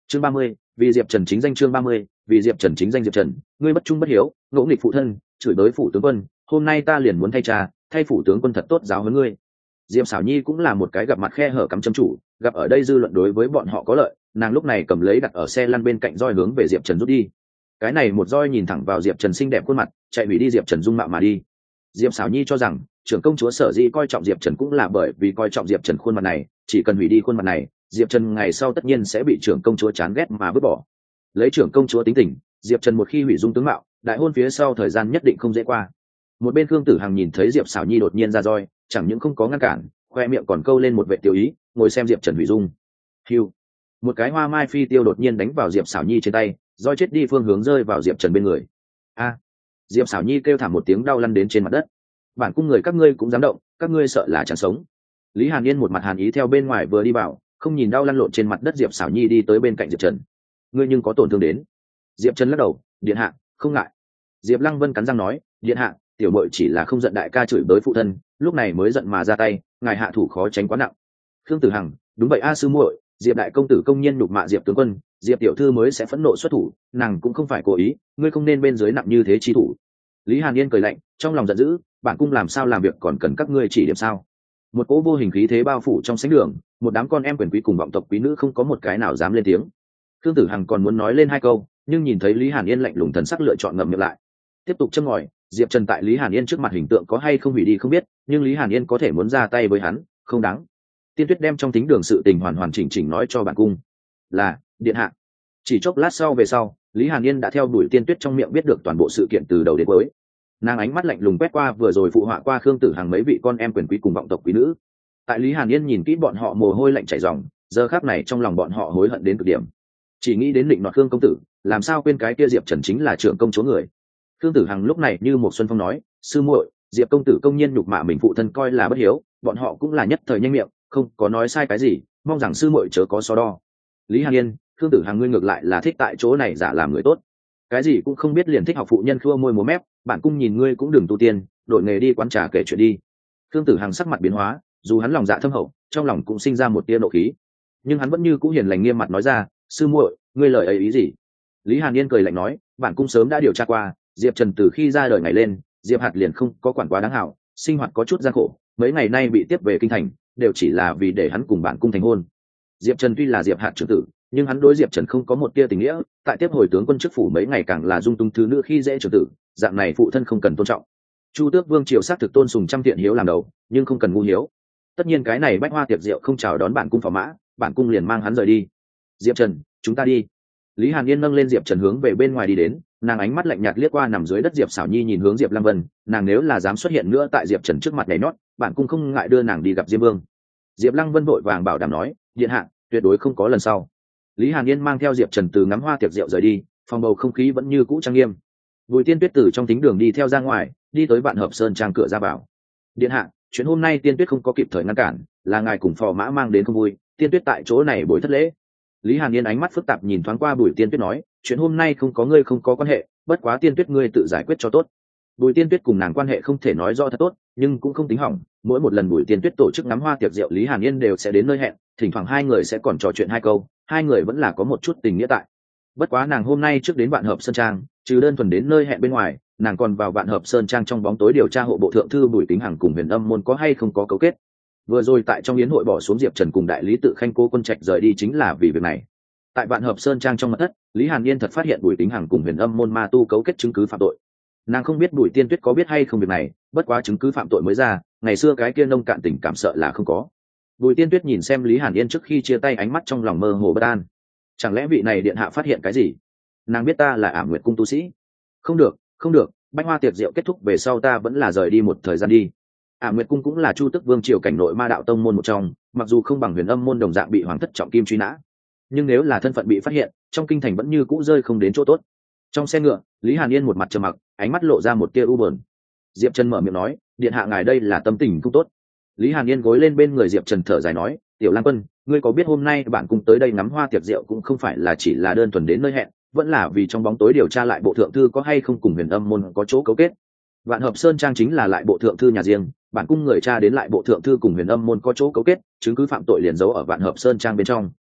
chương 30, vì Diệp Trần chính danh. chương 30, vì Diệp Trần chính danh. Diệp Trần, ngươi bất trung bất hiếu, ngỗ nghịch phụ thân, chửi bới phủ tướng quân, hôm nay ta liền muốn thay cha, thay phủ tướng quân thật tốt giáo huấn ngươi. Diệp Sảo Nhi cũng là một cái gặp mặt khe hở cắm châm chủ, gặp ở đây dư luận đối với bọn họ có lợi, nàng lúc này cầm lấy đặt ở xe lăn bên cạnh roi hướng về Diệp Trần rút đi. Cái này một roi nhìn thẳng vào Diệp Trần xinh đẹp khuôn mặt, chạy hủy đi Diệp Trần dung mạo mà đi. Diệp Sảo Nhi cho rằng trưởng công chúa sở dĩ coi trọng Diệp Trần cũng là bởi vì coi trọng Diệp Trần khuôn mặt này, chỉ cần hủy đi khuôn mặt này, Diệp Trần ngày sau tất nhiên sẽ bị trưởng công chúa chán ghét mà vứt bỏ. Lấy trưởng công chúa tính tình, Diệp Trần một khi hủy dung tướng mạo, đại hôn phía sau thời gian nhất định không dễ qua. Một bên Khương Tử Hằng nhìn thấy Diệp Sảo Nhi đột nhiên ra roi, chẳng những không có ngăn cản, khoe miệng còn câu lên một vệ tiểu ý, ngồi xem Diệp Trần hủy dung. Hưu, một cái hoa mai phi tiêu đột nhiên đánh vào Diệp Sảo Nhi trên tay, roi chết đi phương hướng rơi vào Diệp Trần bên người. A! Diệp Sảo Nhi kêu thảm một tiếng đau lăn đến trên mặt đất. Bản cung người các ngươi cũng dám động, các ngươi sợ là chẳng sống. Lý Hàn Yên một mặt hàn ý theo bên ngoài vừa đi vào, không nhìn đau lăn lộn trên mặt đất Diệp Sảo Nhi đi tới bên cạnh Diệp Trần. Ngươi nhưng có tổn thương đến. Diệp Trần lắc đầu, điện hạ, không ngại. Diệp Lăng Vân cắn răng nói, điện hạ, tiểu muội chỉ là không giận đại ca chửi bới phụ thân, lúc này mới giận mà ra tay, ngài hạ thủ khó tránh quá nặng. Khương Tử Hằng, đúng vậy a sư muội, Diệp đại công tử công nhiên nhục mạ Diệp tướng quân, Diệp tiểu thư mới sẽ phẫn nộ xuất thủ, nàng cũng không phải cố ý, ngươi không nên bên dưới nặng như thế chi thủ. Lý Hàn Yên cười lạnh, trong lòng giận dữ, bản cung làm sao làm việc còn cần các ngươi chỉ điểm sao? Một cỗ vô hình khí thế bao phủ trong sánh đường, một đám con em quyền quý cùng vọng tộc quý nữ không có một cái nào dám lên tiếng. Khương Tử Hằng còn muốn nói lên hai câu, nhưng nhìn thấy Lý Hàn Yên lạnh lùng thần sắc lựa chọn ngậm miệng lại. Tiếp tục châm ngòi, Diệp Trần tại Lý Hàn Yên trước mặt hình tượng có hay không hủy đi không biết, nhưng Lý Hàn Yên có thể muốn ra tay với hắn, không đáng. Tiên Tuyết đem trong tính đường sự tình hoàn hoàn chỉnh chỉnh nói cho bản cung. Là, điện hạ. Chỉ chốc lát sau về sau, Lý Hàn Yên đã theo đuổi Tiên Tuyết trong miệng biết được toàn bộ sự kiện từ đầu đến cuối. Nàng ánh mắt lạnh lùng quét qua vừa rồi phụ họa qua Khương Tử Hằng mấy vị con em quyền quý cùng vọng tộc quý nữ. Tại Lý Hàn Yên nhìn kỹ bọn họ mồ hôi lạnh chảy ròng, giờ khắc này trong lòng bọn họ hối hận đến cực điểm. Chỉ nghĩ đến định nọt Khương công tử, làm sao quên cái kia Diệp Trần chính là trưởng công chúa người. Khương Tử Hằng lúc này như một xuân phong nói, sư muội, Diệp công tử công nhiên nhục mạ mình phụ thân coi là bất hiếu, bọn họ cũng là nhất thời nhanh miệng, không có nói sai cái gì, mong rằng sư muội chớ có so đo. Lý Hàn Yên, Khương Tử Hằng ngươi ngược lại là thích tại chỗ này giả làm người tốt, cái gì cũng không biết liền thích học phụ nhân khua môi múa mép, bản cung nhìn ngươi cũng đừng tu tiên, đổi nghề đi quán trà kể chuyện đi. Khương Tử Hằng sắc mặt biến hóa, dù hắn lòng dạ thâm hậu, trong lòng cũng sinh ra một tia nộ khí, nhưng hắn vẫn như cũ hiền lành nghiêm mặt nói ra, sư muội, ngươi lời ấy ý gì? Lý Hàn Yên cười lạnh nói, bản cung sớm đã điều tra qua, Diệp Trần từ khi ra đời ngày lên, Diệp Hạt liền không có quản quá đáng hảo, sinh hoạt có chút gian khổ, mấy ngày nay bị tiếp về kinh thành, đều chỉ là vì để hắn cùng bản cung thành hôn. Diệp Trần tuy là Diệp Hạt trưởng tử, nhưng hắn đối Diệp Trần không có một tia tình nghĩa, tại tiếp hồi tướng quân chức phủ mấy ngày càng là dung tung thứ nữ khi dễ trưởng tử, dạng này phụ thân không cần tôn trọng. Chu Tước Vương triều xác thực tôn sùng trăm thiện hiếu làm đầu, nhưng không cần ngu hiếu. Tất nhiên cái này bách hoa tiệc rượu không chào đón bản cung phò mã, bản cung liền mang hắn rời đi. Diệp Trần, chúng ta đi. Lý Hàn Yên nâng lên Diệp Trần hướng về bên ngoài đi đến, nàng ánh mắt lạnh nhạt liếc qua nằm dưới đất Diệp Sảo Nhi nhìn hướng Diệp Lăng Vân, nàng nếu là dám xuất hiện nữa tại Diệp Trần trước mặt nhảy nhót, bản cung không ngại đưa nàng đi gặp Diêm Vương. Diệp Lăng Vân vội vàng bảo đảm nói, điện hạ, tuyệt đối không có lần sau. Lý Hàn Yên mang theo Diệp Trần từ ngắm hoa tiệc rượu rời đi, phòng bầu không khí vẫn như cũ trang nghiêm. Bùi Tiên Tuyết từ trong thính đường đi theo ra ngoài, đi tới Vạn Hợp Sơn trang cửa ra vào. Điện hạ, chuyện hôm nay Tiên Tuyết không có kịp thời ngăn cản, là ngài cùng phò mã mang đến không vui, Tiên Tuyết tại chỗ này bồi thất lễ. Lý Hàn Yên ánh mắt phức tạp nhìn thoáng qua Bùi Tiên Tuyết nói, chuyện hôm nay không có ngươi không có quan hệ, bất quá Tiên Tuyết ngươi tự giải quyết cho tốt. Bùi Tiên Tuyết cùng nàng quan hệ không thể nói rõ thật tốt, nhưng cũng không tính hỏng, mỗi một lần Bùi Tiên Tuyết tổ chức ngắm hoa tiệc rượu Lý Hàn Yên đều sẽ đến nơi hẹn, thỉnh thoảng hai người sẽ còn trò chuyện hai câu, hai người vẫn là có một chút tình nghĩa tại. Bất quá nàng hôm nay trước đến Vạn Hợp Sơn trang, trừ đơn thuần đến nơi hẹn bên ngoài, nàng còn vào Vạn Hợp Sơn trang trong bóng tối điều tra hộ bộ thượng thư Bùi Kính Hằng cùng Huyền Âm môn có hay không có cấu kết. Vừa rồi tại trong yến hội bỏ xuống Diệp Trần cùng đại lý tự Khanh Cố Quân Trạch rời đi chính là vì việc này. Tại Vạn Hợp Sơn trang trong mật thất, Lý Hàn Yên thật phát hiện Bùi Kính Hằng cùng Huyền Âm môn ma tu cấu kết chứng cứ phạm tội. Nàng không biết Bùi Tiên Tuyết có biết hay không việc này, bất quá chứng cứ phạm tội mới ra, ngày xưa cái kia nông cạn tình cảm sợ là không có. Bùi Tiên Tuyết nhìn xem Lý Hàn Yên trước khi chia tay, ánh mắt trong lòng mơ hồ bất an. Chẳng lẽ vị này điện hạ phát hiện cái gì? Nàng biết ta là Ảm Nguyệt cung tu sĩ. Không được, không được, bách hoa tiệc rượu kết thúc về sau ta vẫn là rời đi một thời gian đi. Ảm Nguyệt cung cũng là Chu Tước Vương triều cảnh nội ma đạo tông môn một trong, mặc dù không bằng Huyền Âm môn đồng dạng bị hoàng thất trọng kim truy nã, nhưng nếu là thân phận bị phát hiện, trong kinh thành vẫn như cũ rơi không đến chỗ tốt. Trong xe ngựa, Lý Hàn Yên một mặt trầm mặc, ánh mắt lộ ra một tia u buồn. Diệp Trần mở miệng nói, điện hạ ngài đây là tâm tình không tốt. Lý Hàn Yên gối lên bên người Diệp Trần thở dài nói, tiểu Lang Quân, ngươi có biết hôm nay bản cung tới đây ngắm hoa tiệc rượu cũng không phải là chỉ là đơn thuần đến nơi hẹn, vẫn là vì trong bóng tối điều tra lại bộ thượng thư có hay không cùng Huyền Âm môn có chỗ cấu kết. Vạn Hợp Sơn trang chính là lại bộ thượng thư nhà riêng, bản cung người cha đến lại bộ thượng thư cùng Huyền Âm môn có chỗ cấu kết, chứng cứ phạm tội liền giấu ở Vạn Hợp Sơn trang bên trong.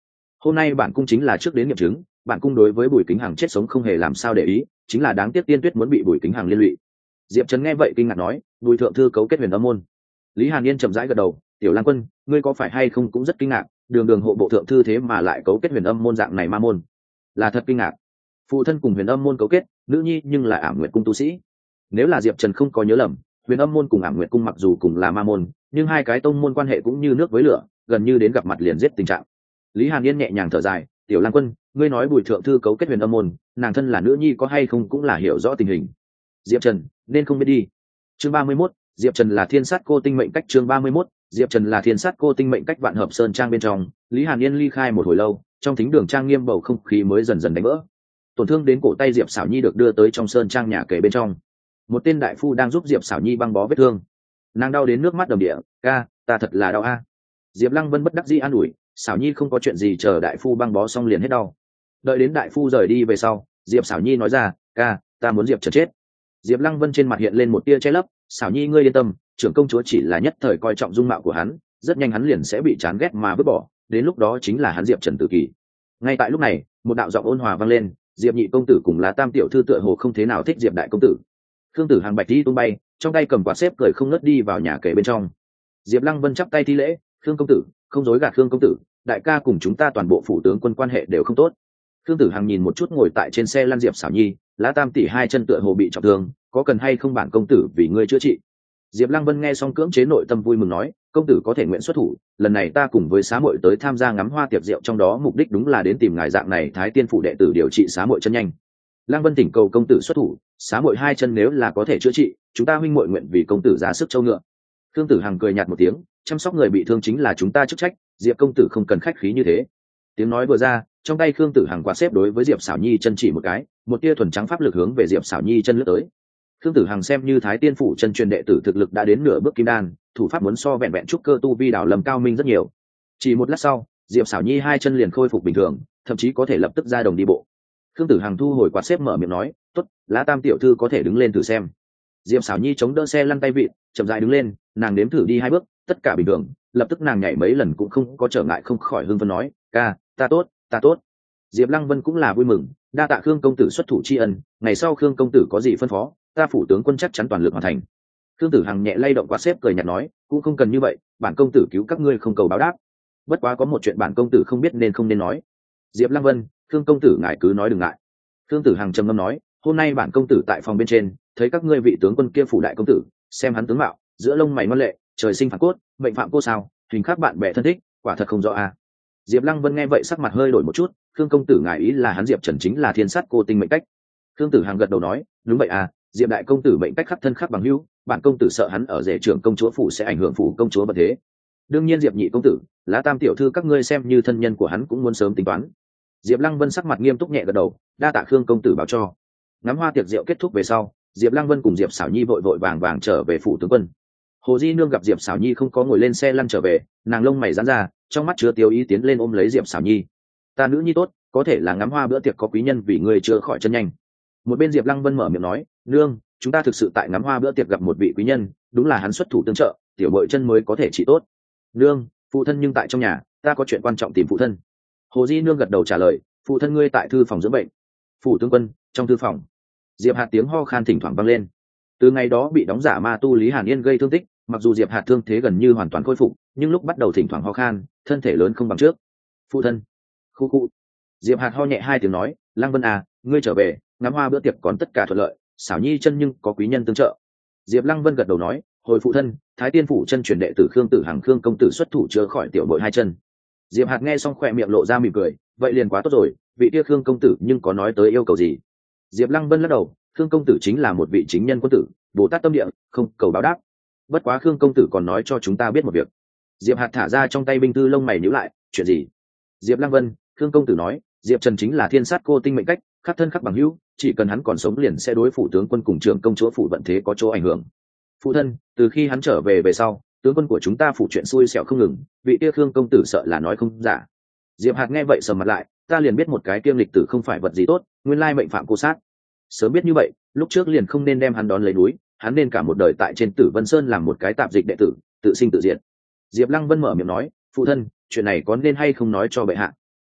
hôm nay bản cung chính là trước đến nghiệm chứng, bản cung đối với Bùi Kính Hằng chết sống không hề làm sao để ý, chính là đáng tiếc Tiên Tuyết muốn bị Bùi Kính Hằng liên lụy. Diệp Trần nghe vậy kinh ngạc nói, Bùi thượng thư cấu kết Huyền Âm môn. Lý Hàn Yên chậm rãi gật đầu, Tiểu Lan Quân, ngươi có phải hay không cũng rất kinh ngạc, đường đường hộ bộ thượng thư thế mà lại cấu kết Huyền Âm môn dạng này ma môn. Là thật kinh ngạc. Phụ thân cùng Huyền Âm môn cấu kết, nữ nhi nhưng là Ảm Nguyệt cung tu sĩ. Nếu là Diệp Trần không có nhớ lầm, Huyền Âm môn cùng Ảm Nguyệt cung mặc dù cùng là ma môn, nhưng hai cái tông môn quan hệ cũng như nước với lửa, gần như đến gặp mặt liền giết tình trạng. Lý Hàn Yên nhẹ nhàng thở dài, Tiểu Lan Quân, ngươi nói Bùi thượng thư cấu kết Huyền Âm môn, nàng thân là nữ nhi có hay không cũng là hiểu rõ tình hình. Diệp Trần nên không biết đi. Chương 31, Diệp Trần là thiên sát cô tinh mệnh cách. Chương 31, Diệp Trần là thiên sát cô tinh mệnh cách. Vạn Hợp Sơn trang bên trong, Lý Hàn Yên ly khai một hồi lâu, trong thính đường trang nghiêm bầu không khí mới dần dần đánh vỡ. Tổn thương đến cổ tay Diệp Sảo Nhi được đưa tới trong sơn trang nhà kề bên trong. Một tên đại phu đang giúp Diệp Sảo Nhi băng bó vết thương. Nàng đau đến nước mắt đầm đìa, ca, ta thật là đau a. Diệp Lăng Vân bất đắc dĩ an ủi, Sảo Nhi không có chuyện gì, chờ đại phu băng bó xong liền hết đau. Đợi đến đại phu rời đi về sau, Diệp Sảo Nhi nói ra, ca, ta muốn Diệp Trần chết. Diệp Lăng Vân trên mặt hiện lên một tia che lấp, Sảo Nhi ngươi yên tâm, trưởng công chúa chỉ là nhất thời coi trọng dung mạo của hắn, rất nhanh hắn liền sẽ bị chán ghét mà vứt bỏ, đến lúc đó chính là hắn Diệp Trần tự kỷ. Ngay tại lúc này, một đạo giọng ôn hòa vang lên, Diệp nhị công tử cùng Lá Tam tiểu thư tựa hồ không thế nào thích Diệp đại công tử. Khương Tử Hàng bạch đi tung bay, trong tay cầm quạt xếp cười không ngớt đi vào nhà kề bên trong. Diệp Lăng Vân chắp tay thi lễ, Khương công tử, không dối gạt Khương công tử, đại ca cùng chúng ta toàn bộ phủ tướng quân quan hệ đều không tốt. Khương Tử Hàng nhìn một chút ngồi tại trên xe lăn Diệp Sảo Nhi, Lá Tam tỷ hai chân tựa hồ bị trọng thương, có cần hay không bản công tử vì ngươi chữa trị? Diệp Lăng Vân nghe xong cưỡng chế nội tâm vui mừng nói, công tử có thể nguyện xuất thủ, lần này ta cùng với xá muội tới tham gia ngắm hoa tiệc rượu, trong đó mục đích đúng là đến tìm ngài dạng này Thái Tiên phủ đệ tử điều trị xá muội chân nhanh. Lăng Vân thỉnh cầu công tử xuất thủ, xá muội hai chân nếu là có thể chữa trị, chúng ta huynh muội nguyện vì công tử giá sức châu ngựa. Khương Tử Hằng cười nhạt một tiếng, chăm sóc người bị thương chính là chúng ta chức trách, Diệp công tử không cần khách khí như thế. Tiếng nói vừa ra, trong tay Khương Tử Hằng quạt xếp đối với Diệp Sảo Nhi chân chỉ một cái, một tia thuần trắng pháp lực hướng về Diệp Sảo Nhi chân lướt tới. Khương Tử Hằng xem như Thái Tiên phủ chân truyền đệ tử, thực lực đã đến nửa bước kim đan, thủ pháp muốn so vẹn vẹn trúc cơ tu vi Đảo Lâm cao minh rất nhiều. Chỉ một lát sau, Diệp Sảo Nhi hai chân liền khôi phục bình thường, thậm chí có thể lập tức ra đồng đi bộ. Khương Tử Hằng thu hồi quạt xếp mở miệng nói, "Tốt, Lá Tam tiểu thư có thể đứng lên thử xem." Diệp Sảo Nhi chống đỡ xe lăn tay vịn, chậm rãi đứng lên, nàng nếm thử đi hai bước, tất cả bình thường, lập tức nàng nhảy mấy lần cũng không có trở ngại, không khỏi hưng phấn nói, "Ca, ta tốt, ta tốt." Diệp Lăng Vân cũng là vui mừng, đa tạ Khương công tử xuất thủ tri ân, ngày sau Khương công tử có gì phân phó, ta phủ tướng quân chắc chắn toàn lực hoàn thành. Khương Tử Hằng nhẹ lay động quạt xếp cười nhạt nói, cũng không cần như vậy, bản công tử cứu các ngươi không cầu báo đáp. Bất quá có một chuyện bản công tử không biết nên không nên nói. Diệp Lăng Vân, Khương công tử ngài cứ nói đừng ngại. Khương Tử Hằng trầm ngâm nói, hôm nay bản công tử tại phòng bên trên, thấy các ngươi vị tướng quân kia phủ đại công tử, xem hắn tướng mạo, giữa lông mày ngoan lệ, trời sinh phản cốt, mệnh phạm cô sao, hình khác bạn bè thân thích, quả thật không rõ a. Diệp Lăng Vân nghe vậy sắc mặt hơi đổi một chút, Khương công tử ngài ý là hắn Diệp Trần chính là thiên sát cô tinh mệnh cách. Khương Tử Hằng gật đầu nói, đúng vậy à, Diệp đại công tử mệnh cách khắc thân khắc bằng hữu, bản công tử sợ hắn ở rể trưởng công chúa phủ sẽ ảnh hưởng phủ công chúa bậc thế. Đương nhiên Diệp nhị công tử, Lá Tam tiểu thư các ngươi xem như thân nhân của hắn cũng muốn sớm tính toán. Diệp Lăng Vân sắc mặt nghiêm túc nhẹ gật đầu, đa tạ Khương công tử báo cho. Ngắm hoa tiệc rượu kết thúc về sau, Diệp Lăng Vân cùng Diệp Sảo Nhi vội vội vàng vàng trở về phủ tướng quân. Hồ Di Nương gặp Diệp Sảo Nhi không có ngồi lên xe lăn trở về, nàng lông mày giãn ra, trong mắt chứa tiêu ý tiến lên ôm lấy Diệp Sảo Nhi. Ta nữ nhi tốt, có thể là ngắm hoa bữa tiệc có quý nhân vì người chữa khỏi chân nhanh. Một bên Diệp Lăng Vân mở miệng nói, nương, chúng ta thực sự tại ngắm hoa bữa tiệc gặp một vị quý nhân, đúng là hắn xuất thủ tương trợ, tiểu bội chân mới có thể trị tốt. Nương, phụ thân nhưng tại trong nhà, ta có chuyện quan trọng tìm phụ thân. Hồ Di Nương gật đầu trả lời, phụ thân ngươi tại thư phòng dưỡng bệnh. Phủ tướng quân, trong thư phòng. Diệp Hạt tiếng ho khan thỉnh thoảng vang lên. Từ ngày đó bị đóng giả ma tu Lý Hàn Yên gây thương tích, mặc dù Diệp Hạt thương thế gần như hoàn toàn khôi phục, nhưng lúc bắt đầu thỉnh thoảng ho khan, thân thể lớn không bằng trước. Phụ thân. Khu khu. Diệp Hạt ho nhẹ hai tiếng nói, Lăng Vân à, ngươi trở về, ngắm hoa bữa tiệc còn tất cả thuận lợi, Sảo Nhi chân nhưng có quý nhân tương trợ. Diệp Lăng Vân gật đầu nói, hồi phụ thân, Thái Tiên phủ chân truyền đệ tử Khương Tử Hằng Khương công tử xuất thủ chữa khỏi tiểu bội hai chân. Diệp Hạt nghe xong khỏe miệng lộ ra mỉm cười, vậy liền quá tốt rồi, vị kia Khương công tử nhưng có nói tới yêu cầu gì? Diệp Lăng Vân lắc đầu, Khương công tử chính là một vị chính nhân quân tử, Bồ Tát tâm địa, không cầu báo đáp. Bất quá Khương công tử còn nói cho chúng ta biết một việc. Diệp Hạt thả ra trong tay binh thư, lông mày nhíu lại, chuyện gì? Diệp Lăng Vân, Khương công tử nói, Diệp Trần chính là thiên sát cô tinh mệnh cách, khắc thân khắc bằng hữu, chỉ cần hắn còn sống liền sẽ đối phủ tướng quân cùng trưởng công chúa phủ vận thế có chỗ ảnh hưởng. Phụ thân, từ khi hắn trở về sau, tướng quân của chúng ta phủ chuyện xui xẻo không ngừng, vị kia Khương công tử sợ là nói không giả. Diệp Hạt nghe vậy sầm mặt lại, ta liền biết một cái kiêm lịch tử không phải vật gì tốt, nguyên lai mệnh phạm cô sát. Sớm biết như vậy, lúc trước liền không nên đem hắn đón lấy núi, hắn nên cả một đời tại trên Tử Vân Sơn làm một cái tạp dịch đệ tử, tự sinh tự diệt. Diệp Lăng Vân mở miệng nói, phụ thân, chuyện này có nên hay không nói cho bệ hạ?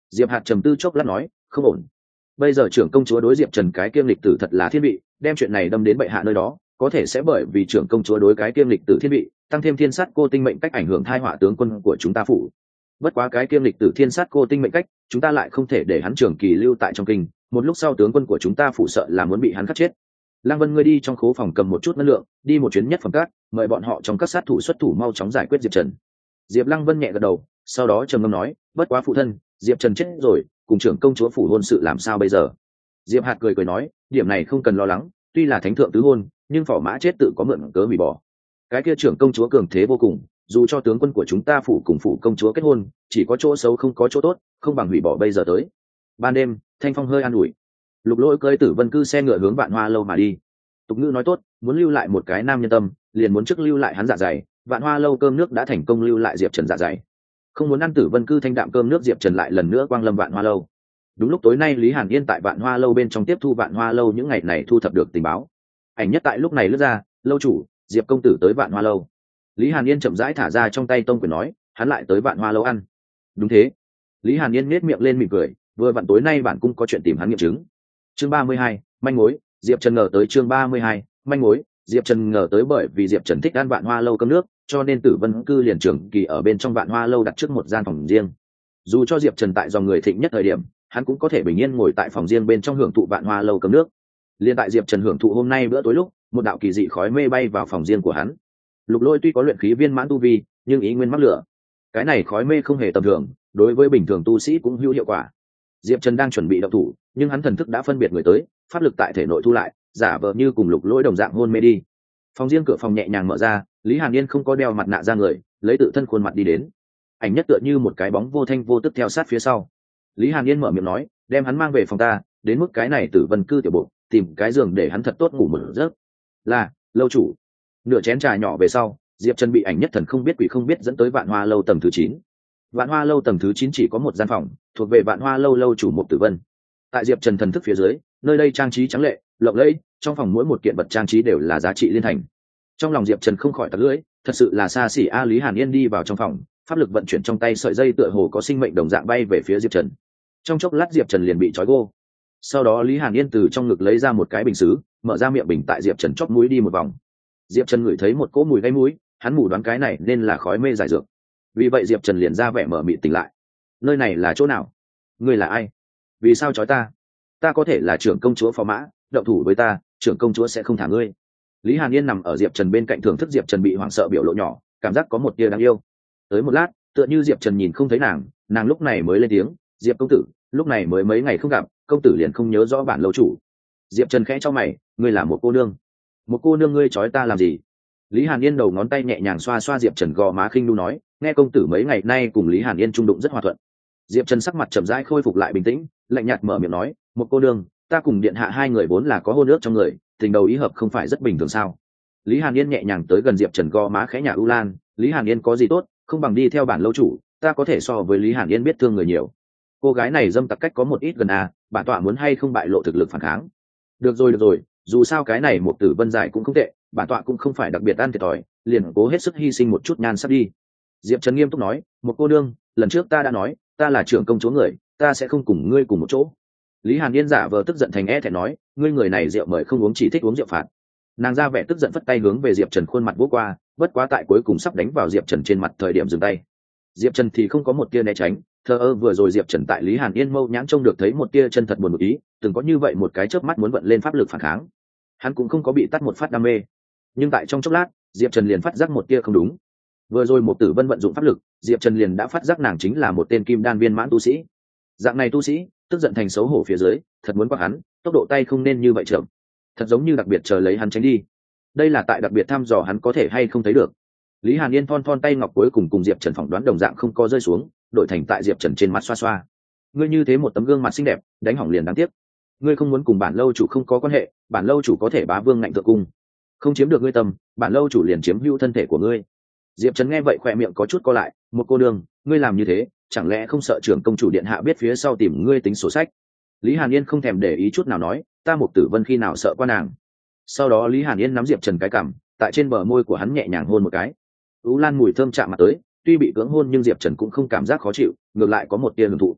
Diệp Hạt trầm tư chốc lát nói, không ổn. Bây giờ trưởng công chúa đối Diệp Trần cái kiêm lịch tử thật là thiên vị, đem chuyện này đâm đến bệ hạ nơi đó, có thể sẽ bởi vì trưởng công chúa đối cái kiêm lịch tử thiên vị, tăng thêm thiên sát cô tinh mệnh cách ảnh hưởng thai họa tướng quân của chúng ta phủ. Bất quá cái kiêm lịch tử thiên sát cô tinh mệnh cách, chúng ta lại không thể để hắn trường kỳ lưu tại trong kinh, một lúc sau tướng quân của chúng ta phủ sợ là muốn bị hắn cắt chết. Lăng Vân, ngươi đi trong khố phòng cầm một chút năng lượng, đi một chuyến nhất phẩm các, mời bọn họ trong các sát thủ xuất thủ mau chóng giải quyết Diệp Trần. Diệp Lăng Vân nhẹ gật đầu, sau đó trầm ngâm nói, bất quá phụ thân, Diệp Trần chết rồi, cùng trưởng công chúa phủ hôn sự làm sao bây giờ? Diệp Hạt cười nói, điểm này không cần lo lắng, tuy là thánh thượng tứ hôn, nhưng phò mã chết tự có mượn cớ hủy bỏ. Cái kia trưởng công chúa cường thế vô cùng, dù cho tướng quân của chúng ta phủ cùng phủ công chúa kết hôn, chỉ có chỗ xấu không có chỗ tốt, không bằng hủy bỏ bây giờ tới. Ban đêm, thanh phong hơi an ủi. Lục Lỗi cưỡi Tử Vân Cư xe ngựa hướng Vạn Hoa lâu mà đi. Tục ngữ nói tốt, muốn lưu lại một cái nam nhân tâm, liền muốn trước lưu lại hắn dạ dày. Vạn Hoa lâu cơm nước đã thành công lưu lại Diệp Trần dạ dày. Không muốn ăn Tử Vân Cư thanh đạm cơm nước, Diệp Trần lại lần nữa quang lâm Vạn Hoa lâu. Đúng lúc tối nay Lý Hàn Yên tại Vạn Hoa lâu bên trong tiếp thu Vạn Hoa lâu những ngày này thu thập được tình báo. Ảnh nhất tại lúc này lướt ra, lâu chủ, Diệp công tử tới Vạn Hoa lâu. Lý Hàn Yên chậm rãi thả ra trong tay tông quyền nói, hắn lại tới Vạn Hoa lâu ăn. Đúng thế. Lý Hàn Yên nhếch miệng lên mỉm cười, vừa vặn tối nay bản cung có chuyện tìm hắn nghiệm chứng. Chương 32, manh mối, Diệp Trần ngờ tới. Chương 32, manh mối, Diệp Trần ngờ tới. Bởi vì Diệp Trần thích ăn Vạn Hoa lâu cơm nước, cho nên Tử Vân Cư liền trưởng kỳ ở bên trong Vạn Hoa lâu đặt trước một gian phòng riêng. Dù cho Diệp Trần tại dòng người thịnh nhất thời điểm, hắn cũng có thể bình yên ngồi tại phòng riêng bên trong hưởng thụ Vạn Hoa lâu cơm nước. Liên tại Diệp Trần hưởng thụ hôm nay bữa tối lúc, một đạo kỳ dị khói mê bay vào phòng riêng của hắn. Lục Lôi tuy có luyện khí viên mãn tu vi, nhưng ý nguyên mắc lửa. Cái này khói mê không hề tầm thường, đối với bình thường tu sĩ cũng hữu hiệu quả. Diệp Trần đang chuẩn bị động thủ, nhưng hắn thần thức đã phân biệt người tới, pháp lực tại thể nội thu lại, giả vờ như cùng Lục Lôi đồng dạng hôn mê đi. Phòng riêng cửa phòng nhẹ nhàng mở ra, Lý Hàn Yên không có đeo mặt nạ ra người, lấy tự thân khuôn mặt đi đến. Ảnh nhất tựa như một cái bóng vô thanh vô tức theo sát phía sau. Lý Hàn Yên mở miệng nói, đem hắn mang về phòng ta, đến mức cái này Tử Vân Cư tiểu bộ, tìm cái giường để hắn thật tốt ngủ một giấc. Là, lâu chủ. Nửa chén trà nhỏ về sau, Diệp Trần bị ảnh nhất thần không biết quỷ không biết dẫn tới Vạn Hoa lâu tầng thứ 9. Vạn Hoa lâu tầng thứ 9 chỉ có một gian phòng, thuộc về Vạn Hoa lâu lâu chủ Mục Tử Vân. Tại Diệp Trần thần thức phía dưới, nơi đây trang trí trắng lệ, lộng lẫy, trong phòng mỗi một kiện vật trang trí đều là giá trị liên thành. Trong lòng Diệp Trần không khỏi tặc lưỡi, thật sự là xa xỉ a. Lý Hàn Yên đi vào trong phòng, pháp lực vận chuyển trong tay sợi dây tựa hồ có sinh mệnh đồng dạng bay về phía Diệp Trần. Trong chốc lát Diệp Trần liền bị trói gô. Sau đó Lý Hàn Yên từ trong ngực lấy ra một cái bình sứ, mở ra miệng bình tại Diệp Trần chóp mũi đi một vòng. Diệp Trần ngửi thấy một cỗ mùi gây mũi, hắn mù đoán cái này nên là khói mê giải dược. Vì vậy Diệp Trần liền ra vẻ mở mịt tỉnh lại. Nơi này là chỗ nào? Ngươi là ai? Vì sao trói ta? Ta có thể là trưởng công chúa phò mã, động thủ với ta, trưởng công chúa sẽ không thả ngươi. Lý Hàn Yên nằm ở Diệp Trần bên cạnh thưởng thức Diệp Trần bị hoảng sợ biểu lộ nhỏ, cảm giác có một tia đáng yêu. Tới một lát, tựa như Diệp Trần nhìn không thấy nàng lúc này mới lên tiếng, Diệp công tử, lúc này mới mấy ngày không gặp, công tử liền không nhớ rõ bản lâu chủ. Diệp Trần khẽ cho mày, ngươi là một cô nương. Một cô nương ngươi trói ta làm gì? Lý Hàn Yên đầu ngón tay nhẹ nhàng xoa xoa Diệp Trần gò má khinh nu nói, nghe công tử mấy ngày nay cùng Lý Hàn Yên trung đụng rất hòa thuận. Diệp Trần sắc mặt chậm rãi khôi phục lại bình tĩnh, lạnh nhạt mở miệng nói, một cô nương, ta cùng điện hạ hai người vốn là có hôn ước trong người, tình đầu ý hợp không phải rất bình thường sao? Lý Hàn Yên nhẹ nhàng tới gần Diệp Trần gò má khẽ nhả ưu lan, Lý Hàn Yên có gì tốt, không bằng đi theo bản lâu chủ, ta có thể so với Lý Hàn Yên biết thương người nhiều. Cô gái này dâm tặc cách có một ít gần bản tọa muốn hay không bại lộ thực lực phản kháng. Được rồi, dù sao cái này một Tử Vân giải cũng không tệ, bản tọa cũng không phải đặc biệt ăn thiệt thòi, liền cố hết sức hy sinh một chút nhan sắc đi. Diệp Trần nghiêm túc nói, một cô đương, lần trước ta đã nói, ta là trưởng công chúa người, ta sẽ không cùng ngươi cùng một chỗ. Lý Hàn Yên giả vờ tức giận thành thẹn nói, ngươi người này rượu mời không uống chỉ thích uống rượu phạt. Nàng ra vẻ tức giận phất tay hướng về Diệp Trần khuôn mặt vỗ qua, bất quá tại cuối cùng sắp đánh vào Diệp Trần trên mặt thời điểm dừng tay. Diệp Trần thì không có một tia né tránh, thờ ơ. Vừa rồi Diệp Trần tại Lý Hàn Yên mâu nhãn trông được thấy một tia chân thật buồn một ý, từng có như vậy một cái chớp mắt muốn vận lên pháp lực phản kháng. Hắn cũng không có bị tắt một phát đam mê, nhưng tại trong chốc lát, Diệp Trần liền phát giác một tia không đúng. Vừa rồi một Tử Vân vận dụng pháp lực, Diệp Trần liền đã phát giác nàng chính là một tên kim đan viên mãn tu sĩ. Dạng này tu sĩ, tức giận thành xấu hổ phía dưới, thật muốn qua hắn, tốc độ tay không nên như vậy chậm, thật giống như đặc biệt chờ lấy hắn tránh đi. Đây là tại đặc biệt thăm dò hắn có thể hay không thấy được. Lý Hàn Yên thon tay ngọc cuối cùng Diệp Trần phỏng đoán đồng dạng không có rơi xuống, đổi thành tại Diệp Trần trên mặt xoa xoa. Ngươi như thế một tấm gương mặt xinh đẹp, đánh hỏng liền đáng tiếc. Ngươi không muốn cùng bản lâu chủ không có quan hệ, bản lâu chủ có thể bá vương ngạnh thượng cung, không chiếm được ngươi tâm, bản lâu chủ liền chiếm hữu thân thể của ngươi. Diệp Trần nghe vậy khỏe miệng có chút co lại, một cô đương, ngươi làm như thế, chẳng lẽ không sợ trưởng công chủ điện hạ biết phía sau tìm ngươi tính sổ sách? Lý Hàn Yên không thèm để ý chút nào nói, ta một Tử Vân khi nào sợ qua nàng. Sau đó Lý Hàn Yên nắm Diệp Trần cái cằm, tại trên bờ môi của hắn nhẹ nhàng hôn một cái. Ú lan mùi thơm chạm mặt tới, tuy bị cưỡng hôn nhưng Diệp Trần cũng không cảm giác khó chịu, ngược lại có một tia hưởng thụ.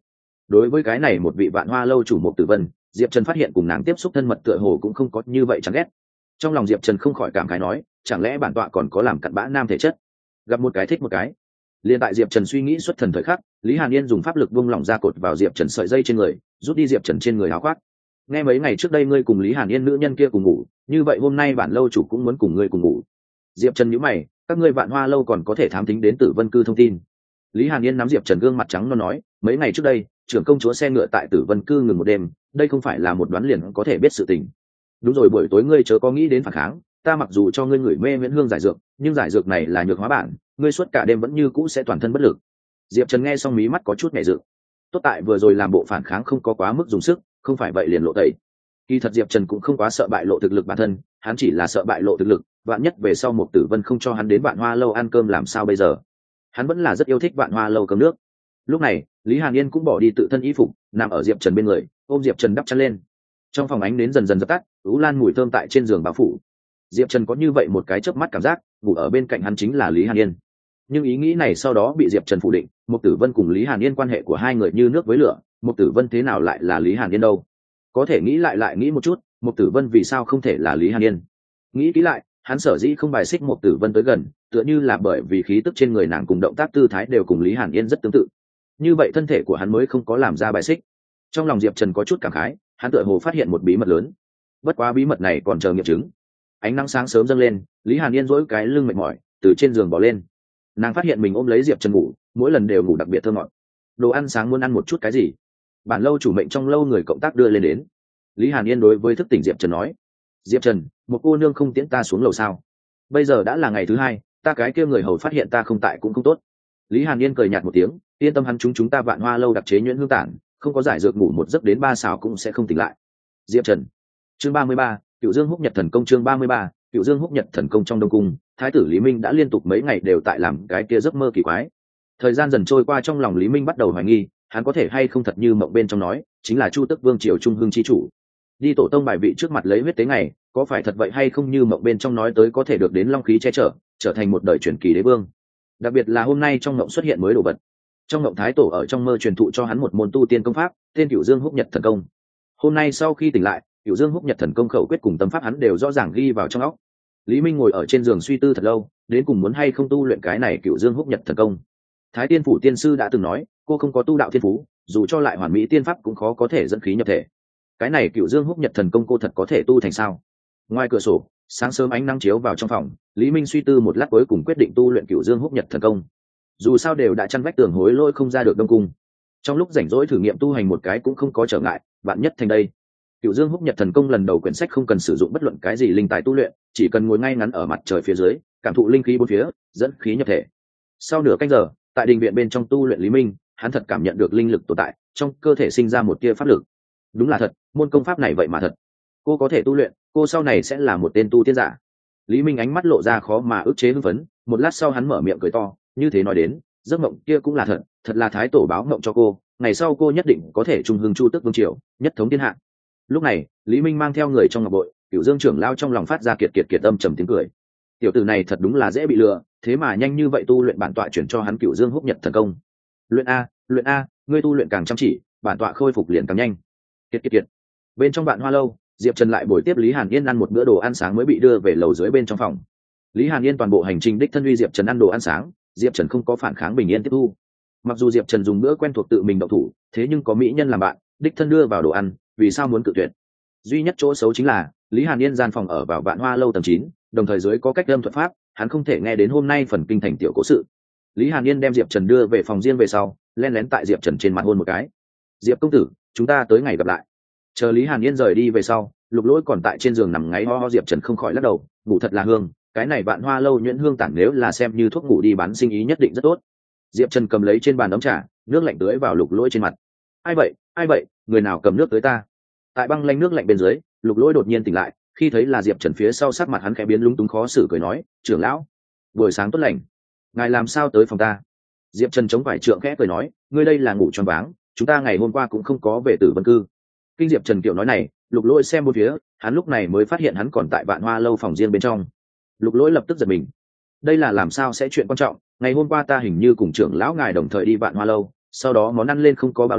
đối với cái này một vị Vạn Hoa lâu chủ Mục Tử Vân, Diệp Trần phát hiện cùng nàng tiếp xúc thân mật tựa hồ cũng không có như vậy chán ghét. Trong lòng Diệp Trần không khỏi cảm khái nói, chẳng lẽ bản tọa còn có làm cặn bã nam thể chất, gặp một cái thích một cái. Liên tại Diệp Trần suy nghĩ xuất thần thời khắc, Lý Hàn Yên dùng pháp lực vung lỏng ra cột vào Diệp Trần sợi dây trên người, rút đi Diệp Trần trên người áo khoác. Nghe mấy ngày trước đây ngươi cùng Lý Hàn Yên nữ nhân kia cùng ngủ, như vậy hôm nay bản lâu chủ cũng muốn cùng ngươi cùng ngủ. Diệp Trần nhíu mày, các ngươi Vạn Hoa lâu còn có thể thám tính đến Tử Vân Cư thông tin. Lý Hàn Yên nắm Diệp Trần gương mặt trắng nó nói, mấy ngày trước đây, trưởng công chúa xe ngựa tại Tử Vân Cư ngừng một đêm, đây không phải là một đoán liền có thể biết sự tình. Đúng rồi, buổi tối ngươi chớ có nghĩ đến phản kháng, ta mặc dù cho ngươi ngửi mê miễn hương giải dược, nhưng giải dược này là nhược hóa bản, ngươi suốt cả đêm vẫn như cũ sẽ toàn thân bất lực. Diệp Trần nghe xong mí mắt có chút nhẹ dựng. Tốt tại vừa rồi làm bộ phản kháng không có quá mức dùng sức, không phải vậy liền lộ tẩy. Kỳ thật Diệp Trần cũng không quá sợ bại lộ thực lực bản thân, hắn chỉ là sợ bại lộ thực lực, vạn nhất về sau Mục Tử Vân không cho hắn đến Vạn Hoa lâu ăn cơm làm sao bây giờ. Hắn vẫn là rất yêu thích Vạn Hoa lâu cơm nước. Lúc này, Lý Hàn Yên cũng bỏ đi tự thân y phục, nằm ở Diệp Trần bên người, ôm Diệp Trần đắp chăn lên. Trong phòng ánh đến dần dần dập tắt, ú lan mùi thơm tại trên giường bao phủ. Diệp Trần có như vậy một cái chớp mắt cảm giác, ngủ ở bên cạnh hắn chính là Lý Hàn Yên. Nhưng ý nghĩ này sau đó bị Diệp Trần phủ định, Mục Tử Vân cùng Lý Hàn Yên quan hệ của hai người như nước với lửa, Mục Tử Vân thế nào lại là Lý Hàn Yên đâu? Có thể nghĩ lại nghĩ một chút, Mục Tử Vân vì sao không thể là Lý Hàn Yên? Nghĩ kỹ lại, hắn sở dĩ không bài xích Mục Tử Vân tới gần, tựa như là bởi vì khí tức trên người nàng cùng động tác tư thái đều cùng Lý Hàn Yên rất tương tự. Như vậy thân thể của hắn mới không có làm ra bài xích. Trong lòng Diệp Trần có chút cảm khái, hắn tựa hồ phát hiện một bí mật lớn. Bất quá bí mật này còn chờ nghiệm chứng. Ánh nắng sáng sớm dâng lên, Lý Hàn Yên duỗi cái lưng mệt mỏi, từ trên giường bò lên. Nàng phát hiện mình ôm lấy Diệp Trần ngủ, mỗi lần đều ngủ đặc biệt thơ ngọt. Đồ ăn sáng muốn ăn một chút cái gì? Bản lâu chủ mệnh trong lâu người cộng tác đưa lên đến. Lý Hàn Yên đối với thức tỉnh Diệp Trần nói, Diệp Trần, một cô nương không tiễn ta xuống lầu sao? Bây giờ đã là ngày thứ hai, ta cái kia người hầu phát hiện ta không tại cũng không tốt. Lý Hàn Yên cười nhạt một tiếng, yên tâm, hắn chúng ta Vạn Hoa lâu đặc chế nhuyễn hương tản, không có giải dược ngủ một giấc đến 3 xào cũng sẽ không tỉnh lại. Diệp Trần. Chương 33, Cựu Dương Húc Nhật Thần Công. Chương 33, Cựu Dương Húc Nhật Thần Công. Trong Đông cung, Thái tử Lý Minh đã liên tục mấy ngày đều tại làm cái kia giấc mơ kỳ quái. Thời gian dần trôi qua, trong lòng Lý Minh bắt đầu hoài nghi, hắn có thể hay không thật như mộng bên trong nói, chính là Chu Tước Vương triều Trung Hưng chi chủ. Đi tổ tông bài vị trước mặt lấy huyết tế ngày, có phải thật vậy hay không như mộng bên trong nói tới có thể được đến long khí che chở, trở thành một đời truyền kỳ đế vương. Đặc biệt là hôm nay trong mộng xuất hiện mới đồ vật. Trong mộng Thái tổ ở trong mơ truyền thụ cho hắn một môn tu tiên công pháp, tên Cựu Dương Húc Nhật Thần Công. Hôm nay sau khi tỉnh lại, Cựu Dương Húc Nhật Thần Công khẩu quyết cùng tâm pháp hắn đều rõ ràng ghi vào trong óc. Lý Minh ngồi ở trên giường suy tư thật lâu, đến cùng muốn hay không tu luyện cái này Cựu Dương Húc Nhật Thần Công. Thái Tiên phủ tiên sư đã từng nói, cô không có tu đạo thiên phú, dù cho lại hoàn mỹ tiên pháp cũng khó có thể dẫn khí nhập thể. Cái này Cựu Dương Húc Nhật Thần Công cô thật có thể tu thành sao? Ngoài cửa sổ, sáng sớm ánh nắng chiếu vào trong phòng, Lý Minh suy tư một lát cuối cùng quyết định tu luyện Cựu Dương Húc Nhật Thần Công. Dù sao đều đã chăn vách tường hối lỗi không ra được Đông cung. Trong lúc rảnh rỗi thử nghiệm tu hành một cái cũng không có trở ngại, bạn nhất thành đây. Cựu Dương Húc Nhật Thần Công lần đầu quyển sách không cần sử dụng bất luận cái gì linh tài tu luyện, chỉ cần ngồi ngay ngắn ở mặt trời phía dưới, cảm thụ linh khí bốn phía, dẫn khí nhập thể. Sau nửa canh giờ, tại đình viện bên trong tu luyện Lý Minh, hắn thật cảm nhận được linh lực tồn tại, trong cơ thể sinh ra một tia pháp lực. Đúng là thật, môn công pháp này vậy mà thật. Cô có thể tu luyện, cô sau này sẽ là một tên tu tiên giả. Lý Minh ánh mắt lộ ra khó mà ức chế hưng phấn, một lát sau hắn mở miệng cười to, như thế nói đến, giấc mộng kia cũng là thật, thật là Thái tổ báo mộng cho cô, ngày sau cô nhất định có thể trung hưng Chu Tước Vương triều, nhất thống thiên hạ. Lúc này, Lý Minh mang theo người trong ngọc bội, Cửu Dương trưởng lao trong lòng phát ra kiệt kiệt âm trầm tiếng cười. Tiểu tử này thật đúng là dễ bị lừa, thế mà nhanh như vậy tu luyện bản tọa chuyển cho hắn Cửu Dương Húc Nhật Thần Công. Luyện a, ngươi tu luyện càng chăm chỉ, bản tọa khôi phục liền càng nhanh. Kiệt. Bên trong Vạn Hoa lâu, Diệp Trần lại buổi tiếp Lý Hàn Yên ăn một bữa đồ ăn sáng mới bị đưa về lầu dưới bên trong phòng. Lý Hàn Yên toàn bộ hành trình đích thân uy Diệp Trần ăn đồ ăn sáng, Diệp Trần không có phản kháng, bình yên tiếp thu. Mặc dù Diệp Trần dùng bữa quen thuộc tự mình động thủ, thế nhưng có mỹ nhân làm bạn, đích thân đưa vào đồ ăn, vì sao muốn cự tuyệt? Duy nhất chỗ xấu chính là Lý Hàn Yên gian phòng ở vào Vạn Hoa lâu tầng 9, đồng thời dưới có cách âm thuật pháp, hắn không thể nghe đến hôm nay phần kinh thành tiểu cố sự. Lý Hàn Yên đem Diệp Trần đưa về phòng riêng về sau, lén lén tại Diệp Trần trên mặt hôn một cái. Diệp công tử, chúng ta tới ngày gặp lại. Chờ Lý Hàn Yên rời đi về sau, Lục Lỗi còn tại trên giường nằm ngáy ho ho. Diệp Trần không khỏi lắc đầu, ngủ thật là hương, cái này Vạn Hoa lâu nhuyễn hương tản nếu là xem như thuốc ngủ đi bán sinh ý nhất định rất tốt. Diệp Trần cầm lấy trên bàn ấm trà, nước lạnh tưới vào Lục Lỗi trên mặt. Ai vậy, người nào cầm nước tới ta? Tại băng lanh nước lạnh bên dưới, Lục Lỗi đột nhiên tỉnh lại, khi thấy là Diệp Trần phía sau, sắc mặt hắn khẽ biến, lúng túng khó xử cười nói, trưởng lão, buổi sáng tốt lành, ngài làm sao tới phòng ta? Diệp Trần chống vải trượng khẽ cười nói, ngươi đây là ngủ choáng váng, chúng ta ngày hôm qua cũng không có về Tử Vân Cư. Kinh Diệp Trần kiểu nói này, Lục Lỗi xem bốn phía, hắn lúc này mới phát hiện hắn còn tại Vạn Hoa lâu phòng riêng bên trong. Lục Lỗi lập tức giật mình, đây là làm sao sẽ chuyện quan trọng? Ngày hôm qua ta hình như cùng trưởng lão ngài đồng thời đi Vạn Hoa lâu, sau đó món ăn lên không có bao lâu,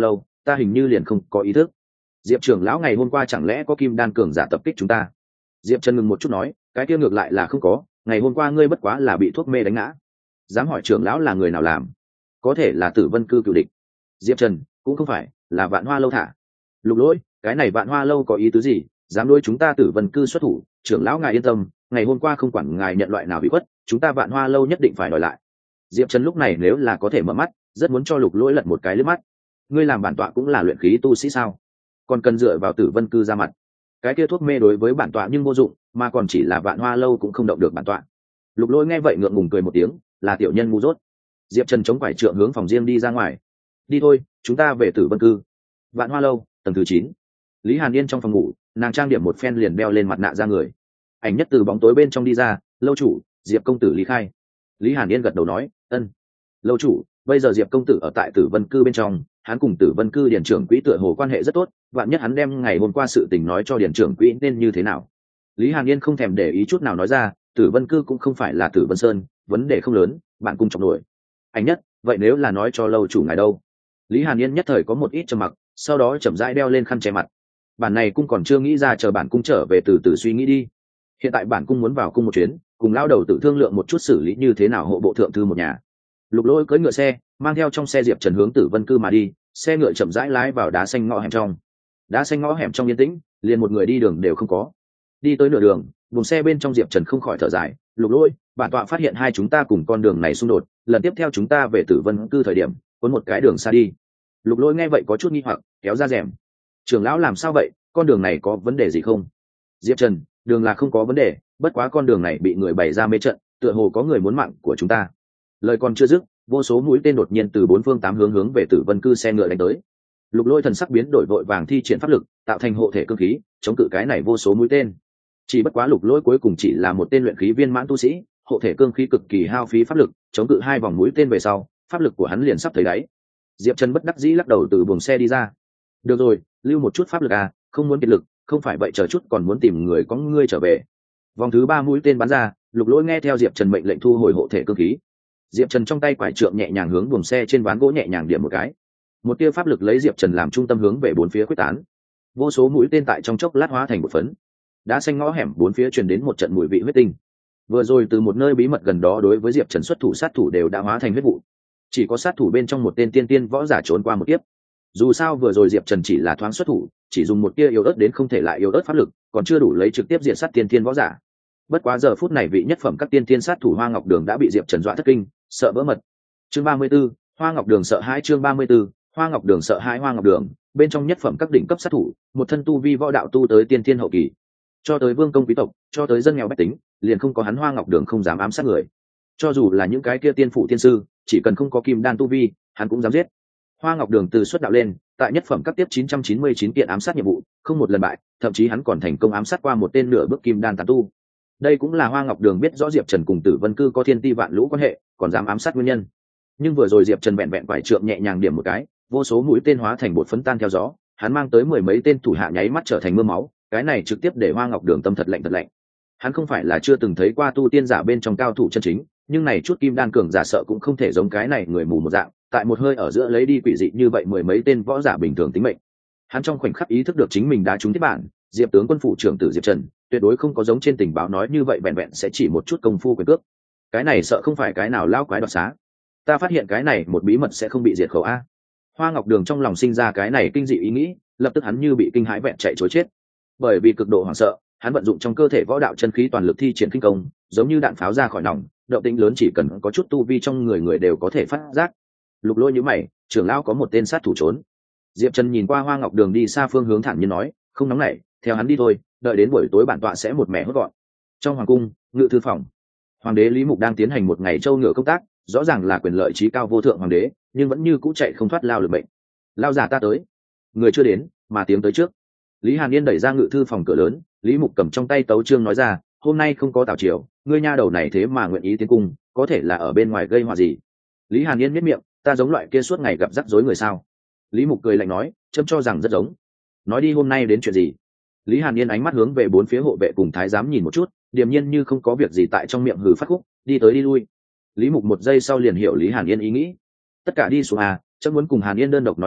ta hình như liền không có ý thức. Diệp trưởng lão ngày hôm qua chẳng lẽ có kim đan cường giả tập kích chúng ta? Diệp Trần ngừng một chút nói, cái kia ngược lại là không có, ngày hôm qua ngươi bất quá là bị thuốc mê đánh ngã. Dám hỏi trưởng lão là người nào làm? Có thể là Tử Vân Cư cựu địch. Diệp Trần, cũng không phải, là Vạn Hoa lâu thả. Lục Lỗi, cái này Vạn Hoa lâu có ý tứ gì? Dám đối chúng ta Tử Vân Cư xuất thủ, trưởng lão ngài yên tâm, ngày hôm qua không quản ngài nhận loại nào bị khuất, chúng ta Vạn Hoa lâu nhất định phải đòi lại. Diệp Trần lúc này nếu là có thể mở mắt, rất muốn cho Lục Lỗi lật một cái liếc mắt. Ngươi làm bản tọa cũng là luyện khí tu sĩ sao? Còn cần dựa vào Tử Vân Cư ra mặt. Cái kia thuốc mê đối với bản tọa nhưng vô dụng, mà còn chỉ là Vạn Hoa lâu cũng không động được bản tọa. Lục Lỗi nghe vậy ngượng ngùng cười một tiếng, là tiểu nhân ngu dốt. Diệp Trần chống quải trượng hướng phòng riêng đi ra ngoài. Đi thôi, chúng ta về Tử Vân Cư. Vạn Hoa lâu, tầng thứ 9. Lý Hàn Yên trong phòng ngủ, nàng trang điểm một phen liền đeo lên mặt nạ ra người. Ảnh nhất từ bóng tối bên trong đi ra, lâu chủ, Diệp công tử lý khai. Lý Hàn Yên gật đầu nói, ân. Lâu chủ, bây giờ Diệp công tử ở tại Tử Vân Cư bên trong, hắn cùng Tử Vân Cư điển trưởng quỹ tựa hồ quan hệ rất tốt, vạn nhất hắn đem ngày hôm qua sự tình nói cho điển trưởng quỹ nên như thế nào. Lý Hàn Yên không thèm để ý chút nào nói ra, Tử Vân Cư cũng không phải là Tử Vân Sơn, vấn đề không lớn, bạn cùng trọng nổi. Anh nhất, vậy nếu là nói cho lâu chủ ngài đâu? Lý Hàn Yên nhất thời có một ít trầm mặc, sau đó chậm rãi đeo lên khăn che mặt. Bản này cung còn chưa nghĩ ra, chờ bản cung trở về từ từ suy nghĩ đi. Hiện tại bản cung muốn vào cung một chuyến, cùng lao đầu tự thương lượng một chút xử lý như thế nào hộ bộ thượng thư một nhà. Lục Lỗi cưỡi ngựa xe, mang theo trong xe Diệp Trần hướng Tử Vân Cư mà đi, xe ngựa chậm rãi lái vào đá xanh ngõ hẻm trong. Đá xanh ngõ hẻm trong yên tĩnh, liền một người đi đường đều không có. Đi tới nửa đường, buồng xe bên trong Diệp Trần không khỏi thở dài, Lục Lỗi, bản tọa phát hiện hai chúng ta cùng con đường này xung đột, lần tiếp theo chúng ta về Tử Vân Cư thời điểm, cuốn một cái đường xa đi. Lục Lỗi nghe vậy có chút nghi hoặc, kéo ra rèm. Trưởng lão làm sao vậy, con đường này có vấn đề gì không? Diệp Trần, đường là không có vấn đề, bất quá con đường này bị người bày ra mê trận, tựa hồ có người muốn mạng của chúng ta. Lời còn chưa dứt, vô số mũi tên đột nhiên từ bốn phương tám hướng về Tử Vân Cư xe ngựa đánh tới. Lục Lỗi thần sắc biến đổi, vội vàng thi triển pháp lực, tạo thành hộ thể cương khí, chống cự cái này vô số mũi tên. Chỉ bất quá Lục Lỗi cuối cùng chỉ là một tên luyện khí viên mãn tu sĩ, hộ thể cương khí cực kỳ hao phí pháp lực, chống cự hai vòng mũi tên về sau, pháp lực của hắn liền sắp thấy đáy. Diệp Trần bất đắc dĩ lắc đầu từ buồng xe đi ra. Được rồi, lưu một chút pháp lực à, không muốn kiệt lực, không phải vậy chờ chút còn muốn tìm người có ngươi trở về. Vòng thứ 3 mũi tên bắn ra, Lục Lỗi nghe theo Diệp Trần mệnh lệnh thu hồi hộ thể cương khí. Diệp Trần trong tay quải trượng nhẹ nhàng hướng buồng xe trên ván gỗ nhẹ nhàng điểm một cái. Một tia pháp lực lấy Diệp Trần làm trung tâm hướng về bốn phía quyết tán. Vô số mũi tên tại trong chốc lát hóa thành một phấn. Đá xanh ngõ hẻm bốn phía truyền đến một trận mùi vị huyết tinh. Vừa rồi từ một nơi bí mật gần đó đối với Diệp Trần xuất thủ, sát thủ đều đã hóa thành huyết vụ. Chỉ có sát thủ bên trong một tên tiên tiên võ giả trốn qua một kiếp. Dù sao vừa rồi Diệp Trần chỉ là thoáng xuất thủ, chỉ dùng một tia yếu ớt đến không thể lại yếu ớt pháp lực, còn chưa đủ lấy trực tiếp diệt sát tiên tiên võ giả. Bất quá giờ phút này vị nhất phẩm các tiên tiên sát thủ Hoa Ngọc Đường đã bị Diệp Trần dọa thất kinh, sợ vỡ mật. Chương 34, Hoa Ngọc Đường sợ hãi. Chương 34, Hoa Ngọc Đường sợ hãi. Hoa Ngọc Đường bên trong nhất phẩm các đỉnh cấp sát thủ, một thân tu vi võ đạo tu tới tiên tiên hậu kỳ, cho tới vương công quý tộc, cho tới dân nghèo bách tính, liền không có hắn Hoa Ngọc Đường không dám ám sát người. Cho dù là những cái kia tiên phụ tiên sư, chỉ cần không có kim đan tu vi, hắn cũng dám giết. Hoa Ngọc Đường từ xuất đạo lên, tại nhất phẩm cấp tiếp 999 kiện ám sát nhiệm vụ, không một lần bại, thậm chí hắn còn thành công ám sát qua một tên nửa bước kim đan tán tu. Đây cũng là Hoa Ngọc Đường biết rõ Diệp Trần cùng Tử Vân Cư có thiên ti vạn lũ quan hệ, còn dám ám sát nguyên nhân. Nhưng vừa rồi Diệp Trần vẹn vẹn quải trượng nhẹ nhàng điểm một cái, vô số mũi tên hóa thành bột phấn tan theo gió, hắn mang tới mười mấy tên thủ hạ nháy mắt trở thành mưa máu, cái này trực tiếp để Hoa Ngọc Đường tâm thật lạnh thật lạnh. Hắn không phải là chưa từng thấy qua tu tiên giả bên trong cao thủ chân chính, nhưng này chút kim đan cường giả sợ cũng không thể giống cái này người mù một dạng, tại một hơi ở giữa lấy đi quỷ dị như vậy mười mấy tên võ giả bình thường tính mệnh. Hắn trong khoảnh khắc ý thức được chính mình đã trúng thiết bản, Diệp tướng quân phụ trưởng tử Diệp Trần tuyệt đối không có giống trên tình báo nói như vậy vẹn vẹn sẽ chỉ một chút công phu quyền cước. Cái này sợ không phải cái nào lao quái đoạt xá. Ta phát hiện cái này một bí mật sẽ không bị diệt khẩu a. Hoa Ngọc Đường trong lòng sinh ra cái này kinh dị ý nghĩ, lập tức hắn như bị kinh hãi vẹn chạy trối chết. Bởi vì cực độ hoảng sợ, hắn vận dụng trong cơ thể võ đạo chân khí toàn lực thi triển kinh công, giống như đạn pháo ra khỏi nòng, động tĩnh lớn chỉ cần có chút tu vi trong người người đều có thể phát giác. Lục Lỗi nhíu mày, trưởng lão có một tên sát thủ trốn. Diệp Trần nhìn qua Hoa Ngọc Đường đi xa phương hướng thản nhiên nói, không nóng nảy, theo hắn đi thôi, đợi đến buổi tối bản tọa sẽ một mẻ hốt gọn. Trong hoàng cung, ngự thư phòng, hoàng đế Lý Mục đang tiến hành một ngày châu ngựa công tác, rõ ràng là quyền lợi trí cao vô thượng hoàng đế, nhưng vẫn như cũ chạy không thoát lao lực bệnh. Lao giả ta tới. Người chưa đến, mà tiếng tới trước. Lý Hàn Yên đẩy ra ngự thư phòng cửa lớn, Lý Mục cầm trong tay tấu chương nói ra, hôm nay không có tảo triều, ngươi nha đầu này thế mà nguyện ý tiến cung, có thể là ở bên ngoài gây họa gì? Lý Hàn Yên miết miệng, ta giống loại kia suốt ngày gặp rắc rối người sao? Lý Mục cười lạnh nói, châm cho rằng rất giống. Nói đi hôm nay đến chuyện gì? Lý Hàn Yên ánh mắt hướng về bốn phía hộ vệ cùng thái giám nhìn một chút, điềm nhiên như không có việc gì tại trong miệng hừ phát khúc, đi tới đi lui. Lý Mục một giây sau liền hiểu Lý Hàn Yên ý nghĩ. Tất cả đi xuống à, chấm muốn cùng Hàn Yên đơn độc nói chuyện,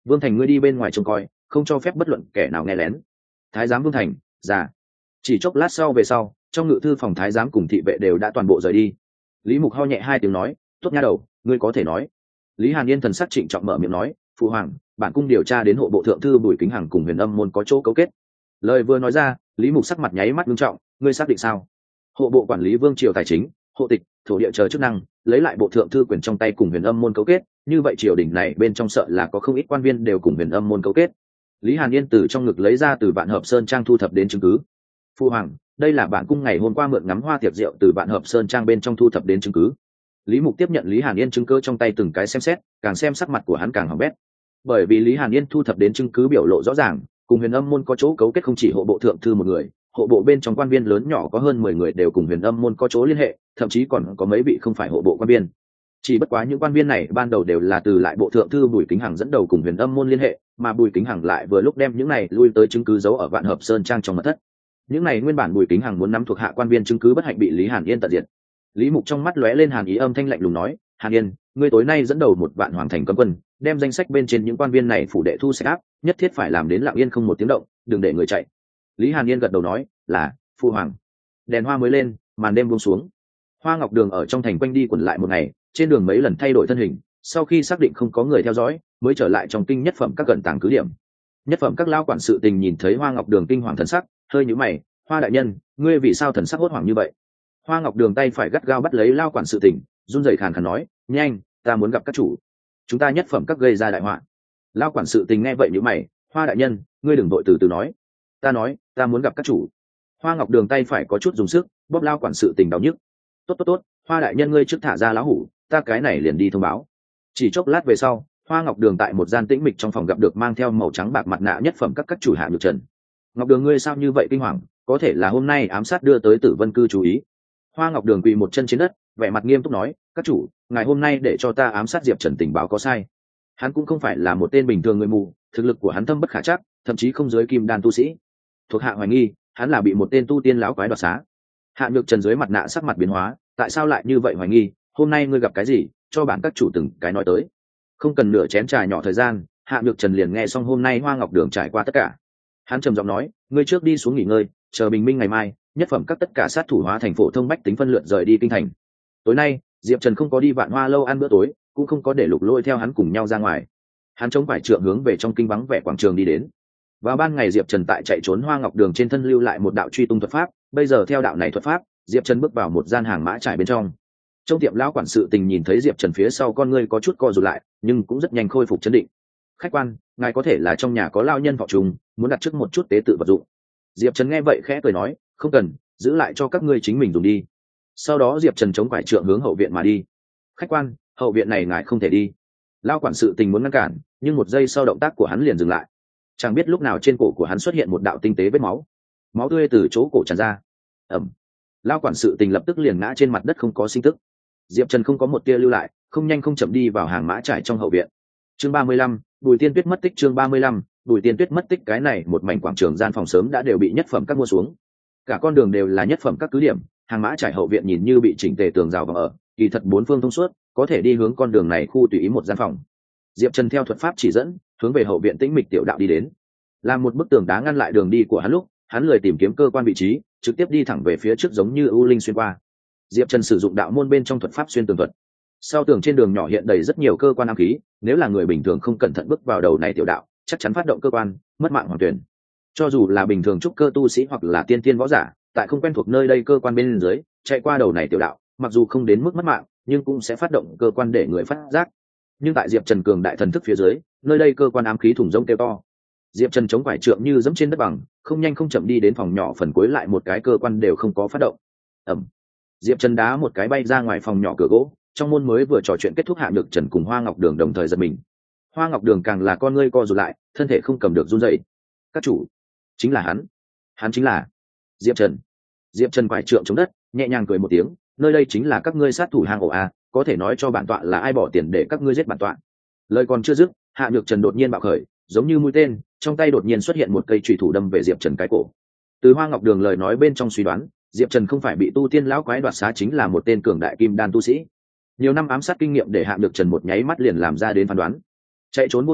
Vương Thành ngươi đi bên ngoài trông coi, không cho phép bất luận kẻ nào nghe lén. Thái giám Vương Thành, già. Chỉ chốc lát sau về sau, trong ngự thư phòng thái giám cùng thị vệ đều đã toàn bộ rời đi. Lý Mục ho nhẹ hai tiếng nói, tốt nha đầu, ngươi có thể nói. Lý Hàn Yên thần sắc trịnh trọng mở miệng nói, phụ hoàng, bản cung điều tra đến hộ bộ thượng thư Bùi Kính Hằng cùng Huyền Âm môn có chỗ cấu kết. Lời vừa nói ra, Lý Mục sắc mặt nháy mắt nghiêm trọng, ngươi xác định sao? Hộ bộ quản lý vương triều tài chính, hộ tịch, thổ địa chờ chức năng, lấy lại bộ thượng thư quyền trong tay cùng Huyền Âm môn cấu kết, như vậy triều đình này bên trong sợ là có không ít quan viên đều cùng Huyền Âm môn cấu kết. Lý Hàn Yên từ trong ngực lấy ra từ Vạn Hợp Sơn trang thu thập đến chứng cứ. Phu hoàng, đây là bản cung ngày hôm qua mượn ngắm hoa tiệc rượu từ Vạn Hợp Sơn trang bên trong thu thập đến chứng cứ. Lý Mục tiếp nhận Lý Hàn Yên chứng cứ trong tay từng cái xem xét, càng xem sắc mặt của hắn càng hỏng bét. Bởi vì Lý Hàn Yên thu thập đến chứng cứ biểu lộ rõ ràng, cùng Huyền Âm môn có chỗ cấu kết không chỉ hộ bộ thượng thư một người, hộ bộ bên trong quan viên lớn nhỏ có hơn 10 người đều cùng Huyền Âm môn có chỗ liên hệ, thậm chí còn có mấy vị không phải hộ bộ quan viên. Chỉ bất quá những quan viên này ban đầu đều là từ lại bộ thượng thư Bùi Kính Hằng dẫn đầu cùng Huyền Âm môn liên hệ, mà Bùi Kính Hằng lại vừa lúc đem những này lui tới chứng cứ giấu ở Vạn Hợp Sơn trang trong mật thất. Những này nguyên bản Bùi Kính Hằng muốn nắm thuộc hạ quan viên chứng cứ bất hạnh bị Lý Hàn Yên tận diệt. Lý Mục trong mắt lóe lên hàn ý, âm thanh lạnh lùng nói, Hàn Yên, ngươi tối nay dẫn đầu 1 vạn hoàng thành cấm quân, đem danh sách bên trên những quan viên này phủ đệ thu sạch áp, nhất thiết phải làm đến lặng yên không một tiếng động, đừng để người chạy. Lý Hàn Yên gật đầu nói, là phu hoàng. Đèn hoa mới lên, màn đêm buông xuống. Hoa Ngọc Đường ở trong thành quanh đi quẩn lại một ngày, trên đường mấy lần thay đổi thân hình, sau khi xác định không có người theo dõi, mới trở lại trong kinh nhất phẩm các gần tàng cứ điểm. Nhất phẩm các lao quản sự tình nhìn thấy Hoa Ngọc Đường kinh hoàng thần sắc, hơi nhíu mày, Hoa đại nhân, ngươi vì sao thần sắc hốt hoảng như vậy? Hoa Ngọc Đường tay phải gắt gao bắt lấy lao quản sự tình, run rẩy khàn khàn nói, nhanh, ta muốn gặp các chủ, chúng ta nhất phẩm các gây ra đại họa. Lao quản sự tình nghe vậy nhíu mày, Hoa đại nhân, ngươi đừng vội, từ từ nói. Nói, ta muốn gặp các chủ. Hoa Ngọc Đường tay phải có chút dùng sức, bóp lao quản sự tình đau nhức. Tốt, Hoa đại nhân ngươi trước thả ra lão hủ, ta cái này liền đi thông báo. Chỉ chốc lát về sau, Hoa Ngọc Đường tại một gian tĩnh mịch trong phòng gặp được mang theo màu trắng bạc mặt nạ nhất phẩm các chủ Hạ Nhược Trần. Ngọc Đường ngươi sao như vậy kinh hoàng, có thể là hôm nay ám sát đưa tới Tử Vân cư chú ý. Hoa Ngọc Đường quỳ một chân trên đất, vẻ mặt nghiêm túc nói, các chủ, ngày hôm nay để cho ta ám sát Diệp Trần tình báo có sai. Hắn cũng không phải là một tên bình thường người mù, thực lực của hắn thâm bất khả trắc, thậm chí không dưới kim đan tu sĩ. Thuộc hạ hoài nghi, hắn là bị một tên tu tiên lão quái đoạt xá. Hạ Nhược Trần dưới mặt nạ sắc mặt biến hóa, tại sao lại như vậy hoài nghi, hôm nay ngươi gặp cái gì, cho bản các chủ từng cái nói tới. Không cần nửa chén trà nhỏ thời gian, Hạ Nhược Trần liền nghe xong hôm nay Hoa Ngọc Đường trải qua tất cả. Hắn trầm giọng nói, ngươi trước đi xuống nghỉ ngơi, chờ bình minh ngày mai, nhất phẩm các tất cả sát thủ hóa thành phổ thông bách tính phân lượt rời đi kinh thành. Tối nay, Diệp Trần không có đi Vạn Hoa lâu ăn bữa tối, cũng không có để Lục Lôi theo hắn cùng nhau ra ngoài. Hắn chống phải trượng hướng về trong kinh vắng vẻ quảng trường đi đến. Vào ban ngày Diệp Trần tại chạy trốn Hoa Ngọc Đường trên thân lưu lại một đạo truy tung thuật pháp, bây giờ theo đạo này thuật pháp, Diệp Trần bước vào một gian hàng mã trải bên trong. Trong tiệm lão quản sự tình nhìn thấy Diệp Trần phía sau con ngươi có chút co rụt lại, nhưng cũng rất nhanh khôi phục trấn định. Khách quan, ngài có thể là trong nhà có lao nhân vọ trùng, muốn đặt trước một chút tế tự vật dụng. Diệp Trần nghe vậy khẽ cười nói, không cần, giữ lại cho các ngươi chính mình dùng đi. Sau đó Diệp Trần chống quải trượng hướng hậu viện mà đi. Khách quan, hậu viện này ngài không thể đi. Lao quản sự tình muốn ngăn cản, nhưng một giây sau động tác của hắn liền dừng lại. Chẳng biết lúc nào trên cổ của hắn xuất hiện một đạo tinh tế vết máu, máu tươi từ chỗ cổ tràn ra. Ẩm. Lao quản sự tình lập tức liền ngã trên mặt đất không có sinh tức. Diệp Trần không có một tia lưu lại, không nhanh không chậm đi vào hàng mã trải trong hậu viện. Chương 35, Bùi Tiên Tuyết mất tích. Chương 35, Bùi Tiên Tuyết mất tích. Cái này một mảnh quảng trường gian phòng sớm đã đều bị nhất phẩm các mua xuống. Cả con đường đều là nhất phẩm các cứ điểm, hàng mã trải hậu viện nhìn như bị chỉnh tề tường rào vào ở, kỳ thật bốn phương thông suốt, có thể đi hướng con đường này khu tùy ý một gian phòng. Diệp Trần theo thuật pháp chỉ dẫn, hướng về hậu viện tĩnh mịch tiểu đạo đi đến. Làm một bức tường đá ngăn lại đường đi của hắn lúc, hắn lười tìm kiếm cơ quan vị trí, trực tiếp đi thẳng về phía trước giống như ưu linh xuyên qua. Diệp Trần sử dụng đạo môn bên trong thuật pháp xuyên tường thuật. Sau tường trên đường nhỏ hiện đầy rất nhiều cơ quan ám khí, nếu là người bình thường không cẩn thận bước vào đầu này tiểu đạo, chắc chắn phát động cơ quan, mất mạng hoàn toàn. Cho dù là bình thường trúc cơ tu sĩ hoặc là tiên tiên võ giả, tại không quen thuộc nơi đây cơ quan bên dưới, chạy qua đầu này tiểu đạo, mặc dù không đến mức mất mạng, nhưng cũng sẽ phát động cơ quan để người phát giác. Nhưng tại Diệp Trần cường đại thần thức phía dưới, nơi đây cơ quan ám khí thủng rông kêu to. Diệp Trần chống quải trượng như dẫm trên đất bằng, không nhanh không chậm đi đến phòng nhỏ phần cuối, lại một cái cơ quan đều không có phát động. Ầm. Diệp Trần đá một cái bay ra ngoài phòng nhỏ cửa gỗ, trong môn mới vừa trò chuyện kết thúc, Hạ Nhược Trần cùng Hoa Ngọc Đường đồng thời giật mình. Hoa Ngọc Đường càng là con ngươi co rụt lại, thân thể không cầm được run rẩy. Các chủ, chính là hắn chính là Diệp Trần. Diệp Trần quải trượng chống đất, nhẹ nhàng cười một tiếng, nơi đây chính là các ngươi sát thủ hang ổ a, có thể nói cho bản tọa là ai bỏ tiền để các ngươi giết bản tọa. Lời còn chưa dứt, Hạ Nhược Trần đột nhiên bạo khởi, giống như mũi tên, trong tay đột nhiên xuất hiện một cây chùy thủ đâm về Diệp Trần cái cổ. Từ Hoa Ngọc Đường lời nói bên trong suy đoán, Diệp Trần không phải bị tu tiên lão quái đoạt xá, chính là một tên cường đại kim đan tu sĩ. Nhiều năm ám sát kinh nghiệm để Hạ Nhược Trần một nháy mắt liền làm ra đến phán đoán. Chạy trốn vô dụng,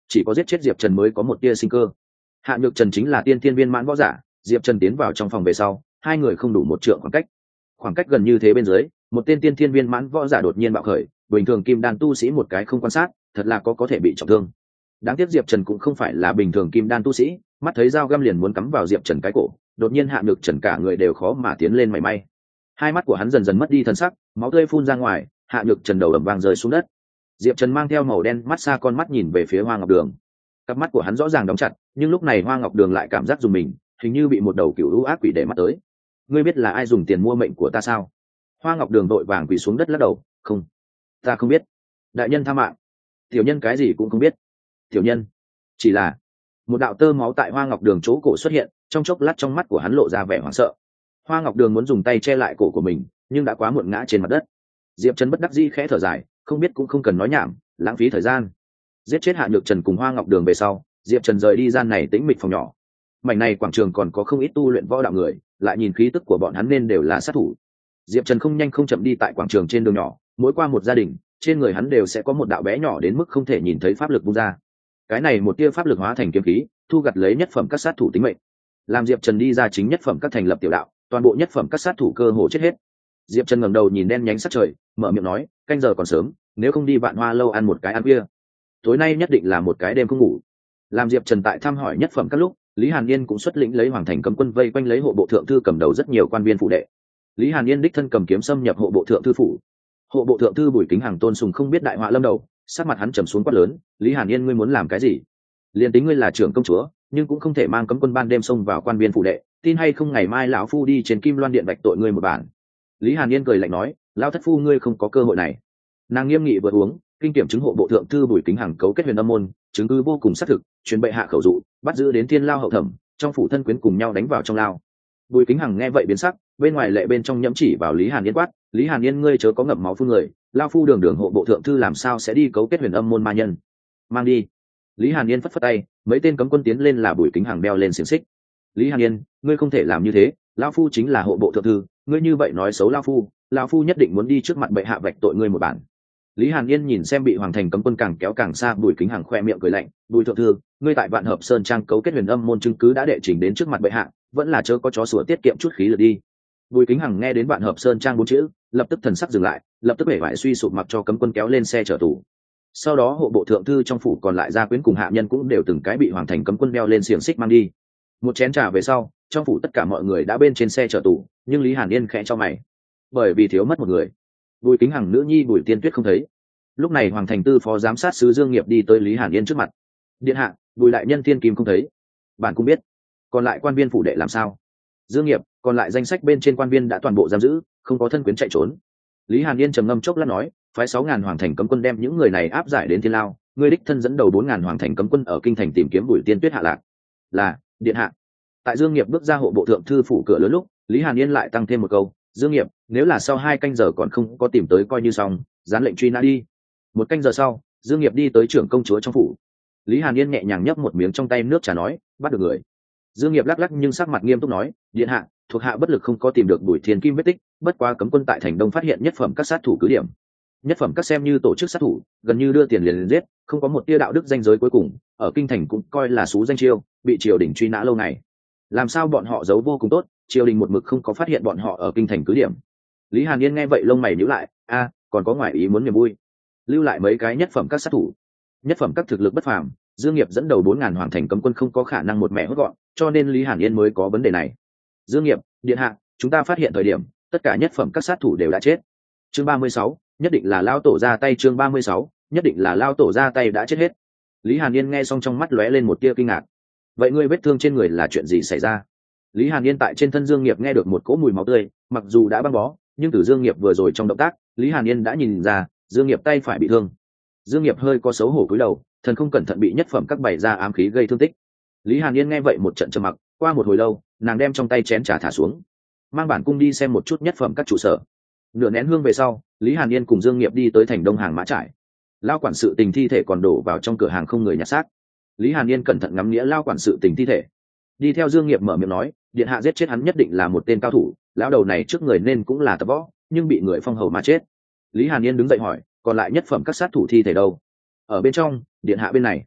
chỉ có giết chết diệp trần mới có một tia sinh cơ. Hạ Nhược Trần chính là tiên thiên viên mãn võ giả, diệp trần tiến vào trong phòng về sau, hai người không đủ một trượng khoảng cách gần như thế bên dưới, một tên tiên thiên viên mãn võ giả đột nhiên bạo khởi, bình thường kim đan tu sĩ một cái không quan sát, thật là có thể bị trọng thương. Đáng tiếc diệp trần cũng không phải là bình thường kim đan tu sĩ, mắt thấy dao găm liền muốn cắm vào diệp trần cái cổ, đột nhiên Hạ Nhược Trần cả người đều khó mà tiến lên mảy may. Hai mắt của hắn dần dần mất đi thần sắc, máu tươi phun ra ngoài, Hạ Nhược Trần đầu ầm vang rơi xuống đất. Diệp Trần mang theo màu đen mắt xa con mắt nhìn về phía Hoa Ngọc Đường. Cặp mắt của hắn rõ ràng đóng chặt, nhưng lúc này Hoa Ngọc Đường lại cảm giác dùng mình, hình như bị một đầu cựu u ác quỷ để mắt tới. Ngươi biết là ai dùng tiền mua mệnh của ta sao? Hoa Ngọc Đường vội vàng quỳ xuống đất lắc đầu, không, ta không biết. Đại nhân tha mạng. Tiểu nhân cái gì cũng không biết. Tiểu nhân chỉ là một đạo tơ máu tại Hoa Ngọc Đường chỗ cổ xuất hiện, trong chốc lát trong mắt của hắn lộ ra vẻ hoảng sợ. Hoa Ngọc Đường muốn dùng tay che lại cổ của mình, nhưng đã quá muộn, ngã trên mặt đất. Diệp Trần bất đắc dĩ khẽ thở dài, không biết cũng không cần nói nhảm, lãng phí thời gian. Giết chết Hạ Nhược Trần cùng Hoa Ngọc Đường về sau, Diệp Trần rời đi gian này tĩnh mịch phòng nhỏ. Mảnh này quảng trường còn có không ít tu luyện võ đạo người, lại nhìn khí tức của bọn hắn nên đều là sát thủ. Diệp Trần không nhanh không chậm đi tại quảng trường trên đường nhỏ, mỗi qua một gia đình, trên người hắn đều sẽ có một đạo bé nhỏ đến mức không thể nhìn thấy pháp lực bung ra. Cái này một tia pháp lực hóa thành kiếm khí, thu gặt lấy nhất phẩm các sát thủ tính mệnh. Làm Diệp Trần đi ra chính nhất phẩm các thành lập tiểu đạo, toàn bộ nhất phẩm các sát thủ cơ hồ chết hết. Diệp Trần ngẩng đầu nhìn đen nhánh sát trời, mở miệng nói, canh giờ còn sớm, nếu không đi Vạn Hoa lâu ăn một cái ăn khuya, tối nay nhất định là một cái đêm không ngủ. Làm Diệp Trần tại thăm hỏi nhất phẩm các lúc, Lý Hàn Yên cũng xuất lĩnh lấy Hoàng Thành cấm quân vây quanh lấy hộ bộ thượng thư cầm đầu rất nhiều quan viên phụ đệ. Lý Hàn Yên đích thân cầm kiếm xâm nhập hộ bộ thượng thư phủ. Hộ bộ thượng thư Bùi Kính Hằng tôn sùng không biết đại họa lâm đầu, sắc mặt hắn trầm xuống quát lớn, Lý Hàn Yên ngươi muốn làm cái gì? Liên tính ngươi là trưởng công chúa, nhưng cũng không thể mang cấm quân ban đêm xông vào quan viên phụ đệ, tin hay không ngày mai lão phu đi trên Kim Loan điện vạch tội ngươi một bản. Lý Hàn Yên cười lạnh nói, lão thất phu ngươi không có cơ hội này. Nàng nghiêm nghị vượt uống, kinh kiểm chứng hộ bộ thượng thư Bùi Kính Hằng cấu kết huyền âm môn, chứng cứ vô cùng xác thực, truyền bệ hạ khẩu dụ, bắt giữ đến thiên lao hậu thẩm, trong phủ thân quyến cùng nhau đánh vào trong lao. Bùi Kính Hằng nghe vậy biến sắc, bên ngoài lệ bên trong nhẫm chỉ vào Lý Hàn Yên quát, Lý Hàn Yên ngươi chớ có ngậm máu phun người, lao phu đường đường hộ bộ thượng thư làm sao sẽ đi cấu kết huyền âm môn ma nhân? Mang đi. Lý Hàn Yên phất phất tay, mấy tên cấm quân tiến lên là Bùi Kính Hằng đeo lên xiềng xích. Lý Hàn Yên, ngươi không thể làm như thế, lao phu chính là hộ bộ thượng thư, ngươi như vậy nói xấu lao phu nhất định muốn đi trước mặt bệ hạ vạch tội ngươi một bản. Lý Hàn Yên nhìn xem bị Hoàng Thành cấm quân càng kéo càng xa, Bùi Kính Hằng khoe miệng cười lạnh, Bùi thượng thư, ngươi tại Vạn Hợp Sơn trang cấu kết huyền âm môn chứng cứ đã đệ trình đến trước mặt bệ hạ, vẫn là chớ có chó sủa tiết kiệm chút khí lực đi. Bùi Kính Hằng nghe đến Vạn Hợp Sơn trang bốn chữ, lập tức thần sắc dừng lại, lập tức bể vải suy sụp mặc cho cấm quân kéo lên xe chở tù. Sau đó hộ bộ thượng thư trong phủ còn lại gia quyến cùng hạ nhân cũng đều từng cái bị Hoàng Thành cấm quân đeo lên xiềng xích mang đi. Một chén trà về sau, trong phủ tất cả mọi người đã bên trên xe chở tù, nhưng Lý Hàn Yên khẽ cho mày, bởi vì thiếu mất một người. Bùi Kính Hằng nữ nhi Bùi Tiên Tuyết không thấy. Lúc này Hoàng Thành tư phó giám sát sứ Dương Nghiệp đi tới Lý Hàn Yên trước mặt. Điện hạ, Bùi đại nhân thiên kim không thấy. Bạn cũng biết, còn lại quan viên phủ đệ làm sao? Dương Nghiệp, còn lại danh sách bên trên quan viên đã toàn bộ giam giữ, không có thân quyến chạy trốn. Lý Hàn Yên trầm ngâm chốc lát nói, phái 6.000 Hoàng Thành cấm quân đem những người này áp giải đến thiên lao, ngươi đích thân dẫn đầu 4.000 Hoàng Thành cấm quân ở kinh thành tìm kiếm Bùi Tiên Tuyết hạ lạc. Là, điện hạ. Tại Dương Nghiệp bước ra hộ bộ thượng thư phủ cửa lớn lúc, Lý Hàn Yên lại tăng thêm một câu, Dương Nghiệp, nếu là sau 2 canh giờ còn không có tìm tới coi như xong, gián lệnh truy nã đi. 1 canh giờ sau, Dương Nghiệp đi tới trưởng công chúa trong phủ. Lý Hàn Yên nhẹ nhàng nhấp một miếng trong tay nước trà nói, bắt được người. Dương Nghiệp lắc lắc nhưng sắc mặt nghiêm túc nói, điện hạ, thuộc hạ bất lực không có tìm được Bùi Thiên Kim vết tích, bất quá cấm quân tại thành Đông phát hiện nhất phẩm các sát thủ cứ điểm. Nhất phẩm các xem như tổ chức sát thủ, gần như đưa tiền liền giết, không có một tia đạo đức danh giới cuối cùng, ở kinh thành cũng coi là xú danh chiêu, bị triều đình truy nã lâu ngày. Làm sao bọn họ giấu vô cùng tốt, triều đình một mực không có phát hiện bọn họ ở kinh thành cứ điểm. Lý Hàn Yên nghe vậy lông mày nhíu lại, còn có ngoại ý muốn niềm vui. Lưu lại mấy cái nhất phẩm các sát thủ. Nhất phẩm các thực lực bất phàm, Dương Nghiệp dẫn đầu 4.000 Hoàng Thành cấm quân không có khả năng một mẻ hốt gọn, cho nên Lý Hàn Yên mới có vấn đề này. Dương Nghiệp, điện hạ, chúng ta phát hiện thời điểm, tất cả nhất phẩm các sát thủ đều đã chết. Chương 36, nhất định là lao tổ ra tay. Chương 36, nhất định là lao tổ ra tay đã chết hết. Lý Hàn Yên nghe xong trong mắt lóe lên một tia kinh ngạc. Vậy ngươi vết thương trên người là chuyện gì xảy ra? Lý Hàn Yên tại trên thân Dương Nghiệp nghe được một cỗ mùi máu tươi, mặc dù đã băng bó, nhưng từ Dương Nghiệp vừa rồi trong động tác, Lý Hàn Yên đã nhìn ra, Dương Nghiệp tay phải bị thương. Dương Nghiệp hơi có xấu hổ cúi đầu, thần không cẩn thận bị nhất phẩm các bày ra ám khí gây thương tích. Lý Hàn Yên nghe vậy một trận trầm mặc, qua một hồi lâu, nàng đem trong tay chén trà thả xuống, mang bản cung đi xem một chút nhất phẩm các trụ sở. Nửa nén hương về sau, Lý Hàn Yên cùng Dương Nghiệp đi tới thành Đông hàng mã trại. Lao quản sự tình thi thể còn đổ vào trong cửa hàng không người nhặt xác. Lý Hàn Yên cẩn thận ngắm nghĩa lao quản sự tình thi thể, đi theo Dương Nghiệp mở miệng nói, điện hạ giết chết hắn nhất định là một tên cao thủ, lão đầu này trước người nên cũng là tập võ, nhưng bị người phong hầu mà chết. Lý Hàn Yên đứng dậy hỏi, còn lại nhất phẩm các sát thủ thi thể đâu? Ở bên trong, điện hạ bên này.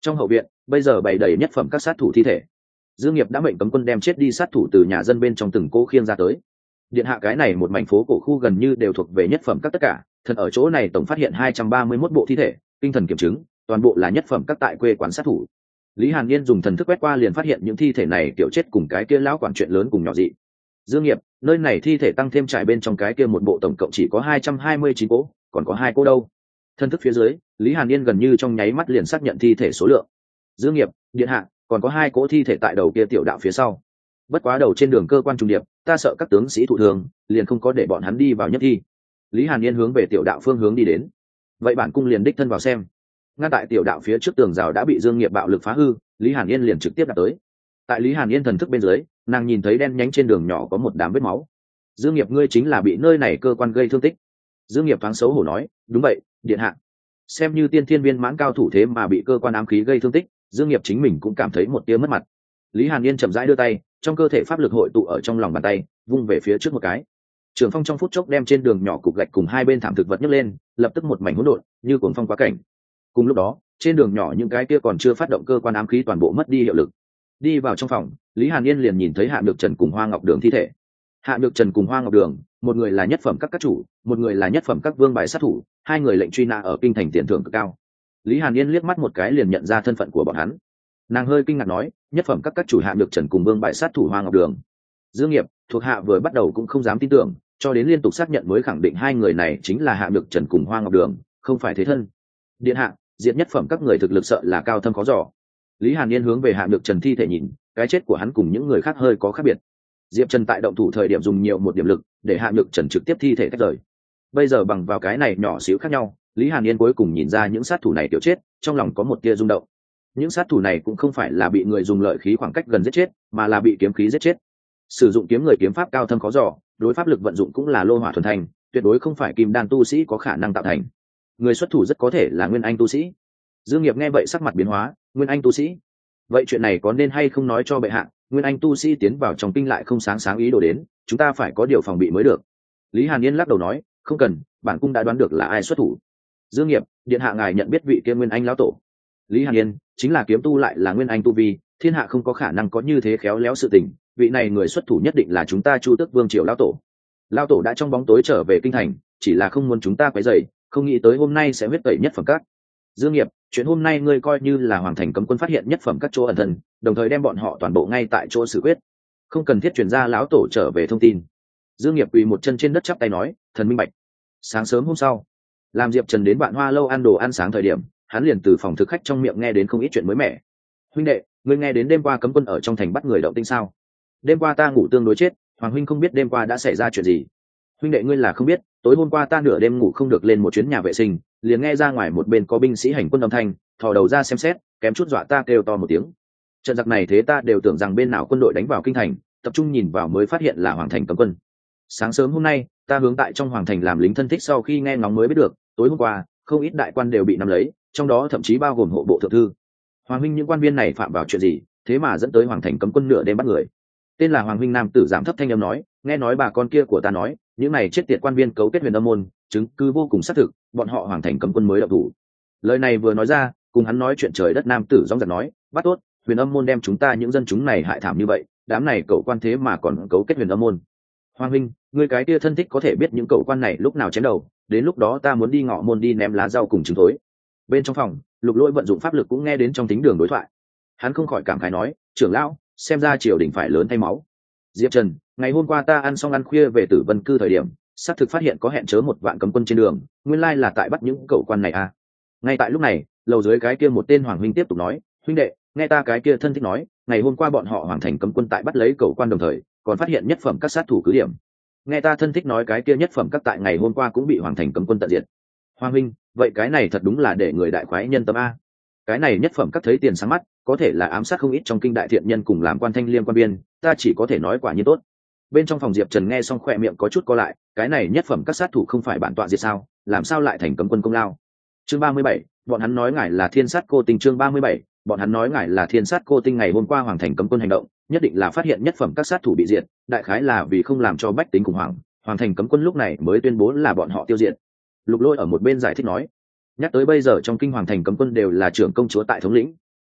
Trong hậu viện bây giờ bày đầy nhất phẩm các sát thủ thi thể. Dương Nghiệp đã mệnh cấm quân đem chết đi sát thủ từ nhà dân bên trong từng cỗ khiêng ra tới. Điện hạ, cái này một mảnh phố cổ khu gần như đều thuộc về nhất phẩm các tất cả, thật ở chỗ này tổng phát hiện 231 bộ thi thể, kinh thần kiểm chứng, toàn bộ là nhất phẩm các tại quê quán sát thủ. Lý Hàn Yên dùng thần thức quét qua liền phát hiện những thi thể này kiểu chết cùng cái kia lão quản chuyện lớn cùng nhỏ dị. Dương Nghiệp, nơi này thi thể tăng thêm trải bên trong cái kia một bộ tổng cộng chỉ có 229 cỗ, còn có 2 cỗ đâu? Thần thức phía dưới, Lý Hàn Yên gần như trong nháy mắt liền xác nhận thi thể số lượng. Dương Nghiệp, điện hạ, còn có 2 cỗ thi thể tại đầu kia tiểu đạo phía sau. Bất quá đầu trên đường cơ quan trùng điệp, ta sợ các tướng sĩ thụ thương, liền không có để bọn hắn đi vào nhất thi. Lý Hàn Yên hướng về tiểu đạo phương hướng đi đến. Vậy bản cung liền đích thân vào xem. Ngay tại tiểu đạo phía trước tường rào đã bị Dương Nghiệp bạo lực phá hư, Lý Hàn Yên liền trực tiếp đặt tới. Tại Lý Hàn Yên thần thức bên dưới, nàng nhìn thấy đen nhánh trên đường nhỏ có một đám vết máu. Dương Nghiệp, ngươi chính là bị nơi này cơ quan gây thương tích. Dương Nghiệp thoáng xấu hổ nói, đúng vậy, điện hạ. Xem như tiên thiên viên mãn cao thủ thế mà bị cơ quan ám khí gây thương tích, Dương Nghiệp chính mình cũng cảm thấy một tia mất mặt. Lý Hàn Yên chậm rãi đưa tay, trong cơ thể pháp lực hội tụ ở trong lòng bàn tay, vung về phía trước một cái. Trường phong trong phút chốc đem trên đường nhỏ cục gạch cùng hai bên thảm thực vật nhấc lên, lập tức một mảnh hỗn độn, như cuồng phong quá cảnh. Cùng lúc đó, trên đường nhỏ những cái kia còn chưa phát động cơ quan ám khí toàn bộ mất đi hiệu lực. Đi vào trong phòng, Lý Hàn Yên liền nhìn thấy Hạ Nhược Trần cùng Hoa Ngọc Đường thi thể. Hạ Nhược Trần cùng Hoa Ngọc Đường, một người là nhất phẩm các chủ, một người là nhất phẩm các vương bài sát thủ, hai người lệnh truy nã ở kinh thành tiền thưởng cực cao. Lý Hàn Yên liếc mắt một cái liền nhận ra thân phận của bọn hắn. Nàng hơi kinh ngạc nói, nhất phẩm các chủ Hạ Nhược Trần cùng vương bài sát thủ Hoa Ngọc Đường. Dương Nghiệp, thuộc hạ vừa bắt đầu cũng không dám tin tưởng, cho đến liên tục xác nhận mới khẳng định hai người này chính là Hạ Nhược Trần cùng Hoa Ngọc Đường, không phải thế thân. Điện hạ, diệt nhất phẩm các người thực lực sợ là cao thâm khó dò. Lý Hàn Yên hướng về Hạ Nhược Trần thi thể nhìn, cái chết của hắn cùng những người khác hơi có khác biệt. Diệp Trần tại động thủ thời điểm dùng nhiều một điểm lực, để Hạ Nhược Trần trực tiếp thi thể tách rời. Bây giờ bằng vào cái này nhỏ xíu khác nhau, Lý Hàn Yên cuối cùng nhìn ra những sát thủ này tiểu chết, trong lòng có một tia rung động. Những sát thủ này cũng không phải là bị người dùng lợi khí khoảng cách gần giết chết, mà là bị kiếm khí giết chết. Sử dụng kiếm người kiếm pháp cao thâm khó dò, đối pháp lực vận dụng cũng là lô hỏa thuần thành, tuyệt đối không phải kim đan tu sĩ có khả năng tạo thành. Người xuất thủ rất có thể là nguyên anh tu sĩ. Dương Nghiệp nghe vậy sắc mặt biến hóa, nguyên anh tu sĩ. Vậy chuyện này có nên hay không nói cho bệ hạ, nguyên anh tu sĩ tiến vào trong kinh lại không sáng ý đồ đến, chúng ta phải có điều phòng bị mới được. Lý Hàn Yên lắc đầu nói, không cần, bản cung đã đoán được là ai xuất thủ. Dương Nghiệp, điện hạ ngài nhận biết vị kia nguyên anh lão tổ. Lý Hàn Yên, chính là kiếm tu lại là nguyên anh tu vi, thiên hạ không có khả năng có như thế khéo léo sự tình, vị này người xuất thủ nhất định là chúng ta Chu Tước Vương triều lão tổ. Lão tổ đã trong bóng tối trở về kinh thành, chỉ là không muốn chúng ta quấy rầy, không nghĩ tới hôm nay sẽ huyết tẩy nhất phẩm các. Dương Nghiệp, chuyện hôm nay ngươi coi như là hoàng thành cấm quân phát hiện nhất phẩm các chỗ ẩn thân, đồng thời đem bọn họ toàn bộ ngay tại chỗ xử quyết, không cần thiết truyền ra lão tổ trở về thông tin. Dương Nghiệp quỳ một chân trên đất chắp tay nói, thần minh bạch. Sáng sớm hôm sau, làm Diệp Trần đến Vạn Hoa lâu ăn đồ ăn sáng thời điểm, hắn liền từ phòng thực khách trong miệng nghe đến không ít chuyện mới mẻ. Huynh đệ, ngươi nghe đến đêm qua cấm quân ở trong thành bắt người động tinh sao? Đêm qua ta ngủ tương đối chết, hoàng huynh không biết đêm qua đã xảy ra chuyện gì. Huynh đệ ngươi là không biết, tối hôm qua ta nửa đêm ngủ không được lên một chuyến nhà vệ sinh, liền nghe ra ngoài một bên có binh sĩ hành quân âm thanh, thò đầu ra xem xét, kém chút dọa ta kêu to một tiếng. Trận giặc này thế ta đều tưởng rằng bên nào quân đội đánh vào kinh thành, tập trung nhìn vào mới phát hiện là hoàng thành cấm quân. Sáng sớm hôm nay, ta hướng tại trong hoàng thành làm lính thân thích sau khi nghe ngóng mới biết được, tối hôm qua không ít đại quan đều bị nắm lấy, trong đó thậm chí bao gồm hộ bộ thượng thư. Hoàng huynh, những quan viên này phạm vào chuyện gì, thế mà dẫn tới hoàng thành cấm quân nửa đêm bắt người? Tên là Hoàng huynh nam tử giảm thấp thanh âm nói, nghe nói bà con kia của ta nói, những này chết tiệt quan viên cấu kết huyền âm môn, chứng cứ vô cùng xác thực, bọn họ hoàng thành cấm quân mới động thủ. Lời này vừa nói ra, cùng hắn nói chuyện trời đất nam tử rong rạc nói, bắt tốt, huyền âm môn đem chúng ta những dân chúng này hại thảm như vậy, đám này cậu quan thế mà còn cấu kết huyền âm môn. Hoàng huynh, người cái kia thân thích có thể biết những cậu quan này lúc nào chém đầu, đến lúc đó ta muốn đi ngọ môn đi ném lá rau cùng trứng thối. Bên trong phòng, Lục Lỗi vận dụng pháp lực cũng nghe đến trong tính đường đối thoại. Hắn không khỏi cảm khái nói, trưởng lão, xem ra triều đình phải lớn thay máu. Diệp Trần, ngày hôm qua ta ăn xong ăn khuya về Tử Vân Cư thời điểm, xác thực phát hiện có hẹn chớ một vạn cấm quân trên đường, nguyên lai là tại bắt những cậu quan này à. Ngay tại lúc này, lầu dưới cái kia một tên hoàng huynh tiếp tục nói, huynh đệ, nghe ta cái kia thân thích nói, ngày hôm qua bọn họ hoàng thành cấm quân tại bắt lấy cậu quan đồng thời, còn phát hiện nhất phẩm các sát thủ cứ điểm. Nghe ta thân thích nói cái kia nhất phẩm các tại ngày hôm qua cũng bị hoàng thành cấm quân tận diệt. Hoàng huynh, vậy cái này thật đúng là để người đại khoái nhân tâm a. Cái này nhất phẩm các thấy tiền sáng mắt, có thể là ám sát không ít trong kinh đại thiện nhân cùng làm quan thanh liêm quan biên, ta chỉ có thể nói quả nhiên tốt. Bên trong phòng Diệp Trần nghe xong khỏe miệng có chút co lại, cái này nhất phẩm các sát thủ không phải bản tọa diệt sao, làm sao lại thành cấm quân công lao? Chương 37, bọn hắn nói ngài là Thiên Sát Cô Tinh. Chương 37, bọn hắn nói ngài là Thiên Sát Cô Tinh. Ngày hôm qua hoàng thành cấm quân hành động, nhất định là phát hiện nhất phẩm các sát thủ bị diệt, đại khái là vì không làm cho bách tính khủng hoảng, hoàng thành cấm quân lúc này mới tuyên bố là bọn họ tiêu diệt. Lục Lôi ở một bên giải thích nói, nhắc tới bây giờ trong kinh hoàng thành cấm quân đều là trưởng công chúa tại thống lĩnh,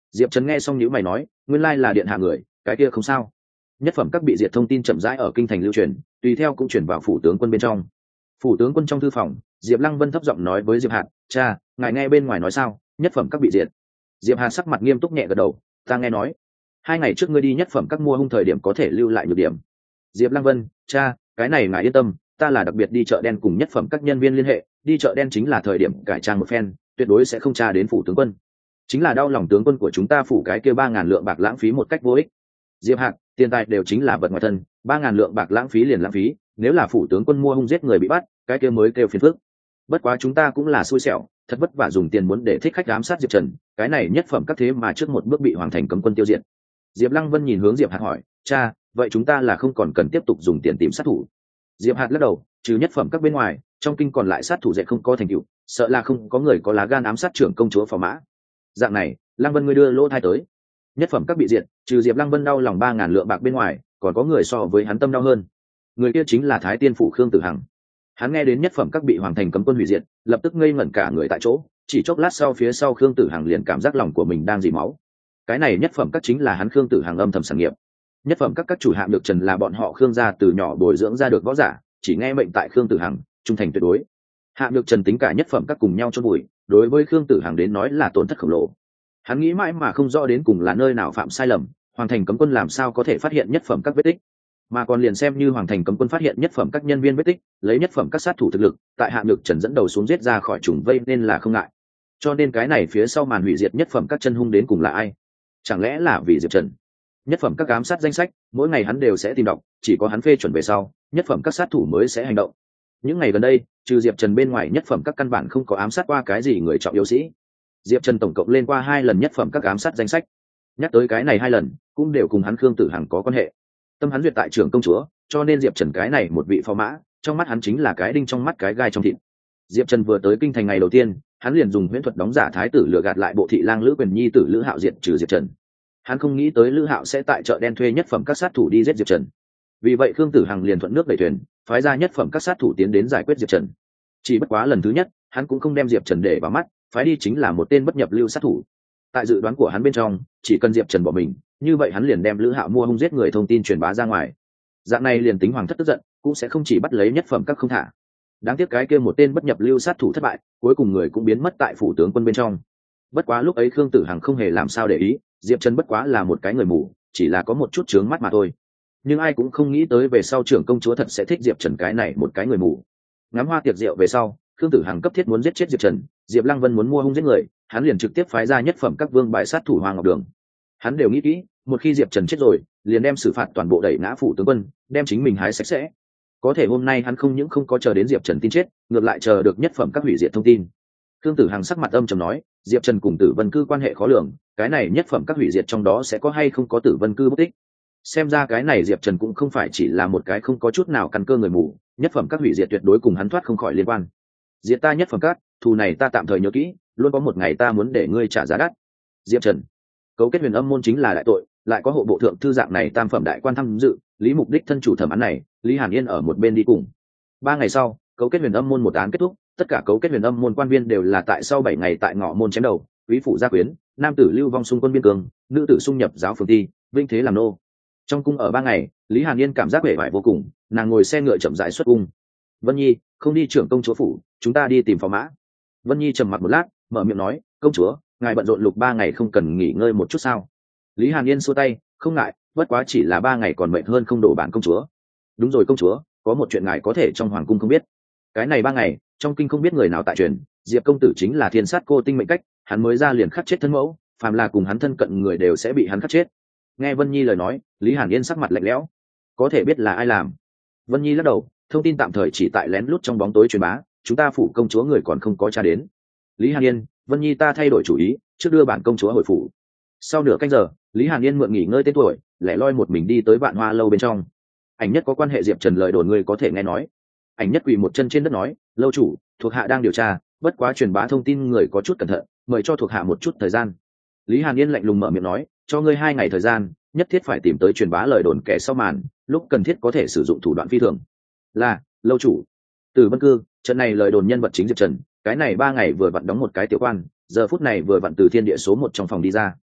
Diệp Trần nghe xong nhíu mày nói, nguyên lai là điện hạ người, cái kia không sao. Nhất phẩm các bị diệt thông tin chậm rãi ở kinh thành lưu truyền, tùy theo cũng chuyển vào phủ tướng quân bên trong. Phủ tướng quân trong thư phòng, Diệp Lăng Vân thấp giọng nói với Diệp Hạt, cha, ngài nghe bên ngoài nói sao? Nhất phẩm các bị diệt. Diệp Hạt sắc mặt nghiêm túc nhẹ gật đầu, ta nghe nói 2 ngày trước ngươi đi nhất phẩm các mua hung thời điểm có thể lưu lại nhược điểm. Diệp Lăng Vân, cha, cái này ngài yên tâm, ta là đặc biệt đi chợ đen cùng nhất phẩm các nhân viên liên hệ, đi chợ đen chính là thời điểm cải trang một phen, tuyệt đối sẽ không tra đến phủ tướng quân. Chính là đau lòng tướng quân của chúng ta phủ cái kia 3.000 lượng bạc lãng phí một cách vô ích. Diệp Hạc, tiền tài đều chính là vật ngoài thân, 3.000 lượng bạc lãng phí liền lãng phí, nếu là phủ tướng quân mua hung giết người bị bắt, cái kia mới kêu phiền phức. Bất quá chúng ta cũng là xui xẻo, thật vất vả dùng tiền muốn để thích khách ám sát Diệp Trần, cái này nhất phẩm các thế mà trước một bước bị hoàng thành cấm quân tiêu diệt. Diệp Lăng Vân nhìn hướng Diệp Hạc hỏi, cha, vậy chúng ta là không còn cần tiếp tục dùng tiền tìm sát thủ? Diệp Hạc lắc đầu, trừ nhất phẩm các bên ngoài, trong kinh còn lại sát thủ dễ không có thành tựu, sợ là không có người có lá gan ám sát trưởng công chúa Phò Mã. Dạng này, Lăng Vân ngươi đưa lỗ thai tới. Nhất phẩm các bị diệt, trừ Diệp Lăng Vân đau lòng 3.000 lượng bạc bên ngoài, còn có người so với hắn tâm đau hơn. Người kia chính là Thái Tiên phủ Khương Tử Hằng. Hắn nghe đến nhất phẩm các bị hoàng thành cấm quân hủy diệt, lập tức ngây ngẩn cả người tại chỗ, chỉ chốc lát sau phía sau Khương Tử Hằng liền cảm giác lòng của mình đang dì máu. Cái này nhất phẩm các chính là hắn Khương Tử Hằng âm thầm sản nghiệp. Nhất phẩm các chủ hạng được Trần là bọn họ Khương gia từ nhỏ bồi dưỡng ra được võ giả, chỉ nghe mệnh tại Khương Tử Hằng, trung thành tuyệt đối. Hạng được Trần tính cả nhất phẩm các cùng nhau chôn bụi, đối với Khương Tử Hằng đến nói là tổn thất khổng lồ. Hắn nghĩ mãi mà không rõ đến cùng là nơi nào phạm sai lầm, hoàng thành cấm quân làm sao có thể phát hiện nhất phẩm các vết tích, mà còn liền xem như hoàng thành cấm quân phát hiện nhất phẩm các nhân viên vết tích, lấy nhất phẩm các sát thủ thực lực, tại Hạng được Trần dẫn đầu xuống giết ra khỏi trùng vây nên là không ngại. Cho nên cái này phía sau màn hủy diệt nhất phẩm các chân hung đến cùng là ai? Chẳng lẽ là vì Diệp Trần? Nhất phẩm các ám sát danh sách, mỗi ngày hắn đều sẽ tìm đọc, chỉ có hắn phê chuẩn về sau, nhất phẩm các sát thủ mới sẽ hành động. Những ngày gần đây, trừ Diệp Trần bên ngoài nhất phẩm các căn bản không có ám sát qua cái gì người trọng yếu sĩ. Diệp Trần tổng cộng lên qua 2 lần nhất phẩm các ám sát danh sách. Nhắc tới cái này 2 lần, cũng đều cùng hắn Khương Tử Hằng có quan hệ. Tâm hắn duyệt tại trưởng công chúa, cho nên Diệp Trần cái này một vị phò mã, trong mắt hắn chính là cái đinh trong mắt cái gai trong thịt. Diệp Trần vừa tới kinh thành ngày đầu tiên, hắn liền dùng huyễn thuật đóng giả thái tử lừa gạt lại bộ thị lang Lữ Quyền Nhi tử Lữ Hạo diệt trừ Diệp Trần. Hắn không nghĩ tới Lữ Hạo sẽ tại chợ đen thuê nhất phẩm các sát thủ đi giết Diệp Trần. Vì vậy Khương Tử Hằng liền thuận nước đẩy thuyền, phái ra nhất phẩm các sát thủ tiến đến giải quyết Diệp Trần. Chỉ bất quá lần thứ nhất, hắn cũng không đem Diệp Trần để vào mắt, phái đi chính là một tên bất nhập lưu sát thủ. Tại dự đoán của hắn bên trong, chỉ cần Diệp Trần bỏ mình, như vậy hắn liền đem Lữ Hạo mua hung giết người thông tin truyền bá ra ngoài. Dạng này liền tính hoàng thất tức giận, cũng sẽ không chỉ bắt lấy nhất phẩm các không thả. Đáng tiếc cái kia một tên bất nhập lưu sát thủ thất bại, cuối cùng người cũng biến mất tại phủ tướng quân bên trong. Bất quá lúc ấy Khương Tử Hằng không hề làm sao để ý, Diệp Trần bất quá là một cái người mù, chỉ là có một chút chướng mắt mà thôi. Nhưng ai cũng không nghĩ tới về sau trưởng công chúa thật sẽ thích Diệp Trần cái này một cái người mù. Ngắm hoa tiệc rượu về sau, Khương Tử Hằng cấp thiết muốn giết chết Diệp Trần, Diệp Lăng Vân muốn mua hung giết người, hắn liền trực tiếp phái ra nhất phẩm các vương bài sát thủ Hoàng Ngọc Đường. Hắn đều nghĩ kỹ, một khi Diệp Trần chết rồi, liền đem xử phạt toàn bộ đẩy ngã phủ tướng quân, đem chính mình hái sạch sẽ. Có thể hôm nay hắn không những không có chờ đến Diệp Trần tin chết, ngược lại chờ được nhất phẩm các hủy diệt thông tin. Khương Tử Hằng sắc mặt âm trầm nói, Diệp Trần cùng Tử Vân Cư quan hệ khó lường, cái này nhất phẩm các hủy diệt trong đó sẽ có hay không có Tử Vân Cư mất tích. Xem ra cái này Diệp Trần cũng không phải chỉ là một cái không có chút nào căn cơ người mù, nhất phẩm các hủy diệt tuyệt đối cùng hắn thoát không khỏi liên quan. Diệt ta nhất phẩm các, thù này ta tạm thời nhớ kỹ, luôn có một ngày ta muốn để ngươi trả giá đắt. Diệp Trần, cấu kết huyền âm môn chính là đại tội, lại có hộ bộ thượng thư dạng này tam phẩm đại quan tham dự, Lý Mục Đích thân chủ thẩm án này, Lý Hàn Yên ở một bên đi cùng. 3 ngày sau, cấu kết huyền âm môn một án kết thúc, tất cả cấu kết huyền âm môn quan viên đều là tại sau 7 ngày tại ngọ môn chém đầu, quý phụ gia quyến, nam tử lưu vong xung quân biên cương, nữ tử xung nhập giáo phường thi, vinh thế làm nô. Trong cung ở 3 ngày, Lý Hàn Yên cảm giác bể bại vô cùng, nàng ngồi xe ngựa chậm rãi xuất cung. Vân Nhi, không đi trưởng công chúa phủ, chúng ta đi tìm phò mã. Vân Nhi trầm mặc một lát, mở miệng nói, công chúa, ngài bận rộn lục 3 ngày không cần nghỉ ngơi một chút sao? Lý Hàn Yên xua tay, không ngại, bất quá chỉ là 3 ngày còn mệt hơn không đổ bản công chúa. Đúng rồi công chúa, có một chuyện ngài có thể trong hoàng cung không biết. Cái này 3 ngày, trong kinh không biết người nào tại truyền, Diệp công tử chính là thiên sát cô tinh mệnh cách, hắn mới ra liền khắc chết thân mẫu, phàm là cùng hắn thân cận người đều sẽ bị hắn khắc chết. Nghe Vân Nhi lời nói, Lý Hàn Yên sắc mặt lạnh lẽo. Có thể biết là ai làm? Vân Nhi lắc đầu, thông tin tạm thời chỉ tại lén lút trong bóng tối truyền bá, chúng ta phủ công chúa người còn không có tra đến. Lý Hàn Yên, Vân Nhi ta thay đổi chủ ý, trước đưa bản công chúa hồi phủ. Sau nửa canh giờ, Lý Hàn Yên mượn nghỉ ngơi tên tuổi, lẻ loi một mình đi tới Vạn Hoa lâu bên trong. Ảnh Nhất có quan hệ Diệp Trần lời đồn người có thể nghe nói. Ảnh Nhất quỳ một chân trên đất nói, lâu chủ, thuộc hạ đang điều tra, bất quá truyền bá thông tin người có chút cẩn thận, mời cho thuộc hạ một chút thời gian. Lý Hàn Yên lạnh lùng mở miệng nói, cho ngươi 2 ngày thời gian, nhất thiết phải tìm tới truyền bá lời đồn kẻ sau màn, lúc cần thiết có thể sử dụng thủ đoạn phi thường. Là, lâu chủ. Từ Vân Cư, trận này lời đồn nhân vật chính Diệp Trần, cái này 3 ngày vừa vặn đóng một cái tiểu quan, giờ phút này vừa vặn từ thiên địa số 1 trong phòng đi ra.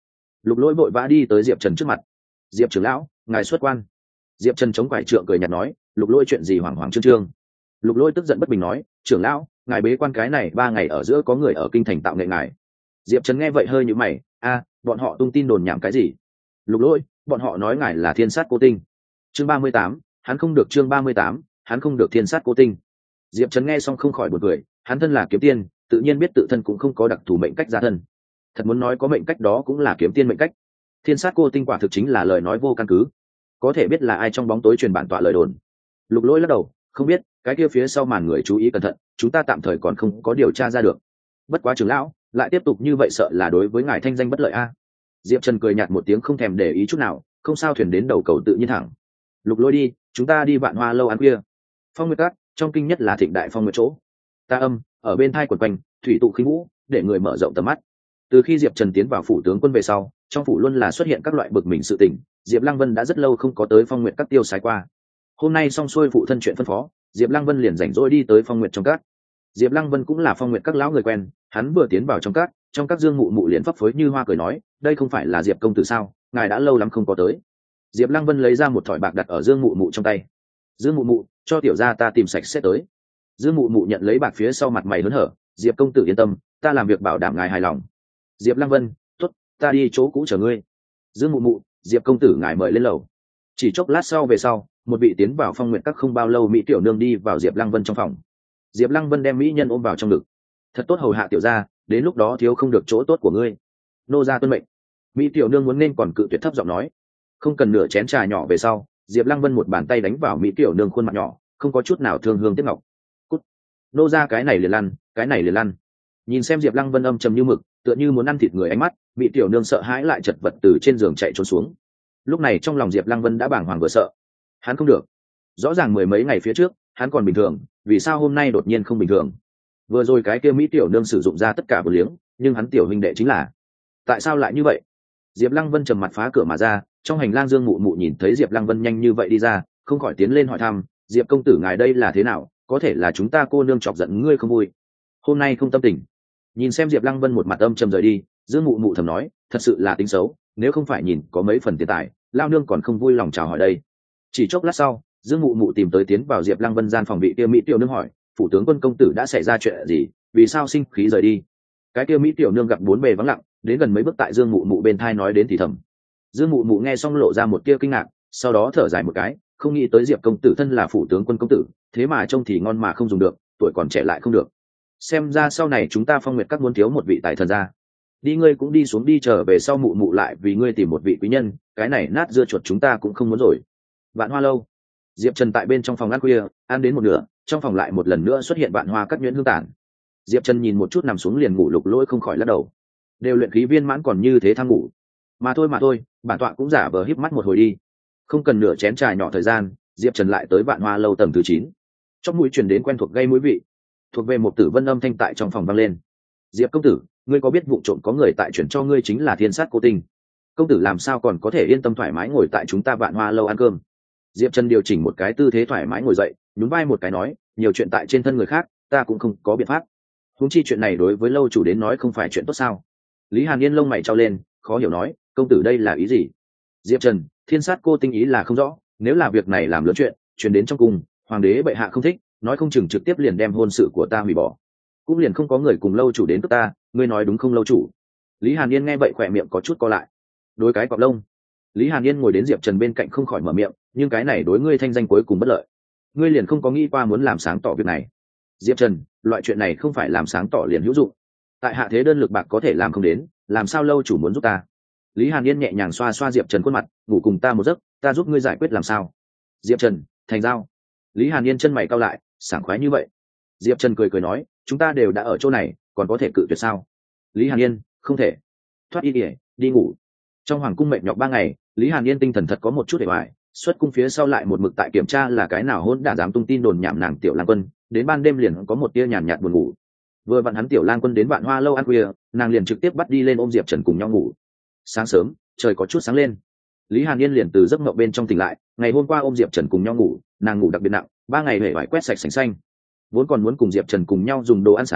Lục Lỗi vội vã đi tới Diệp Trần trước mặt. Diệp trưởng lão, ngài xuất quan. Diệp Trần chống quải trượng cười nhạt nói, Lục Lỗi chuyện gì hoảng hoảng trương trương. Lục Lỗi tức giận bất bình nói, trưởng lão, ngài bế quan cái này 3 ngày ở giữa có người ở kinh thành tạo nghệ ngài. Diệp Trần nghe vậy hơi nhíu mày, bọn họ tung tin đồn nhảm cái gì? Lục Lỗi, bọn họ nói ngài là thiên sát cô tinh. Chương 38, hắn không được chương 38, hắn không được thiên sát cô tinh. Diệp Trần nghe xong không khỏi buồn cười, hắn thân là kiếm tiên, tự nhiên biết tự thân cũng không có đặc thù mệnh cách gia thân. Thật muốn nói có mệnh cách đó cũng là kiếm tiên mệnh cách. Thiên sát cô tinh quả thực chính là lời nói vô căn cứ. Có thể biết là ai trong bóng tối truyền bản tọa lời đồn. Lục Lỗi lắc đầu, không biết, cái kia phía sau màn người chú ý cẩn thận, chúng ta tạm thời còn không có điều tra ra được. Bất quá trưởng lão, lại tiếp tục như vậy sợ là đối với ngài thanh danh bất lợi a. Diệp Trần cười nhạt một tiếng không thèm để ý chút nào, không sao, thuyền đến đầu cầu tự nhiên thẳng. Lục Lỗi đi, chúng ta đi Vạn Hoa lâu ăn khuya. Phong Nguyệt Các, trong kinh nhất là Thịnh Đại Phong Nguyệt chỗ. Ta âm ở bên thai quần quanh, thủy tụ khí vũ, để người mở rộng tầm mắt. Từ khi Diệp Trần tiến vào phủ tướng quân về sau, trong phủ luôn là xuất hiện các loại bực mình sự tình, Diệp Lăng Vân đã rất lâu không có tới Phong Nguyệt Các tiêu sái qua. Hôm nay xong xuôi phụ thân chuyện phân phó, Diệp Lăng Vân liền rảnh rỗi đi tới Phong Nguyệt trong các. Diệp Lăng Vân cũng là Phong Nguyệt Các lão người quen, hắn vừa tiến vào trong các Dương Mụ Mụ liền phấp phới như hoa cười nói, đây không phải là Diệp công tử sao, ngài đã lâu lắm không có tới. Diệp Lăng Vân lấy ra một thỏi bạc đặt ở Dương Mụ Mụ trong tay. Dương Mụ Mụ, cho tiểu gia ta tìm sạch sẽ tới. Dương Mụ Mụ nhận lấy bạc phía sau mặt mày hớn hở, Diệp công tử yên tâm, ta làm việc bảo đảm ngài hài lòng. Diệp Lăng Vân, tốt, ta đi chỗ cũ chờ ngươi. Dương Mụ Mụ, Diệp công tử ngài mời lên lầu. Chỉ chốc lát sau về sau, một vị tiến vào Phong Nguyệt Các không bao lâu mỹ tiểu nương đi vào Diệp Lăng Vân trong phòng. Diệp Lăng Vân đem mỹ nhân ôm vào trong ngực. Thật tốt hầu hạ tiểu gia, đến lúc đó thiếu không được chỗ tốt của ngươi. Nô gia tuân mệnh. Mỹ tiểu nương muốn nên còn cự tuyệt thấp giọng nói. Không cần nửa chén trà nhỏ về sau, Diệp Lăng Vân một bàn tay đánh vào mỹ tiểu nương khuôn mặt nhỏ, không có chút nào thương hương tiếc ngọc. Cút. Nô gia cái này liền lăn, cái này liền lăn. Nhìn xem Diệp Lăng Vân âm trầm như mực, tựa như muốn ăn thịt người ánh mắt, mỹ tiểu nương sợ hãi lại chật vật từ trên giường chạy trốn xuống. Lúc này trong lòng Diệp Lăng Vân đã bàng hoàng vừa sợ. Hắn không được. Rõ ràng mười mấy ngày phía trước, hắn còn bình thường, vì sao hôm nay đột nhiên không bình thường? Vừa rồi cái kia mỹ tiểu nương sử dụng ra tất cả bờ liếng, nhưng hắn tiểu huynh đệ chính là. Tại sao lại như vậy? Diệp Lăng Vân trầm mặt phá cửa mà ra, trong hành lang Dương Mụ Mụ nhìn thấy Diệp Lăng Vân nhanh như vậy đi ra, không khỏi tiến lên hỏi thăm, Diệp công tử ngài đây là thế nào, có thể là chúng ta cô nương chọc giận ngươi không vui. Hôm nay không tâm tình. Nhìn xem Diệp Lăng Vân một mặt âm trầm rời đi, Dương Mụ Mụ thầm nói, thật sự là tính xấu, nếu không phải nhìn có mấy phần tiền tài, lao nương còn không vui lòng chào hỏi đây. Chỉ chốc lát sau, Dương Mụ Mụ tìm tới tiến vào Diệp Lăng Vân gian phòng bị kia mỹ tiểu nương hỏi, phủ tướng quân công tử đã xảy ra chuyện gì, vì sao sinh khí rời đi? Cái kia mỹ tiểu nương gặp bốn bề vắng lặng, đến gần mấy bước tại Dương Mụ Mụ bên thai nói đến thì thầm. Dương Mụ Mụ nghe xong lộ ra một tia kinh ngạc, sau đó thở dài một cái, không nghĩ tới Diệp công tử thân là phủ tướng quân công tử, thế mà trông thì ngon mà không dùng được, tuổi còn trẻ lại không được. Xem ra sau này chúng ta Phong Nguyệt Các muốn thiếu một vị tài thần gia. Đi ngươi cũng đi xuống đi, trở về sau Mụ Mụ lại vì ngươi tìm một vị quý nhân, cái này nát dưa chuột chúng ta cũng không muốn rồi. Vạn Hoa lâu. Diệp Trần tại bên trong phòng ăn khuya, ăn đến một nửa, trong phòng lại một lần nữa xuất hiện Vạn Hoa Các nhuyễn hương tản. Diệp Trần nhìn một chút nằm xuống liền ngủ Lục Lỗi không khỏi lắc đầu. Đều luyện khí viên mãn còn như thế tham ngủ. Mà thôi, bản tọa cũng giả vờ híp mắt một hồi đi. Không cần nửa chén trà nhỏ thời gian, Diệp Trần lại tới Vạn Hoa lâu tầng thứ 9. Trong mũi truyền đến quen thuộc gây mũi vị, thuộc về một tử vân âm thanh tại trong phòng vang lên. Diệp công tử, ngươi có biết vụ trộm có người tại chuyển cho ngươi chính là thiên sát cô tinh? Công tử làm sao còn có thể yên tâm thoải mái ngồi tại chúng ta Vạn Hoa lâu ăn cơm? Diệp Trần điều chỉnh một cái tư thế thoải mái ngồi dậy, nhún vai một cái nói, nhiều chuyện tại trên thân người khác, ta cũng không có biện pháp. Huống chi chuyện này đối với lâu chủ đến nói không phải chuyện tốt sao? Lý Hàn Yên lông mày trao lên, khó hiểu nói, công tử đây là ý gì? Diệp Trần, thiên sát cô tinh ý là không rõ, nếu là việc này làm lớn chuyện, truyền đến trong cung, hoàng đế bệ hạ không thích, nói không chừng trực tiếp liền đem hôn sự của ta hủy bỏ. Cũng liền không có người cùng lâu chủ đến cướp ta, ngươi nói đúng không lâu chủ? Lý Hàn Yên nghe vậy khỏe miệng có chút co lại. Đối cái cọp lông. Lý Hàn Yên ngồi đến Diệp Trần bên cạnh không khỏi mở miệng, nhưng cái này đối ngươi thanh danh cuối cùng bất lợi. Ngươi liền không có nghĩ qua muốn làm sáng tỏ việc này? Diệp Trần, loại chuyện này không phải làm sáng tỏ liền hữu dụng. Tại hạ thế đơn lực bạc có thể làm không đến, làm sao lâu chủ muốn giúp ta? Lý Hàn Yên nhẹ nhàng xoa xoa Diệp Trần khuôn mặt, ngủ cùng ta một giấc, ta giúp ngươi giải quyết làm sao? Diệp Trần, thành giao. Lý Hàn Yên chân mày cau lại, sảng khoái như vậy. Diệp Trần cười cười nói, chúng ta đều đã ở chỗ này, còn có thể cự tuyệt sao? Lý Hàn Yên, không thể. Thoát y đi ngủ. Trong hoàng cung mệt nhọc 3 ngày, Lý Hàn Yên tinh thần thật có một chút hề hoài, xuất cung phía sau lại một mực tại kiểm tra là cái nào hôn đã dám tung tin đồn nhảm nàng Tiểu Lang Quân, đến ban đêm liền có một tia nhàn nhạt buồn ngủ. Vừa vặn hắn Tiểu Lang Quân đến Vạn Hoa lâu ăn khuya, nàng liền trực tiếp bắt đi lên ôm Diệp Trần cùng nhau ngủ. Sáng sớm, trời có chút sáng lên. Lý Hàn Yên liền từ giấc mộng bên trong tỉnh lại, ngày hôm qua ôm Diệp Trần cùng nhau ngủ, nàng ngủ đặc biệt nặng, 3 ngày hề hoài quét sạch sành xanh. Vốn còn muốn cùng Diệp Trần cùng nhau dùng đồ ăn sáng,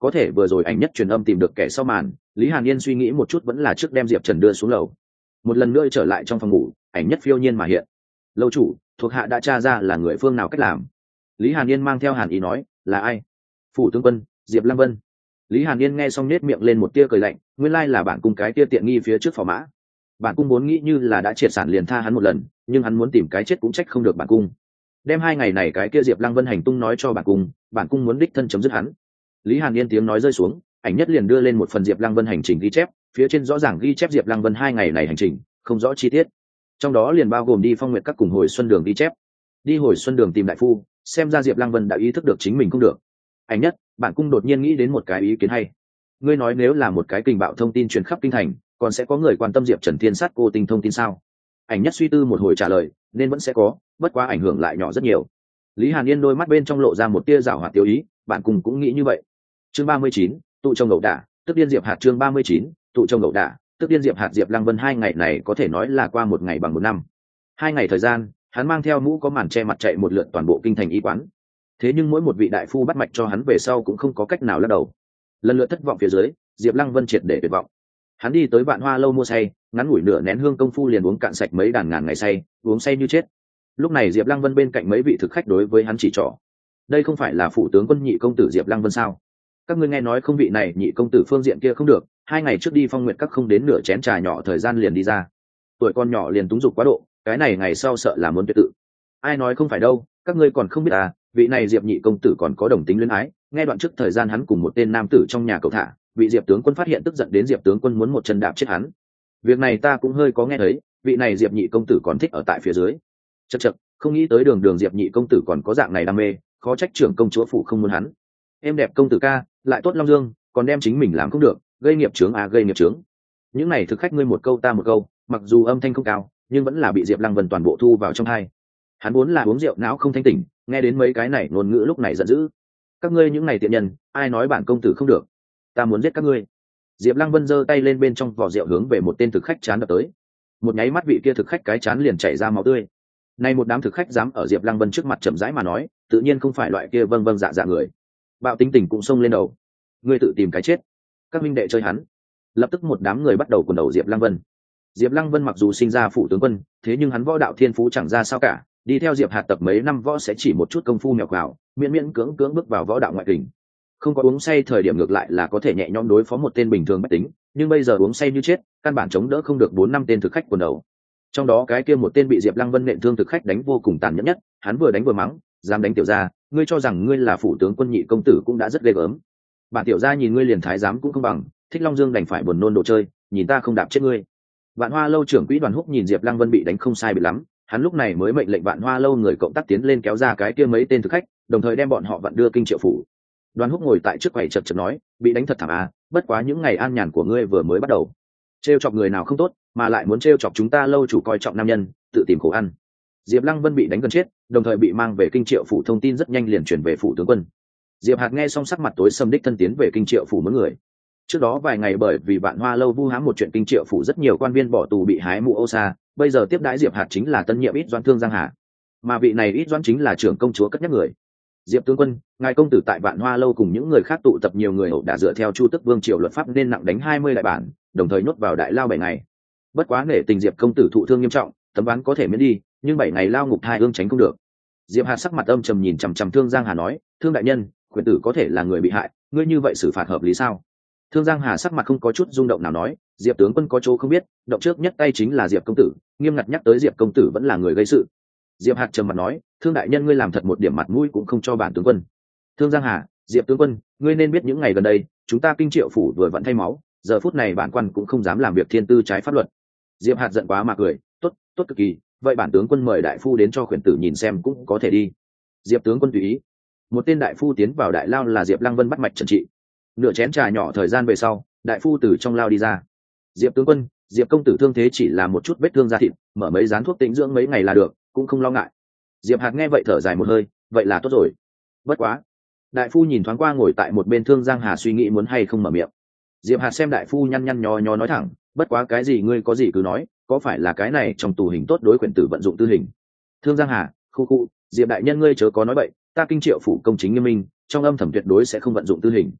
có thể vừa rồi ảnh nhất truyền âm tìm được kẻ sau màn, Lý Hàn Yên suy nghĩ một chút vẫn là trước đem Diệp Trần đưa xuống lầu. Một lần nữa trở lại trong phòng ngủ, ảnh nhất phiêu nhiên mà hiện. Lâu chủ, thuộc hạ đã tra ra là người phương nào cách làm. Lý Hàn Yên mang theo Hàn ý nói, là ai? Phủ tướng quân, Diệp Lăng Vân. Lý Hàn Yên nghe xong nết miệng lên một tia cười lạnh, nguyên lai là bản cung cái tia tiện nghi phía trước phò mã. Bản cung vốn nghĩ như là đã triệt sản liền tha hắn một lần, nhưng hắn muốn tìm cái chết cũng trách không được bản cung. Đem 2 ngày này cái kia Diệp Lăng Vân hành tung nói cho bản cung muốn đích thân chấm dứt hắn. Lý Hàn Yên tiếng nói rơi xuống, ảnh nhất liền đưa lên một phần Diệp Lăng Vân hành trình ghi chép, phía trên rõ ràng ghi chép Diệp Lăng Vân 2 ngày này hành trình, không rõ chi tiết. Trong đó liền bao gồm đi Phong Nguyệt các cùng Hồi Xuân Đường ghi chép. Đi Hồi Xuân Đường tìm đại phu, xem ra Diệp Lăng Vân đã ý thức được chính mình không được. Ảnh nhất, bản cung đột nhiên nghĩ đến một cái ý kiến hay. Ngươi nói nếu là một cái kình bạo thông tin truyền khắp kinh thành, còn sẽ có người quan tâm Diệp Trần Thiên sát cô tình thông tin sao? Ảnh nhất suy tư một hồi trả lời, nên vẫn sẽ có, bất quá ảnh hưởng lại nhỏ rất nhiều. Lý Hàn Yên đôi mắt bên trong lộ ra một tia giảo hoạt tiêu ý, bạn cùng cũng nghĩ như vậy. Chương 39, tụ trong ngậu đả, tức điên Diệp hạt. Chương 39, tụ trong ngậu đả, tức điên Diệp hạt. Diệp Lăng Vân 2 ngày này có thể nói là qua một ngày bằng một năm. 2 ngày thời gian, hắn mang theo mũ có màn che mặt chạy một lượt toàn bộ kinh thành y quán. Thế nhưng mỗi một vị đại phu bắt mạch cho hắn về sau cũng không có cách nào lắc đầu. Lần lượt thất vọng phía dưới, Diệp Lăng Vân triệt để tuyệt vọng. Hắn đi tới Vạn Hoa lâu mua say, ngắn ngủi nửa nén hương công phu liền uống cạn sạch mấy đàn ngàn ngày say, uống say như chết. Lúc này Diệp Lăng Vân bên cạnh mấy vị thực khách đối với hắn chỉ trỏ. Đây không phải là phủ tướng quân nhị công tử Diệp Lăng Vân sao? Các ngươi nghe nói không, vị này nhị công tử phương diện kia không được, 2 ngày trước đi Phong Nguyệt các không đến nửa chén trà nhỏ thời gian liền đi ra. Tuổi con nhỏ liền túng dục quá độ, cái này ngày sau sợ là muốn tuyệt tự. Ai nói không phải đâu, các ngươi còn không biết à, vị này Diệp nhị công tử còn có đồng tính luyến ái, nghe đoạn trước thời gian hắn cùng một tên nam tử trong nhà cậu thả, bị Diệp tướng quân phát hiện tức giận đến Diệp tướng quân muốn một chân đạp chết hắn. Việc này ta cũng hơi có nghe thấy, vị này Diệp nhị công tử còn thích ở tại phía dưới. Chậc chậc, không nghĩ tới đường Diệp nhị công tử còn có dạng này đam mê, khó trách trưởng công chúa phủ không muốn hắn. Em đẹp công tử ca, lại tốt Long Dương, còn đem chính mình làm không được, gây nghiệp chướng à, gây nghiệp chướng. Những này thực khách ngươi một câu ta một câu, mặc dù âm thanh không cao, nhưng vẫn là bị Diệp Lăng Vân toàn bộ thu vào trong tai. Hắn vốn là uống rượu não không thanh tỉnh, nghe đến mấy cái này ngôn ngữ lúc này giận dữ. Các ngươi những này tiện nhân, ai nói bản công tử không được? Ta muốn giết các ngươi. Diệp Lăng Vân giơ tay lên bên trong vỏ rượu hướng về một tên thực khách chán đập tới. Một nháy mắt vị kia thực khách cái chán liền chảy ra máu tươi. Nay một đám thực khách dám ở Diệp Lăng Vân trước mặt chậm rãi mà nói, tự nhiên không phải loại kia vâng vâng dạ dạ người. Bạo tính tình cũng xông lên đầu. Ngươi tự tìm cái chết. Các minh đệ chơi hắn. Lập tức một đám người bắt đầu quần đầu Diệp Lăng Vân. Diệp Lăng Vân mặc dù sinh ra phủ tướng quân, thế nhưng hắn võ đạo thiên phú chẳng ra sao cả, đi theo Diệp Hạt tập mấy năm võ sẽ chỉ một chút công phu mèo quào, miễn cưỡng bước vào võ đạo ngoại kình. Không có uống say thời điểm ngược lại là có thể nhẹ nhõm đối phó một tên bình thường bách tính, nhưng bây giờ uống say như chết, căn bản chống đỡ không được 4-5 tên thực khách quần đầu. Trong đó cái kia một tên bị Diệp Lăng Vân nện thương thực khách đánh vô cùng tàn nhẫn nhất, hắn vừa đánh vừa mắng, dám đánh tiểu gia, ngươi cho rằng ngươi là phủ tướng quân nhị công tử cũng đã rất ghê gớm. Bản tiểu gia nhìn ngươi liền thái giám cũng không bằng, thích Long Dương đành phải buồn nôn đồ chơi, nhìn ta không đạp chết ngươi. Vạn Hoa lâu trưởng quỹ Đoàn Húc nhìn Diệp Lăng Vân bị đánh không sai bị lắm, hắn lúc này mới mệnh lệnh Vạn Hoa lâu người cộng tác tiến lên kéo ra cái kia mấy tên thực khách, đồng thời đem bọn họ vặn đưa kinh triệu phủ. Đoàn Húc ngồi tại trước quầy chật chật nói, bị đánh thật thảm à, bất quá những ngày an nhàn của ngươi vừa mới bắt đầu. Trêu chọc người nào không tốt, mà lại muốn trêu chọc chúng ta lâu chủ coi trọng nam nhân, tự tìm khổ ăn. Diệp Lăng Vân bị đánh gần chết, đồng thời bị mang về kinh triệu phủ, thông tin rất nhanh liền chuyển về phủ tướng quân. Diệp Hạt nghe xong sắc mặt tối sầm, đích thân tiến về kinh triệu phủ muốn người. Trước đó vài ngày bởi vì Vạn Hoa lâu vu hãm một chuyện, kinh triệu phủ rất nhiều quan viên bỏ tù bị hái mũ ô sa, bây giờ tiếp đãi Diệp Hạt chính là tân nhiệm Ít Doãn Thương Giang Hà, mà vị này Ít Doãn chính là trưởng công chúa cất nhắc người. Diệp tướng quân, ngài công tử tại Vạn Hoa lâu cùng những người khác tụ tập nhiều người ẩu đả, dựa theo Chu Tức Vương triều luật pháp nên nặng đánh 20 đại bản, đồng thời nhốt vào đại lao 7 ngày. Bất quá nể tình Diệp công tử thụ thương nghiêm trọng, tấm ván có thể miễn đi, nhưng 7 ngày lao ngục thai ương tránh không được. Diệp Hạt sắc mặt âm trầm nhìn chằm chằm Thương Giang Hà nói, Thương đại nhân, quyền tử có thể là người bị hại, ngươi như vậy xử phạt hợp lý sao? Thương Giang Hà sắc mặt không có chút rung động nào nói, Diệp tướng quân có chỗ không biết, động trước nhất tay chính là Diệp công tử, nghiêm ngặt nhắc tới Diệp công tử vẫn là người gây sự. Diệp Hạt trầm mặt nói, Thương đại nhân ngươi làm thật một điểm mặt mũi cũng không cho bản tướng quân. Thương Giang Hà, Diệp tướng quân, ngươi nên biết những ngày gần đây chúng ta kinh triệu phủ vừa vẫn thay máu, giờ phút này bản quan cũng không dám làm việc thiên tư trái pháp luật. Diệp Hạt giận quá mà cười, tốt cực kỳ, vậy bản tướng quân mời đại phu đến cho khuyển tử nhìn xem cũng có thể đi. Diệp tướng quân tùy ý. Một tên đại phu tiến vào đại lao là Diệp Lăng Vân bắt mạch trần trị. Nửa chén trà nhỏ thời gian về sau, đại phu từ trong lao đi ra. Diệp tướng quân, Diệp công tử thương thế chỉ là một chút vết thương da thịt, mở mấy dán thuốc tĩnh dưỡng mấy ngày là được, cũng không lo ngại. Diệp Hạt nghe vậy thở dài một hơi, vậy là tốt rồi. Bất quá, đại phu nhìn thoáng qua ngồi tại một bên Thương Giang Hà, suy nghĩ muốn hay không mở miệng. Diệp Hạt xem đại phu nhăn nhó nói thẳng, bất quá cái gì ngươi có gì cứ nói, có phải là cái này trong tù hình tốt đối quyển tử vận dụng tư hình. Thương Giang Hà, khu, Diệp đại nhân ngươi chớ có nói bậy, ta kinh triệu phủ công chính nghiêm minh, trong âm thầm tuyệt đối sẽ không vận dụng tư hình.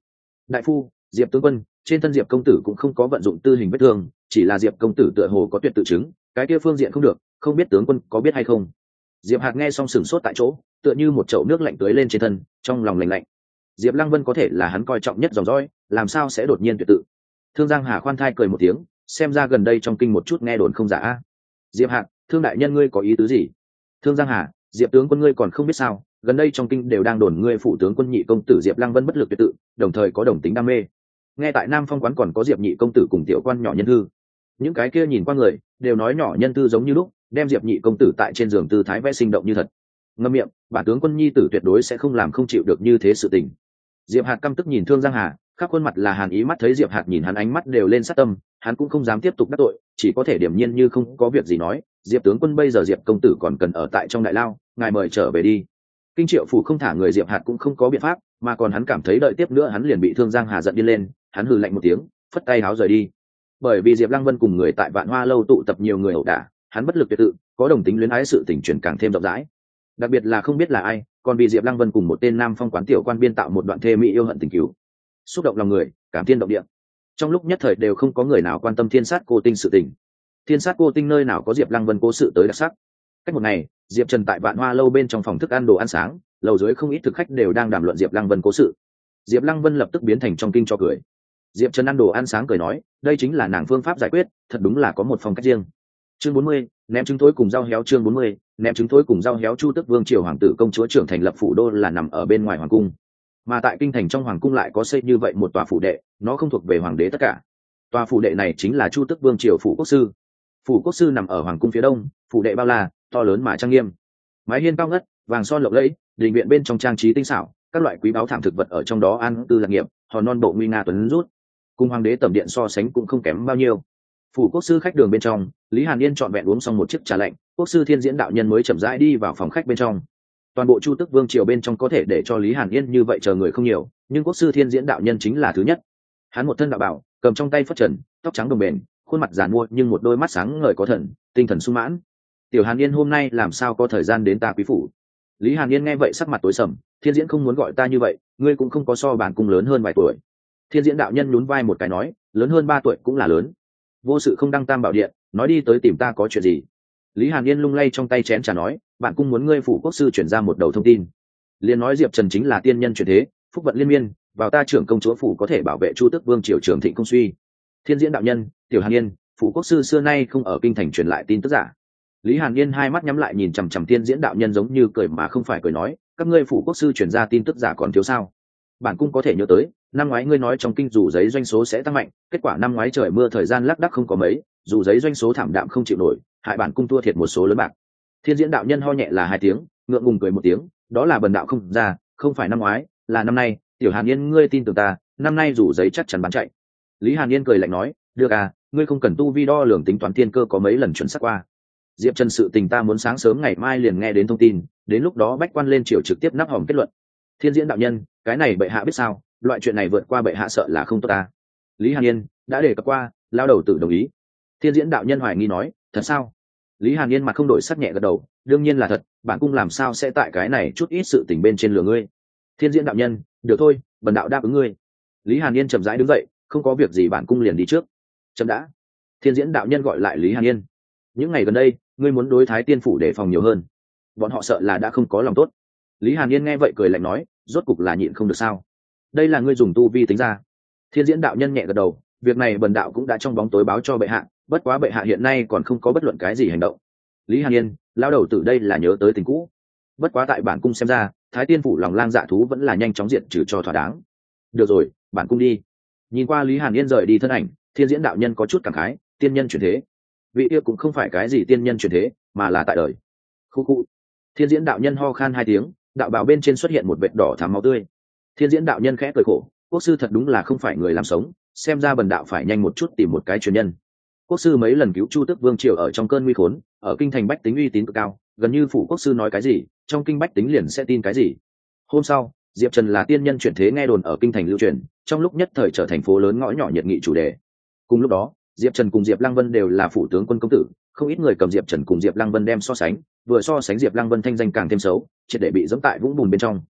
đại phu, Diệp tướng quân, trên thân Diệp công tử cũng không có vận dụng tư hình vết thương, chỉ là Diệp công tử tựa hồ có tuyệt tự chứng, cái kia phương diện không được, không biết tướng quân có biết hay không. Diệp Hạc nghe xong sửng sốt tại chỗ, tựa như một chậu nước lạnh tưới lên trên thân, trong lòng lạnh lạnh. Diệp Lăng Vân có thể là hắn coi trọng nhất dòng dõi, làm sao sẽ đột nhiên tuyệt tự. Thương Giang Hà khoan thai cười một tiếng, xem ra gần đây trong kinh một chút nghe đồn không giả a. Diệp Hạc, Thương đại nhân ngươi có ý tứ gì? Thương Giang Hà, Diệp tướng quân ngươi còn không biết sao, gần đây trong kinh đều đang đồn ngươi phụ tướng quân nhị công tử Diệp Lăng Vân bất lực tuyệt tự, đồng thời có đồng tính đam mê. Nghe tại Nam Phong quán còn có Diệp nhị công tử cùng tiểu quan nhỏ nhân thư. Những cái kia nhìn qua người, đều nói nhỏ nhân thư giống như lúc, đem Diệp nhị công tử tại trên giường tư thái vẽ sinh động như thật. Ngậm miệng, bản tướng quân nhi tử tuyệt đối sẽ không làm không chịu được như thế sự tình. Diệp Hạc căm tức nhìn Thương Giang Hà, khắp khuôn mặt là hàn ý, mắt thấy Diệp Hạc nhìn hắn ánh mắt đều lên sát tâm, hắn cũng không dám tiếp tục đắc tội, chỉ có thể điềm nhiên như không có việc gì nói, Diệp tướng quân bây giờ Diệp công tử còn cần ở tại trong đại lao, ngài mời trở về đi. Kinh Triệu phủ không thả người Diệp Hạc cũng không có biện pháp, mà còn hắn cảm thấy đợi tiếp nữa hắn liền bị Thương Giang Hà giận điên lên, hắn hừ lạnh một tiếng, phất tay háo rời đi. Bởi vì Diệp Lăng Vân cùng người tại Vạn Hoa lâu tụ tập nhiều người ẩu đả, hắn bất lực tuyệt tự, có đồng tính luyến ái sự tình truyền càng thêm rộng rãi. Đặc biệt là không biết là ai, còn vì Diệp Lăng Vân cùng một tên Nam Phong quán tiểu quan biên tạo một đoạn thê mỹ yêu hận tình cứu, xúc động lòng người, cảm thiên động địa. Trong lúc nhất thời đều không có người nào quan tâm Thiên Sát Cô Tinh sự tình. Thiên Sát Cô Tinh nơi nào có Diệp Lăng Vân cố sự tới đặc sắc. Cách một ngày, Diệp Trần tại Vạn Hoa lâu bên trong phòng thức ăn đồ ăn sáng, lầu dưới không ít thực khách đều đang đàm luận Diệp Lăng Vân cố sự. Diệp Lăng Vân lập tức biến thành trong kinh cho cười. Diệp Trần ăn đồ ăn sáng cười nói, đây chính là nàng phương pháp giải quyết, thật đúng là có một phong cách riêng. Chương 40, ném trứng thối cùng rau héo. Chương 40, ném trứng thối cùng rau héo. Chu Tước Vương triều hoàng tử công chúa trưởng thành lập phủ đô là nằm ở bên ngoài hoàng cung, mà tại kinh thành trong hoàng cung lại có xây như vậy một tòa phủ đệ, nó không thuộc về hoàng đế tất cả. Tòa phủ đệ này chính là Chu Tước Vương triều phủ quốc sư. Phủ quốc sư nằm ở hoàng cung phía đông, phủ đệ bao la, to lớn mà trang nghiêm, mái hiên cao ngất, vàng son lộng lẫy, đình viện bên trong trang trí tinh xảo, các loại quý báu thảm thực vật ở trong đó an cư lạc nghiệp, hòn non bộ nguy nga tuấn rút, cùng hoàng đế tẩm điện so sánh cũng không kém bao nhiêu. Phủ quốc sư khách đường bên trong, Lý Hàn Yên trọn vẹn uống xong một chiếc trà lạnh, quốc sư Thiên Diễn đạo nhân mới chậm rãi đi vào phòng khách bên trong. Toàn bộ Chu Tước Vương triều bên trong có thể để cho Lý Hàn Yên như vậy chờ người không nhiều, nhưng quốc sư Thiên Diễn đạo nhân chính là thứ nhất. Hắn một thân đạo bảo, cầm trong tay phất trần, tóc trắng đồng bền, khuôn mặt giàn mua nhưng một đôi mắt sáng ngời có thần, tinh thần sung mãn. Tiểu Hàn Yên hôm nay làm sao có thời gian đến ta quý phủ? Lý Hàn Yên nghe vậy sắc mặt tối sầm, Thiên Diễn không muốn gọi ta như vậy, ngươi cũng không có so bản cung lớn hơn vài tuổi. Thiên Diễn đạo nhân nhún vai một cái nói, lớn hơn 3 tuổi cũng là lớn. Vô sự không đăng tam bảo điện, nói đi tới tìm ta có chuyện gì? Lý Hàn Yên lung lay trong tay chén trà nói, bản cung muốn ngươi phủ quốc sư chuyển ra một đầu thông tin. Liền nói Diệp Trần chính là tiên nhân chuyển thế, phúc vận liên miên, vào ta trưởng công chúa phủ có thể bảo vệ Chu Tước Vương triều trường thịnh không suy. Thiên Diễn đạo nhân, Tiểu Hàn Yên, phủ quốc sư xưa nay không ở kinh thành truyền lại tin tức giả. Lý Hàn Yên hai mắt nhắm lại nhìn chằm chằm Thiên Diễn đạo nhân giống như cười mà không phải cười nói, các ngươi phủ quốc sư truyền ra tin tức giả còn thiếu sao? Bản cung có thể nhớ tới, năm ngoái ngươi nói trong kinh dù giấy doanh số sẽ tăng mạnh, kết quả năm ngoái trời mưa thời gian lác đác không có mấy, dù giấy doanh số thảm đạm không chịu nổi, hại bản cung thua thiệt một số lớn bạc. Thiên Diễn đạo nhân ho nhẹ là 2 tiếng, ngượng ngùng cười một tiếng, đó là bần đạo không ra, không phải năm ngoái, là năm nay. Tiểu Hàn Yên ngươi tin tưởng ta, năm nay dù giấy chắc chắn bán chạy. Lý Hàn Yên cười lạnh nói, được à, ngươi không cần tu vi đo lường tính toán thiên cơ có mấy lần chuẩn xác qua. Diệp Trần sự tình ta muốn sáng sớm ngày mai liền nghe đến thông tin, đến lúc đó bách quan lên triều trực tiếp nắp hòm kết luận. Thiên Diễn đạo nhân, cái này bệ hạ biết sao, loại chuyện này vượt qua bệ hạ sợ là không tốt ta. Lý Hàn Yên đã đề cập qua, lao đầu tử đồng ý. Thiên Diễn đạo nhân hoài nghi nói, thật sao? Lý Hàn Yên mặt không đổi sắc nhẹ gật đầu, đương nhiên là thật, bản cung làm sao sẽ tại cái này chút ít sự tình bên trên lừa ngươi. Thiên Diễn đạo nhân, được thôi, bần đạo đáp ứng ngươi. Lý Hàn Yên chậm rãi đứng dậy, không có việc gì bản cung liền đi trước. Chậm đã. Thiên Diễn đạo nhân gọi lại Lý Hàn Yên. Những ngày gần đây, ngươi muốn đối Thái Tiên phủ đề phòng nhiều hơn. Bọn họ sợ là đã không có lòng tốt. Lý Hàn Yên nghe vậy cười lạnh nói, rốt cục là nhịn không được sao? Đây là ngươi dùng tu vi tính ra. Thiên Diễn đạo nhân nhẹ gật đầu, việc này bần đạo cũng đã trong bóng tối báo cho bệ hạ, bất quá bệ hạ hiện nay còn không có bất luận cái gì hành động. Lý Hàn Yên, lao đầu tử đây là nhớ tới tình cũ. Bất quá tại bản cung xem ra, Thái Tiên phủ lòng lang dạ thú vẫn là nhanh chóng diệt trừ cho thỏa đáng. Được rồi, bản cung đi. Nhìn qua Lý Hàn Yên rời đi thân ảnh, Thiên Diễn đạo nhân có chút cảm khái, tiên nhân chuyển thế. Vị kia cũng không phải cái gì tiên nhân chuyển thế, mà là tại đời. Khu khu. Thiên Diễn đạo nhân ho khan 2 tiếng, đạo bào bên trên xuất hiện một vệt đỏ thắm máu tươi. Thiên Diễn đạo nhân khẽ cười khổ, quốc sư thật đúng là không phải người làm sống, xem ra bần đạo phải nhanh một chút tìm một cái truyền nhân. Quốc sư mấy lần cứu Chu Tước Vương triều ở trong cơn nguy khốn, ở kinh thành bách tính uy tín cực cao, gần như phủ quốc sư nói cái gì, trong kinh bách tính liền sẽ tin cái gì. Hôm sau, Diệp Trần là tiên nhân chuyển thế nghe đồn ở kinh thành lưu truyền, trong lúc nhất thời trở thành phố lớn ngõ nhỏ nhiệt nghị chủ đề. Cùng lúc đó, Diệp Trần cùng Diệp Lăng Vân đều là phủ tướng quân công tử, không ít người cầm Diệp Trần cùng Diệp Lăng Vân đem so sánh, vừa so sánh Diệp Lăng Vân thanh danh càng thêm xấu, triệt để bị dẫm tại vũng bùn bên trong.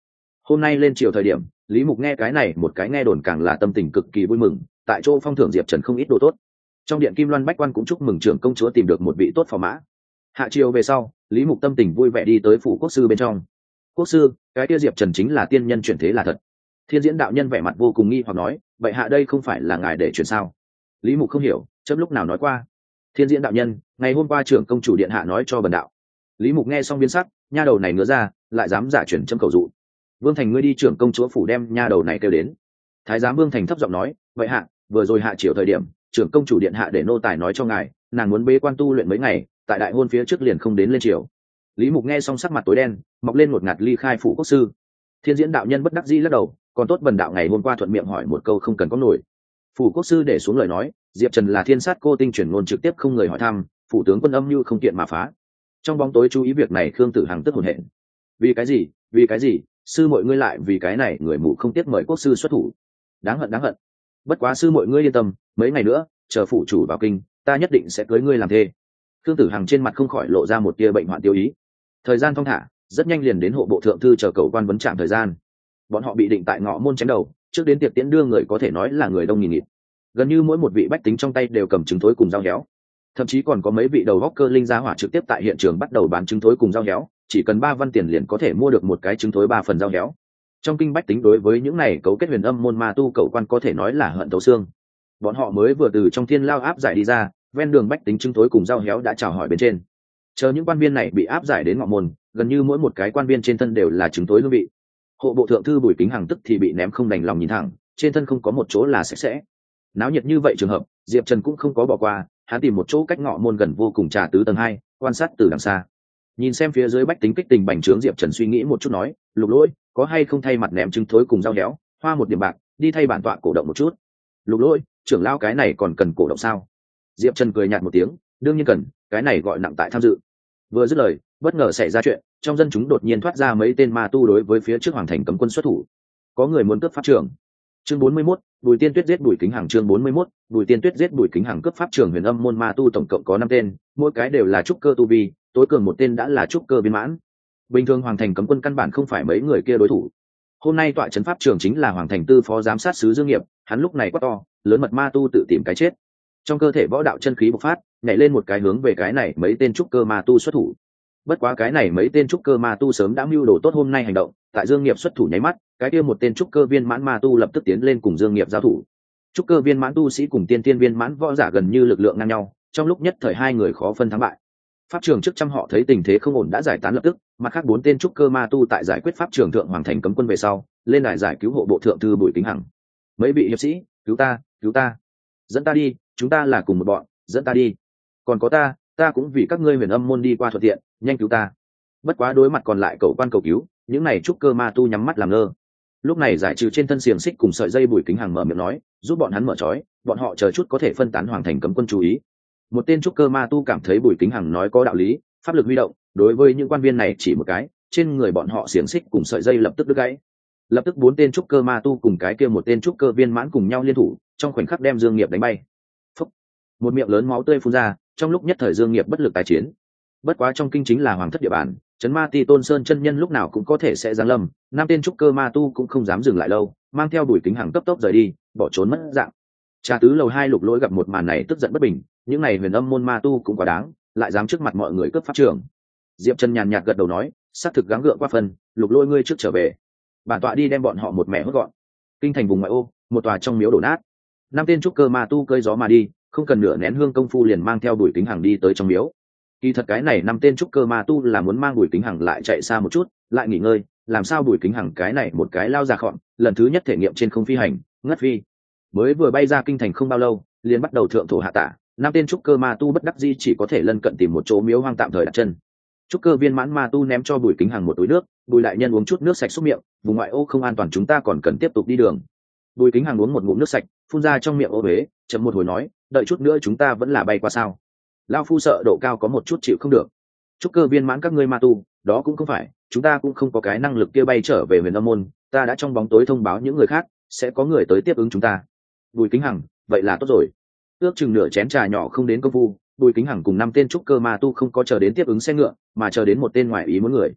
Hôm nay lên chiều thời điểm, Lý Mục nghe cái này một cái nghe đồn càng là tâm tình cực kỳ vui mừng, tại chỗ phong thưởng Diệp Trần không ít đồ tốt. Trong điện Kim Loan Bách Quan cũng chúc mừng trưởng công chúa tìm được một vị tốt phò mã. Hạ chiều về sau, Lý Mục tâm tình vui vẻ đi tới phủ quốc sư bên trong. Quốc sư, cái kia Diệp Trần chính là tiên nhân chuyển thế là thật. Thiên Diễn đạo nhân vẻ mặt vô cùng nghi hoặc nói, vậy hạ đây không phải là ngài để chuyển sao? Lý Mục không hiểu, chấm lúc nào nói qua. Thiên Diễn đạo nhân, ngày hôm qua trưởng công chủ điện hạ nói cho bần đạo. Lý Mục nghe xong biến sắc, nha đầu này ngứa ra, lại dám giả chuyển châm cầu dụ. Vương Thành, ngươi đi trưởng công chúa phủ đem nha đầu này kêu đến. Thái giám Vương Thành thấp giọng nói, vậy hạ, vừa rồi hạ chiều thời điểm, trưởng công chủ điện hạ để nô tài nói cho ngài, nàng muốn bế quan tu luyện mấy ngày, tại đại hôn phía trước liền không đến lên chiều. Lý Mục nghe xong sắc mặt tối đen, mọc lên một ngạt ly khai phủ quốc sư. Thiên Diễn đạo nhân bất đắc dĩ lắc đầu, còn tốt bần đạo ngày hôm qua thuận miệng hỏi một câu không cần có nổi. Phủ quốc sư để xuống lời nói, Diệp Trần là thiên sát cô tinh chuyển ngôn trực tiếp không người hỏi thăm, phủ tướng quân âm như không kiện mà phá. Trong bóng tối chú ý việc này, Khương Tử Hằng tức hồn hện. Vì cái gì, sư mọi ngươi lại vì cái này người mù không tiếc mời quốc sư xuất thủ. Đáng hận. Bất quá sư mọi ngươi yên tâm, mấy ngày nữa, chờ phủ chủ vào kinh, ta nhất định sẽ cưới ngươi làm thê. Khương Tử Hằng trên mặt không khỏi lộ ra một tia bệnh hoạn tiêu ý. Thời gian thong thả, rất nhanh liền đến hộ bộ thượng thư chờ cầu quan vấn trạm thời gian. Bọn họ bị định tại Ngọ Môn chém đầu, trước đến tiệc tiễn đưa người có thể nói là người đông nghìn nghịt. Gần như mỗi một vị bách tính trong tay đều cầm trứng thối cùng dao héo, thậm chí còn có mấy vị đầu góc cơ linh gia hỏa trực tiếp tại hiện trường bắt đầu bán trứng thối cùng dao héo, chỉ cần 3 văn tiền liền có thể mua được một cái trứng thối 3 phần dao héo. Trong kinh bách tính đối với những này cấu kết huyền âm môn ma tu cầu quan có thể nói là hận thấu xương. Bọn họ mới vừa từ trong thiên lao áp giải đi ra, ven đường bách tính trứng thối cùng dao héo đã chào hỏi bên trên. Chờ những quan viên này bị áp giải đến Ngọ Môn, gần như mỗi một cái quan viên trên thân đều là trứng thối hương vị. Hộ bộ thượng thư Bùi Kính Hằng tức thì bị ném không đành lòng nhìn thẳng, trên thân không có một chỗ là sạch sẽ. Náo nhiệt như vậy trường hợp, Diệp Trần cũng không có bỏ qua, hắn tìm một chỗ cách Ngọ Môn gần vô cùng trà tứ tầng 2, quan sát từ đằng xa. Nhìn xem phía dưới bách tính kích tình bành trướng, Diệp Trần suy nghĩ một chút nói, Lục Lỗi, có hay không thay mặt ném trứng thối cùng dao héo, hoa 1 điểm bạc, đi thay bản tọa cổ động một chút. Lục Lỗi, trưởng lão cái này còn cần cổ động sao? Diệp Trần cười nhạt một tiếng, đương nhiên cần, cái này gọi nặng tại tham dự. Vừa dứt lời, bất ngờ xảy ra chuyện, trong dân chúng đột nhiên thoát ra mấy tên ma tu đối với phía trước hoàng thành cấm quân xuất thủ. Có người muốn cướp pháp trường. Chương 41, Bùi Tiên Tuyết giết Bùi Kính Hằng. Chương 41, Bùi Tiên Tuyết giết Bùi Kính Hằng. Cướp pháp trường huyền âm môn ma tu tổng cộng có 5 tên, mỗi cái đều là trúc cơ tu vi, tối cường một tên đã là trúc cơ viên mãn. Bình thường hoàng thành cấm quân căn bản không phải mấy người kia đối thủ. Hôm nay tọa trấn pháp trường chính là hoàng thành tư phó giám sát sứ Dương Nghiệp, hắn lúc này quát to, lớn mật ma tu tự tìm cái chết. Trong cơ thể võ đạo chân khí bộc phát, nhảy lên một cái hướng về cái này mấy tên trúc cơ ma tu xuất thủ. Bất quá cái này mấy tên trúc cơ ma tu sớm đã mưu đồ tốt hôm nay hành động, tại Dương Nghiệp xuất thủ nháy mắt, cái kia một tên trúc cơ viên mãn ma tu lập tức tiến lên cùng Dương Nghiệp giao thủ. Trúc cơ viên mãn tu sĩ cùng tiên tiên viên mãn võ giả gần như lực lượng ngang nhau, trong lúc nhất thời hai người khó phân thắng bại. Pháp trường trước trăm họ thấy tình thế không ổn đã giải tán lập tức, mặt khác 4 tên trúc cơ ma tu tại giải quyết pháp trường thượng hoàng thành cấm quân về sau, lên đài giải cứu hộ bộ thượng thư Bùi Kính Hằng. Mấy vị hiệp sĩ, cứu ta, dẫn ta đi, chúng ta là cùng một bọn, dẫn ta đi. Còn có ta cũng vì các ngươi huyền âm môn đi qua thuận tiện, nhanh cứu ta. Bất quá đối mặt còn lại cầu quan cầu cứu, những này trúc cơ ma tu nhắm mắt làm ngơ. Lúc này giải trừ trên thân xiềng xích cùng sợi dây, Bùi Kính Hằng mở miệng nói, giúp bọn hắn mở trói, bọn họ chờ chút có thể phân tán hoàng thành cấm quân chú ý. Một tên trúc cơ ma tu cảm thấy Bùi Kính Hằng nói có đạo lý, pháp lực huy động, đối với những quan viên này chỉ một cái, trên người bọn họ xiềng xích cùng sợi dây lập tức đứt gãy. Lập tức 4 tên trúc cơ ma tu cùng cái kia một tên trúc cơ viên mãn cùng nhau liên thủ, trong khoảnh khắc đem Dương Nghiệp đánh bay. Phúc! Một miệng lớn máu tươi phun ra, trong lúc nhất thời Dương Nghiệp bất lực tái chiến. Bất quá trong kinh chính là hoàng thất địa bàn, Trấn Ma Ti Tôn Sơn chân nhân lúc nào cũng có thể sẽ giáng lâm, 5 tên trúc cơ ma tu cũng không dám dừng lại lâu, mang theo Bùi Kính Hằng cấp tốc rời đi, bỏ trốn mất dạng. Trà tứ lầu 2 Lục Lỗi gặp một màn này tức giận bất bình, những này huyền âm môn ma tu cũng quá đáng, lại dám trước mặt mọi người cướp pháp trường. Diệp Trần nhàn nhạt gật đầu nói, xác thực gắng gượng qua phần, Lục Lỗi ngươi trước trở về, bản tọa đi đem bọn họ một mẻ hốt gọn. Kinh thành vùng ngoại ô, một tòa trong miếu đổ nát, 5 tên trúc cơ ma tu cơi gió mà đi, không cần nửa nén hương công phu liền mang theo Bùi Kính Hằng đi tới trong miếu. Kỳ thật cái này 5 tên trúc cơ ma tu là muốn mang Bùi Kính Hằng lại chạy xa một chút, lại nghỉ ngơi, làm sao Bùi Kính Hằng cái này một cái lao ra khọn, lần thứ nhất thể nghiệm trên không phi hành, ngất phi. Mới vừa bay ra kinh thành không bao lâu, liền bắt đầu thượng thổ hạ tả, 5 tên trúc cơ ma tu bất đắc dĩ chỉ có thể lân cận tìm một chỗ miếu hoang tạm thời đặt chân. Trúc cơ viên mãn ma tu ném cho Bùi Kính Hằng một túi nước, Bùi đại nhân uống chút nước sạch xúc miệng, vùng ngoại ô không an toàn, chúng ta còn cần tiếp tục đi đường. Bùi Kính Hằng uống một ngụm nước sạch, phun ra trong miệng ô huế, chậm một hồi nói, đợi chút nữa chúng ta vẫn là bay qua sao? Lão phu sợ độ cao có một chút chịu không được. Trúc cơ viên mãn các ngươi ma tu, đó cũng không phải, chúng ta cũng không có cái năng lực kia bay trở về huyền âm môn, ta đã trong bóng tối thông báo những người khác, sẽ có người tới tiếp ứng chúng ta. Bùi Kính Hằng, vậy là tốt rồi. Ước chừng nửa chén trà nhỏ không đến công phu, Bùi Kính Hằng cùng 5 tên trúc cơ ma tu không có chờ đến tiếp ứng xe ngựa, mà chờ đến một tên ngoại ý muốn người.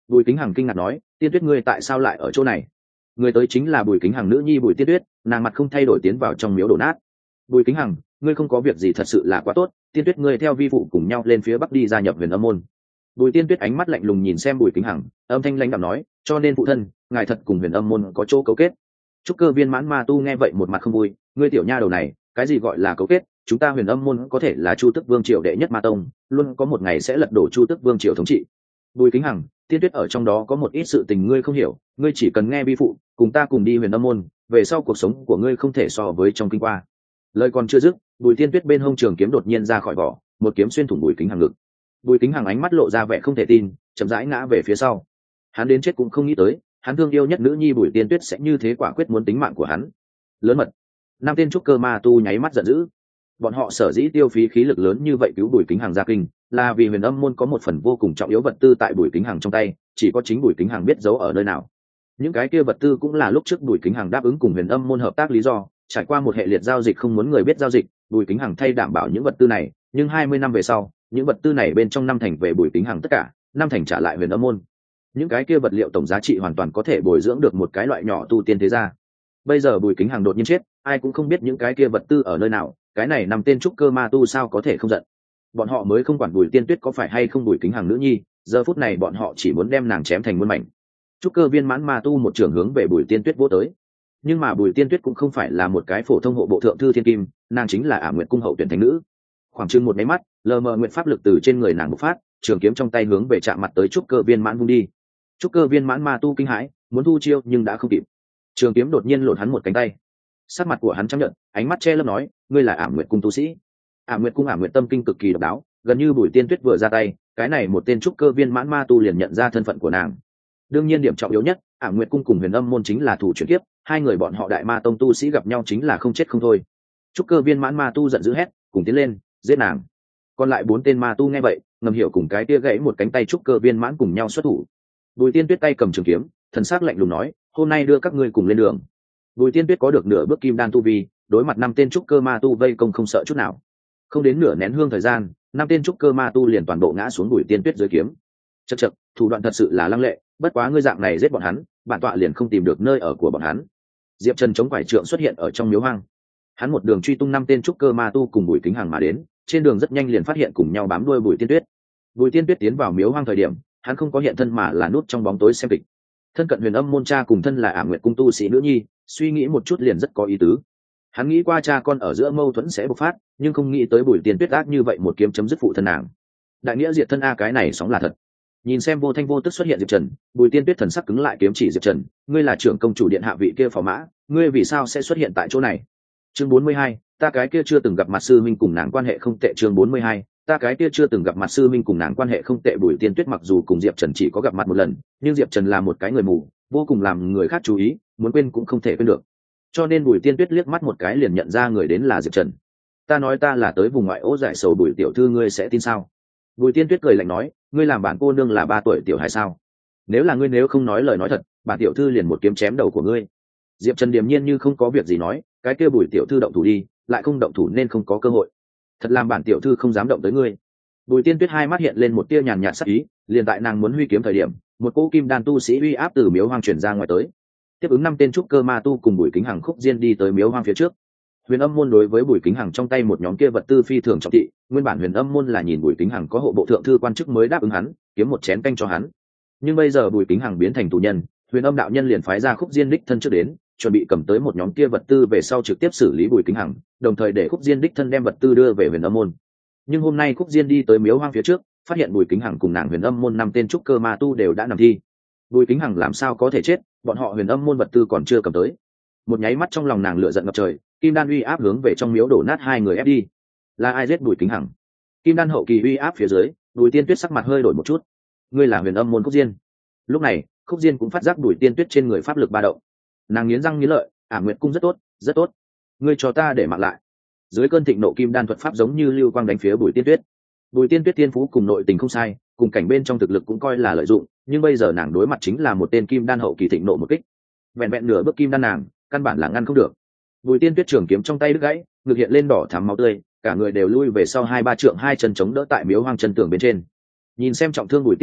Bùi Kính Hằng kinh ngạc nói, Tiên Tuyết ngươi tại sao lại ở chỗ này? Người tới chính là Bùi Kính Hằng nữ nhi Bùi Tiên Tuyết, nàng mặt không thay đổi tiến vào trong miếu đổ nát. Bùi Kính Hằng, ngươi không có việc gì thật sự là quá tốt, Tiên Tuyết ngươi theo vi phụ cùng nhau lên phía bắc đi gia nhập Huyền Âm môn. Bùi Tiên Tuyết ánh mắt lạnh lùng nhìn xem Bùi Kính Hằng, âm thanh lãnh đạm nói, cho nên phụ thân, ngài thật cùng Huyền Âm môn có chỗ cấu kết. Trúc Cơ Viên Mãn Ma Tu nghe vậy một mặt không vui, ngươi tiểu nha đầu này, cái gì gọi là cấu kết? Chúng ta Huyền Âm môn có thể là Chu Tước Vương triều đệ nhất ma tông, luôn có một ngày sẽ lật đổ Chu Tước Vương triều thống trị. Bùi Kính Hằng, Tiên Tuyết ở trong đó có một ít sự tình ngươi không hiểu, ngươi chỉ cần nghe vi phụ, cùng ta cùng đi Huyền Âm môn, về sau cuộc sống của ngươi không thể so với trong kinh qua. Lời còn chưa dứt, Bùi Tiên Tuyết bên hông trường kiếm đột nhiên ra khỏi vỏ, một kiếm xuyên thủng Bùi Kính Hằng ngực. Bùi Kính Hằng ánh mắt lộ ra vẻ không thể tin, chậm rãi ngã về phía sau. Hắn đến chết cũng không nghĩ tới, hắn thương yêu nhất nữ nhi Bùi Tiên Tuyết sẽ như thế quả quyết muốn tính mạng của hắn. Lớn mật. Năm tên trúc cơ ma tu nháy mắt giận dữ. Bọn họ sở dĩ tiêu phí khí lực lớn như vậy cứu Bùi Kính Hằng ra kinh, là vì Huyền Âm môn có một phần vô cùng trọng yếu vật tư tại Bùi Kính Hằng trong tay, chỉ có chính Bùi Kính Hằng biết giấu ở nơi nào. Những cái kia vật tư cũng là lúc trước Bùi Kính Hằng đáp ứng cùng Huyền Âm môn hợp tác lý do, trải qua một hệ liệt giao dịch không muốn người biết giao dịch, Bùi Kính Hằng thay đảm bảo những vật tư này, nhưng 20 năm về sau, những vật tư này bên trong 5 thành về Bùi Kính Hằng tất cả, 5 thành trả lại Huyền Âm môn. Những cái kia vật liệu tổng giá trị hoàn toàn có thể bồi dưỡng được một cái loại nhỏ tu tiên thế gia. Bây giờ Bùi Kính Hằng đột nhiên chết, ai cũng không biết những cái kia vật tư ở nơi nào, cái này nằm tên trúc cơ ma tu sao có thể không giận. Bọn họ mới không quản Bùi Tiên Tuyết có phải hay không Bùi Kính Hằng nữ nhi, giờ phút này bọn họ chỉ muốn đem nàng chém thành muôn mảnh. Trúc cơ viên mãn ma tu một trường hướng về Bùi Tiên Tuyết vỗ tới. Nhưng mà Bùi Tiên Tuyết cũng không phải là một cái phổ thông hộ bộ thượng thư thiên kim, nàng chính là Ả Nguyệt cung hậu tuyển thánh nữ. Khoảng chừng một máy mắt, lờ mờ nguyện pháp lực từ trên người nàng bộc phát, trường kiếm trong tay hướng về chạm mặt tới trúc cơ viên mãn vung đi. Trúc cơ viên mãn ma tu kinh hãi, muốn thu chiêu nhưng đã không kịp. Trường kiếm đột nhiên lột hắn một cánh tay. Sắc mặt của hắn trắng nhợt, ánh mắt che lấp nói, ngươi là Ả Nguyệt cung tu sĩ. Ả Nguyệt cung Ả Nguyệt tâm kinh cực kỳ độc đáo, gần như Bùi Tiên Tuyết vừa ra tay, cái này một tên trúc cơ viên mãn ma tu liền nhận ra thân phận của nàng. Đương nhiên điểm trọng yếu nhất, Ả Nguyệt cung cùng Huyền Âm môn chính là thủ chuyển kiếp, hai người bọn họ đại ma tông tu sĩ gặp nhau chính là không chết không thôi. Trúc cơ viên mãn ma tu giận dữ hét, cùng tiến lên, giết nàng. Còn lại 4 tên ma tu nghe vậy, ngầm hiểu cùng cái kia gãy một cánh tay trúc cơ viên mãn cùng nhau xuất thủ. Bùi Tiên Tuyết tay cầm trường kiếm, thần sắc lạnh lùng nói, hôm nay đưa các ngươi cùng lên đường. Bùi Tiên Tuyết có được nửa bước kim đan tu vi, đối mặt 5 tên trúc cơ ma tu vây công không sợ chút nào. Không đến nửa nén hương thời gian, 5 tên trúc cơ ma tu liền toàn bộ ngã xuống Bùi Tiên Tuyết dưới kiếm. Chậc chậc, thủ đoạn thật sự là lăng lệ, bất quá ngươi dạng này giết bọn hắn, bản tọa liền không tìm được nơi ở của bọn hắn. Diệp Trần chống quải trượng xuất hiện ở trong miếu hoang. Hắn một đường truy tung 5 tên trúc cơ ma tu cùng Bùi Kính Hằng mà đến, trên đường rất nhanh liền phát hiện cùng nhau bám đuôi Bùi Tiên Tuyết. Bùi Tiên Tuyết tiến vào miếu hoang thời điểm, hắn không có hiện thân mà là núp trong bóng tối xem kịch. Thân cận Huyền Âm môn cha cùng thân là Ả Nguyệt cung tu sĩ nữ nhi, suy nghĩ một chút liền rất có ý tứ. Hắn nghĩ qua cha con ở giữa mâu thuẫn sẽ bộc phát, nhưng không nghĩ tới Bùi Tiên Tuyết ác như vậy một kiếm chấm dứt phụ thân nàng. Đại nghĩa diệt thân a, cái này sóng là thật. Nhìn xem vô thanh vô tức xuất hiện Diệp Trần, Bùi Tiên Tuyết thần sắc cứng lại, kiếm chỉ Diệp Trần, ngươi là trưởng công chủ điện hạ vị kia phò mã, ngươi vì sao sẽ xuất hiện tại chỗ này? Chương 42, ta cái kia chưa từng gặp mặt sư minh cùng nàng quan hệ không tệ. Chương 42, ta cái kia chưa từng gặp mặt sư minh cùng nàng quan hệ không tệ. Bùi Tiên Tuyết mặc dù cùng Diệp Trần chỉ có gặp mặt một lần, nhưng Diệp Trần là một cái người mù, vô cùng làm người khác chú ý, muốn quên cũng không thể quên được. Cho nên Bùi Tiên Tuyết liếc mắt một cái liền nhận ra người đến là Diệp Trần. Ta nói ta là tới vùng ngoại ô giải sầu Bùi tiểu thư, ngươi sẽ tin sao? Bùi Tiên Tuyết cười lạnh nói, ngươi làm bản cô nương là 3 tuổi tiểu hài sao? Nếu là ngươi nếu không nói lời nói thật, bản tiểu thư liền một kiếm chém đầu của ngươi. Diệp Trần điềm nhiên như không có việc gì nói, cái kia Bùi tiểu thư động thủ đi, lại không động thủ nên không có cơ hội. Thật làm bản tiểu thư không dám động tới ngươi. Bùi Tiên Tuyết hai mắt hiện lên một tia nhàn nhạt sắc ý, liền tại nàng muốn huy kiếm thời điểm, một cỗ kim đan tu sĩ uy áp từ miếu hoang truyền ra ngoài tới. Tiếp ứng 5 tên trúc cơ ma tu cùng Bùi Kính Hằng khúc diên đi tới miếu hoang phía trước. Huyền Âm môn đối với Bùi Kính Hằng trong tay một nhóm kia vật tư phi thường trọng thị, nguyên bản Huyền Âm môn là nhìn Bùi Kính Hằng có hộ bộ thượng thư quan chức mới đáp ứng hắn, kiếm một chén canh cho hắn. Nhưng bây giờ Bùi Kính Hằng biến thành tù nhân, Huyền Âm đạo nhân liền phái ra khúc diên đích thân trước đến, chuẩn bị cầm tới một nhóm kia vật tư về sau trực tiếp xử lý Bùi Kính Hằng, đồng thời để khúc diên đích thân đem vật tư đưa về Huyền Âm môn. Nhưng hôm nay khúc diên đi tới miếu hoang phía trước, phát hiện Bùi Kính Hằng cùng nàng Huyền Âm môn 5 tên trúc cơ ma tu đều đã nằm thi. Bùi Kính Hằng làm sao có thể chết, bọn họ Huyền Âm môn vật tư còn chưa cầm tới. Một nháy mắt trong lòng nàng lửa giận ngập trời, kim đan uy áp hướng về trong miếu đổ nát 2 người ép đi. Là ai giết Bùi Kính Hằng? Kim đan hậu kỳ uy áp phía dưới, Bùi Tiên Tuyết sắc mặt hơi đổi một chút. Ngươi là Huyền Âm môn khúc diên? Lúc này khúc diên cũng phát giác Bùi Tiên Tuyết trên người pháp lực ba động. Nàng nghiến răng nghiến lợi, Ả Nguyệt cung rất tốt, rất tốt, ngươi cho ta để mặc lại. Dưới cơn thịnh nộ kim đan thuật pháp giống như lưu quang đánh phía Bùi Tiên Tuyết. Bùi Tiên Tuyết tiên phú cùng nội tình không sai, cùng cảnh bên trong thực lực cũng coi là lợi dụng, nhưng bây giờ nàng đối mặt chính là một tên kim đan hậu kỳ thịnh nộ một kích. Vẹn vẹn nửa bước kim đan nàng, căn bản là ngăn không được. Bùi Tiên Tuyết trường kiếm trong tay đứt gãy, ngực hiện lên đỏ thắm máu tươi, cả người đều lui về sau 2-3 trượng, hai chân chống đỡ tại miếu hoang chân tường bên trên. Nhìn xem trọng thương Bùi Tiên Tuyết,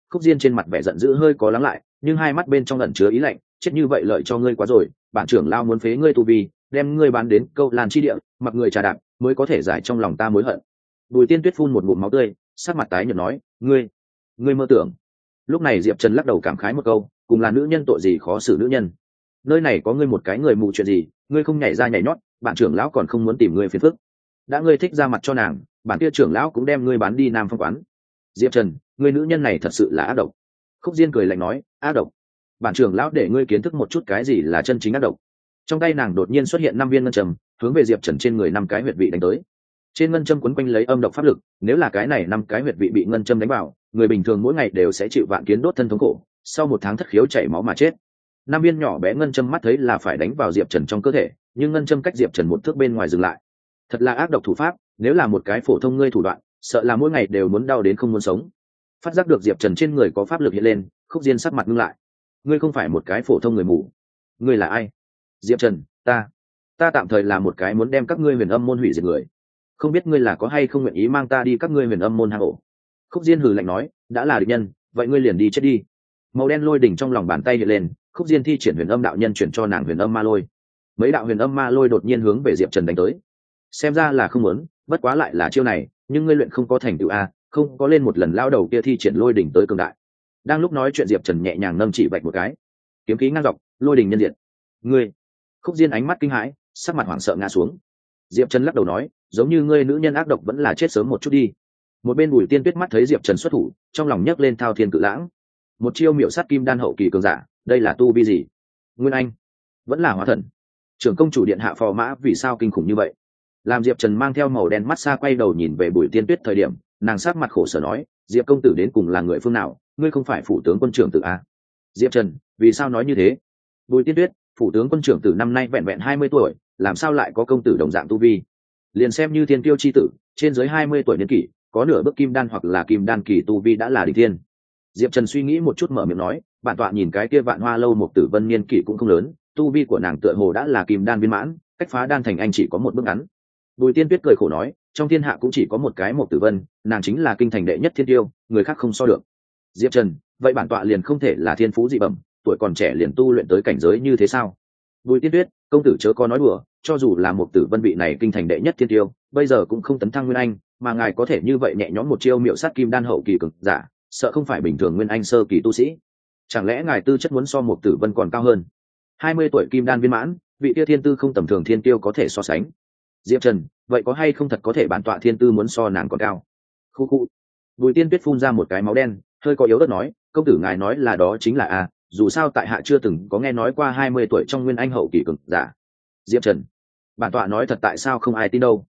Khúc Diên trên mặt vẻ giận dữ hơi có lắng lại, nhưng hai mắt bên trong ẩn chứa ý lạnh, chết như vậy lợi cho ngươi quá rồi, bản trưởng lao muốn phế ngươi tu vi, đem ngươi bán đến Câu Lan chi địa, mặc người trà đạp, mới có thể giải trong lòng ta mối hận. Bùi Tiên Tuyết phun một ngụm máu tươi, sắc mặt tái nhợt nói, ngươi mơ tưởng. Lúc này Diệp Trần lắc đầu cảm khái một câu, cùng là nữ nhân tội gì khó xử nữ nhân. Nơi này có ngươi một cái người mù chuyện gì, ngươi không nhảy ra nhảy nhót, bản trưởng lão còn không muốn tìm ngươi phiền phức. Đã ngươi thích ra mặt cho nàng, bản kia trưởng lão cũng đem ngươi bán đi Nam Phong quán. Diệp Trần, ngươi nữ nhân này thật sự là ác độc. Khúc Diên cười lạnh nói, ác độc? Bản trưởng lão để ngươi kiến thức một chút cái gì là chân chính ác độc. Trong tay nàng đột nhiên xuất hiện 5 viên ngân trầm, hướng về Diệp Trần trên người 5 cái huyệt vị đánh tới. Trên ngân châm quấn quanh lấy âm độc pháp lực, nếu là cái này 5 cái huyệt vị bị ngân châm đánh vào, người bình thường mỗi ngày đều sẽ chịu vạn kiến đốt thân thống khổ, sau 1 tháng thất khiếu chảy máu mà chết. 5 viên nhỏ bé ngân châm mắt thấy là phải đánh vào Diệp Trần trong cơ thể, nhưng ngân châm cách Diệp Trần 1 thước bên ngoài dừng lại. Thật là ác độc thủ pháp, nếu là một cái phổ thông ngươi thủ đoạn, sợ là mỗi ngày đều muốn đau đến không muốn sống. Phát giác được Diệp Trần trên người có pháp lực hiện lên, Khúc Diên sắc mặt ngưng lại. Ngươi không phải một cái phổ thông người mù. Ngươi là ai? Diệp Trần, ta tạm thời là một cái muốn đem các ngươi Huyền Âm môn hủy diệt người. Không biết ngươi là có hay không nguyện ý mang ta đi các ngươi Huyền Âm môn hang ổ. Khúc Diên hừ lạnh nói, đã là địch nhân, vậy ngươi liền đi chết đi. Màu đen lôi đỉnh trong lòng bàn tay hiện lên, Khúc Diên thi triển Huyền Âm đạo nhân chuyển cho nàng Huyền Âm ma lôi. Mấy đạo Huyền Âm ma lôi đột nhiên hướng về Diệp Trần đánh tới. Xem ra là không muốn, bất quá lại là chiêu này, nhưng ngươi luyện không có thành tựu a, không có lên một lần lao đầu kia thi triển lôi đỉnh tới cường đại. Đang lúc nói chuyện Diệp Trần nhẹ nhàng nâng chỉ vạch một cái, kiếm khí ngang dọc, lôi đỉnh nhân diệt. Ngươi! Khúc Diên ánh mắt kinh hãi, sắc mặt hoảng sợ ngã xuống. Diệp Trần lắc đầu nói, giống như ngươi nữ nhân ác độc vẫn là chết sớm một chút đi. Một bên Bùi Tiên Tuyết mắt thấy Diệp Trần xuất thủ, trong lòng nhấc lên thao thiên cự lãng. Một chiêu miểu sát kim đan hậu kỳ cường giả, đây là tu vi gì? Nguyên Anh, vẫn là hóa thần. Trưởng công chủ điện hạ phò mã vì sao kinh khủng như vậy? Làm Diệp Trần mang theo màu đen mắt xa quay đầu nhìn về Bùi Tiên Tuyết thời điểm, nàng sắc mặt khổ sở nói, Diệp công tử đến cùng là người phương nào, ngươi không phải phủ tướng quân trưởng tử a? Diệp Trần, vì sao nói như thế? Bùi Tiên Tuyết, phủ tướng quân trưởng tử năm nay vẹn vẹn 20 tuổi, làm sao lại có công tử đồng dạng tu vi? Liền xem như thiên tiêu chi tử, trên dưới 20 tuổi niên kỷ, có nửa bước kim đan hoặc là kim đan kỳ tu vi đã là đỉnh thiên. Diệp Trần suy nghĩ một chút mở miệng nói, bản tọa nhìn cái kia Vạn Hoa lâu một tử vân niên kỷ cũng không lớn, tu vi của nàng tựa hồ đã là kim đan viên mãn, cách phá đan thành anh chỉ có một bước ngắn. Bùi Tiên Tuyết cười khổ nói, trong thiên hạ cũng chỉ có một cái một tử vân, nàng chính là kinh thành đệ nhất thiên tiêu, người khác không so được. Diệp Trần, vậy bản tọa liền không thể là thiên phú dị bẩm, tuổi còn trẻ liền tu luyện tới cảnh giới như thế sao? Bùi Tiên Tuyết, công tử chớ có nói đùa, cho dù là một tử vân vị này kinh thành đệ nhất thiên tiêu, bây giờ cũng không tấn thăng nguyên anh, mà ngài có thể như vậy nhẹ nhõm một chiêu miệu sát kim đan hậu kỳ cường giả, sợ không phải bình thường nguyên anh sơ kỳ tu sĩ. Chẳng lẽ ngài tư chất muốn so một tử vân còn cao hơn? 20 tuổi kim đan viên mãn, vị kia thiên tư không tầm thường thiên tiêu có thể so sánh. Diệp Trần, vậy có hay không thật có thể bản tọa thiên tư muốn so nàng còn cao? Khu khu. Bùi Tiên Tuyết phun ra một cái máu đen, hơi có yếu ớt nói, công tử ngài nói là đó chính là a, dù sao tại hạ chưa từng có nghe nói qua 20 tuổi trong nguyên anh hậu kỳ cường giả. Diệp Trần, bản tọa nói thật tại sao không ai tin đâu?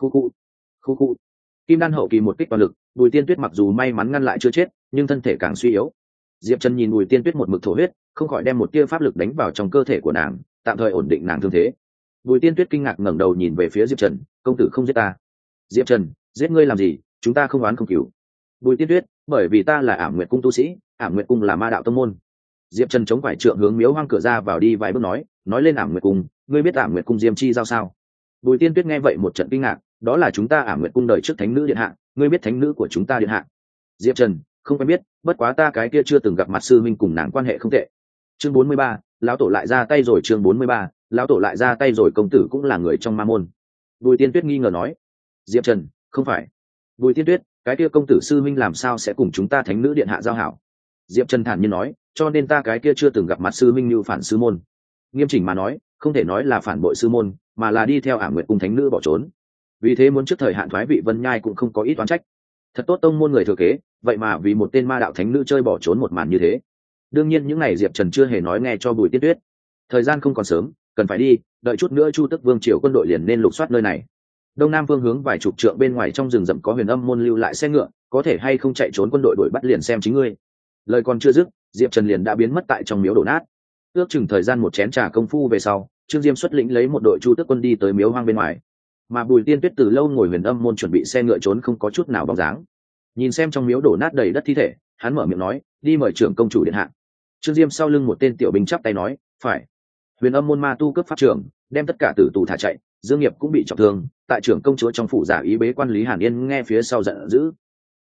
Khu khu. Kim đan hậu kỳ một kích toàn lực, Bùi Tiên Tuyết mặc dù may mắn ngăn lại chưa chết, nhưng thân thể càng suy yếu. Diệp Trần nhìn Bùi Tiên Tuyết một mực thổ huyết, không khỏi đem một tia pháp lực đánh vào trong cơ thể của nàng, tạm thời ổn định nàng thương thế. Bùi Tiên Tuyết kinh ngạc ngẩng đầu nhìn về phía Diệp Trần, công tử không giết ta? Diệp Trần, giết ngươi làm gì, chúng ta không oán không cừu. Bùi Tiên Tuyết, bởi vì ta là Ảm Nguyệt cung tu sĩ, Ảm Nguyệt cung là ma đạo tông môn. Diệp Trần chống quải trượng hướng miếu hoang cửa ra vào đi vài bước nói lên Ảm Nguyệt cung, ngươi biết Ảm Nguyệt cung Diêm Chi giao sao? Bùi Tiên Tuyết nghe vậy một trận kinh ngạc, đó là chúng ta Ảm Nguyệt cung đời trước thánh nữ điện hạ, ngươi biết thánh nữ của chúng ta điện hạ? Diệp Trần, không quen biết, bất quá ta cái kia chưa từng gặp mặt sư minh cùng nàng quan hệ không tệ. Chương 43, lão tổ lại ra tay rồi. Chương 43, lão tổ lại ra tay rồi, công tử cũng là người trong ma môn. Bùi Tiên Tuyết nghi ngờ nói. Diệp Trần, không phải. Bùi Tiên Tuyết, cái kia công tử sư minh làm sao sẽ cùng chúng ta thánh nữ điện hạ giao hảo? Diệp Trần thản nhiên nói, cho nên ta cái kia chưa từng gặp mặt sư minh như phản sư môn. Nghiêm chỉnh mà nói, không thể nói là phản bội sư môn, mà là đi theo Ảm Nguyệt cung thánh nữ bỏ trốn. Vì thế muốn trước thời hạn thoái vị Vân Nhai cũng không có ít oán trách. Thật tốt tông môn người thừa kế, vậy mà vì một tên ma đạo thánh nữ chơi bỏ trốn một màn như thế. Đương nhiên những ngày Diệp Trần chưa hề nói nghe cho Bùi Tiên Tuyết. Thời gian không còn sớm, cần phải đi, đợi chút nữa Chu Tức Vương triều quân đội liền nên lục soát nơi này. Đông Nam phương hướng vài chục trượng bên ngoài trong rừng rậm có Huyền Âm môn lưu lại xe ngựa, có thể hay không chạy trốn quân đội đuổi bắt liền xem chính ngươi. Lời còn chưa dứt, Diệp Trần liền đã biến mất tại trong miếu đổ nát. Ước chừng thời gian một chén trà công phu về sau, Trương Diêm xuất lĩnh lấy một đội Chu Tước quân đi tới miếu hoang bên ngoài. Mà Bùi Tiên Tuyết từ lâu ngồi Huyền Âm môn chuẩn bị xe ngựa trốn không có chút nào bóng dáng. Nhìn xem trong miếu đổ nát đầy đất thi thể, hắn mở miệng nói, đi mời trưởng công chủ điện hạ. Trương Diêm sau lưng một tên tiểu binh chắp tay nói, phải. Huyền Âm môn ma tu cướp pháp trưởng, đem tất cả tử tù thả chạy, Dương Nghiệp cũng bị trọng thương, tại trưởng công chúa trong phủ giả ý bế quan Lý Hàn Yên nghe phía sau giận dữ.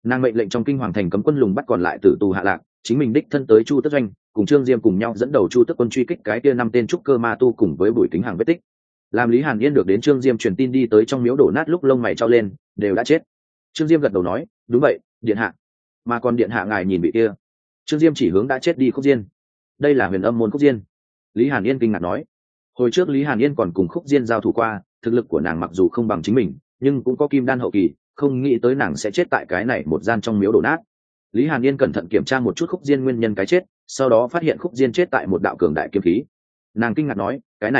Nàng mệnh lệnh trong kinh hoàng thành cấm quân lùng bắt còn lại tử tù hạ lạc, chính mình đích thân tới Chu Tước doanh, cùng Trương Diêm cùng nhau dẫn đầu Chu Tước quân truy kích cái kia 5 tên trúc cơ ma tu cùng với Bùi Kính Hàng vết tích. Làm Lý Hàn Yên được đến Trương Diêm truyền tin đi tới trong miếu đổ nát lúc lông mày trao lên, đều đã chết. Trương Diêm gật đầu nói, đúng vậy, điện hạ. Mà còn điện hạ ngài nhìn vị kia. Trương Diêm chỉ hướng đã chết đi Khúc Diên. Đây là Huyền Âm môn Khúc Diên. Lý Hàn Yên kinh ngạc nói, hồi trước Lý Hàn Yên còn cùng Khúc Diên giao thủ qua, thực lực của nàng mặc dù không bằng chính mình, nhưng cũng có kim đan hậu kỳ, không nghĩ tới nàng sẽ chết tại cái này một gian trong miếu đổ nát. Lý Hàn Yên cẩn thận kiểm tra một chút Khúc Diên nguyên nhân cái chết, sau đó phát hiện Khúc Diên chết tại một đạo cường đại kiếm khí. Nàng kinh ngạc nói,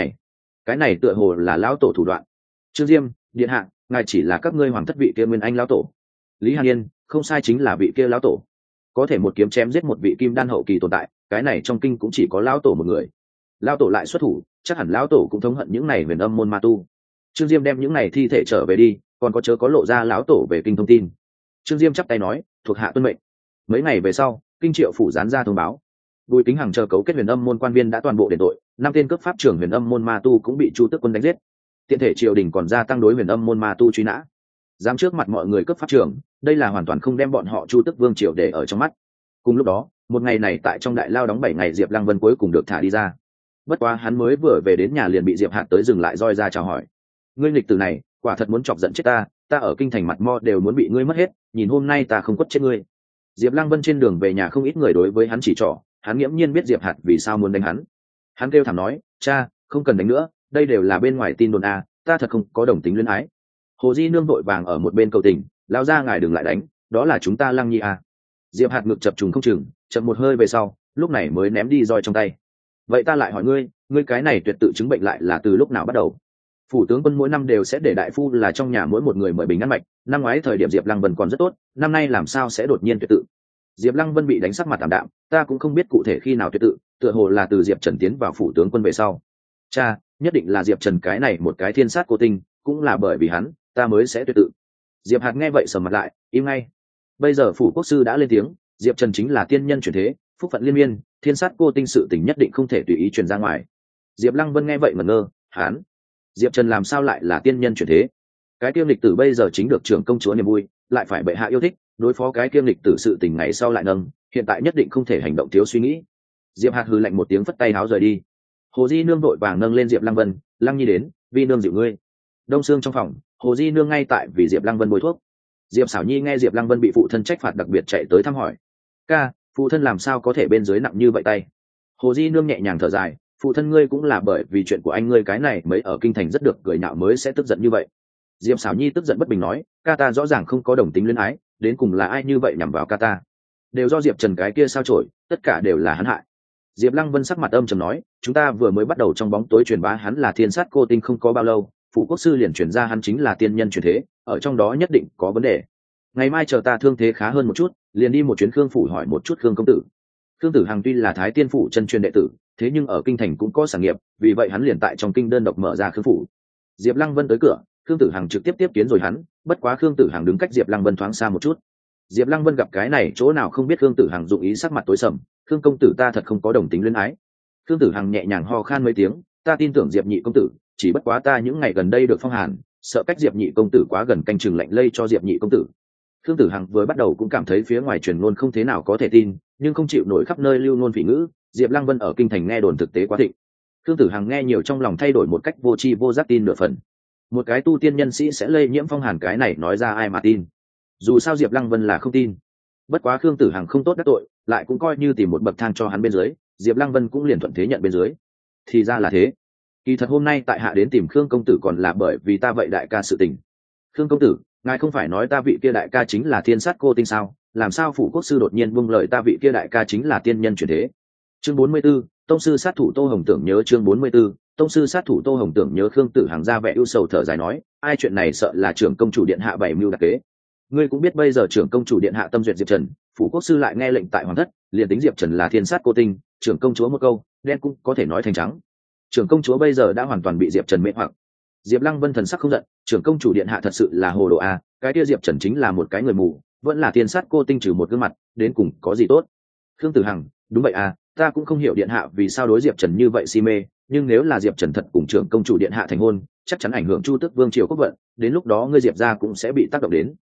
cái này tựa hồ là lão tổ thủ đoạn. Trương Diêm, điện hạ, ngài chỉ là các ngươi hoàng thất vị kia nguyên anh lão tổ. Lý Hàn Yên, không sai, chính là vị kia lão tổ. Có thể một kiếm chém giết một vị kim đan hậu kỳ tồn tại, cái này trong kinh cũng chỉ có lão tổ một người. Lão tổ lại xuất thủ, chắc hẳn lão tổ cũng thống hận những này Huyền Âm môn ma tu. Trương Diêm đem những này thi thể trở về đi, còn có chớ có lộ ra lão tổ về kinh thông tin. Trương Diêm chắp tay nói, thuộc hạ tuân mệnh. Mấy ngày về sau, kinh Triệu phủ gián ra thông báo, Bùi Kính Hằng chờ cấu kết Huyền Âm môn quan viên đã toàn bộ đền tội, 5 tên cấp pháp trưởng Huyền Âm môn ma tu cũng bị Chu Tước quân đánh giết. Tiện thể triều đình còn gia tăng đối Huyền Âm môn ma tu truy nã. Dám trước mặt mọi người cấp pháp trưởng, đây là hoàn toàn không đem bọn họ Chu Tước vương triều để ở trong mắt. Cùng lúc đó, một ngày này tại trong đại lao đóng 7 ngày, Diệp Lăng Vân cuối cùng được thả đi ra. Bất quá hắn mới vừa về đến nhà liền bị Diệp Hạt tới dừng lại roi ra chào hỏi. Ngươi nghịch tử này, quả thật muốn chọc giận chết ta ở kinh thành mặt mo đều muốn bị ngươi mất hết, nhìn hôm nay ta không quất chết ngươi. Diệp Lăng Vân trên đường về nhà không ít người đối với hắn chỉ trỏ, hắn nghiễm nhiên biết Diệp Hạt vì sao muốn đánh hắn. Hắn kêu thảm nói, cha, không cần đánh nữa, đây đều là bên ngoài tin đồn à, ta thật không có đồng tính luyến ái. Hồ Di Nương vội vàng ở một bên cầu tình, lao ra ngài đừng lại đánh, đó là chúng ta Lăng Nhi à. Diệp Hạt ngực chập trùng không chừng, chậm một hơi về sau, lúc này mới ném đi roi trong tay. Vậy ta lại hỏi ngươi cái này tuyệt tự chứng bệnh lại là từ lúc nào bắt đầu? Phủ tướng quân mỗi năm đều sẽ để đại phu là trong nhà mỗi một người mời bình an mạch, năm ngoái thời điểm Diệp Lăng Vân còn rất tốt, năm nay làm sao sẽ đột nhiên tuyệt tự? Diệp Lăng Vân bị đánh sắc mặt tạm đạm, ta cũng không biết cụ thể khi nào tuyệt tự, tựa hồ là từ Diệp Trần tiến vào phủ tướng quân về sau. Cha, nhất định là Diệp Trần cái này một cái thiên sát cô tinh, cũng là bởi vì hắn, ta mới sẽ tuyệt tự. Diệp Hạt nghe vậy sầm mặt lại, im ngay. Bây giờ phủ quốc sư đã lên tiếng, Diệp Trần chính là tiên nhân chuyển thế, phúc phận liên miên, thiên sát cô tinh sự tình nhất định không thể tùy ý truyền ra ngoài. Diệp Lăng Vân nghe vậy ngẩn ngơ, hắn, Diệp Trần làm sao lại là tiên nhân chuyển thế? Cái kiêm lịch tử bây giờ chính được trưởng công chúa niềm vui, lại phải bệ hạ yêu thích, đối phó cái kiêm lịch tử sự tình ngày sau lại nâng, hiện tại nhất định không thể hành động thiếu suy nghĩ. Diệp Hạt hừ lạnh một tiếng phất tay háo rời đi. Hồ Di Nương vội vàng nâng lên Diệp Lăng Vân, Lăng Nhi đến, vi nương dịu ngươi. Đông Sương trong phòng, Hồ Di Nương ngay tại vì Diệp Lăng Vân bôi thuốc. Diệp Xảo Nhi nghe Diệp Lăng Vân bị phụ thân trách phạt đặc biệt chạy tới thăm hỏi. Ca, phụ thân làm sao có thể bên dưới nặng như vậy tay? Hồ Di Nương nhẹ nhàng thở dài, phụ thân ngươi cũng là bởi vì chuyện của anh ngươi cái này mới ở kinh thành rất được cười nhạo mới sẽ tức giận như vậy. Diệp Xảo Nhi tức giận bất bình nói, ca ta rõ ràng không có đồng tính luyến ái, đến cùng là ai như vậy nhằm vào ca ta? Đều do Diệp Trần cái kia sao chổi, tất cả đều là hắn hại. Diệp Lăng Vân sắc mặt âm trầm nói, chúng ta vừa mới bắt đầu trong bóng tối truyền bá hắn là thiên sát cô tinh không có bao lâu, phụ quốc sư liền truyền ra hắn chính là tiên nhân truyền thế, ở trong đó nhất định có vấn đề. Ngày mai chờ ta thương thế khá hơn một chút, liền đi một chuyến Khương phủ hỏi một chút Khương công tử. Khương Tử Hằng tuy là Thái Tiên phủ chân truyền đệ tử, thế nhưng ở kinh thành cũng có sản nghiệp, vì vậy hắn liền tại trong kinh đơn độc mở ra Khương phủ. Diệp Lăng Vân tới cửa, Khương Tử Hằng trực tiếp tiếp kiến rồi hắn, bất quá Khương Tử Hằng đứng cách Diệp Lăng Vân thoáng xa một chút. Diệp Lăng Vân gặp cái này chỗ nào không biết Khương Tử Hằng dụng ý, sắc mặt tối sầm, Khương công tử ta thật không có đồng tính luyến ái. Khương Tử Hằng nhẹ nhàng ho khan mấy tiếng, ta tin tưởng Diệp nhị công tử, chỉ bất quá ta những ngày gần đây được phong hàn, sợ cách Diệp nhị công tử quá gần canh chừng lạnh lây cho Diệp nhị công tử. Khương Tử Hằng vừa bắt đầu cũng cảm thấy phía ngoài truyền ngôn không thế nào có thể tin, nhưng không chịu nổi khắp nơi lưu ngôn phỉ ngữ, Diệp Lăng Vân ở kinh thành nghe đồn thực tế quá thịnh. Khương Tử Hằng nghe nhiều trong lòng thay đổi một cách vô tri vô giác tin nửa phần. Một cái tu tiên nhân sĩ sẽ lây nhiễm phong hàn, cái này nói ra ai mà tin? Dù sao Diệp Lăng Vân là không tin. Bất quá Khương Tử Hằng không tốt đắc tội, lại cũng coi như tìm một bậc thang cho hắn bên dưới, Diệp Lăng Vân cũng liền thuận thế nhận bên dưới. Thì ra là thế. Kỳ thật hôm nay tại hạ đến tìm Khương công tử còn là bởi vì ta vậy đại ca sự tình. Khương công tử, ngài không phải nói ta vị kia đại ca chính là thiên sát cô tinh sao? Làm sao phủ quốc sư đột nhiên buông lời ta vị kia đại ca chính là tiên nhân chuyển thế? Chương 44, tông sư sát thủ Tô Hồng Tưởng nhớ. Chương 44, tông sư sát thủ Tô Hồng Tưởng nhớ. Khương Tử Hằng ra vẻ ưu sầu thở dài nói, ai chuyện này sợ là trưởng công chủ điện hạ bảy mưu đặc kế. Ngươi cũng biết bây giờ trưởng công chủ điện hạ tâm duyệt Diệp Trần, phủ quốc sư lại nghe lệnh tại hoàng thất, liền tính Diệp Trần là thiên sát cô tinh, trưởng công chúa một câu đen cũng có thể nói thành trắng. Trưởng công chúa bây giờ đã hoàn toàn bị Diệp Trần mê hoặc. Diệp Lăng Vân thần sắc không giận, trưởng công chủ điện hạ thật sự là hồ đồ à, cái kia Diệp Trần chính là một cái người mù, vẫn là thiên sát cô tinh trừ một gương mặt, đến cùng có gì tốt? Khương Tử Hằng, đúng vậy à, ta cũng không hiểu điện hạ vì sao đối Diệp Trần như vậy si mê, nhưng nếu là Diệp Trần thật cùng trưởng công chủ điện hạ thành hôn, chắc chắn ảnh hưởng Chu Tước vương triều quốc vận, đến lúc đó ngươi Diệp gia cũng sẽ bị tác động đến.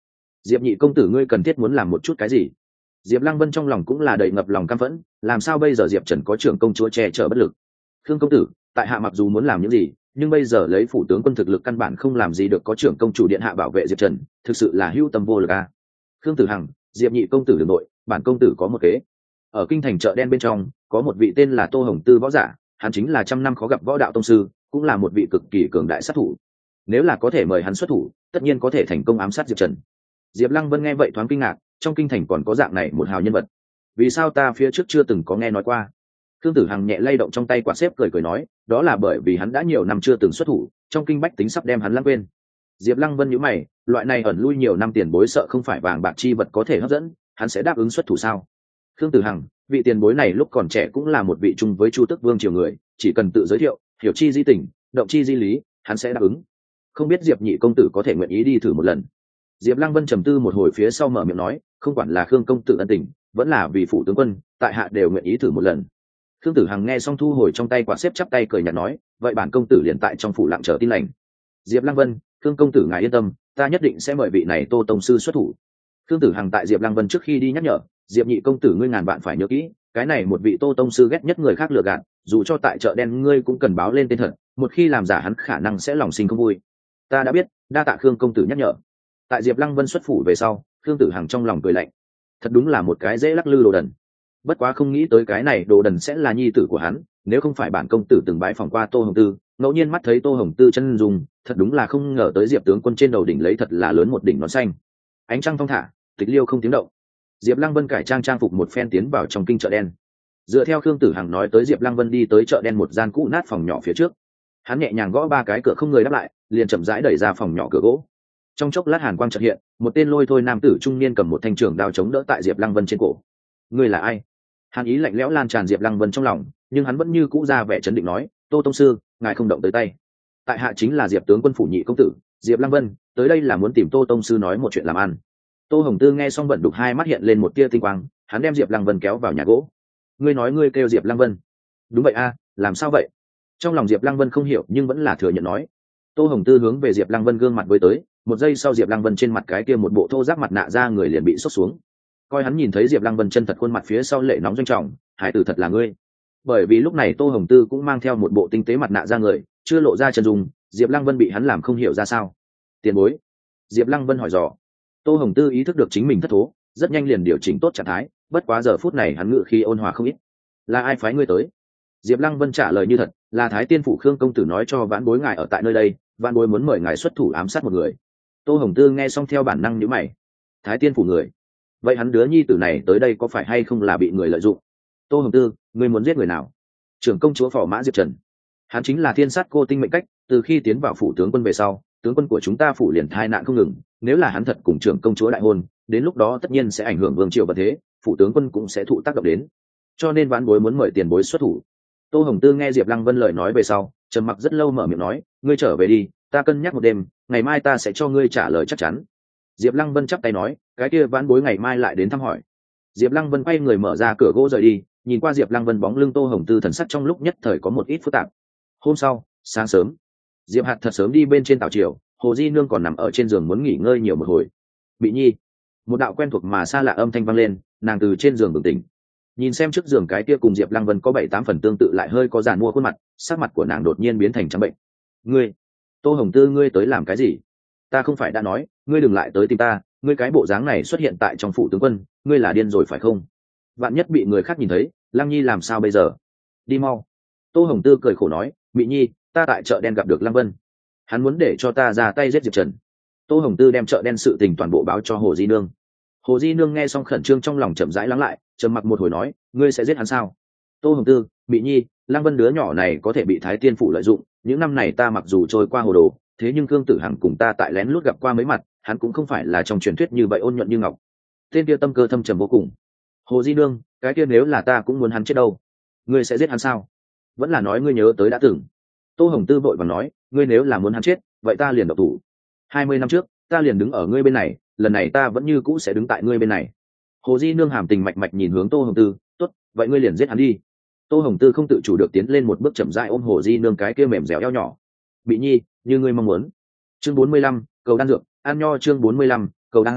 Diệp nhị công tử ngươi cần thiết muốn làm một chút cái gì? Diệp Lăng Vân trong lòng cũng là đầy ngập lòng căm phẫn, làm sao bây giờ Diệp Trần có trưởng công chúa che chở bất lực. Khương công tử, tại hạ mặc dù muốn làm những gì, nhưng bây giờ lấy phủ tướng quân thực lực căn bản không làm gì được có trưởng công chủ điện hạ bảo vệ Diệp Trần, thực sự là hữu tâm vô lực a. Khương Tử Hằng, Diệp nhị công tử đường nội, bản công tử có một kế. Ở kinh thành chợ đen bên trong, có một vị tên là Tô Hồng Tư võ giả, hắn chính là trăm năm khó gặp võ đạo tông sư, cũng là một vị cực kỳ cường đại sát thủ. Nếu là có thể mời hắn xuất thủ, tất nhiên có thể thành công ám sát Diệp Trần. Diệp Lăng Vân nghe vậy thoáng kinh ngạc, trong kinh thành còn có dạng này một hào nhân vật, vì sao ta phía trước chưa từng có nghe nói qua? Khương Tử Hằng nhẹ lay động trong tay quạt xếp cười cười nói, đó là bởi vì hắn đã nhiều năm chưa từng xuất thủ, trong kinh bách tính sắp đem hắn lãng quên. Diệp Lăng Vân nhíu mày, loại này ẩn lui nhiều năm tiền bối sợ không phải vàng bạc chi vật có thể hấp dẫn, hắn sẽ đáp ứng xuất thủ sao? Khương Tử Hằng, vị tiền bối này lúc còn trẻ cũng là một vị chung với Chu Tước Vương triều người, chỉ cần tự giới thiệu, hiểu chi di tình, động chi di lý, hắn sẽ đáp ứng. Không biết Diệp nhị công tử có thể nguyện ý đi thử một lần. Diệp Lăng Vân trầm tư một hồi phía sau mở miệng nói, không quản là Khương công tử ân tình, vẫn là vì phụ tướng quân, tại hạ đều nguyện ý thử một lần. Khương Tử Hằng nghe xong thu hồi trong tay quạt xếp chắp tay cười nhạt nói, vậy bản công tử liền tại trong phủ lặng chờ tin lành. Diệp Lăng Vân, Khương công tử ngài yên tâm, ta nhất định sẽ mời vị này Tô tông sư xuất thủ. Khương Tử Hằng tại Diệp Lăng Vân trước khi đi nhắc nhở, Diệp nhị công tử ngươi ngàn vạn phải nhớ kỹ, cái này một vị Tô tông sư ghét nhất người khác lừa gạt, dù cho tại chợ đen ngươi cũng cần báo lên tên thật, một khi làm giả hắn khả năng sẽ lòng sinh không vui. Ta đã biết, đa tạ Khương công tử nhắc nhở. Tại Diệp Lăng Vân xuất phủ về sau, Khương Tử Hằng trong lòng cười lạnh, thật đúng là một cái dễ lắc lư đồ đần. Bất quá không nghĩ tới cái này đồ đần sẽ là nhi tử của hắn, nếu không phải bản công tử từng bái phỏng qua Tô Hồng Tư, ngẫu nhiên mắt thấy Tô Hồng Tư chân dùng, thật đúng là không ngờ tới Diệp tướng quân trên đầu đỉnh lấy thật là lớn một đỉnh nón xanh. Ánh trăng thong thả, tịch liêu không tiếng động. Diệp Lăng Vân cải trang trang phục một phen tiến vào trong kinh chợ đen. Dựa theo Khương Tử Hằng nói tới, Diệp Lăng Vân đi tới chợ đen một gian cũ nát phòng nhỏ phía trước. Hắn nhẹ nhàng gõ ba cái cửa không người đáp lại, liền chậm rãi đẩy ra phòng nhỏ cửa gỗ. Trong chốc lát hàn quang chợt hiện, một tên lôi thôi nam tử trung niên cầm một thanh trường đao chống đỡ tại Diệp Lăng Vân trên cổ. Ngươi là ai? Hàn ý lạnh lẽo lan tràn Diệp Lăng Vân trong lòng, nhưng hắn vẫn như cũ ra vẻ trấn định nói, Tô tông sư, ngài không động tới tay. Tại hạ chính là Diệp tướng quân phủ nhị công tử, Diệp Lăng Vân, tới đây là muốn tìm Tô tông sư nói một chuyện làm ăn. Tô Hồng Tư nghe xong vận đục hai mắt hiện lên một tia tinh quang, hắn đem Diệp Lăng Vân kéo vào nhà gỗ. Ngươi nói ngươi kêu Diệp Lăng Vân? Đúng vậy a, làm sao vậy? Trong lòng Diệp Lăng Vân không hiểu nhưng vẫn là thừa nhận nói. Tô Hồng Tư hướng về Diệp Lăng Vân gương mặt với tới, một giây sau Diệp Lăng Vân trên mặt cái kia một bộ thô ráp mặt nạ ra người liền bị xốc xuống. Coi hắn nhìn thấy Diệp Lăng Vân chân thật khuôn mặt phía sau lệ nóng doanh trọng, hải tử thật là ngươi. Bởi vì lúc này Tô Hồng Tư cũng mang theo một bộ tinh tế mặt nạ ra người, chưa lộ ra chân dung, Diệp Lăng Vân bị hắn làm không hiểu ra sao. Tiền bối? Diệp Lăng Vân hỏi dò. Tô Hồng Tư ý thức được chính mình thất thố, rất nhanh liền điều chỉnh tốt trạng thái, bất quá giờ phút này hắn ngự khí ôn hòa không ít. Là ai phái ngươi tới? Diệp Lăng Vân trả lời như thật, là Thái Tiên phủ Khương công tử nói cho vãn bối ngài ở tại nơi đây, vãn bối muốn mời ngài xuất thủ ám sát một người. Tô Hồng Tư nghe xong theo bản năng nhíu mày. Thái Tiên phủ người? Vậy hắn đứa nhi tử này tới đây có phải hay không là bị người lợi dụng? Tô Hồng Tư, ngươi muốn giết người nào? Trưởng công chúa Phò Mã Diệp Trần. Hắn chính là thiên sát cô tinh mệnh cách, từ khi tiến vào phủ tướng quân về sau, tướng quân của chúng ta phủ liền thai nạn không ngừng, nếu là hắn thật cùng trưởng công chúa đại hôn, đến lúc đó tất nhiên sẽ ảnh hưởng vương triều và thế, phủ tướng quân cũng sẽ thụ tác động đến. Cho nên vãn bối muốn mời tiền bối xuất thủ. Tô Hồng Tư nghe Diệp Lăng Vân lời nói về sau, trầm mặc rất lâu mở miệng nói, ngươi trở về đi, ta cân nhắc một đêm, ngày mai ta sẽ cho ngươi trả lời chắc chắn. Diệp Lăng Vân chắp tay nói, cái kia vãn bối ngày mai lại đến thăm hỏi. Diệp Lăng Vân quay người mở ra cửa gỗ rời đi, nhìn qua Diệp Lăng Vân bóng lưng Tô Hồng Tư thần sắc trong lúc nhất thời có một ít phức tạp. Hôm sau, sáng sớm, Diệp Hạt thật sớm đi bên trên tàu triều, Hồ Di Nương còn nằm ở trên giường muốn nghỉ ngơi nhiều một hồi. Bị nhi, một đạo quen thuộc mà xa lạ âm thanh vang lên, nàng từ trên giường bừng tỉnh. Nhìn xem trước giường cái kia cùng Diệp Lăng Vân có 7-8 phần tương tự lại hơi có giàn mua khuôn mặt, sắc mặt của nàng đột nhiên biến thành trắng bệnh. Ngươi, Tô Hồng Tư, ngươi tới làm cái gì? Ta không phải đã nói, ngươi đừng lại tới tìm ta, ngươi cái bộ dáng này xuất hiện tại trong phủ tướng quân, ngươi là điên rồi phải không? Vạn nhất bị người khác nhìn thấy, Lăng Nhi làm sao bây giờ? Đi mau. Tô Hồng Tư cười khổ nói, Mị Nhi, ta tại chợ đen gặp được Lăng Vân, hắn muốn để cho ta ra tay giết Diệp Trần. Tô Hồng Tư đem chợ đen sự tình toàn bộ báo cho Hồ Di Nương. Hồ Di Nương nghe xong khẩn trương trong lòng chậm rãi lắng lại, trầm mặc một hồi nói, ngươi sẽ giết hắn sao? Tô Hồng Tư, Mị Nhi, Lăng Vân đứa nhỏ này có thể bị Thái Tiên phủ lợi dụng, những năm này ta mặc dù trôi qua hồ đồ, thế nhưng Khương Tử Hằng cùng ta tại lén lút gặp qua mấy mặt, hắn cũng không phải là trong truyền thuyết như vậy ôn nhuận như ngọc. Tên kia tâm cơ thâm trầm vô cùng. Hồ Di Nương, cái kia nếu là ta cũng muốn hắn chết đâu, ngươi sẽ giết hắn sao? Vẫn là nói ngươi nhớ tới đã từng. Tô Hồng Tư vội vàng nói, ngươi nếu là muốn hắn chết, vậy ta liền độc thủ. 20 năm trước, ta liền đứng ở ngươi bên này, lần này ta vẫn như cũ sẽ đứng tại ngươi bên này. Hồ Di Nương hàm tình mạch mạch nhìn hướng Tô Hồng Tư, tốt, vậy ngươi liền giết hắn đi. Tô Hồng Tư không tự chủ được tiến lên một bước chậm rãi ôm Hồ Di Nương cái kia mềm dẻo eo nhỏ. Bị nhi, như ngươi mong muốn. Chương 45, cầu đan dược, ăn nho chương 45, cầu đan dược,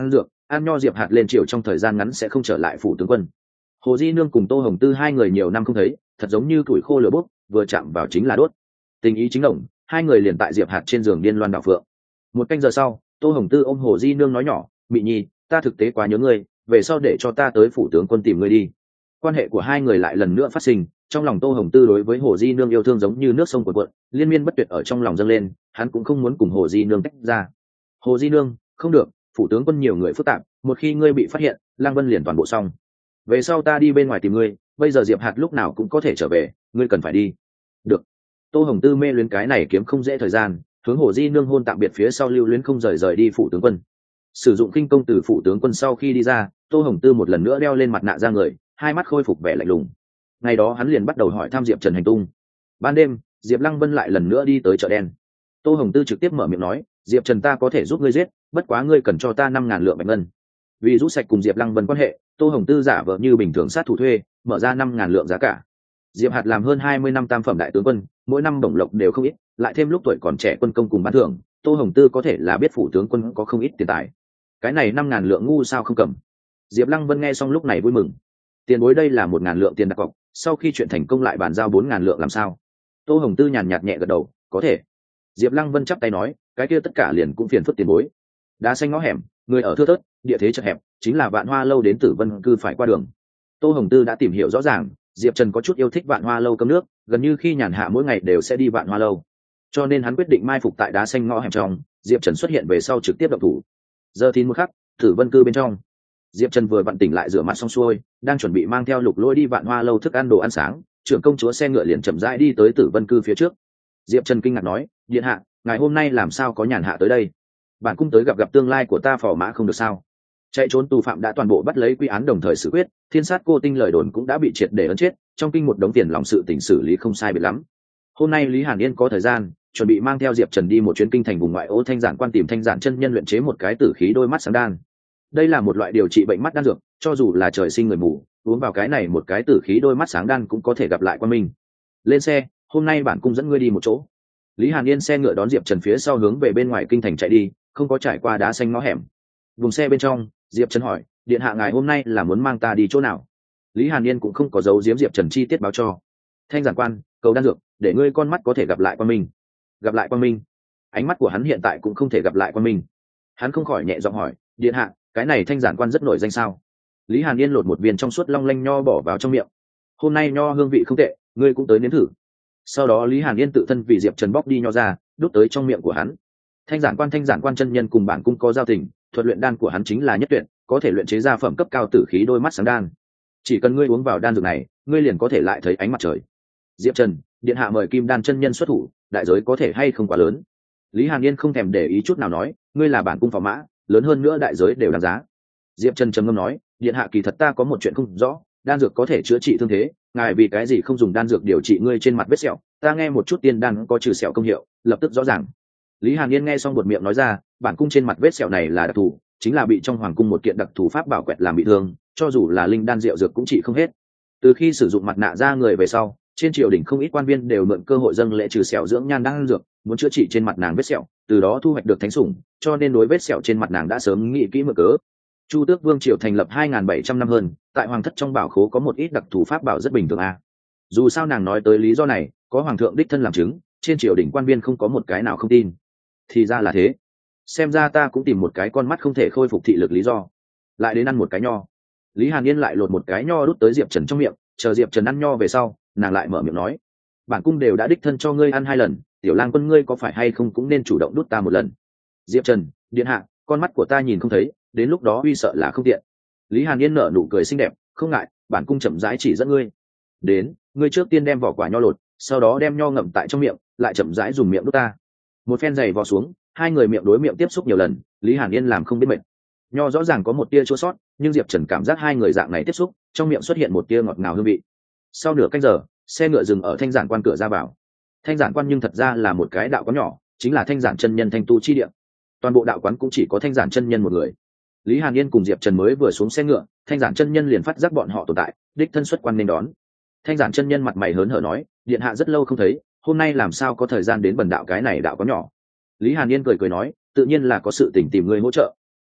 An Nho Diệp Hạt lên triều trong thời gian ngắn sẽ không trở lại phủ tướng quân. Hồ Di Nương cùng Tô Hồng Tư hai người nhiều năm không thấy, thật giống như củi khô lửa bốc, vừa chạm vào chính là đốt. Tình ý chính đồng, hai người liền tại Diệp Hạt trên giường điên loan đảo phượng. Một canh giờ sau, Tô Hồng Tư ôm Hồ Di Nương nói nhỏ, "Mị Nhi, ta thực tế quá nhớ ngươi, về sau để cho ta tới phủ tướng quân tìm ngươi đi." Quan hệ của hai người lại lần nữa phát sinh, trong lòng Tô Hồng Tư đối với Hồ Di Nương yêu thương giống như nước sông cuồn cuộn, liên miên bất tuyệt ở trong lòng dâng lên, hắn cũng không muốn cùng Hồ Di Nương tách ra. "Hồ Di Nương, không được, phủ tướng quân nhiều người phức tạp, một khi ngươi bị phát hiện, Lang Vân liền toàn bộ xong. Về sau ta đi bên ngoài tìm ngươi, bây giờ Diệp Hạt lúc nào cũng có thể trở về, ngươi cần phải đi." "Được." Tô Hồng Tư mê luyến cái này kiếm không dễ thời gian, hướng Hồ Di Nương hôn tạm biệt phía sau lưu luyến không rời đi phủ tướng quân. Sử dụng khinh công từ phủ tướng quân sau khi đi ra, Tô Hồng Tư một lần nữa đeo lên mặt nạ ra người, hai mắt khôi phục vẻ lạnh lùng. Ngày đó hắn liền bắt đầu hỏi thăm Diệp Trần hành tung. Ban đêm, Diệp Lăng Vân lại lần nữa đi tới chợ đen. Tô Hồng Tư trực tiếp mở miệng nói, "Diệp Trần, ta có thể giúp ngươi giết, bất quá ngươi cần cho ta 5.000 lượng bạch ngân." Vì rút sạch cùng Diệp Lăng Vân quan hệ, Tô Hồng Tư giả vờ như bình thường sát thủ thuê, mở ra 5.000 lượng giá cả. Diệp Hạt làm hơn 20 năm tam phẩm đại tướng quân, mỗi năm bổng lộc đều không ít, lại thêm lúc tuổi còn trẻ quân công cùng ban thưởng, Tô Hồng Tư có thể là biết phủ tướng quân có không ít tiền tài. Cái này 5.000 lượng ngu sao không cầm. Diệp Lăng Vân nghe xong lúc này vui mừng. Tiền bối đây là 1.000 lượng tiền đặt cọc, sau khi chuyện thành công lại bàn giao 4.000 lượng làm sao? Tô Hồng Tư nhàn nhạt nhẹ gật đầu, có thể. Diệp Lăng Vân chắp tay nói, cái kia tất cả liền cũng phiền phức tiền bối. Đá xanh ngõ hẻm, người ở thưa thớt, địa thế chật hẹp, chính là Vạn Hoa lâu đến Tử Vân cư phải qua đường. Tô Hồng Tư đã tìm hiểu rõ ràng, Diệp Trần có chút yêu thích Vạn Hoa lâu cơm nước, gần như khi nhàn hạ mỗi ngày đều sẽ đi Vạn Hoa lâu. Cho nên hắn quyết định mai phục tại đá xanh ngõ hẻm trong, Diệp Trần xuất hiện về sau trực tiếp động thủ. Giờ thì một khắc, Tử Vân cư bên trong, Diệp Trần vừa vặn tỉnh lại rửa mặt xong xuôi, đang chuẩn bị mang theo Lục Lỗi đi Vạn Hoa lâu thức ăn đồ ăn sáng, trưởng công chúa xe ngựa liền chậm rãi đi tới Tử Vân cư phía trước. Diệp Trần kinh ngạc nói, "Điện hạ, ngài hôm nay làm sao có nhàn hạ tới đây? Bản cung tới gặp tương lai của ta phò mã không được sao?" Chạy trốn tù phạm đã toàn bộ bắt lấy quy án đồng thời xử quyết, Thiên sát cô tinh lời đồn cũng đã bị triệt để ấn chết, trong kinh một đống tiền lòng sự tình xử lý không sai biệt lắm. Hôm nay Lý Hàn Yên có thời gian, chuẩn bị mang theo Diệp Trần đi một chuyến kinh thành vùng ngoại ô Thanh Giản quan tìm Thanh Giản chân nhân luyện chế một cái tử khí đôi mắt sáng đan. Đây là một loại điều trị bệnh mắt đan dược, cho dù là trời sinh người mù, uống vào cái này một cái tử khí đôi mắt sáng đan cũng có thể gặp lại quan minh. Lên xe, hôm nay bản cung dẫn ngươi đi một chỗ. Lý Hàn Yên xe ngựa đón Diệp Trần phía sau hướng về bên ngoài kinh thành chạy đi, không có trải qua đá xanh ngõ hẻm. Vùng xe bên trong, Diệp Trần hỏi, "Điện hạ ngài hôm nay là muốn mang ta đi chỗ nào?" Lý Hàn Yên cũng không có giấu giếm Diệp Trần chi tiết báo cho. "Thanh Giản quan, cầu đan dược, để ngươi con mắt có thể gặp lại quan minh." Gặp lại quan minh? Ánh mắt của hắn hiện tại cũng không thể gặp lại quan minh. Hắn không khỏi nhẹ giọng hỏi, "Điện hạ, cái này Thanh Giản quan rất nổi danh sao?" Lý Hàn Yên lột một viên trong suốt long lanh nho bỏ vào trong miệng. "Hôm nay nho hương vị không tệ, ngươi cũng tới nếm thử." Sau đó Lý Hàn Yên tự thân vì Diệp Trần bóc đi nho ra, đút tới trong miệng của hắn. Thanh Giản quan chân nhân cùng bản cung có giao tình, thuật luyện đan của hắn chính là nhất tuyệt, có thể luyện chế ra phẩm cấp cao tử khí đôi mắt sáng đan. Chỉ cần ngươi uống vào đan dược này, ngươi liền có thể lại thấy ánh mặt trời. Diệp Trần, điện hạ mời Kim Đan chân nhân xuất thủ, đại giới có thể hay không quá lớn. Lý Hàn Yên không thèm để ý chút nào nói, ngươi là bản cung phò mã, lớn hơn nữa đại giới đều đáng giá. Diệp Trần trầm ngâm nói, điện hạ kỳ thật ta có một chuyện không rõ, đan dược có thể chữa trị thương thế, ngài vì cái gì không dùng đan dược điều trị ngươi trên mặt vết sẹo? Ta nghe một chút tiên đan có trừ sẹo công hiệu, lập tức rõ ràng. Lý Hàn Yên nghe xong buột miệng nói ra, bản cung trên mặt vết sẹo này là đặc thù, chính là bị trong hoàng cung một kiện đặc thù pháp bảo quẹt làm bị thương, cho dù là linh đan rượu dược cũng trị không hết. Từ khi sử dụng mặt nạ ra người về sau, trên triều đình không ít quan viên đều mượn cơ hội dâng lễ trừ sẹo dưỡng nhan đan dược, muốn chữa trị trên mặt nàng vết sẹo, từ đó thu hoạch được thánh sủng, cho nên đối vết sẹo trên mặt nàng đã sớm nghĩ kỹ mượn cớ. Chu Tước Vương triều thành lập 2.700 năm hơn, tại hoàng thất trong bảo khố có một ít đặc thù pháp bảo rất bình thường a. Dù sao nàng nói tới lý do này, có hoàng thượng đích thân làm chứng, trên triều đình quan viên không có một cái nào không tin. Thì ra là thế, xem ra ta cũng tìm một cái con mắt không thể khôi phục thị lực lý do. Lại đến ăn một cái nho. Lý Hàn Yên lại lột một cái nho đút tới Diệp Trần trong miệng, chờ Diệp Trần ăn nho về sau, nàng lại mở miệng nói, bản cung đều đã đích thân cho ngươi ăn 2 lần, tiểu lang quân ngươi có phải hay không cũng nên chủ động đút ta một lần. Diệp Trần, điện hạ, con mắt của ta nhìn không thấy, đến lúc đó uy sợ là không tiện. Lý Hàn Yên nở nụ cười xinh đẹp, không ngại, bản cung chậm rãi chỉ dẫn ngươi. Đến, ngươi trước tiên đem vỏ quả nho lột, sau đó đem nho ngậm tại trong miệng, lại chậm rãi dùng miệng đút ta. Một phen giày vò xuống, hai người miệng đối miệng tiếp xúc nhiều lần, Lý Hàn Yên làm không biết mệt. Nho rõ ràng có một tia chua sót, nhưng Diệp Trần cảm giác hai người dạng này tiếp xúc, trong miệng xuất hiện một tia ngọt ngào hương vị. Sau nửa canh giờ, xe ngựa dừng ở Thanh Giản quan cửa ra vào. Thanh Giản quan nhưng thật ra là một cái đạo quán nhỏ, chính là Thanh Giản chân nhân thanh tu chi địa. Toàn bộ đạo quán cũng chỉ có Thanh Giản chân nhân một người. Lý Hàn Yên cùng Diệp Trần mới vừa xuống xe ngựa, Thanh Giản chân nhân liền phát giác bọn họ tồn tại, đích thân xuất quan nên đón. Thanh Giản chân nhân mặt mày hớn hở nói, điện hạ rất lâu không thấy, hôm nay làm sao có thời gian đến bần đạo cái này đạo quán nhỏ. Lý Hàn Yên cười nói, tự nhiên là có sự tình tìm ngươi hỗ trợ.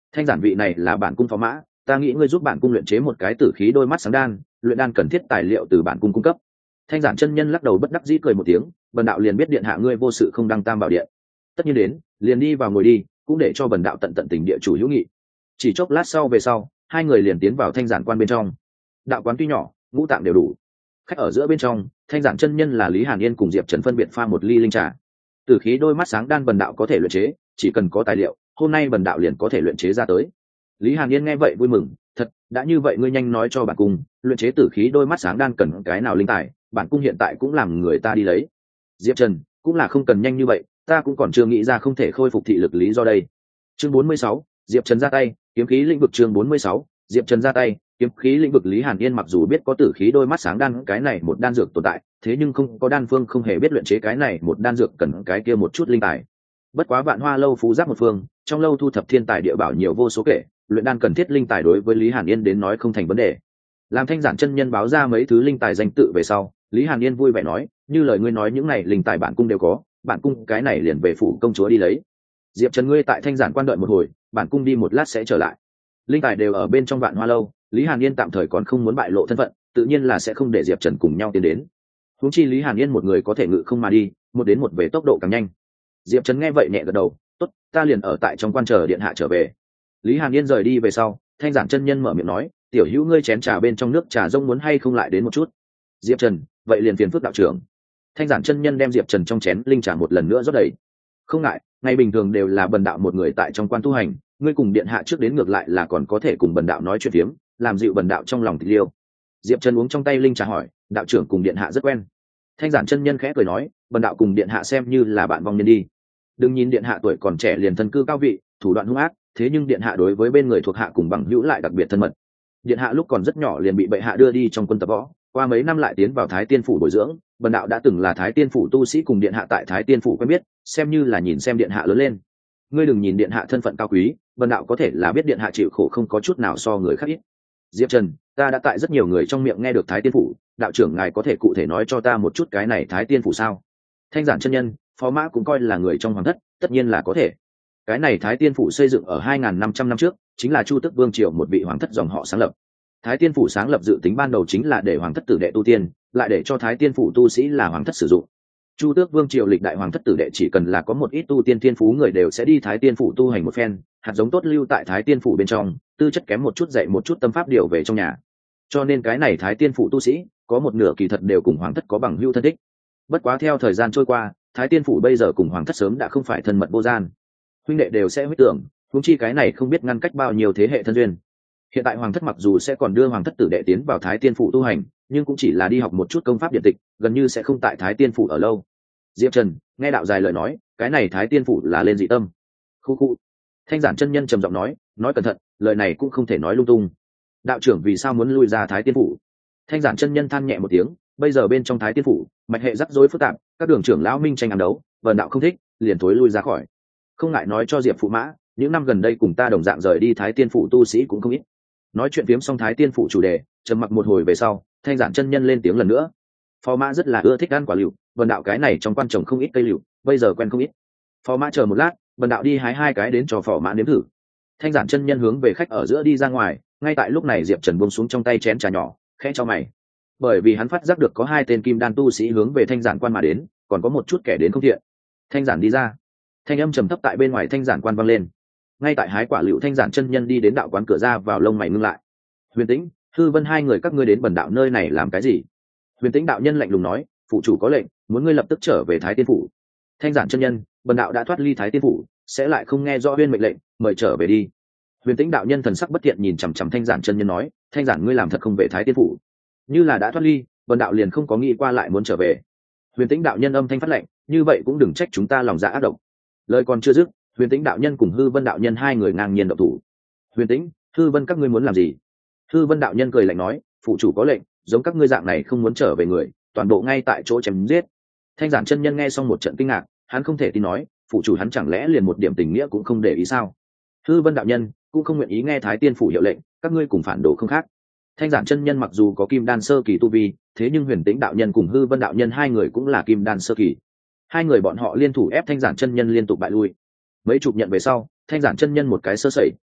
Thanh giản vị này là bản cung phó mã, ta nghĩ ngươi giúp bản cung luyện chế một cái tử khí đôi mắt sáng đan, luyện đan cần thiết tài liệu từ bản cung cung cấp. Thanh giản chân nhân lắc đầu bất đắc dĩ cười một tiếng, bần đạo liền biết điện hạ ngươi vô sự không đăng tam bảo điện, tất nhiên đến liền đi vào ngồi đi, cũng để cho bần đạo tận tận tình địa chủ hữu nghị. Chỉ chốc lát sau về sau, hai người liền tiến vào thanh giản quan bên trong. Đạo quán tuy nhỏ, ngũ tạng đều đủ. Khách ở giữa bên trong, thanh giản chân nhân là Lý Hàn Yên cùng Diệp Trần phân biệt pha một ly linh trà. Tử khí đôi mắt sáng đan bần đạo có thể luyện chế, chỉ cần có tài liệu, hôm nay bần đạo liền có thể luyện chế ra tới. Lý Hàn Yên nghe vậy vui mừng, thật, đã như vậy ngươi nhanh nói cho bản cung, luyện chế tử khí đôi mắt sáng đan cần cái nào linh tài, bản cung hiện tại cũng làm người ta đi lấy. Diệp Trần, cũng là không cần nhanh như vậy, ta cũng còn chưa nghĩ ra không thể khôi phục thị lực lý do đây. Chương 46, Diệp Trần ra tay, kiếm khí lĩnh vực. Chương 46, Diệp Trần ra tay, kiếm khí lĩnh vực. Lý Hàn Yên mặc dù biết có tử khí đôi mắt sáng đan cái này một đan dược tồn tại, thế nhưng không có đan phương không hề biết luyện chế cái này một đan dược cần cái kia một chút linh tài. Bất quá Vạn Hoa lâu phú giáp một phương, trong lâu thu thập thiên tài địa bảo nhiều vô số kể, luyện đan cần thiết linh tài đối với Lý Hàn Yên đến nói không thành vấn đề. Làm thanh giản chân nhân báo ra mấy thứ linh tài danh tự về sau, Lý Hàn Yên vui vẻ nói, như lời ngươi nói những này linh tài bản cung đều có, bản cung cái này liền về phủ công chúa đi lấy. Diệp Trần ngươi tại thanh giản quan đợi một hồi, bản cung đi một lát sẽ trở lại. Linh tài đều ở bên trong Vạn Hoa lâu, Lý Hàn Yên tạm thời còn không muốn bại lộ thân phận, tự nhiên là sẽ không để Diệp Trần cùng nhau tiến đến. Huống chi Lý Hàn Yên một người có thể ngự không mà đi, một đến một về tốc độ càng nhanh. Diệp Trần nghe vậy nhẹ gật đầu, tốt, ta liền ở tại trong quan chờ điện hạ trở về. Lý Hàn Yên rời đi về sau, thanh giản chân nhân mở miệng nói, tiểu hữu ngươi chén trà bên trong nước trà rông muốn hay không lại đến một chút. Diệp Trần, vậy liền phiền phức đạo trưởng. Thanh giản chân nhân đem Diệp Trần trong chén linh trà một lần nữa rót đầy. Không ngại, ngày bình thường đều là bần đạo một người tại trong quan tu hành, ngươi cùng điện hạ trước đến ngược lại là còn có thể cùng bần đạo nói chuyện phiếm, làm dịu bần đạo trong lòng tịch liêu. Diệp Trần uống trong tay linh trà hỏi, đạo trưởng cùng điện hạ rất quen. Thanh giản chân nhân khẽ cười nói, bần đạo cùng điện hạ xem như là bạn vong nhân đi. Đừng nhìn điện hạ tuổi còn trẻ liền thân cư cao vị, thủ đoạn hung ác, thế nhưng điện hạ đối với bên người thuộc hạ cùng bằng hữu lại đặc biệt thân mật. Điện hạ lúc còn rất nhỏ liền bị bệ hạ đưa đi trong quân tập võ, qua mấy năm lại tiến vào Thái Tiên phủ bồi dưỡng, bần đạo đã từng là Thái Tiên phủ tu sĩ cùng điện hạ tại Thái Tiên phủ quen biết, xem như là nhìn xem điện hạ lớn lên. Ngươi đừng nhìn điện hạ thân phận cao quý, bần đạo có thể là biết điện hạ chịu khổ không có chút nào so người khác ít. Diệp Trần, ta đã tại rất nhiều người trong miệng nghe được Thái Tiên phủ, đạo trưởng ngài có thể cụ thể nói cho ta một chút cái này Thái Tiên phủ sao? Thanh giản chân nhân, phó mã cũng coi là người trong hoàng thất, tất nhiên là có thể. Cái này Thái Tiên phủ xây dựng ở 2500 năm trước, chính là Chu Tước Vương triều một vị hoàng thất dòng họ sáng lập. Thái Tiên phủ sáng lập dự tính ban đầu chính là để hoàng thất tử đệ tu tiên, lại để cho Thái Tiên phủ tu sĩ là hoàng thất sử dụng. Chu Tước Vương triều lịch đại hoàng thất tử đệ chỉ cần là có một ít tu tiên thiên phú người đều sẽ đi Thái Tiên phủ tu hành một phen, hạt giống tốt lưu tại Thái Tiên phủ bên trong, tư chất kém một chút dạy một chút tâm pháp điều về trong nhà. Cho nên cái này Thái Tiên phủ tu sĩ có một nửa kỳ thật đều cùng hoàng thất có bằng hữu thân thích. Bất quá theo thời gian trôi qua, Thái Tiên phủ bây giờ cùng hoàng thất sớm đã không phải thân mật vô gian, huynh đệ đều sẽ huyết tưởng, huống chi cái này không biết ngăn cách bao nhiêu thế hệ thân duyên. Hiện tại hoàng thất mặc dù sẽ còn đưa hoàng thất tử đệ tiến vào Thái Tiên phủ tu hành, nhưng cũng chỉ là đi học một chút công pháp điện tịch, gần như sẽ không tại Thái Tiên phủ ở lâu. Diệp Trần nghe đạo dài lời nói, cái này Thái Tiên phủ là lên dị tâm. Khu khu. Thanh giản chân nhân trầm giọng nói cẩn thận, lời này cũng không thể nói lung tung. Đạo trưởng vì sao muốn lui ra Thái Tiên phủ? Thanh giản chân nhân than nhẹ một tiếng, bây giờ bên trong Thái Tiên phủ mạch hệ rắc rối phức tạp, các đường trưởng lão minh tranh ám đấu, vần đạo không thích, liền thối lui ra khỏi. Không ngại nói cho Diệp phụ mã, những năm gần đây cùng ta đồng dạng rời đi Thái Tiên phủ tu sĩ cũng không ít. Nói chuyện phiếm xong Thái Tiên phủ chủ đề, trầm mặc một hồi về sau, thanh giản chân nhân lên tiếng lần nữa. Phó mã rất là ưa thích ăn quả lựu, vần đạo cái này trong quan trồng không ít cây lựu, bây giờ quen không ít. Phó mã chờ một lát, vần đạo đi hái hai cái đến cho phò mã nếm thử. Thanh giản chân nhân hướng về khách ở giữa đi ra ngoài, ngay tại lúc này Diệp Trần buông xuống trong tay chén trà nhỏ, khẽ cho mày. Bởi vì hắn phát giác được có hai tên kim đan tu sĩ hướng về thanh giản quan mà đến, còn có một chút kẻ đến không thiện. Thanh giản đi ra, thanh âm trầm thấp tại bên ngoài thanh giản quan vang lên. Ngay tại hái quả lựu thanh giản chân nhân đi đến đạo quán cửa ra vào, lông mày ngưng lại. Huyền Tĩnh, Hư Vân hai người các ngươi đến bần đạo nơi này làm cái gì? Huyền Tĩnh đạo nhân lạnh lùng nói, phụ chủ có lệnh, muốn ngươi lập tức trở về Thái Tiên phủ. Thanh giản chân nhân, bần đạo đã thoát ly Thái Tiên phủ, sẽ lại không nghe rõ huyên mệnh lệnh, mời trở về đi. Huyền Tĩnh đạo nhân thần sắc bất thiện nhìn chằm chằm thanh giản chân nhân nói, thanh giản ngươi làm thật không về Thái Tiên phủ? Như là đã thoát ly, bần đạo liền không có nghĩ qua lại muốn trở về. Huyền Tĩnh đạo nhân âm thanh phát lệnh, như vậy cũng đừng trách chúng ta lòng dạ ác độc. Lời còn chưa dứt, Huyền Tĩnh đạo nhân cùng Hư Vân đạo nhân hai người ngang nhiên động thủ. Huyền Tĩnh, Hư Vân các ngươi muốn làm gì? Hư Vân đạo nhân cười lạnh nói, phụ chủ có lệnh, giống các ngươi dạng này không muốn trở về người, toàn bộ ngay tại chỗ chém giết. Thanh giản chân nhân nghe xong một trận kinh ngạc, hắn không thể tin nói, phụ chủ hắn chẳng lẽ liền một điểm tình nghĩa cũng không để ý sao? Hư Vân đạo nhân cũng không nguyện ý nghe Thái Tiên phủ hiệu lệnh, các ngươi cùng phản đồ không khác. Thanh giản chân nhân mặc dù có kim đan sơ kỳ tu vi, thế nhưng Huyền Tĩnh đạo nhân cùng Hư Vân đạo nhân hai người cũng là kim đan sơ kỳ. Hai người bọn họ liên thủ ép thanh giản chân nhân liên tục bại lui. Mấy chục nhận về sau, thanh giản chân nhân một cái sơ sẩy,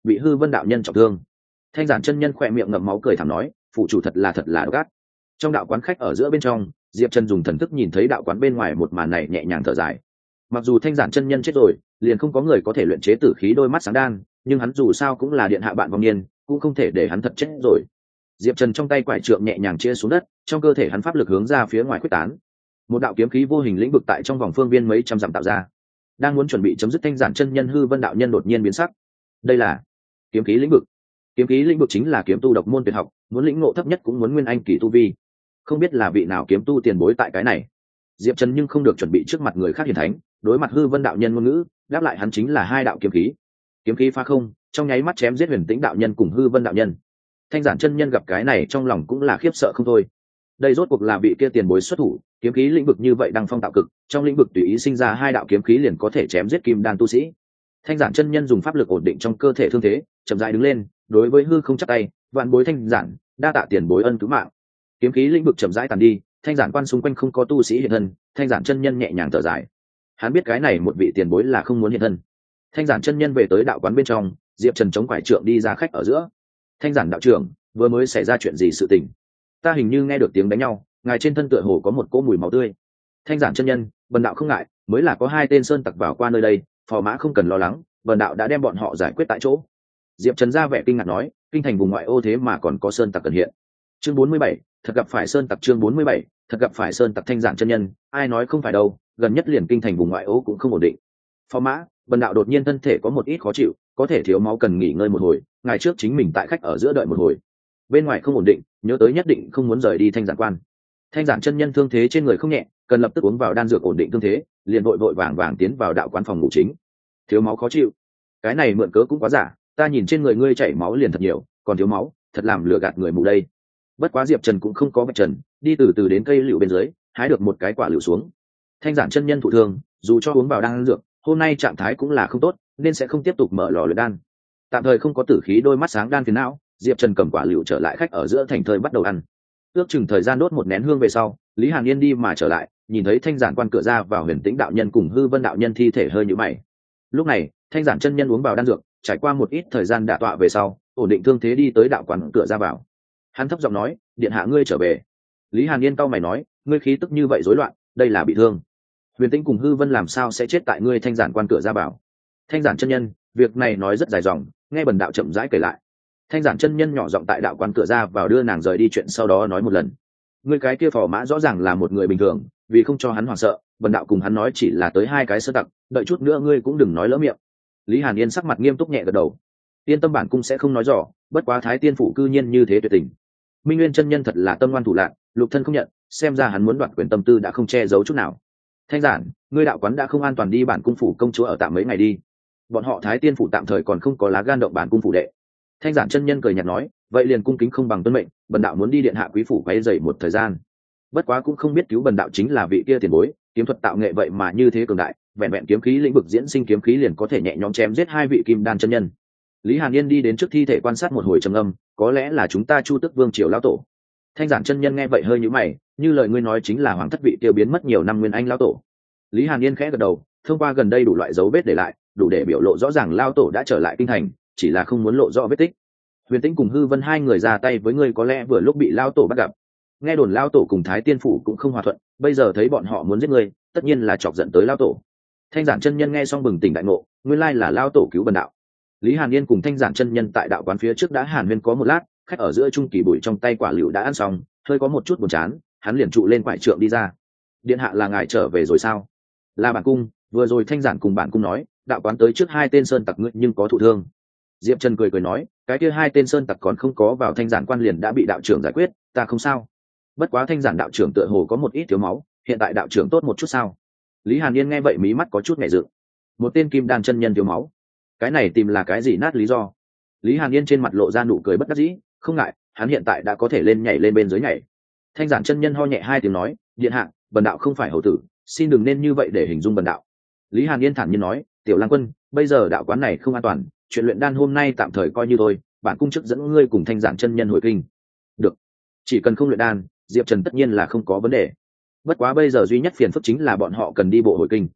bị hư vân đạo nhân trọng thương. Thanh giản chân nhân khỏe miệng ngậm máu cười thảm nói, phụ chủ thật là độc ác. Trong đạo quán khách ở giữa bên trong, Diệp Trần dùng thần thức nhìn thấy đạo quán bên ngoài một màn này, nhẹ nhàng thở dài. Mặc dù thanh giản chân nhân chết rồi, liền không có người có thể luyện chế tử khí đôi mắt sáng đan, nhưng hắn dù sao cũng là điện hạ bạn vong niên, cũng không thể để hắn thật chết rồi. Diệp Trần trong tay quải trượng nhẹ nhàng chia xuống đất, trong cơ thể hắn pháp lực hướng ra phía ngoài quyết tán. Một đạo kiếm khí vô hình lĩnh vực tại trong vòng phương viên mấy trăm dặm tạo ra. Đang muốn chuẩn bị chấm dứt thanh giản chân nhân, hư vân đạo nhân đột nhiên biến sắc. Đây là kiếm khí lĩnh vực. Kiếm khí lĩnh vực chính là kiếm tu độc môn tuyệt học, muốn lĩnh ngộ thấp nhất cũng muốn nguyên anh kỳ tu vi. Không biết là vị nào kiếm tu tiền bối tại cái này. Diệp Trần nhưng không được chuẩn bị trước mặt người khác hiển thánh, đối mặt hư vân đạo nhân ngôn ngữ, đáp lại hắn chính là hai đạo kiếm khí. Kiếm khí phá không, trong nháy mắt chém giết Huyền Tĩnh đạo nhân cùng hư vân đạo nhân. Thanh giản chân nhân gặp cái này trong lòng cũng là khiếp sợ không thôi. Đây rốt cuộc là vị kia tiền bối xuất thủ, kiếm khí lĩnh vực như vậy đang phong tạo cực, trong lĩnh vực tùy ý sinh ra hai đạo kiếm khí liền có thể chém giết kim đan tu sĩ. Thanh giản chân nhân dùng pháp lực ổn định trong cơ thể thương thế, chậm rãi đứng lên, đối với hư không chắp tay, vạn bối thanh giản, đa tạ tiền bối ân cứu mạng. Kiếm khí lĩnh vực chậm rãi tàn đi, thanh giản quan xung quanh không có tu sĩ hiện thân, thanh giản chân nhân nhẹ nhàng thở dài. Hắn biết cái này một vị tiền bối là không muốn hiện thân. Thanh giản chân nhân về tới đạo quán bên trong, Diệp Trần chống quải trượng đi ra khách ở giữa. Thanh giản đạo trưởng, vừa mới xảy ra chuyện gì sự tình? Ta hình như nghe được tiếng đánh nhau, ngài trên thân tựa hồ có một cỗ mùi máu tươi. Thanh giản chân nhân, bần đạo không ngại, mới là có hai tên sơn tặc vào qua nơi đây, phò mã không cần lo lắng, bần đạo đã đem bọn họ giải quyết tại chỗ. Diệp Trần ra vẻ kinh ngạc nói, kinh thành vùng ngoại ô thế mà còn có sơn tặc cần hiện. Chương 47, thật gặp phải sơn tặc. Chương 47, thật gặp phải sơn tặc. Thanh giản chân nhân, ai nói không phải đâu, gần nhất liền kinh thành vùng ngoại ô cũng không ổn định. Phò mã, bần đạo đột nhiên thân thể có một ít khó chịu, có thể thiếu máu cần nghỉ ngơi một hồi, ngày trước chính mình tại khách ở giữa đợi một hồi. Bên ngoài không ổn định, nhớ tới nhất định không muốn rời đi thanh giản quan. Thanh giản chân nhân thương thế trên người không nhẹ, cần lập tức uống vào đan dược ổn định thương thế, liền vội vàng tiến vào đạo quán phòng ngủ chính. Thiếu máu khó chịu, cái này mượn cớ cũng quá giả, ta nhìn trên người ngươi chảy máu liền thật nhiều, còn thiếu máu, thật làm lừa gạt người mù đây. Bất quá Diệp Trần cũng không có vạch trần, đi từ từ đến cây lựu bên dưới, hái được một cái quả lựu xuống. Thanh giản chân nhân thụ thương, dù cho uống vào đan dược, hôm nay trạng thái cũng là không tốt, nên sẽ không tiếp tục mở lò luyện đan. Tạm thời không có tử khí đôi mắt sáng đan phiền não, Diệp Trần cầm quả lựu trở lại khách ở giữa thành thơi bắt đầu ăn. Ước chừng thời gian đốt một nén hương về sau, Lý Hàn Yên đi mà trở lại, nhìn thấy thanh giản quan cửa ra vào Huyền Tĩnh đạo nhân cùng hư vân đạo nhân thi thể hơi nhíu mày. Lúc này, thanh giản chân nhân uống vào đan dược, trải qua một ít thời gian đả tọa về sau, ổn định thương thế đi tới đạo quán cửa ra vào. Hắn thấp giọng nói, điện hạ ngươi trở về. Lý Hàn Yên cau mày nói, ngươi khí tức như vậy rối loạn, đây là bị thương. Huyền Tĩnh cùng hư vân làm sao sẽ chết tại ngươi thanh giản quan cửa ra vào? Thanh giản chân nhân, việc này nói rất dài dòng, nghe bần đạo chậm rãi kể lại. Thanh giản chân nhân nhỏ giọng tại đạo quán cửa ra vào đưa nàng rời đi chuyện, sau đó nói một lần. Ngươi cái kia phò mã rõ ràng là một người bình thường, vì không cho hắn hoảng sợ, bần đạo cùng hắn nói chỉ là tới hai cái sơ tặc, đợi chút nữa ngươi cũng đừng nói lỡ miệng. Lý Hàn Yên sắc mặt nghiêm túc nhẹ gật đầu. Yên tâm, bản cung sẽ không nói rõ, bất quá Thái Tiên phủ cư nhiên như thế tuyệt tình. Minh Nguyên chân nhân thật là tâm ngoan thủ lạn, lục thân không nhận, xem ra hắn muốn đoạt quyền tâm tư đã không che giấu chút nào. Thanh giản, ngươi đạo quán đã không an toàn, đi bản cung phủ công chúa ở tạm mấy ngày đi. Bọn họ Thái Tiên phủ tạm thời còn không có lá gan động bản cung phủ đệ. Thanh giản chân nhân cười nhạt nói, vậy liền cung kính không bằng tuân mệnh, bần đạo muốn đi điện hạ quý phủ quấy rầy một thời gian. Bất quá cũng không biết cứu bần đạo chính là vị kia tiền bối, kiếm thuật tạo nghệ vậy mà như thế cường đại, vẹn vẹn kiếm khí lĩnh vực diễn sinh kiếm khí liền có thể nhẹ nhõm chém giết hai vị kim đan chân nhân. Lý Hàn Yên đi đến trước thi thể quan sát một hồi trầm ngâm, có lẽ là chúng ta Chu Tước Vương triều lão tổ. Thanh giản chân nhân nghe vậy hơi nhíu mày, như lời ngươi nói chính là hoàng thất vị tiêu biến mất nhiều năm nguyên anh lão tổ. Lý Hàn Yên khẽ gật đầu, thông qua gần đây đủ loại dấu vết để lại, đủ để biểu lộ rõ ràng lão tổ đã trở lại kinh thành, chỉ là không muốn lộ rõ vết tích. Huyền Tĩnh cùng hư vân hai người ra tay với ngươi có lẽ vừa lúc bị lão tổ bắt gặp. Nghe đồn lão tổ cùng Thái Tiên phủ cũng không hòa thuận, bây giờ thấy bọn họ muốn giết ngươi, tất nhiên là chọc giận tới lão tổ. Thanh giản chân nhân nghe xong bừng tỉnh đại ngộ, nguyên lai là lão tổ cứu bần đạo. Lý Hàn Yên cùng thanh giản chân nhân tại đạo quán phía trước đã hàn huyên có một lát, khách ở giữa trung kỳ bụi trong tay quả lựu đã ăn xong, hơi có một chút buồn chán, hắn liền trụ lên quải trượng đi ra. Điện hạ là ngài trở về rồi sao? Là bản cung, vừa rồi thanh giản cùng bản cung nói, đạo quán tới trước hai tên sơn tặc ngươi nhưng có thụ thương. Diệp Trần cười nói, cái kia hai tên sơn tặc còn không có vào thanh giản quan liền đã bị đạo trưởng giải quyết, ta không sao. Bất quá thanh giản đạo trưởng tựa hồ có một ít thiếu máu, hiện tại đạo trưởng tốt một chút sao? Lý Hàn Yên nghe vậy mí mắt có chút nhẹ dựng. Một tên kim đan chân nhân thiếu máu, cái này tìm là cái gì nát lý do? Lý Hàn Yên trên mặt lộ ra nụ cười bất đắc dĩ, không ngại, hắn hiện tại đã có thể lên nhảy lên bên dưới nhảy. Thanh giản chân nhân ho nhẹ hai tiếng nói, điện hạ, bần đạo không phải hầu tử, xin đừng nên như vậy để hình dung bần đạo. Lý Hàn Yên thản nhiên nói, tiểu lang quân, bây giờ đạo quán này không an toàn, chuyện luyện đan hôm nay tạm thời coi như thôi, bản cung chức dẫn ngươi cùng thanh giản chân nhân hồi kinh. Được, chỉ cần không luyện đan, Diệp Trần tất nhiên là không có vấn đề. Bất quá bây giờ duy nhất phiền phức chính là bọn họ cần đi bộ hồi kinh.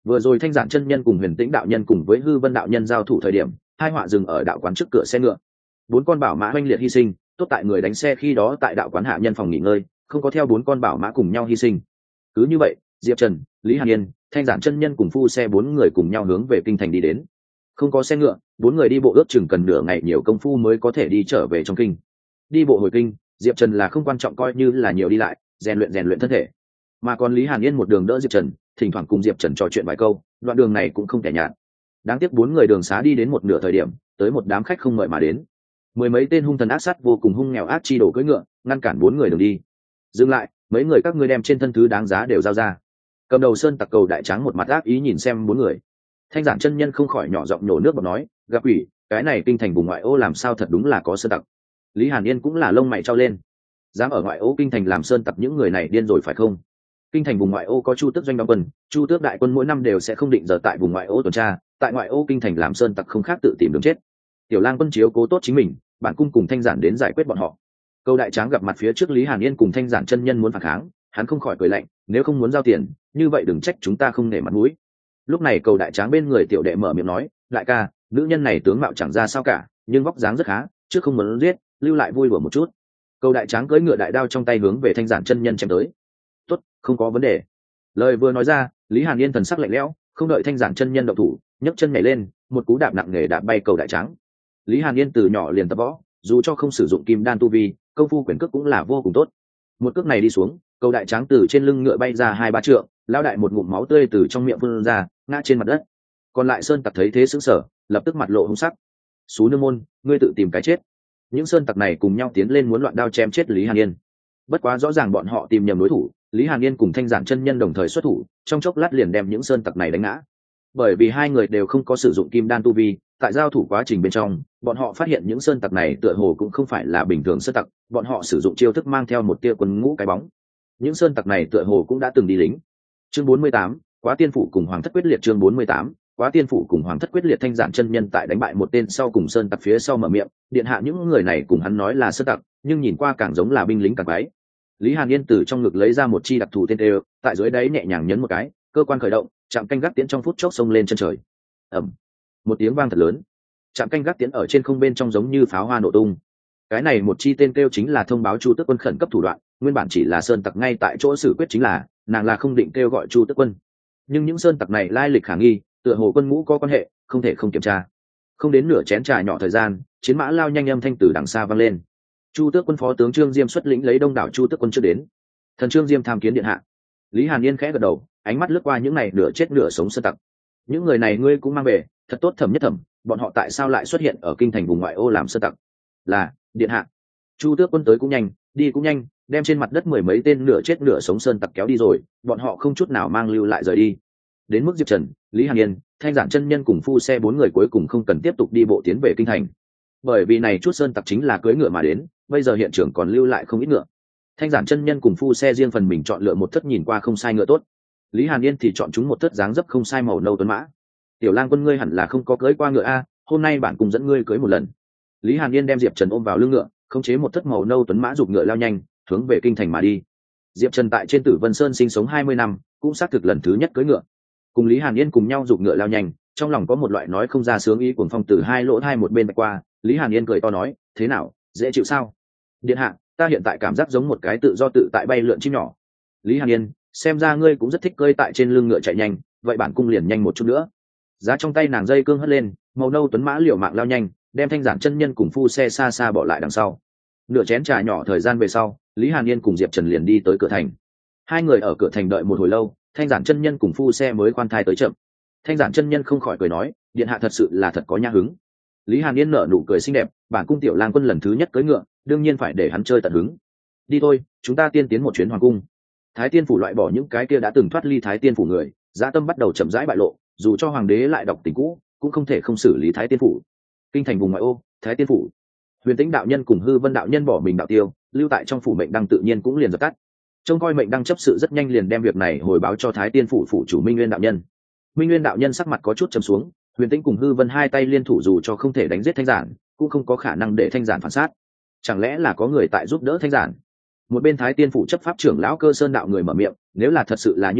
Vừa rồi Thanh Giản chân nhân cùng Huyền Tĩnh đạo nhân cùng với Hư Vân đạo nhân giao thủ thời điểm, hai họa dừng ở đạo quán trước cửa xe ngựa. 4 con bảo mã oanh liệt hy sinh, tốt tại người đánh xe khi đó tại đạo quán hạ nhân phòng nghỉ ngơi, không có theo 4 con bảo mã cùng nhau hy sinh. Cứ như vậy, Diệp Trần, Lý Hàn Yên, Thanh Giản chân nhân cùng phu xe 4 người cùng nhau hướng về kinh thành đi đến. Không có xe ngựa, 4 người đi bộ ước chừng cần nửa ngày nhiều công phu mới có thể đi trở về trong kinh. Đi bộ hồi kinh, Diệp Trần là không quan trọng coi như là nhiều đi lại, rèn luyện thân thể. Mà còn Lý Hàn Yên một đường đỡ Diệp Trần, thỉnh thoảng cùng Diệp Trần trò chuyện vài câu, đoạn đường này cũng không tẻ nhạt. Đáng tiếc 4 người đường xá đi đến một nửa thời điểm, tới một đám khách không mời mà đến. Mười mấy tên hung thần ác sát vô cùng hung nghèo ác chi đổ cưỡi ngựa, ngăn cản 4 người đường đi. Dừng lại, mấy người các ngươi đem trên thân thứ đáng giá đều giao ra. Cầm đầu sơn tặc Cầu Đại Tráng một mặt ác ý nhìn xem 4 người. Thanh Giản chân nhân không khỏi nhỏ giọng nhổ nước bọt nói, gặp quỷ, cái này kinh thành vùng ngoại ô làm sao thật đúng là có sơn tặc. Lý Hàn Yên cũng là lông mày trao lên, dám ở ngoại ô kinh thành làm sơn tặc, những người này điên rồi phải không? Kinh thành vùng ngoại ô có Chu Tước doanh đóng quân, Chu Tước đại quân mỗi năm đều sẽ không định giờ tại vùng ngoại ô tuần tra, tại ngoại ô kinh thành làm sơn tặc không khác tự tìm đường chết. Tiểu Lang quân chiếu cố tốt chính mình, bản cung cùng Thanh Giản đến giải quyết bọn họ. Câu Đại Tráng gặp mặt phía trước Lý Hàn Yên cùng Thanh Giản chân nhân muốn phản kháng, hắn không khỏi cười lạnh, nếu không muốn giao tiền, như vậy đừng trách chúng ta không nể mặt mũi. Lúc này Cầu Đại Tráng bên người tiểu đệ mở miệng nói, đại ca, nữ nhân này tướng mạo chẳng ra sao cả, nhưng vóc dáng rất khá, trước không muốn giết, lưu lại vui đùa một chút. Cầu Đại Tráng cưỡi ngựa đại đao trong tay hướng về Thanh Giản chân nhân chém tới. Tốt, không có vấn đề. Lời vừa nói ra, Lý Hàn Yên thần sắc lạnh lẽo, không đợi Thanh Giản chân nhân động thủ, nhấc chân nhảy lên, một cú đạp nặng nề đạp bay Cầu Đại Tráng. Lý Hàn Yên từ nhỏ liền tập võ, dù cho không sử dụng kim đan tu vi, công phu quyền cước cũng là vô cùng tốt. Một cước này đi xuống, Cầu Đại Tráng từ trên lưng ngựa bay ra 2-3 trượng, lao đại một ngụm máu tươi từ trong miệng phun ra, ngã trên mặt đất. Còn lại sơn tặc thấy thế sững sờ, lập tức mặt lộ hung sắc. Sú nương môn, ngươi tự tìm cái chết. Những sơn tặc này cùng nhau tiến lên muốn loạn đao chém chết Lý Hàn Yên. Bất quá rõ ràng bọn họ tìm nhầm đối thủ, Lý Hàn Yên cùng Thanh Giản chân nhân đồng thời xuất thủ, trong chốc lát liền đem những sơn tặc này đánh ngã. Bởi vì hai người đều không có sử dụng kim đan tu vi, tại giao thủ quá trình bên trong, bọn họ phát hiện những sơn tặc này tựa hồ cũng không phải là bình thường sơn tặc, bọn họ sử dụng chiêu thức mang theo một tia quân ngũ cái bóng. Những sơn tặc này tựa hồ cũng đã từng đi lính. Chương 48, Quá Tiên phủ cùng Hoàng thất quyết liệt. Chương 48, Quá Tiên phủ cùng Hoàng thất quyết liệt. Thanh Giản chân nhân tại đánh bại một tên sau cùng sơn tặc phía sau mở miệng, điện hạ những người này cùng hắn nói là sơn tặc, nhưng nhìn qua càng giống là binh lính càng quái. Lý Hàn Yên từ trong ngực lấy ra một chi đặc thù tên đều, tại dưới đáy nhẹ nhàng nhấn một cái, cơ quan khởi động, trạm canh gác tiễn trong phút chốc xông lên chân trời. Ầm, một tiếng vang thật lớn, trạm canh gác tiễn ở trên không bên trong giống như pháo hoa nổ tung. Cái này một chi tên kêu chính là thông báo Chu Tước quân khẩn cấp thủ đoạn, nguyên bản chỉ là sơn tặc ngay tại chỗ xử quyết chính là, nàng là không định kêu gọi Chu Tước quân. Nhưng những sơn tặc này lai lịch khả nghi, tựa hồ quân ngũ có quan hệ, không thể không kiểm tra. Không đến nửa chén trà nhỏ thời gian, chiến mã lao nhanh âm thanh từ đằng xa vang lên. Chu Tước quân phó tướng Trương Diêm xuất lĩnh lấy đông đảo Chu Tước quân trước đến. Thần Trương Diêm tham kiến điện hạ. Lý Hàn Yên khẽ gật đầu, ánh mắt lướt qua những này nửa chết nửa sống sơn tặc. Những người này ngươi cũng mang về, thật tốt thẩm nhất thẩm, bọn họ tại sao lại xuất hiện ở kinh thành vùng ngoại ô làm sơn tặc? Là, điện hạ. Chu Tước quân tới cũng nhanh, đi cũng nhanh, đem trên mặt đất mười mấy tên nửa chết nửa sống sơn tặc kéo đi rồi, bọn họ không chút nào mang lưu lại rời đi. Đến mức Diệp Trần, Lý Hàn Yên, Thanh Giản chân nhân cùng phu xe 4 người cuối cùng không cần tiếp tục đi bộ tiến về kinh thành. Bởi vì này chút sơn tặc chính là cưỡi ngựa mà đến, bây giờ hiện trường còn lưu lại không ít ngựa. Thanh Giản chân nhân cùng phu xe riêng phần mình chọn lựa một thất nhìn qua không sai ngựa tốt. Lý Hàn Yên thì chọn chúng một thất dáng dấp không sai màu nâu tuấn mã. Tiểu Lang quân ngươi hẳn là không có cưỡi qua ngựa a, hôm nay bản cùng dẫn ngươi cưỡi một lần. Lý Hàn Yên đem Diệp Trần ôm vào lưng ngựa, khống chế một thất màu nâu tuấn mã giục ngựa lao nhanh, hướng về kinh thành mà đi. Diệp Trần tại trên Tử Vân Sơn sinh sống 20 năm, cũng xác thực lần thứ nhất cưỡi ngựa. Cùng Lý Hàn Yên cùng nhau giục ngựa lao nhanh, trong lòng có một loại nói không ra sướng ý cuồng phong từ hai lỗ hai một bên qua. Lý Hàn Yên cười to nói, thế nào, dễ chịu sao? Điện hạ, ta hiện tại cảm giác giống một cái tự do tự tại bay lượn chim nhỏ. Lý Hàn Yên, xem ra ngươi cũng rất thích cơi tại trên lưng ngựa chạy nhanh, vậy bản cung liền nhanh một chút nữa. Giá trong tay nàng dây cương hất lên, màu nâu tuấn mã liều mạng lao nhanh, đem Thanh Giản chân nhân cùng phu xe xa xa bỏ lại đằng sau. Nửa chén trà nhỏ thời gian về sau, Lý Hàn Yên cùng Diệp Trần liền đi tới cửa thành. Hai người ở cửa thành đợi một hồi lâu, Thanh Giản chân nhân cùng phu xe mới khoan thai tới chậm. Thanh Giản chân nhân không khỏi cười nói, điện hạ thật sự là thật có nhã hứng. Lý Hàn Yên nở nụ cười xinh đẹp, bản cung Tiểu Lang quân lần thứ nhất cưỡi ngựa, đương nhiên phải để hắn chơi tận hứng. Đi thôi, chúng ta tiên tiến một chuyến hoàng cung. Thái Tiên phủ loại bỏ những cái kia đã từng thoát ly Thái Tiên phủ người, dã tâm bắt đầu chậm rãi bại lộ, dù cho hoàng đế lại đọc tình cũ, cũng không thể không xử lý Thái Tiên phủ. Kinh thành vùng ngoại ô, Thái Tiên phủ. Huyền Tĩnh đạo nhân cùng Hư Vân đạo nhân bỏ mình đạo tiêu, lưu tại trong phủ mệnh đăng tự nhiên cũng liền dập tắt. Trông coi mệnh đăng chấp sự rất nhanh liền đem việc này hồi báo cho Thái Tiên phủ phủ chủ Minh Nguyên đạo nhân. Minh Nguyên đạo nhân sắc mặt có chút trầm xuống, Huyền Tĩnh cùng Hư Vân hai tay liên thủ dù cho không thể đánh giết Thanh Giản, cũng không có khả năng để Thanh Giản phản sát. Chẳng lẽ là có người tại giúp đỡ Thanh Giản? Một bên Thái Tiên phủ chấp pháp trưởng lão Cơ Sơn đạo người mở miệng, nếu là thật sự là như vậy,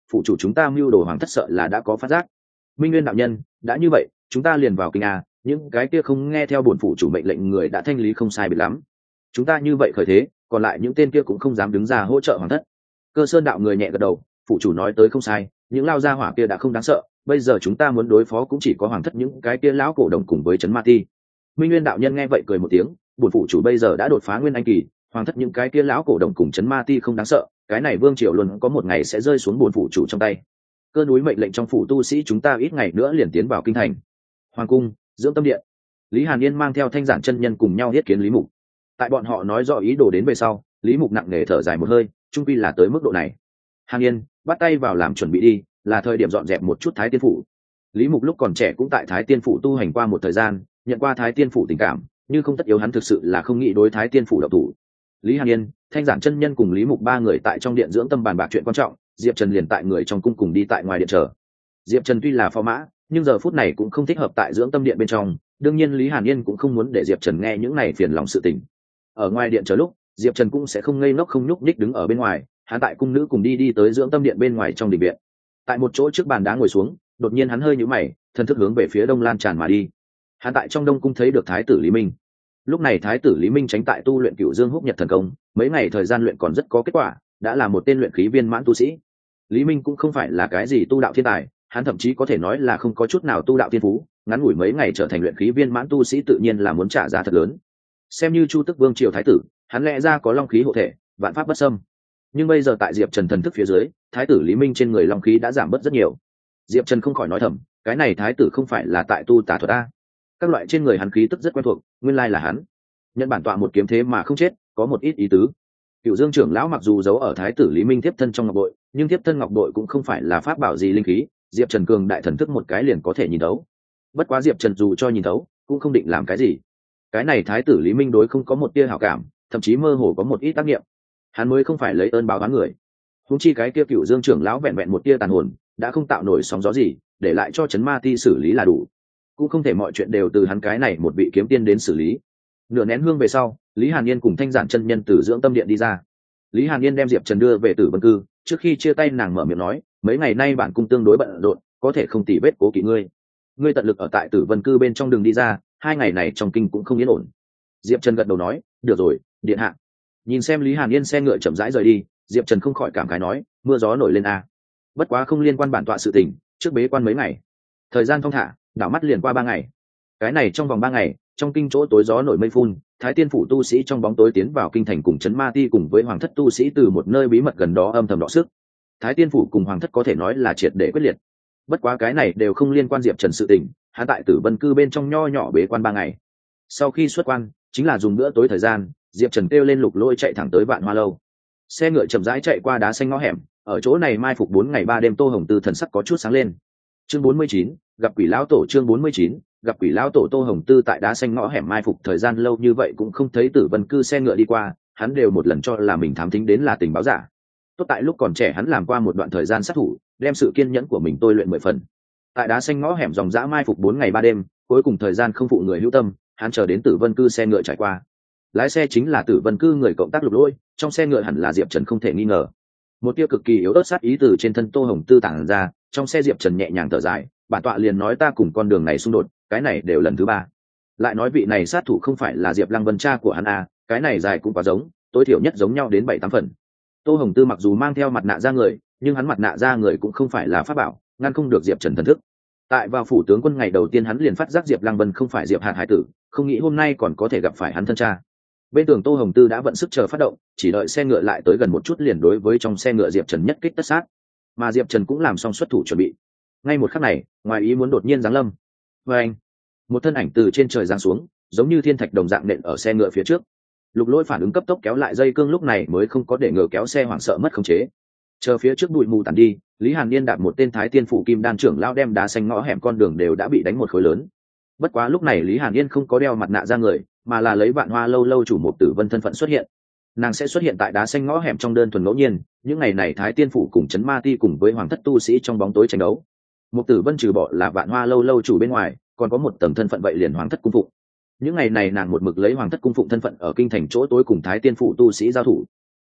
phụ chủ chúng ta mưu đồ hoàng thất sợ là đã có phát giác. Minh Nguyên đạo nhân, đã như vậy chúng ta liền vào kinh a, những cái kia không nghe theo bổn phụ chủ mệnh lệnh người đã thanh lý không sai biệt lắm, chúng ta như vậy khởi thế, còn lại những tên kia cũng không dám đứng ra hỗ trợ hoàng thất. Cơ Sơn đạo người nhẹ gật đầu, phụ chủ nói tới không sai, những lao gia hỏa kia đã không đáng sợ, bây giờ chúng ta muốn đối phó cũng chỉ có hoàng thất những cái kia lão cổ đồng cùng với trấn ma ti. Minh Nguyên đạo nhân nghe vậy cười một tiếng, bổn phụ chủ bây giờ đã đột phá nguyên anh kỳ, hoàng thất những cái kia lão cổ đồng cùng trấn ma ti không đáng sợ, cái này vương triều luôn có một ngày sẽ rơi xuống bổn phụ chủ trong tay. Cơ núi mệnh lệnh trong phủ tu sĩ chúng ta ít ngày nữa liền tiến vào kinh thành. Hoàng cung, dưỡng tâm điện. Lý Hàn Yên mang theo Thanh Giản chân nhân cùng nhau yết kiến Lý Mục. Tại bọn họ nói rõ ý đồ đến về sau, Lý Mục nặng nề thở dài một hơi, trung quy là tới mức độ này. Hàn Yên, bắt tay vào làm chuẩn bị đi, là thời điểm dọn dẹp một chút Thái Tiên phủ. Lý Mục lúc còn trẻ cũng tại Thái Tiên phủ tu hành qua một thời gian, nhận qua Thái Tiên phủ tình cảm, nhưng không tất yếu hắn thực sự là không nghĩ đối Thái Tiên phủ độc thủ. Lý Hàn Yên, Thanh Giản chân nhân cùng Lý Mục ba người tại trong điện dưỡng tâm bàn bạc chuyện quan trọng, Diệp Trần liền tại người trong cung cùng đi tại ngoài điện chờ. Diệp Trần tuy là phó mã, nhưng giờ phút này cũng không thích hợp tại dưỡng tâm điện bên trong, đương nhiên Lý Hàn Yên cũng không muốn để Diệp Trần nghe những này phiền lòng sự tình. Ở ngoài điện chờ lúc, Diệp Trần cũng sẽ không ngây ngốc không nhúc nhích đứng ở bên ngoài, hắn tại cung nữ cùng đi tới dưỡng tâm điện bên ngoài trong đình viện. Tại một chỗ trước bàn đá ngồi xuống, đột nhiên hắn hơi nhíu mày, thần thức hướng về phía đông lan tràn mà đi. Hắn tại trong đông cung thấy được thái tử Lý Minh. Lúc này thái tử Lý Minh tránh tại tu luyện Cửu Dương Húc Nhật thần công, mấy ngày thời gian luyện còn rất có kết quả, đã là một tên luyện khí viên mãn tu sĩ. Lý Minh cũng không phải là cái gì tu đạo thiên tài, hắn thậm chí có thể nói là không có chút nào tu đạo thiên phú, ngắn ngủi mấy ngày trở thành luyện khí viên mãn tu sĩ tự nhiên là muốn trả giá thật lớn. Xem như Chu Tức Vương triều thái tử, hắn lẽ ra có long khí hộ thể, vạn pháp bất xâm. Nhưng bây giờ tại Diệp Trần thần thức phía dưới, thái tử Lý Minh trên người long khí đã giảm bớt rất nhiều. Diệp Trần không khỏi nói thầm, cái này thái tử không phải là tại tu tà thuật a? Các loại trên người hắn khí tức rất quen thuộc, nguyên lai là hắn. Nhân bản tọa một kiếm thế mà không chết, có một ít ý tứ. Cựu Dương trưởng lão mặc dù giấu ở thái tử Lý Minh tiếp thân trong ngọc bội, nhưng tiếp thân ngọc bội cũng không phải là pháp bảo gì linh khí, Diệp Trần cường đại thần thức một cái liền có thể nhìn thấu. Bất quá Diệp Trần dù cho nhìn thấu, cũng không định làm cái gì. Cái này thái tử Lý Minh đối không có một tia hảo cảm, thậm chí mơ hồ có một ít tác nghiệm. Hắn mới không phải lấy ơn báo oán người. Huống chi cái kia Cựu Dương trưởng lão vẹn vẹn một tia tàn hồn, đã không tạo nổi sóng gió gì, để lại cho Trấn Ma Ti xử lý là đủ. Cũng không thể mọi chuyện đều từ hắn cái này một vị kiếm tiên đến xử lý. Nửa nén hương về sau, Lý Hàn Yên cùng Thanh Giản chân nhân từ dưỡng tâm điện đi ra. Lý Hàn Yên đem Diệp Trần đưa về Tử Vân Cư, trước khi chia tay nàng mở miệng nói, mấy ngày nay bản cung tương đối bận rộn, có thể không tỉ vết cố kỵ ngươi. Ngươi tận lực ở tại Tử Vân Cư bên trong đường đi ra, 2 ngày này trong kinh cũng không yên ổn. Diệp Trần gật đầu nói, được rồi, điện hạ. Nhìn xem Lý Hàn Yên xe ngựa chậm rãi rời đi, Diệp Trần không khỏi cảm khái nói, mưa gió nổi lên a. Bất quá không liên quan bản tọa sự tình, trước bế quan mấy ngày. Thời gian thong thả, đảo mắt liền qua 3 ngày. Cái này trong vòng 3 ngày, trong kinh chỗ tối gió nổi mây phun, Thái Tiên phủ tu sĩ trong bóng tối tiến vào kinh thành cùng Trấn Ma Ti cùng với hoàng thất tu sĩ từ một nơi bí mật gần đó âm thầm đọ sức. Thái Tiên phủ cùng hoàng thất có thể nói là triệt để quyết liệt. Bất quá cái này đều không liên quan Diệp Trần sự tình, hắn tại Tử Vân Cư bên trong nho nhỏ bế quan 3 ngày. Sau khi xuất quan, chính là dùng bữa tối thời gian, Diệp Trần kêu lên Lục Lôi chạy thẳng tới Vạn Hoa lâu. Xe ngựa chậm rãi chạy qua đá xanh ngõ hẻm, ở chỗ này mai phục 4 ngày 3 đêm Tô Hồng Tư thần sắc có chút sáng lên. Chương 49, gặp quỷ lão tổ. Chương 49, gặp quỷ lão tổ. Tô Hồng Tư tại đá xanh ngõ hẻm mai phục thời gian lâu như vậy cũng không thấy Tử Vân Cư xe ngựa đi qua, hắn đều một lần cho là mình thám thính đến là tình báo giả. Tốt tại lúc còn trẻ hắn làm qua một đoạn thời gian sát thủ, đem sự kiên nhẫn của mình tôi luyện 10 phần. Tại đá xanh ngõ hẻm dòng dã mai phục 4 ngày 3 đêm, cuối cùng thời gian không phụ người hữu tâm, hắn chờ đến Tử Vân Cư xe ngựa trải qua. Lái xe chính là Tử Vân Cư người cộng tác Lục Lôi, trong xe ngựa hẳn là Diệp Trần không thể nghi ngờ. Một tia cực kỳ yếu ớt sát ý từ trên thân Tô Hồng Tư tản ra, trong xe Diệp Trần nhẹ nhàng thở dài, bản tọa liền nói ta cùng con đường này xung đột, cái này đều lần thứ 3. Lại nói vị này sát thủ không phải là Diệp Lăng Vân cha của hắn à, cái này dài cũng quá giống, tối thiểu nhất giống nhau đến 7-8 phần. Tô Hồng Tư mặc dù mang theo mặt nạ ra người, nhưng hắn mặt nạ ra người cũng không phải là pháp bảo, ngăn không được Diệp Trần thần thức. Tại vào phủ tướng quân ngày đầu tiên hắn liền phát giác Diệp Lăng Vân không phải Diệp Hạt hải tử, không nghĩ hôm nay còn có thể gặp phải hắn thân cha. Bên tường Tô Hồng Tư đã vận sức chờ phát động, chỉ đợi xe ngựa lại tới gần một chút liền đối với trong xe ngựa Diệp Trần nhất kích tất sát. Mà Diệp Trần cũng làm xong xuất thủ chuẩn bị. Ngay một khắc này, ngoài ý muốn đột nhiên giáng lâm. Và anh, một thân ảnh từ trên trời giáng xuống, giống như thiên thạch đồng dạng nện ở xe ngựa phía trước. Lục Lôi phản ứng cấp tốc kéo lại dây cương, lúc này mới không có để ngựa kéo xe hoảng sợ mất khống chế. Chờ phía trước bụi mù tàn đi, Lý Hàn Niên đạp một tên Thái Tiên phủ kim đan trưởng lão đem đá xanh ngõ hẻm con đường đều đã bị đánh một khối lớn. Bất quá lúc này Lý Hàn Yên không có đeo mặt nạ ra người, mà là lấy Vạn Hoa lâu lâu chủ Mục Tử Vân thân phận xuất hiện. Nàng sẽ xuất hiện tại đá xanh ngõ hẻm trong đơn thuần ngẫu nhiên, những ngày này Thái Tiên phủ cùng Trấn Ma Ti cùng với hoàng thất tu sĩ trong bóng tối tranh đấu. Mục Tử Vân trừ bỏ là Vạn Hoa lâu lâu chủ bên ngoài, còn có một tầng thân phận vậy liền hoàng thất cung phụng. Những ngày này nàng một mực lấy hoàng thất cung phụng thân phận ở kinh thành chỗ tối cùng Thái Tiên phủ tu sĩ giao thủ.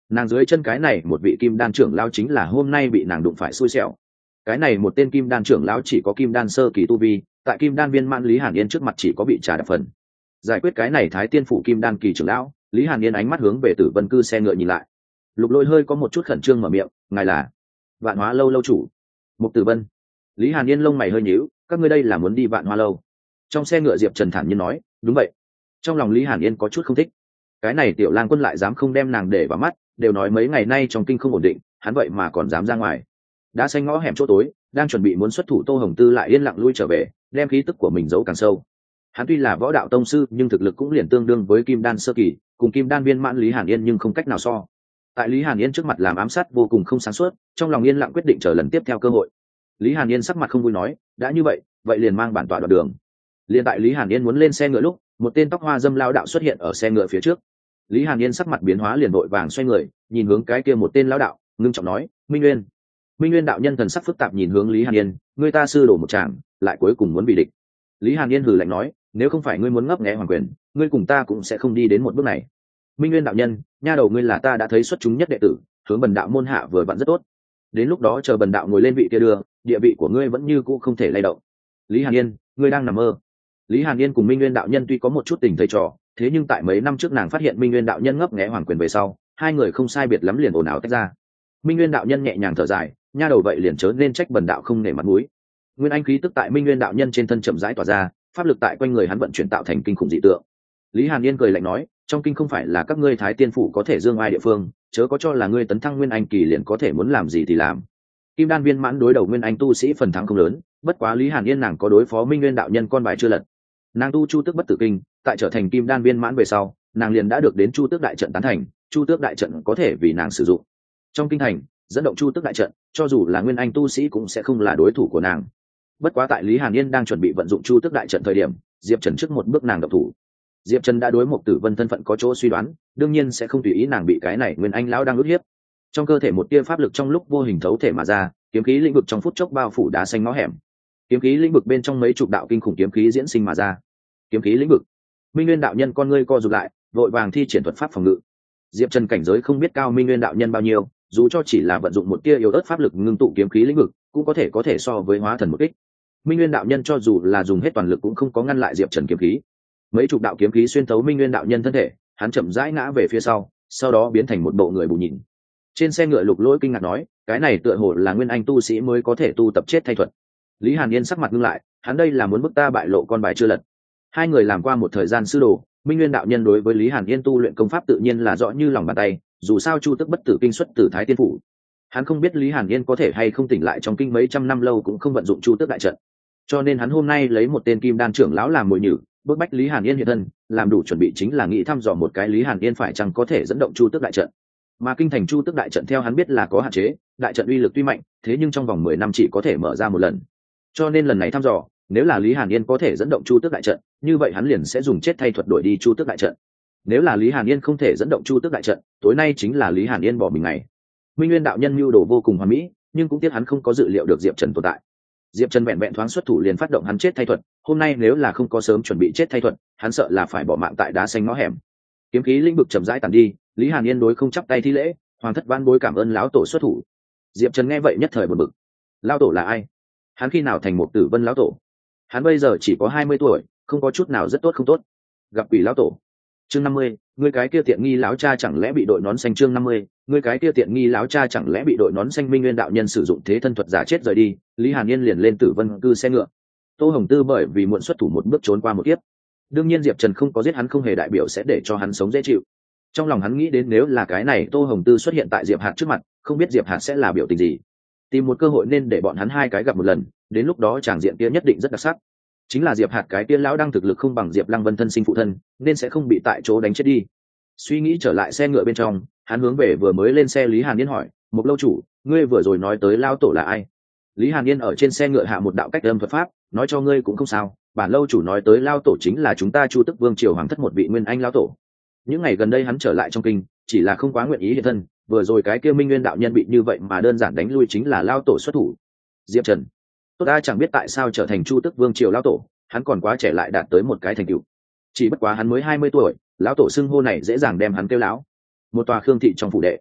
Nàng dưới chân cái này một vị kim đan trưởng lão chính là hôm nay bị nàng đụng phải xui xẻo. Cái này một tên kim đan trưởng lão chỉ có kim đan sơ kỳ tu vi, tại kim đan viên mãn Lý Hàn Yên trước mặt chỉ có bị trả đạp phần. Giải quyết cái này thái tiên phủ kim đan kỳ trưởng lão, Lý Hàn Yên ánh mắt hướng về Tử Vân cư xe ngựa nhìn lại. Lục Lôi hơi có một chút khẩn trương mở miệng, ngài là Vạn Hóa lâu lâu chủ Mục Tử Vân. Lý Hàn Yên lông mày hơi nhíu, các ngươi đây là muốn đi Vạn Hoa lâu? Trong xe ngựa Diệp Trần thản nhiên nói, đúng vậy. Trong lòng Lý Hàn Yên có chút không thích, cái này tiểu lang quân lại dám không đem nàng để vào mắt, đều nói mấy ngày nay trong kinh không ổn định, hắn vậy mà còn dám ra ngoài. Đã xanh ngõ hẻm chỗ tối, đang chuẩn bị muốn xuất thủ Tô Hồng Tư lại yên lặng lui trở về, đem khí tức của mình giấu càng sâu. Hắn tuy là võ đạo tông sư nhưng thực lực cũng liền tương đương với kim đan sơ kỳ, cùng kim đan viên mãn Lý Hàn Yên nhưng không cách nào so. Tại Lý Hàn Yên trước mặt làm ám sát vô cùng không sáng suốt, trong lòng yên lặng quyết định chờ lần tiếp theo cơ hội. Lý Hàn Yên sắc mặt không vui nói, đã như vậy, vậy liền mang bản tọa đoạt đường. Liên tại Lý Hàn Yên muốn lên xe ngựa lúc, một tên tóc hoa dâm lao đạo xuất hiện ở xe ngựa phía trước. Lý Hàn Yên sắc mặt biến hóa liền vội vàng xoay người, nhìn hướng cái kia một tên lão đạo, ngưng trọng nói, Minh Nguyên. Minh Nguyên đạo nhân thần sắc phức tạp nhìn hướng Lý Hàn Yên, ngươi ta sư đổ một tràng, lại cuối cùng muốn bị địch. Lý Hàn Yên hừ lạnh nói, nếu không phải ngươi muốn ngấp nghé hoàng quyền, ngươi cùng ta cũng sẽ không đi đến một bước này. Minh Nguyên đạo nhân, nha đầu ngươi là ta đã thấy xuất chúng nhất đệ tử, hướng bần đạo môn hạ vừa vặn rất tốt. Đến lúc đó chờ bần đạo ngồi lên vị kia đưa, địa vị của ngươi vẫn như cũ không thể lay động. Lý Hàn Yên, ngươi đang nằm mơ. Lý Hàn Yên cùng Minh Nguyên đạo nhân tuy có một chút tình thầy trò, thế nhưng tại mấy năm trước nàng phát hiện Minh Nguyên đạo nhân ngấp nghé hoàng quyền về sau, hai người không sai biệt lắm liền ồn ào tách ra. Minh Nguyên đạo nhân nhẹ nhàng thở dài, nha đầu vậy liền chớ nên trách bần đạo không nể mặt mũi. Nguyên anh khí tức tại Minh Nguyên đạo nhân trên thân chậm rãi tỏa ra, pháp lực tại quanh người hắn vận chuyển tạo thành kinh khủng dị tượng. Lý Hàn Yên cười lạnh nói, trong kinh không phải là các ngươi Thái Tiên phủ có thể dương ai địa phương, chớ có cho là ngươi tấn thăng Nguyên anh kỳ liền có thể muốn làm gì thì làm. Kim đan viên mãn đối đầu Nguyên anh tu sĩ phần thắng không lớn, bất quá Lý Hàn Yên nàng có đối phó Minh Nguyên đạo nhân con bài chưa lật. Nàng tu Chu Tước Bất Tử Kinh, tại trở thành kim đan viên mãn về sau, nàng liền đã được đến Chu Tước đại trận tán thành, Chu Tước đại trận có thể vì nàng sử dụng. Trong kinh thành, dẫn động Chu Tước đại trận, cho dù là nguyên anh tu sĩ cũng sẽ không là đối thủ của nàng. Bất quá tại Lý Hàn Yên đang chuẩn bị vận dụng Chu Tước đại trận thời điểm, Diệp Trần trước một bước nàng động thủ. Diệp Trần đã đối Mục Tử Vân thân phận có chỗ suy đoán, đương nhiên sẽ không tùy ý nàng bị cái này nguyên anh lão đang ức hiếp. Trong cơ thể một tia pháp lực trong lúc vô hình thấu thể mà ra, kiếm khí lĩnh vực trong phút chốc bao phủ đá xanh ngõ hẻm. Kiếm khí lĩnh vực bên trong mấy chục đạo kinh khủng kiếm khí diễn sinh mà ra. Kiếm khí lĩnh vực. Minh Nguyên đạo nhân con ngươi co rụt lại, vội vàng thi triển thuật pháp phòng ngự. Diệp Trần cảnh giới không biết cao Minh Nguyên đạo nhân bao nhiêu, dù cho chỉ là vận dụng một tia yếu ớt pháp lực ngưng tụ kiếm khí lĩnh vực, cũng có thể so với hóa thần một kích. Minh Nguyên đạo nhân cho dù là dùng hết toàn lực cũng không có ngăn lại Diệp Trần kiếm khí. Mấy chục đạo kiếm khí xuyên thấu Minh Nguyên đạo nhân thân thể, hắn chậm rãi ngã về phía sau đó biến thành một bộ người bù nhìn. Trên xe ngựa Lục Lỗi kinh ngạc nói, cái này tựa hồ là nguyên anh tu sĩ mới có thể tu tập chết thay thuật. Lý Hàn Yên sắc mặt ngưng lại, hắn đây là muốn bức ta bại lộ con bài chưa lật. Hai người làm qua một thời gian sư đồ, Minh Nguyên đạo nhân đối với Lý Hàn Yên tu luyện công pháp tự nhiên là rõ như lòng bàn tay, dù sao Chu Tước Bất Tử Kinh xuất từ Thái Tiên phủ. Hắn không biết Lý Hàn Yên có thể hay không tỉnh lại trong kinh mấy trăm năm lâu cũng không vận dụng Chu Tước đại trận. Cho nên hắn hôm nay lấy một tên kim đan trưởng lão làm mồi nhử, bức bách Lý Hàn Yên hiện thân, làm đủ chuẩn bị chính là nghĩ thăm dò một cái Lý Hàn Yên phải chăng có thể dẫn động Chu Tước đại trận. Mà kinh thành Chu Tước đại trận theo hắn biết là có hạn chế, đại trận uy lực tuy mạnh, thế nhưng trong vòng 10 năm chỉ có thể mở ra một lần. Cho nên lần này thăm dò, nếu là Lý Hàn Yên có thể dẫn động Chu Tước đại trận, như vậy hắn liền sẽ dùng chết thay thuật đổi đi Chu Tước đại trận. Nếu là Lý Hàn Yên không thể dẫn động Chu Tước đại trận, tối nay chính là Lý Hàn Yên bỏ mình ngày. Minh Nguyên đạo nhân mưu đồ vô cùng hoàn mỹ, nhưng cũng tiếc hắn không có dự liệu được Diệp Trần tồn tại. Diệp Trần vẹn vẹn thoáng xuất thủ liền phát động hắn chết thay thuật, hôm nay nếu là không có sớm chuẩn bị chết thay thuật, hắn sợ là phải bỏ mạng tại đá xanh ngõ hẻm. Kiếm khí lĩnh vực chậm rãi tàn đi, Lý Hàn Yên đối không chắp tay thi lễ, hoàng thất van bối cảm ơn lão tổ xuất thủ. Diệp Trần nghe vậy nhất thời bực bực. Lão tổ là ai? Hắn khi nào thành một Tử Vân lão tổ? Hắn bây giờ chỉ có 20 tuổi, không có chút nào rất tốt không tốt. Gặp quỷ lão tổ. Chương 50, ngươi cái kia tiện nghi lão cha chẳng lẽ bị đội nón xanh. Chương 50, ngươi cái kia tiện nghi lão cha chẳng lẽ bị đội nón xanh. Minh Nguyên đạo nhân sử dụng thế thân thuật giả chết rời đi, Lý Hàn Yên liền lên Tử Vân cư xe ngựa. Tô Hồng Tư bởi vì muộn xuất thủ một bước trốn qua một kiếp. Đương nhiên Diệp Trần không có giết hắn không hề đại biểu sẽ để cho hắn sống dễ chịu. Trong lòng hắn nghĩ đến nếu là cái này Tô Hồng Tư xuất hiện tại Diệp Hạt trước mặt, không biết Diệp Hạt sẽ là biểu tình gì. Tìm một cơ hội nên để bọn hắn hai cái gặp một lần, đến lúc đó tràng diện kia nhất định rất đặc sắc. Chính là Diệp Hạt cái tiên lão đang thực lực không bằng Diệp Lăng Vân thân sinh phụ thân, nên sẽ không bị tại chỗ đánh chết đi. Suy nghĩ trở lại xe ngựa bên trong, hắn hướng về vừa mới lên xe Lý Hàn Yên hỏi, "Mục lâu chủ, ngươi vừa rồi nói tới lao tổ là ai?" Lý Hàn Yên ở trên xe ngựa hạ một đạo cách âm thuật pháp, nói cho ngươi cũng không sao, bản lâu chủ nói tới lao tổ chính là chúng ta Chu Tức Vương triều hoàng thất một vị nguyên anh lao tổ. Những ngày gần đây hắn trở lại trong kinh, chỉ là không quá nguyện ý hiện thân, vừa rồi cái kia Minh Nguyên đạo nhân bị như vậy mà đơn giản đánh lui chính là lao tổ xuất thủ. Diệp Trần, tốt ta chẳng biết tại sao trở thành Chu Tức Vương triều lao tổ, hắn còn quá trẻ lại đạt tới một cái thành tựu. Chỉ bất quá hắn mới 20 tuổi, lão tổ xưng hô này dễ dàng đem hắn kêu lão. Một tòa khương thị trong phủ đệ,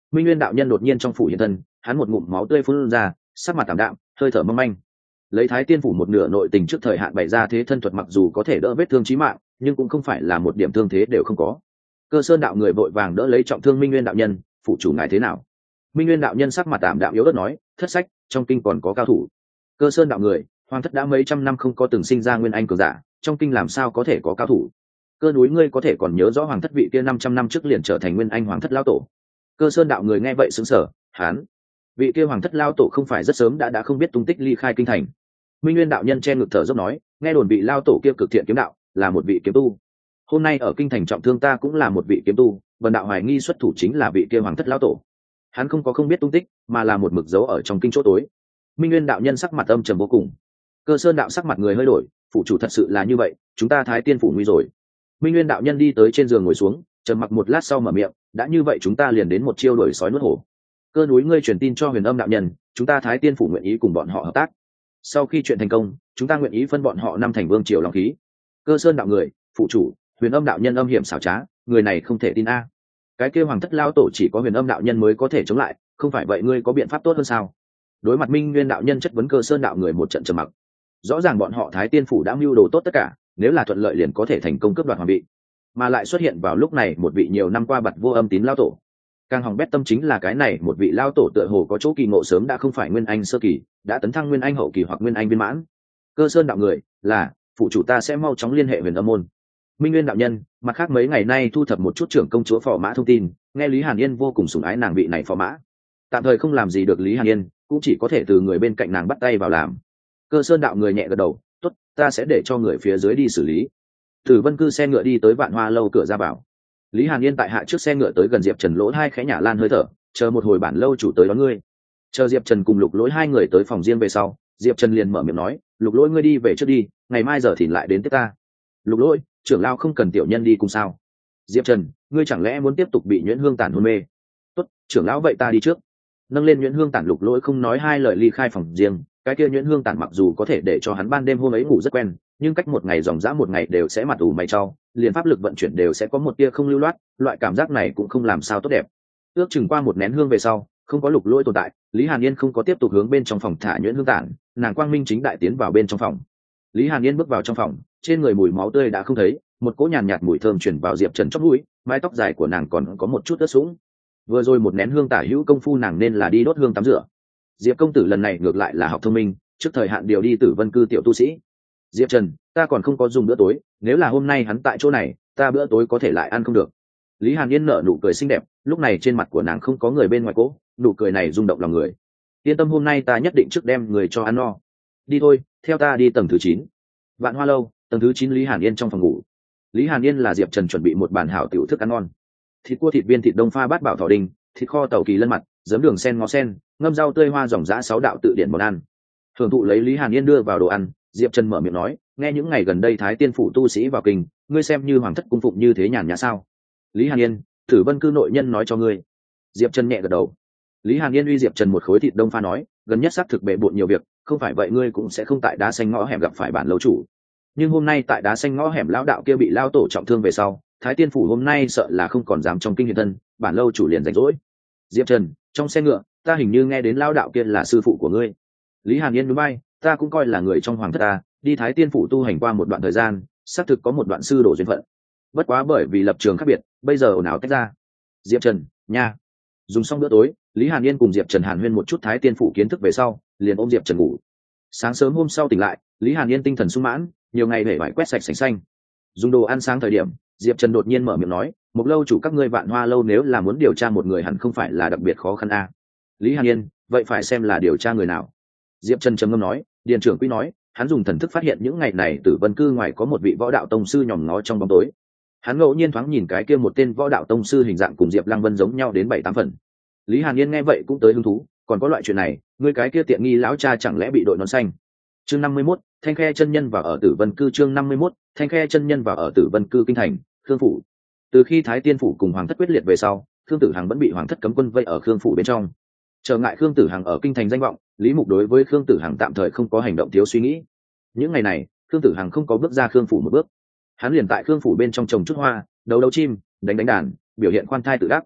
Minh Nguyên đạo nhân đột nhiên trong phủ hiện thân, hắn một ngụm máu tươi phun ra, sắc mặt tạm đạm, hơi thở mong manh. Lấy Thái Tiên phủ một nửa nội tình trước thời hạn bày ra thế thân thuật, mặc dù có thể đỡ vết thương chí mạng, nhưng cũng không phải là một điểm thương thế đều không có. Cơ Sơn đạo người vội vàng đỡ lấy trọng thương Minh Nguyên đạo nhân, phụ chủ ngài thế nào? Minh Nguyên đạo nhân sắc mặt tạm đạm yếu ớt nói, thất sách, trong kinh còn có cao thủ. Cơ Sơn đạo người, hoàng thất đã mấy trăm năm không có từng sinh ra nguyên anh cường giả, trong kinh làm sao có thể có cao thủ? Cơ núi ngươi có thể còn nhớ rõ hoàng thất vị kia 500 năm trước liền trở thành nguyên anh hoàng thất lão tổ? Cơ Sơn đạo người nghe vậy sững sờ, hán, vị kia hoàng thất lão tổ không phải rất sớm đã không biết tung tích ly khai kinh thành? Minh Nguyên đạo nhân che ngực thở dốc nói, nghe đồn vị lão tổ kia cực thiện kiếm đạo, là một vị kiếm tu. Hôm nay ở kinh thành trọng thương ta cũng là một vị kiếm tu, vần đạo hoài nghi xuất thủ chính là vị kia hoàng thất lão tổ. Hắn không có không biết tung tích, mà là một mực dấu ở trong kinh chỗ tối. Minh Nguyên đạo nhân sắc mặt âm trầm vô cùng. Cơ Sơn đạo sắc mặt người hơi đổi, phụ chủ thật sự là như vậy, chúng ta Thái Tiên phủ nguy rồi. Minh Nguyên đạo nhân đi tới trên giường ngồi xuống, trầm mặc một lát sau mở miệng, đã như vậy chúng ta liền đến một chiêu đuổi sói nuốt hổ. Cơ núi ngươi truyền tin cho Huyền Âm đạo nhân, chúng ta Thái Tiên phủ nguyện ý cùng bọn họ hợp tác. Sau khi chuyện thành công, chúng ta nguyện ý phân bọn họ năm thành vương triều long khí. Cơ Sơn đạo người, phụ chủ, Huyền Âm đạo nhân âm hiểm xảo trá, người này không thể tin a. Cái kêu hoàng thất lao tổ chỉ có Huyền Âm đạo nhân mới có thể chống lại, không phải vậy ngươi có biện pháp tốt hơn sao? Đối mặt Minh Nguyên đạo nhân chất vấn Cơ Sơn đạo người một trận trầm mặc. Rõ ràng bọn họ Thái Tiên phủ đã mưu đồ tốt tất cả, nếu là thuận lợi liền có thể thành công cướp đoạt hoàng vị, mà lại xuất hiện vào lúc này một vị nhiều năm qua bặt vô âm tín lao tổ. Càng hỏng bét tâm chính là cái này một vị lao tổ tựa hồ có chỗ kỳ ngộ sớm đã không phải nguyên anh sơ kỳ, đã tấn thăng nguyên anh hậu kỳ hoặc nguyên anh viên mãn. Cơ Sơn đạo người, là phụ chủ ta sẽ mau chóng liên hệ Huyền Âm môn. Minh Nguyên đạo nhân, mặt khác mấy ngày nay thu thập một chút trưởng công chúa phò mã thông tin, nghe Lý Hàn Yên vô cùng sủng ái nàng vị này phò mã, tạm thời không làm gì được Lý Hàn Yên, cũng chỉ có thể từ người bên cạnh nàng bắt tay vào làm. Cơ Sơn đạo người nhẹ gật đầu, tốt, ta sẽ để cho người phía dưới đi xử lý. Tử Vân cư xe ngựa đi tới Vạn Hoa lâu cửa ra vào. Lý Hàn Yên tại hạ trước xe ngựa tới gần Diệp Trần lỗ hai khẽ nhả lan hơi thở, chờ một hồi bản lâu chủ tới đón ngươi. Chờ Diệp Trần cùng Lục Lỗi hai người tới phòng riêng về sau, Diệp Trần liền mở miệng nói, Lục Lỗi ngươi đi về trước đi, ngày mai giờ thì lại đến tiếp ta. Lục Lỗi, trưởng lao không cần tiểu nhân đi cùng sao? Diệp Trần, ngươi chẳng lẽ muốn tiếp tục bị Nhuyễn Hương Tản hôn mê? Tốt, trưởng lão vậy ta đi trước. Nâng lên Nhuyễn Hương Tản, Lục Lỗi không nói hai lời ly khai phòng riêng. Cái kia Nhuyễn Hương Tản mặc dù có thể để cho hắn ban đêm hôm ấy ngủ rất quen, nhưng cách một ngày dòng dã một ngày đều sẽ mặt ủ mày trao, liền pháp lực vận chuyển đều sẽ có một tia không lưu loát, loại cảm giác này cũng không làm sao tốt đẹp. Ước chừng qua một nén hương về sau, không có Lục Lỗi tồn tại, Lý Hàn Yên không có tiếp tục hướng bên trong phòng thả Nhuyễn Hương Tản, nàng quang minh chính đại tiến vào bên trong phòng. Lý Hàn Yên bước vào trong phòng, trên người mùi máu tươi đã không thấy, một cỗ nhàn nhạt mùi thơm chuyển vào Diệp Trần chóp mũi, mái tóc dài của nàng còn có một chút ướt sũng. Vừa rồi một nén hương tả hữu công phu nàng nên là đi đốt hương tắm rửa. Diệp công tử lần này ngược lại là học thông minh, trước thời hạn điều đi Tử Vân cư tiểu tu sĩ. Diệp Trần, ta còn không có dùng bữa tối, nếu là hôm nay hắn tại chỗ này, ta bữa tối có thể lại ăn không được. Lý Hàn Yên nở nụ cười xinh đẹp, lúc này trên mặt của nàng không có người bên ngoài cố, nụ cười này rung động lòng người. Yên tâm, hôm nay ta nhất định trước đem người cho ăn no. Đi thôi, theo ta đi tầng thứ 9. Vạn Hoa lâu, tầng thứ 9, Lý Hàn Yên trong phòng ngủ. Lý Hàn Yên là Diệp Trần chuẩn bị một bàn hảo tiểu thức ăn ngon. Thịt cua, thịt viên, thịt đông pha bát bảo thỏ đình, thịt kho tàu kỳ lân mặt, giấm đường sen ngó sen, ngâm rau tươi hoa dòng dã 6 đạo tự điển món ăn. Thường thụ lấy Lý Hàn Yên đưa vào đồ ăn, Diệp Trần mở miệng nói, nghe những ngày gần đây Thái Tiên phủ tu sĩ vào kinh, ngươi xem như hoàng thất cung phụng như thế nhàn nhã sao? Lý Hàn Yên, Tử Vân cư nội nhân nói cho ngươi. Diệp Trần nhẹ gật đầu. Lý Hàn Yên uy Diệp Trần một khối thịt đông pha nói, gần nhất xác thực bệ bội nhiều việc, không phải vậy ngươi cũng sẽ không tại đá xanh ngõ hẻm gặp phải bản lâu chủ. Nhưng hôm nay tại đá xanh ngõ hẻm lão đạo kia bị lao tổ trọng thương về sau, Thái Tiên phủ hôm nay sợ là không còn dám trong kinh hiện thân, bản lâu chủ liền rảnh rỗi. Diệp Trần, trong xe ngựa, ta hình như nghe đến lao đạo kia là sư phụ của ngươi. Lý Hàn Yên núi bay, ta cũng coi là người trong hoàng thất ta, đi Thái Tiên phủ tu hành qua một đoạn thời gian, xác thực có một đoạn sư đồ duyên phận. Bất quá bởi vì lập trường khác biệt, bây giờ ồn ào tách ra. Diệp Trần, nha. Dùng xong bữa tối, Lý Hàn Yên cùng Diệp Trần hàn huyên một chút Thái Tiên phủ kiến thức về sau, liền ôm Diệp Trần ngủ. Sáng sớm hôm sau tỉnh lại, Lý Hàn Yên tinh thần sung mãn, nhiều ngày hễ vải quét sạch sành xanh. Dùng đồ ăn sáng thời điểm, Diệp Trần đột nhiên mở miệng nói, một lâu chủ các ngươi Vạn Hoa lâu nếu là muốn điều tra một người hẳn không phải là đặc biệt khó khăn a. Lý Hàn Yên, vậy phải xem là điều tra người nào. Diệp Trần trầm ngâm nói, điền trưởng quý nói, hắn dùng thần thức phát hiện những ngày này Tử Vân cư ngoài có một vị võ đạo tông sư nhòm ngó trong bóng tối. Hắn ngẫu nhiên thoáng nhìn cái kia một tên võ đạo tông sư hình dạng cùng Diệp Lăng Vân giống nhau đến 7-8 phần. Lý Hàn Yên nghe vậy cũng tới hứng thú, còn có loại chuyện này, ngươi cái kia tiện nghi lão cha chẳng lẽ bị đội nón xanh? Chương 51, Thanh Khe chân nhân vào ở Tử Vân cư. Chương 51, Thanh Khe chân nhân vào ở Tử Vân cư kinh thành, Khương phủ. Từ khi Thái Tiên phủ cùng hoàng thất quyết liệt về sau, Khương Tử Hằng vẫn bị hoàng thất cấm quân vây ở Khương phủ bên trong. Trở ngại Khương Tử Hằng ở kinh thành danh vọng, Lý Mục đối với Khương Tử Hằng tạm thời không có hành động thiếu suy nghĩ. Những ngày này, Khương Tử Hằng không có bước ra Khương phủ một bước. Hắn liền tại Khương phủ bên trong trồng chút hoa, đấu chim, đánh đàn, biểu hiện khoan thai tự đắc.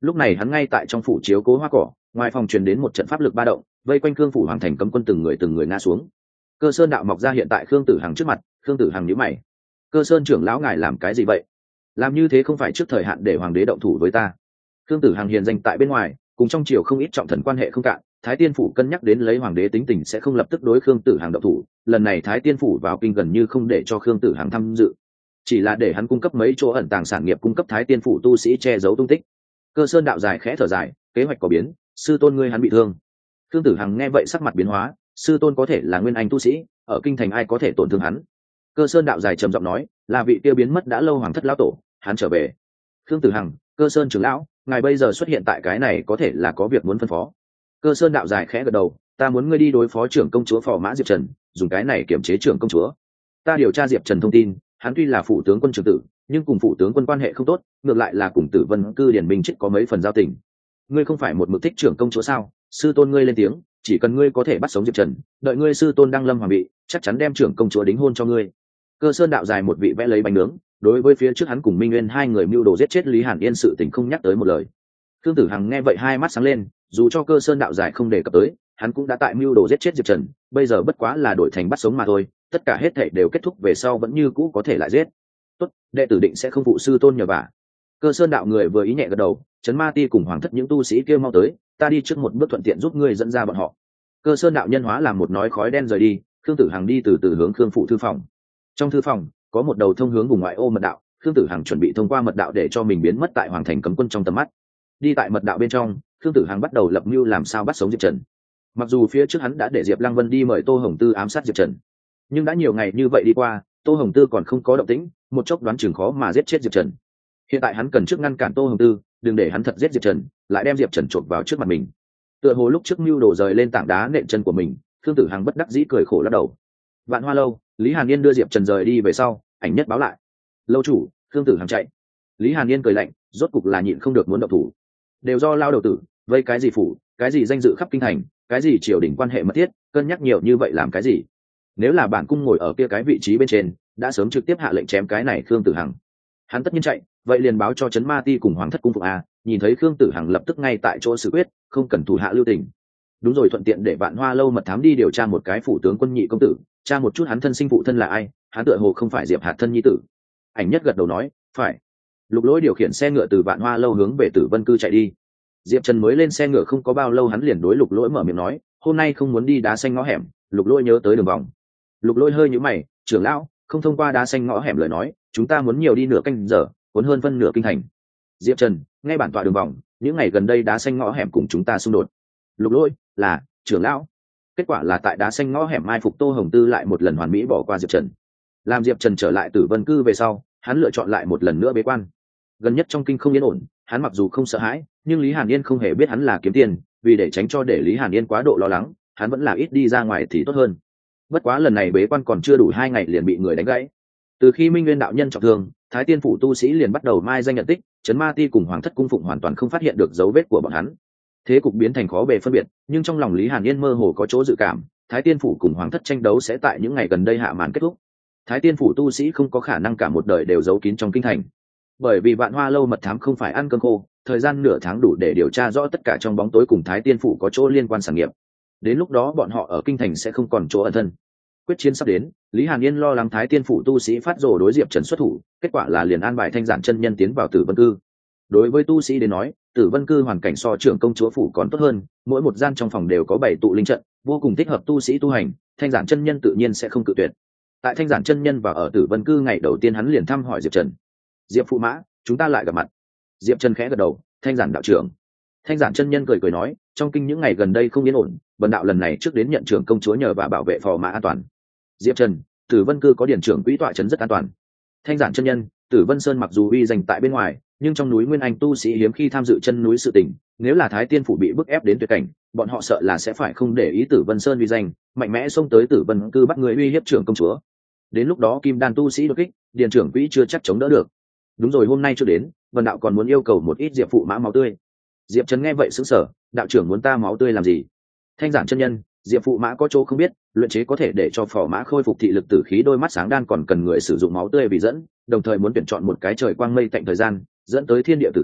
lúc này hắn ngay tại trong phủ chiếu cố hoa cỏ, ngoài phòng truyền đến một trận pháp lực ba động, vây quanh Khương phủ hoàng thành cấm quân từng người ngã xuống. Cơ Sơn đạo mọc ra hiện tại Khương Tử Hằng trước mặt. Khương Tử Hằng nhíu mày: Cơ Sơn trưởng lão ngài làm cái gì vậy? Làm như thế không phải trước thời hạn để hoàng đế động thủ với ta. Khương Tử Hằng hiền danh tại bên ngoài, cùng trong triều không ít trọng thần quan hệ không cạn, Thái Tiên phủ cân nhắc đến lấy hoàng đế tính tình sẽ không lập tức đối Khương Tử Hằng động thủ, lần này Thái Tiên phủ vào kinh gần như không để cho Khương Tử Hằng tham dự, chỉ là để hắn cung cấp mấy chỗ ẩn tàng sản nghiệp cung cấp Thái Tiên phủ tu sĩ che giấu tung tích. Cơ Sơn đạo dài khẽ thở dài: kế hoạch có biến, sư tôn ngươi hắn bị thương. Khương Tử Hằng nghe vậy sắc mặt biến hóa: sư tôn có thể là nguyên anh tu sĩ, ở kinh thành ai có thể tổn thương hắn? Cơ Sơn đạo dài trầm giọng nói: là vị kia biến mất đã lâu hoàng thất lão tổ, hắn trở về. Khương Tử Hằng: Cơ Sơn trưởng lão, ngài bây giờ xuất hiện tại cái này có thể là có việc muốn phân phó. Cơ Sơn đạo dài khẽ gật đầu: ta muốn ngươi đi đối phó trưởng công chúa Phò Mã Diệp Trần, dùng cái này kiểm chế trưởng công chúa. Ta điều tra Diệp Trần thông tin, hắn tuy là phụ tướng quân trưởng tử, nhưng cùng phụ tướng quân quan hệ không tốt, ngược lại là cùng Tử Vân cư Điển Minh chết có mấy phần giao tình. Ngươi không phải một mực thích trưởng công chúa sao? Sư tôn ngươi lên tiếng, chỉ cần ngươi có thể bắt sống Diệp Trần, đợi ngươi sư tôn đăng lâm hoàng vị, chắc chắn đem trưởng công chúa đính hôn cho ngươi. Cơ Sơn đạo dài một vị vẽ lấy bánh nướng, đối với phía trước hắn cùng Minh Nguyên hai người mưu đồ giết chết Lý Hàn Yên sự tình không nhắc tới một lời. Khương Tử Hằng nghe vậy hai mắt sáng lên, dù cho Cơ Sơn đạo dài không đề cập tới, hắn cũng đã tại mưu đồ giết chết Diệp Trần, bây giờ bất quá là đổi thành bắt sống mà thôi, tất cả hết thảy đều kết thúc về sau vẫn như cũ có thể lại giết. Tốt, đệ tử định sẽ không phụ sư tôn nhờ vả. Cơ Sơn đạo người vừa ý nhẹ gật đầu: Trấn Ma Ti cùng hoàng thất những tu sĩ kia mau tới, ta đi trước một bước thuận tiện giúp ngươi dẫn ra bọn họ. Cơ Sơn đạo nhân hóa làm một nói khói đen rời đi. Khương Tử Hằng đi từ từ hướng Khương phủ thư phòng. Trong thư phòng có một đầu thông hướng vùng ngoại ô mật đạo, Khương Tử Hằng chuẩn bị thông qua mật đạo để cho mình biến mất tại hoàng thành cấm quân trong tầm mắt. Đi tại mật đạo bên trong, Khương Tử Hằng bắt đầu lập mưu làm sao bắt sống Diệp Trần. Mặc dù phía trước hắn đã để Diệp Lăng Vân đi mời Tô Hồng Tư ám sát Diệp Trần, nhưng đã nhiều ngày như vậy đi qua, Tô Hồng Tư còn không có động tĩnh, một chốc đoán chừng khó mà giết chết Diệp Trần. Hiện tại hắn cần trước ngăn cản Tô Hồng Tư, đừng để hắn thật giết Diệp Trần, lại đem Diệp Trần chộp vào trước mặt mình. Tựa hồ lúc trước mưu đổ rời lên tảng đá nện chân của mình, Khương Tử Hằng bất đắc dĩ cười khổ lắc đầu. Vạn Hoa lâu, Lý Hàn Yên đưa Diệp Trần rời đi về sau, ảnh nhất báo lại: lâu chủ, Khương Tử Hằng chạy. Lý Hàn Yên cười lạnh: rốt cục là nhịn không được muốn động thủ. Đều do lao đầu tử, vây cái gì phủ, cái gì danh dự khắp kinh thành, cái gì triều đình quan hệ mật thiết, cân nhắc nhiều như vậy làm cái gì? Nếu là bản cung ngồi ở kia cái vị trí bên trên, đã sớm trực tiếp hạ lệnh chém cái này Khương Tử Hằng. Hắn tất nhiên chạy, vậy liền báo cho Trấn Ma Ti cùng hoàng thất cung phục a, nhìn thấy Khương Tử Hằng lập tức ngay tại chỗ xử quyết, không cần thủ hạ lưu tình. Đúng rồi, thuận tiện để Vạn Hoa lâu mật thám đi điều tra một cái phủ tướng quân nhị công tử, tra một chút hắn thân sinh phụ thân là ai, hắn tựa hồ không phải Diệp Hạt thân nhi tử. Ảnh nhất gật đầu nói: phải. Lục Lỗi điều khiển xe ngựa từ Vạn Hoa lâu hướng về Tử Vân cư chạy đi. Diệp Trần mới lên xe ngựa không có bao lâu, hắn liền đối Lục Lỗi mở miệng nói: hôm nay không muốn đi đá xanh ngõ hẻm. Lục Lỗi nhớ tới đường vòng. Lục Lỗi hơi nhíu mày: trưởng lão, không thông qua đá xanh ngõ hẻm lời nói, chúng ta muốn nhiều đi nửa canh giờ, cuốn hơn phân nửa kinh thành. Diệp Trần: nghe bản tọa đường vòng, những ngày gần đây đá xanh ngõ hẻm cùng chúng ta xung đột. Lục Lỗi: là trưởng lão. Kết quả là tại đá xanh ngõ hẻm mai phục Tô Hồng Tư lại một lần hoàn mỹ bỏ qua Diệp Trần. Làm Diệp Trần trở lại Tử Vân cư về sau, hắn lựa chọn lại một lần nữa bế quan. Gần nhất trong kinh không yên ổn, hắn mặc dù không sợ hãi, nhưng Lý Hàn Yên không hề biết hắn là kiếm tiền, vì để tránh cho để Lý Hàn Yên quá độ lo lắng, hắn vẫn là ít đi ra ngoài thì tốt hơn. Bất quá lần này bế quan còn chưa đủ 2 ngày liền bị người đánh gãy. Từ khi Minh Nguyên đạo nhân trọng thương, Thái Tiên phủ tu sĩ liền bắt đầu mai danh nhận tích, Trấn Ma Ti cùng hoàng thất cung phụng hoàn toàn không phát hiện được dấu vết của bọn hắn. Thế cục biến thành khó bề phân biệt, nhưng trong lòng Lý Hàn Yên mơ hồ có chỗ dự cảm, Thái Tiên phủ cùng hoàng thất tranh đấu sẽ tại những ngày gần đây hạ màn kết thúc. Thái Tiên phủ tu sĩ không có khả năng cả một đời đều giấu kín trong kinh thành, bởi vì Vạn Hoa lâu mật thám không phải ăn cơm khô, thời gian nửa tháng đủ để điều tra rõ tất cả trong bóng tối cùng Thái Tiên phủ có chỗ liên quan sản nghiệp. Đến lúc đó bọn họ ở kinh thành sẽ không còn chỗ ẩn thân. Quyết chiến sắp đến, Lý Hàn Yên lo lắng Thái Tiên phủ tu sĩ phát rồ đối Diệp Trần xuất thủ, kết quả là liền an bài Thanh Giản chân nhân tiến vào Tử Vân cư. Đối với tu sĩ đến nói, Tử Vân cư hoàn cảnh so trưởng công chúa phủ còn tốt hơn, mỗi một gian trong phòng đều có 7 tụ linh trận, vô cùng thích hợp tu sĩ tu hành, Thanh Giản chân nhân tự nhiên sẽ không cự tuyệt. Tại Thanh Giản chân nhân vào ở Tử Vân cư ngày đầu tiên, hắn liền thăm hỏi Diệp Trần. Diệp phụ mã, chúng ta lại gặp mặt. Diệp Trần khẽ gật đầu: Thanh Giản đạo trưởng. Thanh Giản chân nhân cười nói: trong kinh những ngày gần đây không yên ổn, bần đạo lần này trước đến nhận trưởng công chúa nhờ và bảo vệ phò mã an toàn. Diệp Trần: Tử Vân cư có điển trưởng quỹ tọa trấn rất an toàn. Thanh Giản chân nhân: Tử Vân sơn mặc dù uy danh tại bên ngoài, nhưng trong núi Nguyên Anh tu sĩ hiếm khi tham dự chân núi sự tình, nếu là Thái Tiên phủ bị bức ép đến tuyệt cảnh, bọn họ sợ là sẽ phải không để ý Tử Vân sơn uy danh, mạnh mẽ xông tới Tử Vân cư bắt người uy hiếp trưởng công chúa. Đến lúc đó kim đan tu sĩ đột kích, điển trưởng quỹ chưa chắc chống đỡ được. Đúng rồi, hôm nay chưa đến, vân đạo còn muốn yêu cầu một ít Diệp phụ mã máu tươi. Diệp Trần nghe vậy sững sờ: đạo trưởng muốn ta máu tươi làm gì? Thanh Giản chân nhân: Diệp phụ mã có chỗ không biết, luyện chế có thể để cho phò mã khôi phục thị lực tử khí đôi mắt sáng đan còn cần người sử dụng máu tươi vì dẫn, đồng thời muốn tuyển chọn một cái trời quang mây tạnh thời gian, dẫn tới thiên địa tử khí,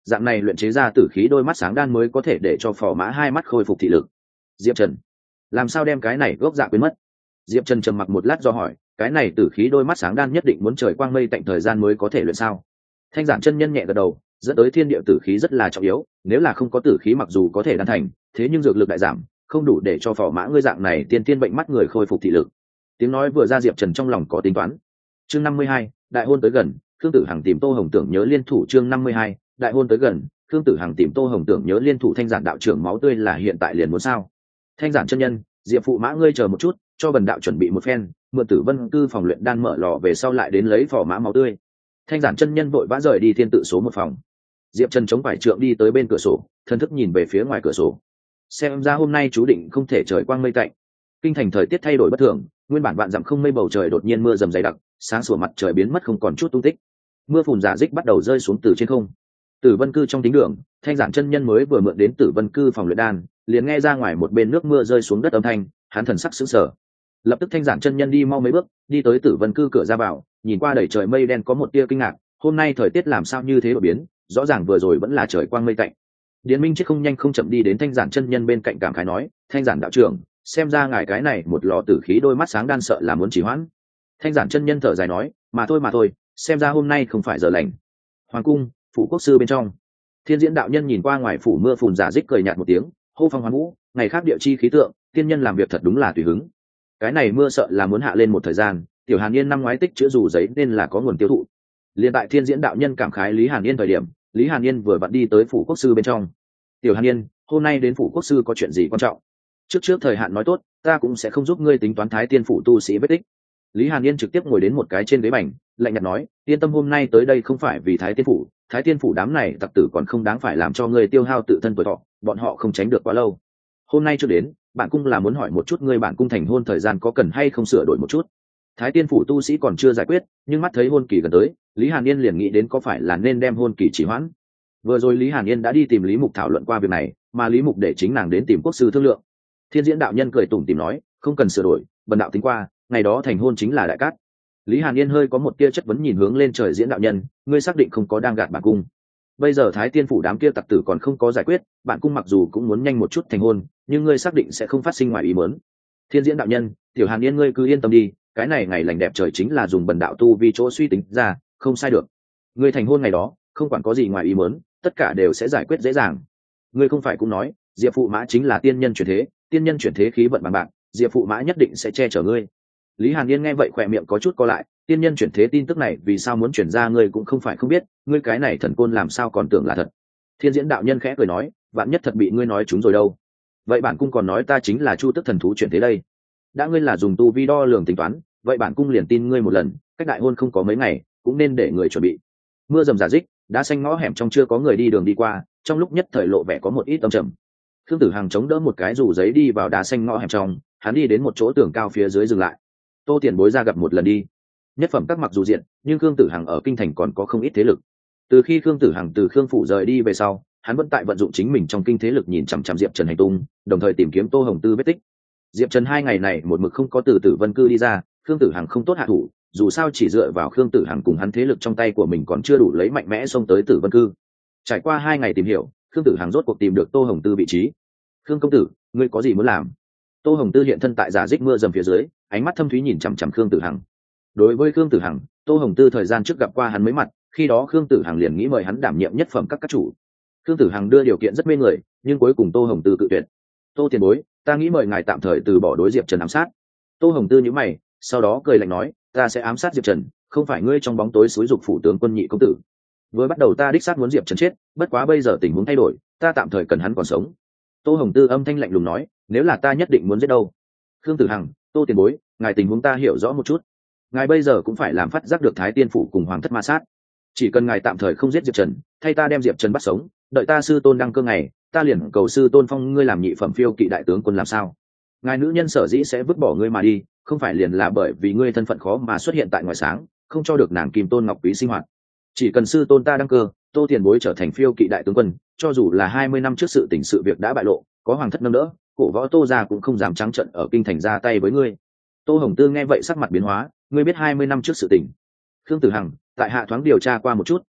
dạng này luyện chế ra tử khí đôi mắt sáng đan mới có thể để cho phò mã hai mắt khôi phục thị lực. Diệp Trần làm sao đem cái này gốc dạ quên mất? Diệp Trần trầm mặc một lát do hỏi, cái này tử khí đôi mắt sáng đan nhất định muốn trời quang mây tạnh thời gian mới có thể luyện sao? Thanh Giản chân nhân nhẹ gật đầu, dẫn tới thiên địa tử khí rất là trọng yếu, nếu là không có tử khí mặc dù có thể đan thành, thế nhưng dược lực đại giảm, không đủ để cho phò mã ngươi dạng này tiên tiên bệnh mắt người khôi phục thị lực. Tiếng nói vừa ra, Diệp Trần trong lòng có tính toán. Chương 52, đại hôn tới gần, Khương Tử Hằng tìm Tô Hồng tưởng nhớ liên thủ. Chương 52, đại hôn tới gần, Khương Tử Hằng tìm Tô Hồng tưởng nhớ liên thủ. Thanh Giản đạo trưởng máu tươi là hiện tại liền muốn sao? Thanh Giản chân nhân, Diệp phụ mã ngươi chờ một chút, cho bần đạo chuẩn bị một phen, mượn Tử Vân cư phòng luyện đan mở lò về sau lại đến lấy phò mã máu tươi. Thanh Giản chân nhân vội vã rời đi thiên tự số một phòng. Diệp Trần chống vải trượng đi tới bên cửa sổ, thân thức nhìn về phía ngoài cửa sổ. Xem ra hôm nay chú định không thể trời quang mây tạnh. Kinh thành thời tiết thay đổi bất thường, nguyên bản vạn dặm không mây bầu trời đột nhiên mưa dầm dày đặc, sáng sủa mặt trời biến mất không còn chút tung tích. Mưa phùn rả rích bắt đầu rơi xuống từ trên không. Tử Vân cư trong tính đường, Thanh Giản chân nhân mới vừa mượn đến Tử Vân cư phòng luyện đan, liền nghe ra ngoài một bên nước mưa rơi xuống đất âm thanh, hắn thần sắc sững sờ. Lập tức Thanh Giản chân nhân đi mau mấy bước, đi tới Tử Vân cư cửa ra vào, nhìn qua đầy trời mây đen có một tia kinh ngạc, hôm nay thời tiết làm sao như thế đổi biến, rõ ràng vừa rồi vẫn là trời quang mây tạnh. Điền Minh chết không nhanh không chậm đi đến Thanh Giản chân nhân bên cạnh cảm khái nói, Thanh Giản đạo trưởng, xem ra ngài cái này một lò tử khí đôi mắt sáng đan sợ là muốn trì hoãn. Thanh Giản chân nhân thở dài nói, mà thôi, xem ra hôm nay không phải giờ lành. Hoàng cung, phủ quốc sư bên trong, Thiên Diễn đạo nhân nhìn qua ngoài phủ mưa phùn giả dích cười nhạt một tiếng, hô phong hoán vũ, ngày khác địa chi khí tượng, tiên nhân làm việc thật đúng là tùy hứng. Cái này mưa sợ là muốn hạ lên một thời gian, Tiểu Hàn Yên năm ngoái tích chữa dù giấy nên là có nguồn tiêu thụ. Liên tại Thiên Diễn đạo nhân cảm khái Lý Hàn Yên thời điểm, Lý Hàn Yên vừa vặn đi tới phủ quốc sư bên trong. Tiểu Hàn Yên, hôm nay đến phủ quốc sư có chuyện gì quan trọng? Trước thời hạn nói tốt, ta cũng sẽ không giúp ngươi tính toán Thái Tiên phủ tu sĩ vết tích. Lý Hàn Yên trực tiếp ngồi đến một cái trên ghế bành, lạnh nhạt nói, yên tâm, hôm nay tới đây không phải vì Thái Tiên phủ đám này tặc tử còn không đáng phải làm cho ngươi tiêu hao tự thân tuổi thọ, bọn họ không tránh được quá lâu. Hôm nay chưa đến, bạn cung là muốn hỏi một chút ngươi bạn cung thành hôn thời gian có cần hay không sửa đổi một chút. Thái Tiên phủ tu sĩ còn chưa giải quyết, nhưng mắt thấy hôn kỳ gần tới, Lý Hàn Yên liền nghĩ đến có phải là nên đem hôn kỳ trì hoãn. Vừa rồi Lý Hàn Yên đã đi tìm Lý Mục thảo luận qua việc này, mà Lý Mục để chính nàng đến tìm quốc sư thương lượng. Thiên Diễn đạo nhân cười tủm tỉm nói, không cần sửa đổi, bần đạo tính qua, ngày đó thành hôn chính là đại cát. Lý Hàn Yên hơi có một tia chất vấn nhìn hướng lên trời. Diễn đạo nhân, ngươi xác định không có đang gạt bản cung? Bây giờ Thái Tiên phủ đám kia tặc tử còn không có giải quyết, bản cung mặc dù cũng muốn nhanh một chút thành hôn, nhưng ngươi xác định sẽ không phát sinh ngoài ý muốn. Thiên Diễn đạo nhân, Tiểu Hàn Yên ngươi cứ yên tâm đi, cái này ngày lành đẹp trời chính là dùng bần đạo tu vi chỗ suy tính ra, không sai được. Ngươi thành hôn ngày đó, không quản có gì ngoài ý muốn, tất cả đều sẽ giải quyết dễ dàng. Ngươi không phải cũng nói, Diệp phụ mã chính là tiên nhân chuyển thế, tiên nhân chuyển thế khí vận bằng bạc, Diệp phụ mã nhất định sẽ che chở ngươi. Lý Hàn Yên nghe vậy khỏe miệng có chút co lại, tiên nhân chuyển thế tin tức này vì sao muốn chuyển ra ngươi cũng không phải không biết, ngươi cái này thần côn làm sao còn tưởng là thật. Thiên Diễn đạo nhân khẽ cười nói, vạn nhất thật bị ngươi nói trúng rồi đâu. Vậy bản cung còn nói ta chính là Chu Tức thần thú chuyển thế đây. Đã ngươi là dùng tu vi đo lường tính toán, vậy bản cung liền tin ngươi một lần, cách đại hôn không có mấy ngày, cũng nên để người chuẩn bị. Mưa rầm rả rích, đá xanh ngõ hẻm trong chưa có người đi đường đi qua, trong lúc nhất thời lộ vẻ có một ít âm trầm. Khương Tử Hằng chống đỡ một cái dù giấy đi vào đá xanh ngõ hẻm trong, hắn đi đến một chỗ tường cao phía dưới dừng lại. Tô Tiền Bối ra gặp một lần đi. Nhất phẩm các mặc dù diện, nhưng Khương Tử Hằng ở kinh thành còn có không ít thế lực. Từ khi Khương Tử Hằng từ Khương phủ rời đi về sau, hắn vẫn tại vận dụng chính mình trong kinh thế lực nhìn chằm chằm Diệp Trần hành tung, đồng thời tìm kiếm Tô Hồng Tư vết tích. Diệp Trần hai ngày này một mực không có từ Tử Vân cư đi ra, Khương Tử Hằng không tốt hạ thủ, dù sao chỉ dựa vào Khương Tử Hằng cùng hắn thế lực trong tay của mình còn chưa đủ lấy mạnh mẽ xông tới Tử Vân cư. Trải qua hai ngày tìm hiểu, Khương Tử Hằng rốt cuộc tìm được Tô Hồng Tư vị trí. Khương công tử, ngươi có gì muốn làm? Tô Hồng Tư hiện thân tại giả dích mưa dầm phía dưới, ánh mắt thâm thúy nhìn chằm chằm Khương Tử Hằng. Đối với Khương Tử Hằng, Tô Hồng Tư thời gian trước gặp qua hắn mấy mặt, khi đó Khương Tử Hằng liền nghĩ mời hắn đảm nhiệm nhất phẩm các chủ. Khương Tử Hằng đưa điều kiện rất mê người, nhưng cuối cùng Tô Hồng Tư cự tuyệt. Tô tiền bối, ta nghĩ mời ngài tạm thời từ bỏ đối Diệp Trần ám sát. Tô Hồng Tư nhíu mày, sau đó cười lạnh nói, ta sẽ ám sát Diệp Trần, không phải ngươi trong bóng tối xúi dục phủ tướng quân nhị công tử. Vừa bắt đầu ta đích xác muốn Diệp Trần chết, bất quá bây giờ tình huống thay đổi, ta tạm thời cần hắn còn sống. Tô Hồng Tư âm thanh lạnh lùng nói, nếu là ta nhất định muốn giết đâu. Khương Tử Hằng, Tô tiền bối, ngài tình huống ta hiểu rõ một chút. Ngài bây giờ cũng phải làm phát giác được Thái Tiên phủ cùng Hoàng thất ma sát. Chỉ cần ngài tạm thời không giết Diệp Trần, thay ta đem Diệp Trần bắt sống, đợi ta sư tôn đăng cơ ngày, ta liền cầu sư tôn phong ngươi làm nhị phẩm phiêu kỵ đại tướng quân làm sao? Ngài nữ nhân sở dĩ sẽ vứt bỏ ngươi mà đi, không phải liền là bởi vì ngươi thân phận khó mà xuất hiện tại ngoài sáng, không cho được nàng Kim Tôn Ngọc Quý sinh hoạt. Chỉ cần sư tôn ta đăng cơ, Tô tiền bối trở thành phiêu kỵ đại tướng quân, cho dù là 20 năm trước sự tình sự việc đã bại lộ, có Hoàng thất nâng đỡ, cổ võ Tô gia cũng không dám trắng trợn ở kinh thành ra tay với ngươi. Tô Hồng Tư nghe vậy sắc mặt biến hóa, ngươi biết 20 năm trước sự tình? Khương Tử Hằng, tại hạ thoáng điều tra qua một chút,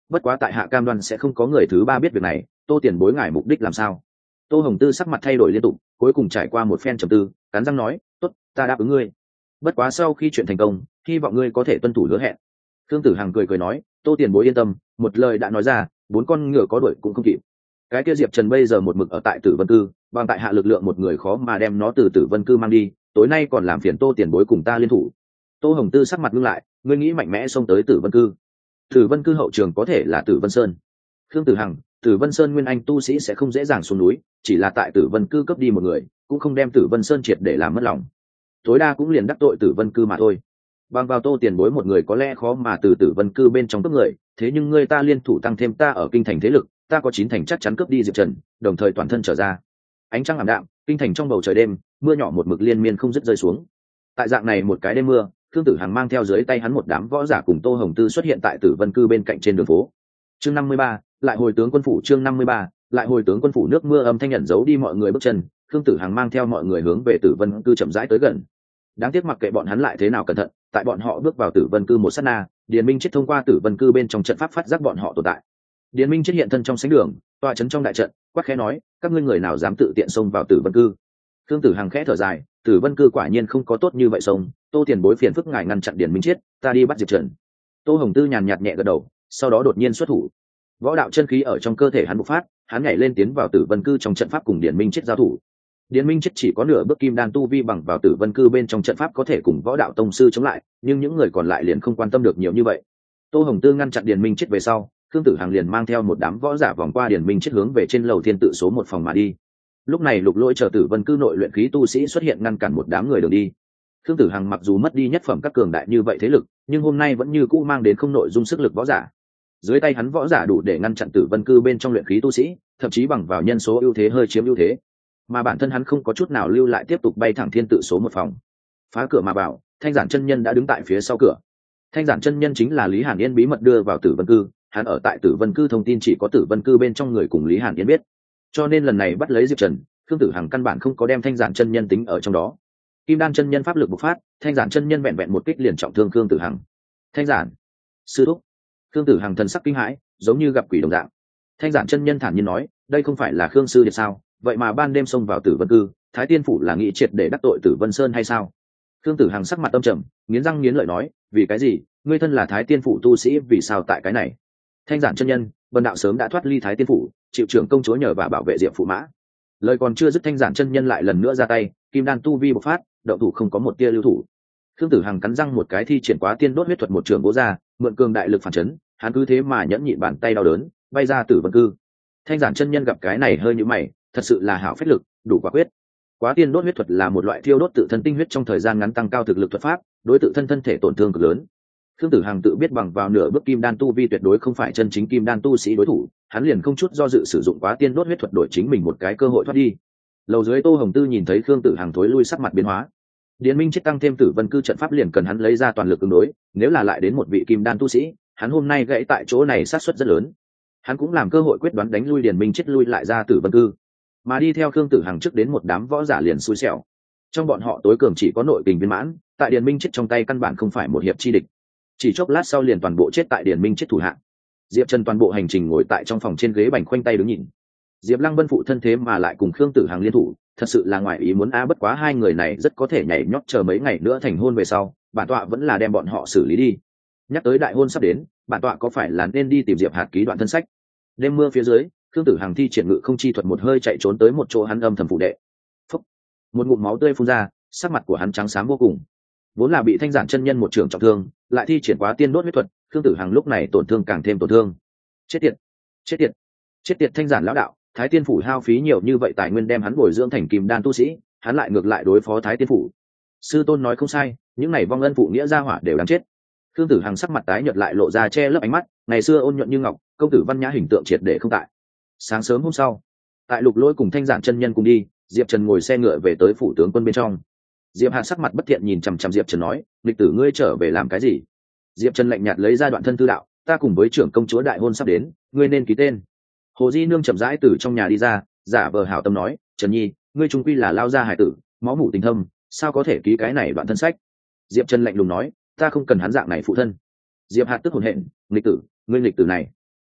bất quá tại hạ cam đoan sẽ không có người thứ ba biết việc này. Tô tiền bối ngài mục đích làm sao? Tô Hồng Tư sắc mặt thay đổi liên tục, cuối cùng trải qua một phen trầm tư, cắn răng nói, tốt, ta đáp ứng ngươi. Bất quá sau khi chuyện thành công, hy vọng ngươi có thể tuân thủ hứa hẹn. Khương Tử Hằng cười cười nói, Tô tiền bối yên tâm, một lời đã nói ra, 4 con ngựa có đuổi cũng không kịp. Cái kia Diệp Trần bây giờ một mực ở tại Tử Vân Cư, bằng tại hạ lực lượng một người khó mà đem nó từ Tử Vân Cư mang đi, tối nay còn làm phiền Tô tiền bối cùng ta liên thủ. Tô Hồng Tư sắc mặt ngưng lại, ngươi nghĩ mạnh mẽ xông tới Tử Vân Cư? Tử Vân Cư hậu trường có thể là Tử Vân Sơn. Khương Tử Hằng, Tử Vân Sơn nguyên anh tu sĩ sẽ không dễ dàng xuống núi, chỉ là tại Tử Vân Cư cấp đi một người, cũng không đem Tử Vân Sơn triệt để làm mất lòng. Tối đa cũng liền đắc tội Tử Vân Cư mà thôi. Bằng vào Tô tiền bối một người có lẽ khó mà từ Tử Vân Cư bên trong cướp người, thế nhưng ngươi ta liên thủ tăng thêm ta ở kinh thành thế lực, ta có 9 thành chắc chắn cướp đi Diệp Trần, đồng thời toàn thân trở ra. Ánh trăng ảm đạm, kinh thành trong bầu trời đêm, mưa nhỏ một mực liên miên không dứt rơi xuống. Tại dạng này một cái đêm mưa, Khương Tử Hằng mang theo dưới tay hắn một đám võ giả cùng Tô Hồng Tư xuất hiện tại Tử Vân Cư bên cạnh trên đường phố. Chương 53, lại hồi tướng quân phủ. Chương 53, lại hồi tướng quân phủ. Nước mưa âm thanh nhận giấu đi mọi người bước chân, Khương Tử Hằng mang theo mọi người hướng về Tử Vân Cư chậm rãi tới gần. Đáng tiếc mặc kệ bọn hắn lại thế nào cẩn thận, tại bọn họ bước vào Tử Vân Cư một sát na, Điền Minh chết thông qua Tử Vân Cư bên trong trận pháp phát giác bọn họ tồn tại. Điền Minh chết hiện thân trong sánh đường, tọa trấn trong đại trận, quát khẽ nói, các ngươi người nào dám tự tiện xông vào Tử Vân Cư? Khương Tử Hằng khẽ thở dài, Tử Vân Cư quả nhiên không có tốt như vậy xông, Tô tiền bối phiền phức ngài ngăn chặn Điền Minh chết, ta đi bắt Diệp Trần. Tô Hồng Tư nhàn nhạt nhẹ gật đầu, sau đó đột nhiên xuất thủ. Võ đạo chân khí ở trong cơ thể hắn bộc phát, hắn nhảy lên tiến vào Tử Vân Cư trong trận pháp cùng Điền Minh chết giao thủ. Điền Minh chết chỉ có nửa bước kim đan tu vi bằng vào Tử Vân Cư bên trong trận pháp có thể cùng võ đạo tông sư chống lại, nhưng những người còn lại liền không quan tâm được nhiều như vậy. Tô Hồng Tư ngăn chặn Điền Minh chết về sau, Khương Tử Hằng liền mang theo một đám võ giả vòng qua Điền Minh chết hướng về trên lầu thiên tự số 1 phòng mà đi. Lúc này Lục Lỗi chờ Tử Vân Cư nội luyện khí tu sĩ xuất hiện ngăn cản một đám người đường đi. Khương Tử Hằng mặc dù mất đi nhất phẩm các cường đại như vậy thế lực, nhưng hôm nay vẫn như cũ mang đến không nội dung sức lực võ giả. Dưới tay hắn võ giả đủ để ngăn chặn Tử Vân Cư bên trong luyện khí tu sĩ, thậm chí bằng vào nhân số ưu thế hơi chiếm ưu thế. Mà bản thân hắn không có chút nào lưu lại, tiếp tục bay thẳng thiên tự số 1 phòng. Phá cửa mà vào, Thanh Giản chân nhân đã đứng tại phía sau cửa. Thanh Giản chân nhân chính là Lý Hàn Yên bí mật đưa vào Tử Vân Cư, hắn ở tại Tử Vân Cư thông tin chỉ có Tử Vân Cư bên trong người cùng Lý Hàn Yên biết. Cho nên lần này bắt lấy Diệp Trần, Khương Tử Hằng căn bản không có đem Thanh Giản chân nhân tính ở trong đó. Kim Đan chân nhân pháp lực bộc phát, Thanh Giản chân nhân vẹn vẹn một kích liền trọng thương Khương Tử Hằng. Thanh Giản, sư thúc. Khương Tử Hằng thần sắc kinh hãi, giống như gặp quỷ đồng dạng. Thanh Giản chân nhân thản nhiên nói, đây không phải là Khương sư điệp sao? Vậy mà ban đêm xông vào Tử Vân Cư, Thái Tiên phủ là nghị triệt để đắc tội Tử Vân Sơn hay sao? Khương Tử Hằng sắc mặt âm trầm, nghiến răng nghiến lợi nói, vì cái gì? Ngươi thân là Thái Tiên phủ tu sĩ, vì sao tại cái này? Thanh Giản chân nhân, Vân đạo sớm đã thoát ly Thái Tiên phủ, chịu trưởng công chúa nhờ và bảo vệ Diệp phụ mã. Lời còn chưa dứt, Thanh Giản chân nhân lại lần nữa ra tay, kim đan tu vi bộc phát, động thủ không có một tia lưu thủ. Khương Tử Hằng cắn răng một cái thi triển quá tiên đốt huyết thuật một trường gỗ ra, mượn cường đại lực phản chấn, hắn cứ thế mà nhẫn nhịn bàn tay đau đớn, bay ra Tử Vân Cư. Thanh Giản chân nhân gặp cái này hơi nhíu mày, thật sự là hảo phách lực, đủ quả quyết. Quá tiên đốt huyết thuật là một loại thiêu đốt tự thân tinh huyết trong thời gian ngắn tăng cao thực lực thuật pháp, đối tự thân thân thể tổn thương cực lớn. Khương Tử Hằng tự biết bằng vào nửa bước kim đan tu vi tuyệt đối không phải chân chính kim đan tu sĩ đối thủ, hắn liền không chút do dự sử dụng quá tiên đốt huyết thuật đổi chính mình một cái cơ hội thoát đi. Lầu dưới Tô Hồng Tư nhìn thấy Khương Tử Hằng thối lui, sắc mặt biến hóa. Điền Minh chết tăng thêm Tử Vân Cư trận pháp liền cần hắn lấy ra toàn lực ứng đối, nếu là lại đến một vị kim đan tu sĩ, hắn hôm nay gãy tại chỗ này sát suất rất lớn. Hắn cũng làm cơ hội quyết đoán đánh lui Điền Minh chết lui lại ra Tử Vân Cư, mà đi theo Khương Tử Hằng trước đến một đám võ giả liền xui xẻo. Trong bọn họ tối cường chỉ có nội kình viên mãn, tại Điền Minh chết trong tay căn bản không phải một hiệp chi địch. Chỉ chốc lát sau liền toàn bộ chết tại Điền Minh chết thủ hạ. Diệp Trần toàn bộ hành trình ngồi tại trong phòng trên ghế bành khoanh tay đứng nhìn. Diệp Lăng Vân phụ thân thế mà lại cùng Khương Tử Hằng liên thủ, thật sự là ngoài ý muốn. Bất quá hai người này rất có thể nhảy nhót chờ mấy ngày nữa thành hôn về sau, bản tọa vẫn là đem bọn họ xử lý đi. Nhắc tới đại hôn sắp đến, bản tọa có phải là nên đi tìm Diệp Hạt ký đoạn thân sách? Đêm mưa phía dưới, Khương Tử Hằng thi triển ngự không chi thuật một hơi chạy trốn tới một chỗ hắn âm thầm phụ đệ. Phúc! Một ngụm máu tươi phun ra, sắc mặt của hắn trắng xám vô cùng. Vốn là bị Thanh Giản chân nhân một trường trọng thương, lại thi triển quá tiên đốt huyết thuật, Khương Tử Hằng lúc này tổn thương càng thêm tổn thương. Chết tiệt, chết tiệt, chết tiệt! Thanh Giản lão đạo, Thái Tiên phủ hao phí nhiều như vậy tài nguyên đem hắn bồi dưỡng thành kim đan tu sĩ, hắn lại ngược lại đối phó Thái Tiên phủ. Sư tôn nói không sai, những này vong ân phụ nghĩa gia hỏa đều đáng chết. Khương Tử Hằng sắc mặt tái nhợt lại lộ ra che lấp ánh mắt, ngày xưa ôn nhuận như ngọc, công tử văn nhã hình tượng triệt để không tại. Sáng sớm hôm sau, tại Lục Lỗi cùng Thanh Giản chân nhân cùng đi, Diệp Trần ngồi xe ngựa về tới phủ tướng quân bên trong. Diệp Hạt sắc mặt bất thiện nhìn chằm chằm Diệp Trần nói, nghịch tử ngươi trở về làm cái gì? Diệp Trần lạnh nhạt lấy ra đoạn thân thư đạo, ta cùng với trưởng công chúa đại hôn sắp đến, ngươi nên ký tên. Hồ Di Nương chậm rãi từ trong nhà đi ra, giả vờ hảo tâm nói, Trần Nhi, ngươi trung quy là lao gia hải tử, máu mủ tình thâm, sao có thể ký cái này đoạn thân sách? Diệp Trần lạnh lùng nói, ta không cần hắn dạng này phụ thân. Diệp Hạt tức hổn hển, nghịch tử, ngươi nghịch tử này,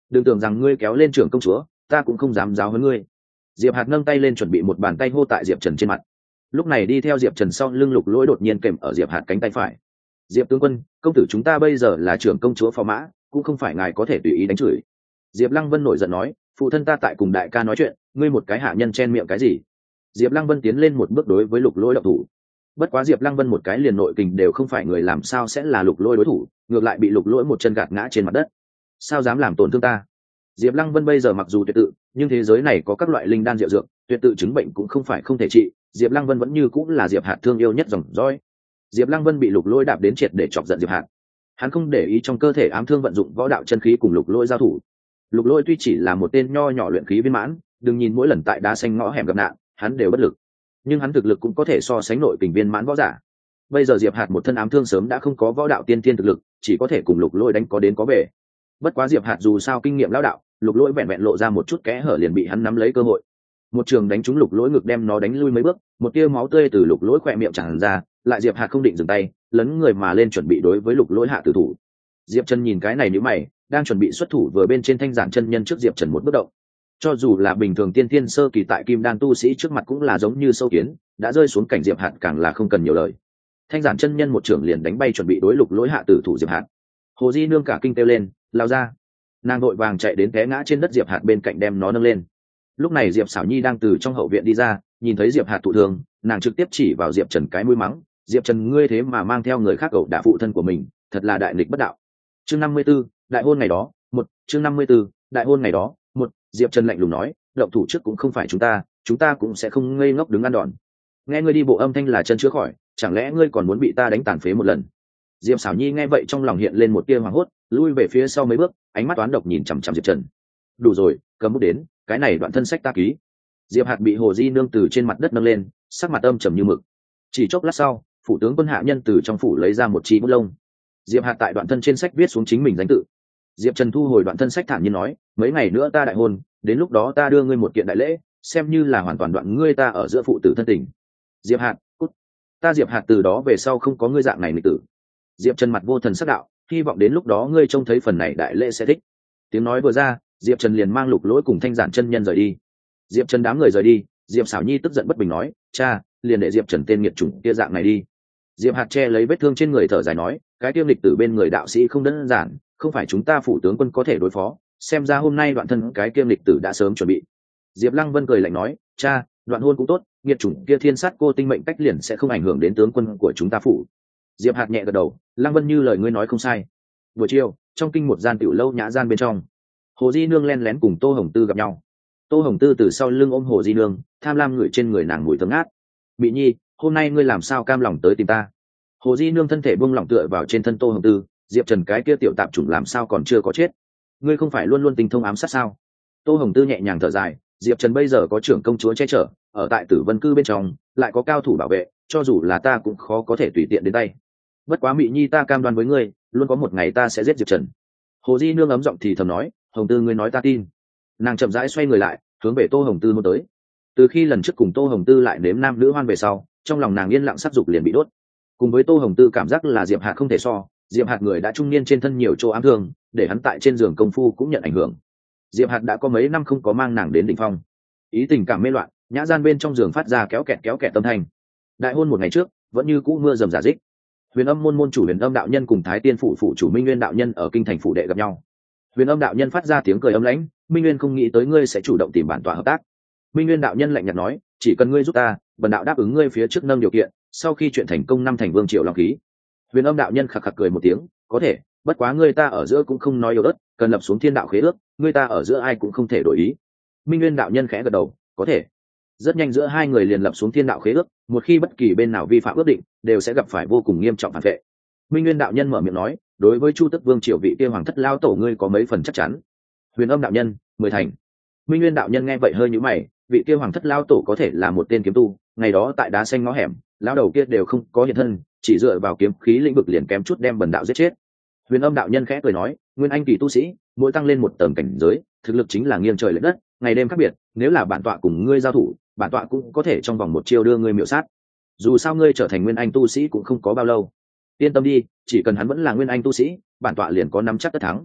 đừng tưởng rằng ngươi kéo lên trưởng công chúa ta cũng không dám giáo huấn ngươi. Diệp Hạt nâng tay lên chuẩn bị một bàn tay hô tại Diệp Trần trên mặt. Lúc này đi theo Diệp Trần sau lưng Lục Lỗi đột nhiên kèm ở Diệp Hạt cánh tay phải. Diệp tướng quân, công tử chúng ta bây giờ là trưởng công chúa phò mã, cũng không phải ngài có thể tùy ý đánh chửi. Diệp Lăng Vân nổi giận nói, phụ thân ta tại cùng đại ca nói chuyện, ngươi một cái hạ nhân chen miệng cái gì? Diệp Lăng Vân tiến lên một bước đối với Lục Lỗi động thủ. Bất quá Diệp Lăng Vân một cái liền nội kình đều không phải người, làm sao sẽ là Lục Lỗi đối thủ, ngược lại bị Lục Lỗi một chân gạt ngã trên mặt đất. Sao dám làm tổn thương ta? Diệp Lăng Vân bây giờ mặc dù tuyệt tự, nhưng thế giới này có các loại linh đan diệu dược, tuyệt tự chứng bệnh cũng không phải không thể trị. Diệp Lăng Vân vẫn như cũng là Diệp Hạt thương yêu nhất dòng dõi. Diệp Lăng Vân bị Lục Lỗi đạp đến triệt để chọc giận Diệp Hạt. Hắn không để ý trong cơ thể ám thương vận dụng võ đạo chân khí cùng Lục Lỗi giao thủ. Lục Lỗi tuy chỉ là một tên nho nhỏ luyện khí viên mãn, đừng nhìn mỗi lần tại đá xanh ngõ hẻm gặp nạn, hắn đều bất lực. Nhưng hắn thực lực cũng có thể so sánh nội kình viên mãn võ giả. Bây giờ Diệp Hạt một thân ám thương sớm đã không có võ đạo tiên thiên thực lực, chỉ có thể cùng Lục Lỗi đánh có đến có về. Bất quá Diệp Hạt dù sao kinh nghiệm lão đạo, Lục Lỗi vẹn vẹn lộ ra một chút kẽ hở liền bị hắn nắm lấy cơ hội. Một trường đánh trúng Lục Lỗi ngực đem nó đánh lui mấy bước, một tia máu tươi từ Lục Lỗi khỏe miệng tràn ra, lại Diệp Hạt không định dừng tay, lấn người mà lên chuẩn bị đối với Lục Lỗi hạ tử thủ. Diệp Trần nhìn cái này nhíu mày, đang chuẩn bị xuất thủ vừa bên trên Thanh Giản chân nhân trước Diệp Trần một bước động. Cho dù là bình thường tiên tiên sơ kỳ tại Kim Đan tu sĩ trước mặt cũng là giống như sâu kiến, đã rơi xuống cảnh Diệp Hạt càng là không cần nhiều lời. Thanh Giản chân nhân một trưởng liền đánh bay chuẩn bị đối Lục Lỗi hạ tử thủ Diệp Hạt. Hồ Di nương cả kinh kêu lên, lao ra. Nàng vội vàng chạy đến té ngã trên đất Diệp Hạt bên cạnh đem nó nâng lên. Lúc này Diệp Sảo Nhi đang từ trong hậu viện đi ra, nhìn thấy Diệp Hạt thụ thương, nàng trực tiếp chỉ vào Diệp Trần cái mũi mắng, Diệp Trần ngươi thế mà mang theo người khác cậu đả phụ thân của mình, thật là đại nghịch bất đạo. Chương 54, đại hôn ngày đó, chương 54, đại hôn ngày đó, Diệp Trần lạnh lùng nói, động thủ trước cũng không phải chúng ta cũng sẽ không ngây ngốc đứng ăn đòn. Nghe ngươi đi bộ âm thanh là chân chữa khỏi, chẳng lẽ ngươi còn muốn bị ta đánh tàn phế một lần? Diệp Sảo Nhi nghe vậy trong lòng hiện lên một tia hoảng hốt, lui về phía sau mấy bước, ánh mắt toán độc nhìn chằm chằm Diệp Trần. Đủ rồi, cầm bút đến, cái này đoạn thân sách ta ký. Diệp Hạt bị Hồ Di nương từ trên mặt đất nâng lên, sắc mặt âm trầm như mực. Chỉ chốc lát sau, phủ tướng quân hạ nhân từ trong phủ lấy ra một chi bút lông. Diệp Hạt tại đoạn thân trên sách viết xuống chính mình danh tự. Diệp Trần thu hồi đoạn thân sách thản nhiên nói, mấy ngày nữa ta đại hôn, đến lúc đó ta đưa ngươi một kiện đại lễ, xem như là hoàn toàn đoạn ngươi ta ở giữa phụ tử thân tình. Diệp Hạt, cút. Ta Diệp Hạt từ đó về sau không có ngươi dạng này nghịch tử. Diệp Trần mặt vô thần sắc đạo, hy vọng đến lúc đó ngươi trông thấy phần này đại lễ sẽ thích. Tiếng nói vừa ra, Diệp Trần liền mang Lục Lỗi cùng Thanh Giản chân nhân rời đi. Diệp Trần đám người rời đi, Diệp Sảo Nhi tức giận bất bình nói, cha, liền để Diệp Trần tên nghiệt chủng kia dạng này đi. Diệp Hạt che lấy vết thương trên người thở dài nói, cái tiêu lịch tử bên người đạo sĩ không đơn giản, không phải chúng ta phủ tướng quân có thể đối phó, xem ra hôm nay đoạn thân cái kiêm lịch tử đã sớm chuẩn bị. Diệp Lăng Vân cười lạnh nói, cha, đoạn hôn cũng tốt, nghiệt chủng kia thiên sát cô tinh mệnh cách liền sẽ không ảnh hưởng đến tướng quân của chúng ta phủ. Diệp Hạt nhẹ gật đầu, Lăng Vân như lời ngươi nói không sai. Buổi chiều, trong kinh một gian tiểu lâu nhã gian bên trong, Hồ Di nương len lén cùng Tô Hồng Tư gặp nhau. Tô Hồng Tư từ sau lưng ôm Hồ Di nương, tham lam ngửi trên người nàng mùi thơm ngát. Mị Nhi, hôm nay ngươi làm sao cam lòng tới tìm ta? Hồ Di nương thân thể buông lỏng tựa vào trên thân Tô Hồng Tư, Diệp Trần cái kia tiểu tạp chủng làm sao còn chưa có chết? Ngươi không phải luôn luôn tinh thông ám sát sao? Tô Hồng Tư nhẹ nhàng thở dài, Diệp Trần bây giờ có trưởng công chúa che chở, ở tại Tử Vân cư bên trong, lại có cao thủ bảo vệ, cho dù là ta cũng khó có thể tùy tiện đến tay. Bất quá Mị Nhi ta cam đoan với ngươi, luôn có một ngày ta sẽ giết Diệp Trần. Hồ Di nương ấm giọng thì thầm nói, Hồng Tư ngươi nói ta tin. Nàng chậm rãi xoay người lại, hướng về Tô Hồng Tư hôn tới. Từ khi lần trước cùng Tô Hồng Tư lại nếm nam nữ hoan về sau, trong lòng nàng yên lặng sắc dục liền bị đốt. Cùng với Tô Hồng Tư cảm giác là Diệp Hạt không thể so, Diệp Hạt người đã trung niên trên thân nhiều chỗ ám thương, để hắn tại trên giường công phu cũng nhận ảnh hưởng. Diệp Hạt đã có mấy năm không có mang nàng đến đỉnh phong, ý tình cảm mê loạn, nhã gian bên trong giường phát ra kéo kẹt âm thanh. Đại hôn một ngày trước, vẫn như cũ mưa rầm rả rích. Huyền Âm môn môn chủ Huyền Âm đạo nhân cùng Thái Tiên phủ chủ Minh Nguyên đạo nhân ở kinh thành phủ đệ gặp nhau. Huyền Âm đạo nhân phát ra tiếng cười âm lãnh, Minh Nguyên không nghĩ tới ngươi sẽ chủ động tìm bản tọa hợp tác. Minh Nguyên đạo nhân lạnh nhạt nói, chỉ cần ngươi giúp ta, bần đạo đáp ứng ngươi phía trước nâng điều kiện, sau khi chuyện thành công năm thành vương triệu long khí. Huyền Âm đạo nhân khạc khạc cười một tiếng, có thể, bất quá ngươi ta ở giữa cũng không nói yếu ớt, cần lập xuống thiên đạo khế ước, ngươi ta ở giữa ai cũng không thể đổi ý. Minh Nguyên đạo nhân khẽ gật đầu, có thể. Rất nhanh giữa hai người liền lập xuống thiên đạo khế ước, một khi bất kỳ bên nào vi phạm ước định, đều sẽ gặp phải vô cùng nghiêm trọng phản vệ. Minh Nguyên đạo nhân mở miệng nói, đối với Chu Tức Vương triều vị kia hoàng thất lao tổ ngươi có mấy phần chắc chắn? Huyền Âm đạo nhân, 10 thành. Minh Nguyên đạo nhân nghe vậy hơi nhíu mày, vị kia hoàng thất lao tổ có thể là một tên kiếm tu, ngày đó tại đá xanh ngõ hẻm, lão đầu kia đều không có hiện thân, chỉ dựa vào kiếm khí lĩnh vực liền kém chút đem bần đạo giết chết. Huyền Âm đạo nhân khẽ cười nói, nguyên anh kỳ tu sĩ, mỗi tăng lên một tầng cảnh giới, thực lực chính là nghiêng trời lệch đất, ngày đêm khác biệt, nếu là bản tọa cùng ngươi giao thủ, bản tọa cũng có thể trong vòng một chiêu đưa ngươi miểu sát. Dù sao ngươi trở thành nguyên anh tu sĩ cũng không có bao lâu. Yên tâm đi, chỉ cần hắn vẫn là nguyên anh tu sĩ, bản tọa liền có nắm chắc tất thắng.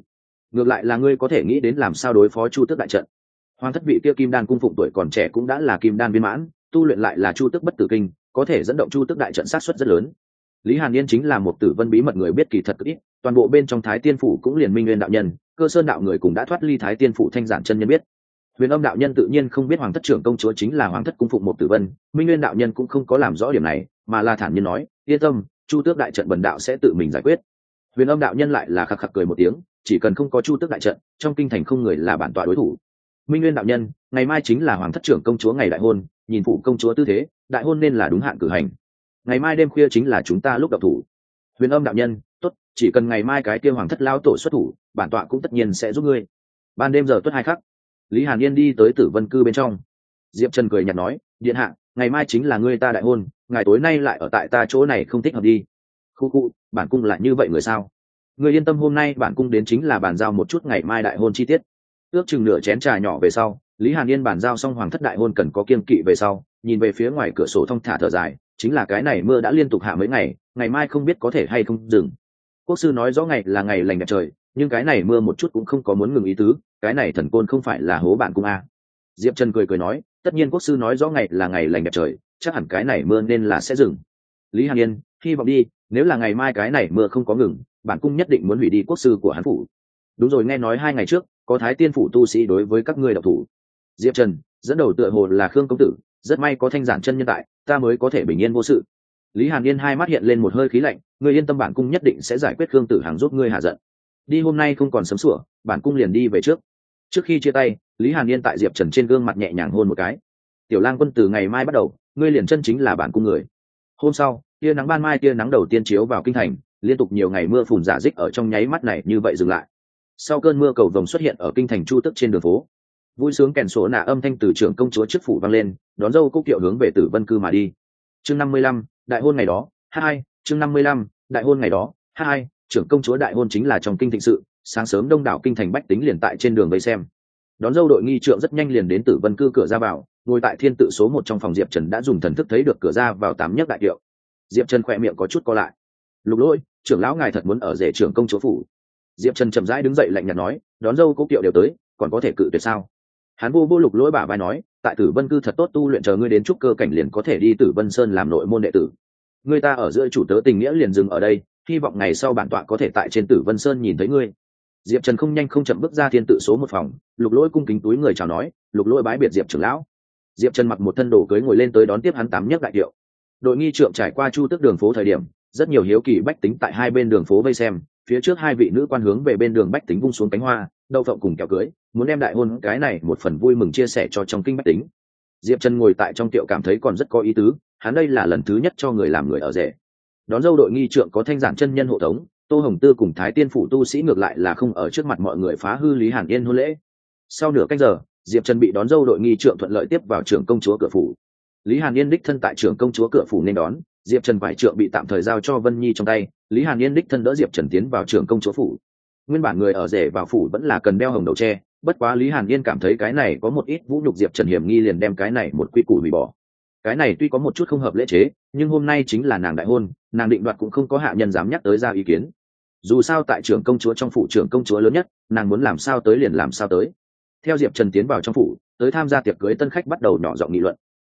ngược lại là ngươi có thể nghĩ đến làm sao đối phó chu tước đại trận. Hoàng thất vị kia kim đan cung phụng tuổi còn trẻ cũng đã là kim đan viên mãn, tu luyện lại là chu tước bất tử kinh, có thể dẫn động chu tước đại trận sát suất rất lớn. Lý Hàn Yên chính là một tử vân bí mật người biết kỳ thật cực ít, toàn bộ bên trong Thái Tiên phủ cũng liền Minh Nguyên đạo nhân, Cơ Sơn đạo người cũng đã thoát ly Thái Tiên phủ thanh giản chân nhân biết. Huyền Âm đạo nhân tự nhiên không biết Hoàng thất trưởng công chúa chính là Hoàng thất cung phụng một tử vân, Minh Nguyên đạo nhân cũng không có làm rõ điểm này, mà là thản nhiên nói, yên tâm, chu tước đại trận bần đạo sẽ tự mình giải quyết. Huyền Âm đạo nhân lại là khặc khặc cười một tiếng, chỉ cần không có chu tước đại trận, trong kinh thành không người là bản tọa đối thủ. Minh Nguyên đạo nhân, ngày mai chính là Hoàng thất trưởng công chúa ngày đại hôn, nhìn phụ công chúa tư thế, đại hôn nên là đúng hạn cử hành. Ngày mai đêm khuya chính là chúng ta lúc đọc thủ. Huyền Âm đạo nhân, tốt, chỉ cần ngày mai cái kia Hoàng thất lao tổ xuất thủ, bản tọa cũng tất nhiên sẽ giúp ngươi. Ban đêm giờ tuất 2 khắc, Lý Hàn Yên đi tới Tử Vân cư bên trong. Diệp Trần cười nhạt nói, điện hạ, ngày mai chính là ngươi ta đại hôn, ngày tối nay lại ở tại ta chỗ này không thích hợp đi. Khu, bản cung lại như vậy người sao? Ngươi yên tâm, hôm nay bản cung đến chính là bàn giao một chút ngày mai đại hôn chi tiết. Ước chừng nửa chén trà nhỏ về sau, Lý Hàn Yên bàn giao xong Hoàng thất đại hôn cần có kiêng kỵ về sau, nhìn về phía ngoài cửa sổ thong thả thở dài, chính là cái này mưa đã liên tục hạ mấy ngày, ngày mai không biết có thể hay không dừng. Quốc sư nói rõ ngày là ngày lành đẹp trời, nhưng cái này mưa một chút cũng không có muốn ngừng ý tứ, cái này thần côn không phải là hố bản cung a. Diệp Trần cười nói, tất nhiên quốc sư nói rõ ngày là ngày lành đẹp trời, chắc hẳn cái này mưa nên là sẽ dừng. Lý Hàn Yên, hy vọng đi, nếu là ngày mai cái này mưa không có ngừng, bản cung nhất định muốn hủy đi quốc sư của hắn phủ. Đúng rồi, nghe nói 2 ngày trước có Thái Tiên phủ tu sĩ đối với các ngươi độc thủ. Diệp Trần, dẫn đầu tựa hồ là Khương công tử, rất may có thanh giản chân nhân tại, ta mới có thể bình yên vô sự. Lý Hàn Yên hai mắt hiện lên một hơi khí lạnh, ngươi yên tâm, bản cung nhất định sẽ giải quyết Khương tử Hằng giúp ngươi hạ giận. Đi, hôm nay không còn sớm sủa, bản cung liền đi về trước. Trước khi chia tay, Lý Hàn Yên tại Diệp Trần trên gương mặt nhẹ nhàng hôn một cái. Tiểu Lang Quân, từ ngày mai bắt đầu, ngươi liền chân chính là bản cung người. Hôm sau, tia nắng ban mai, tia nắng đầu tiên chiếu vào kinh thành, liên tục nhiều ngày mưa phùn rả rích ở trong nháy mắt này như vậy dừng lại. Sau cơn mưa, cầu vồng xuất hiện ở kinh thành Chu Tức trên đường phố. Vui sướng kèn sổ nạ âm thanh từ trưởng công chúa trước phủ vang lên, đón dâu Cúc Kiệu hướng về Tử Vân cư mà đi. Chương 55, đại hôn ngày đó, 2, chương 55, đại hôn ngày đó, 2, trưởng công chúa đại hôn chính là trong kinh thịnh sự, sáng sớm đông đảo kinh thành bách tính liền tại trên đường vây xem. Đón dâu đội nghi trượng rất nhanh liền đến Tử Vân cư cửa ra vào, ngồi tại thiên tự số 1 trong phòng. Diệp Trần đã dùng thần thức thấy được cửa ra vào 8 nhất đại kiệu. Diệp Trần khỏe miệng có chút co lại. Lục Lỗi, trưởng lão ngài thật muốn ở rể trưởng công chúa phủ? Diệp Trần chậm rãi đứng dậy lạnh nhạt nói, đón dâu Cúc Kiệu đều tới, còn có thể cự tuyệt sao? Hắn vô Lục Lỗi bả vai nói, tại Tử Vân cư thật tốt tu luyện, chờ ngươi đến trúc cơ cảnh liền có thể đi Tử Vân Sơn làm nội môn đệ tử. Ngươi ta ở giữa chủ tớ tình nghĩa liền dừng ở đây, hy vọng ngày sau bản tọa có thể tại trên Tử Vân Sơn nhìn thấy ngươi. Diệp Trần không nhanh không chậm bước ra thiên tự số 1 phòng. Lục Lỗi cung kính túi người chào nói, Lục Lỗi bái biệt Diệp trưởng lão. Diệp Trần mặc một thân đồ cưới ngồi lên tới đón tiếp hắn 8 nhất đại kiệu. Đội nghi trượng trải qua Chu Tước đường phố thời điểm, rất nhiều hiếu kỳ bách tính tại hai bên đường phố vây xem, phía trước 2 vị nữ quan hướng về bên đường bách tính vung xuống cánh hoa, đậu phộng cùng kẹo cưới, muốn đem đại hôn cái này một phần vui mừng chia sẻ cho trong kinh bách tính. Diệp Trần ngồi tại trong tiệu cảm thấy còn rất có ý tứ, hắn đây là lần thứ nhất cho người làm người ở rể. Đón dâu đội nghi trượng có thanh giản chân nhân hộ tống, Tô Hồng Tư cùng Thái Tiên phủ tu sĩ ngược lại là không ở trước mặt mọi người phá hư Lý Hàn Yên hôn lễ. Sau nửa canh giờ, Diệp Trần bị đón dâu đội nghi trượng thuận lợi tiếp vào trưởng công chúa cửa phủ. Lý Hàn Yên đích thân tại trưởng công chúa cửa phủ nên đón, Diệp Trần quải trượng bị tạm thời giao cho Vân Nhi trong tay, Lý Hàn Yên đích thân đỡ Diệp Trần tiến vào trưởng công chúa phủ. Nguyên bản người ở rể vào phủ vẫn là cần đeo hồng đầu tre, bất quá Lý Hàn Yên cảm thấy cái này có một ít vũ nhục Diệp Trần hiểm nghi, liền đem cái này một quy củ hủy bỏ. Cái này tuy có một chút không hợp lễ chế, nhưng hôm nay chính là nàng đại hôn, nàng định đoạt cũng không có hạ nhân dám nhắc tới ra ý kiến. Dù sao tại trưởng công chúa trong phủ trưởng công chúa lớn nhất, nàng muốn làm sao tới liền làm sao tới. Theo Diệp Trần tiến vào trong phủ, tới tham gia tiệc cưới tân khách bắt đầu nhỏ giọng nghị luận.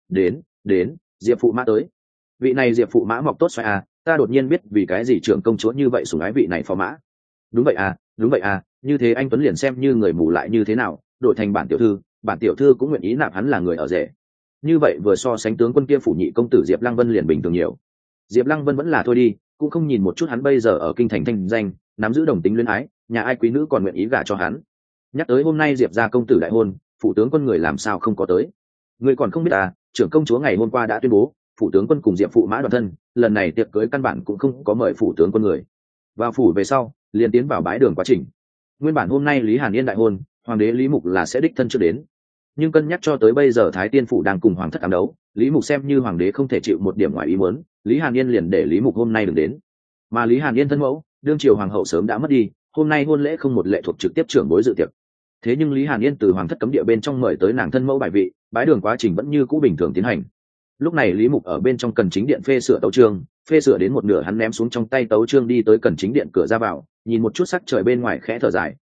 Đến, Diệp phụ mã tới. Vị này Diệp phụ mã mọc tốt xoay à, ta đột nhiên biết vì cái gì trưởng công chúa như vậy sủng ái vị này phò mã. Đúng vậy à, như thế anh Tuấn liền xem như người mù lại như thế nào, đổi thành bản tiểu thư cũng nguyện ý nạp hắn là người ở rể. Như vậy vừa so sánh tướng quân kia phủ nhị công tử Diệp Lăng Vân liền bình thường nhiều. Diệp Lăng Vân vẫn là thôi đi, cũng không nhìn một chút hắn bây giờ ở kinh thành thanh danh, nắm giữ đồng tính luyến ái, nhà ai quý nữ còn nguyện ý gả cho hắn. Nhắc tới hôm nay Diệp gia công tử đại hôn, phủ tướng quân người làm sao không có tới? Ngươi còn không biết à, trưởng công chúa ngày hôm qua đã tuyên bố, phủ tướng quân cùng Diệp phụ mã đoàn thân, lần này tiệc cưới căn bản cũng không có mời phủ tướng quân người. Vào phủ về sau, liền tiến vào bái đường quá trình. Nguyên bản hôm nay Lý Hàn Yên đại hôn, hoàng đế Lý Mục là sẽ đích thân trước đến, nhưng cân nhắc cho tới bây giờ Thái Tiên phủ đang cùng hoàng thất ám đấu, Lý Mục xem như hoàng đế không thể chịu một điểm ngoài ý muốn, Lý Hàn Yên liền để Lý Mục hôm nay đừng đến. Mà Lý Hàn Yên thân mẫu, đương triều hoàng hậu sớm đã mất đi, hôm nay hôn lễ không một lệ thuộc trực tiếp trưởng bối dự tiệc. Thế nhưng Lý Hàn Yên từ hoàng thất cấm địa bên trong mời tới nàng thân mẫu bài vị, bái đường quá trình vẫn như cũ bình thường tiến hành. Lúc này Lý Mục ở bên trong cần chính điện phê sửa tấu chương, phê sửa đến một nửa hắn ném xuống trong tay tấu chương đi tới cần chính điện cửa ra vào, nhìn một chút sắc trời bên ngoài khẽ thở dài,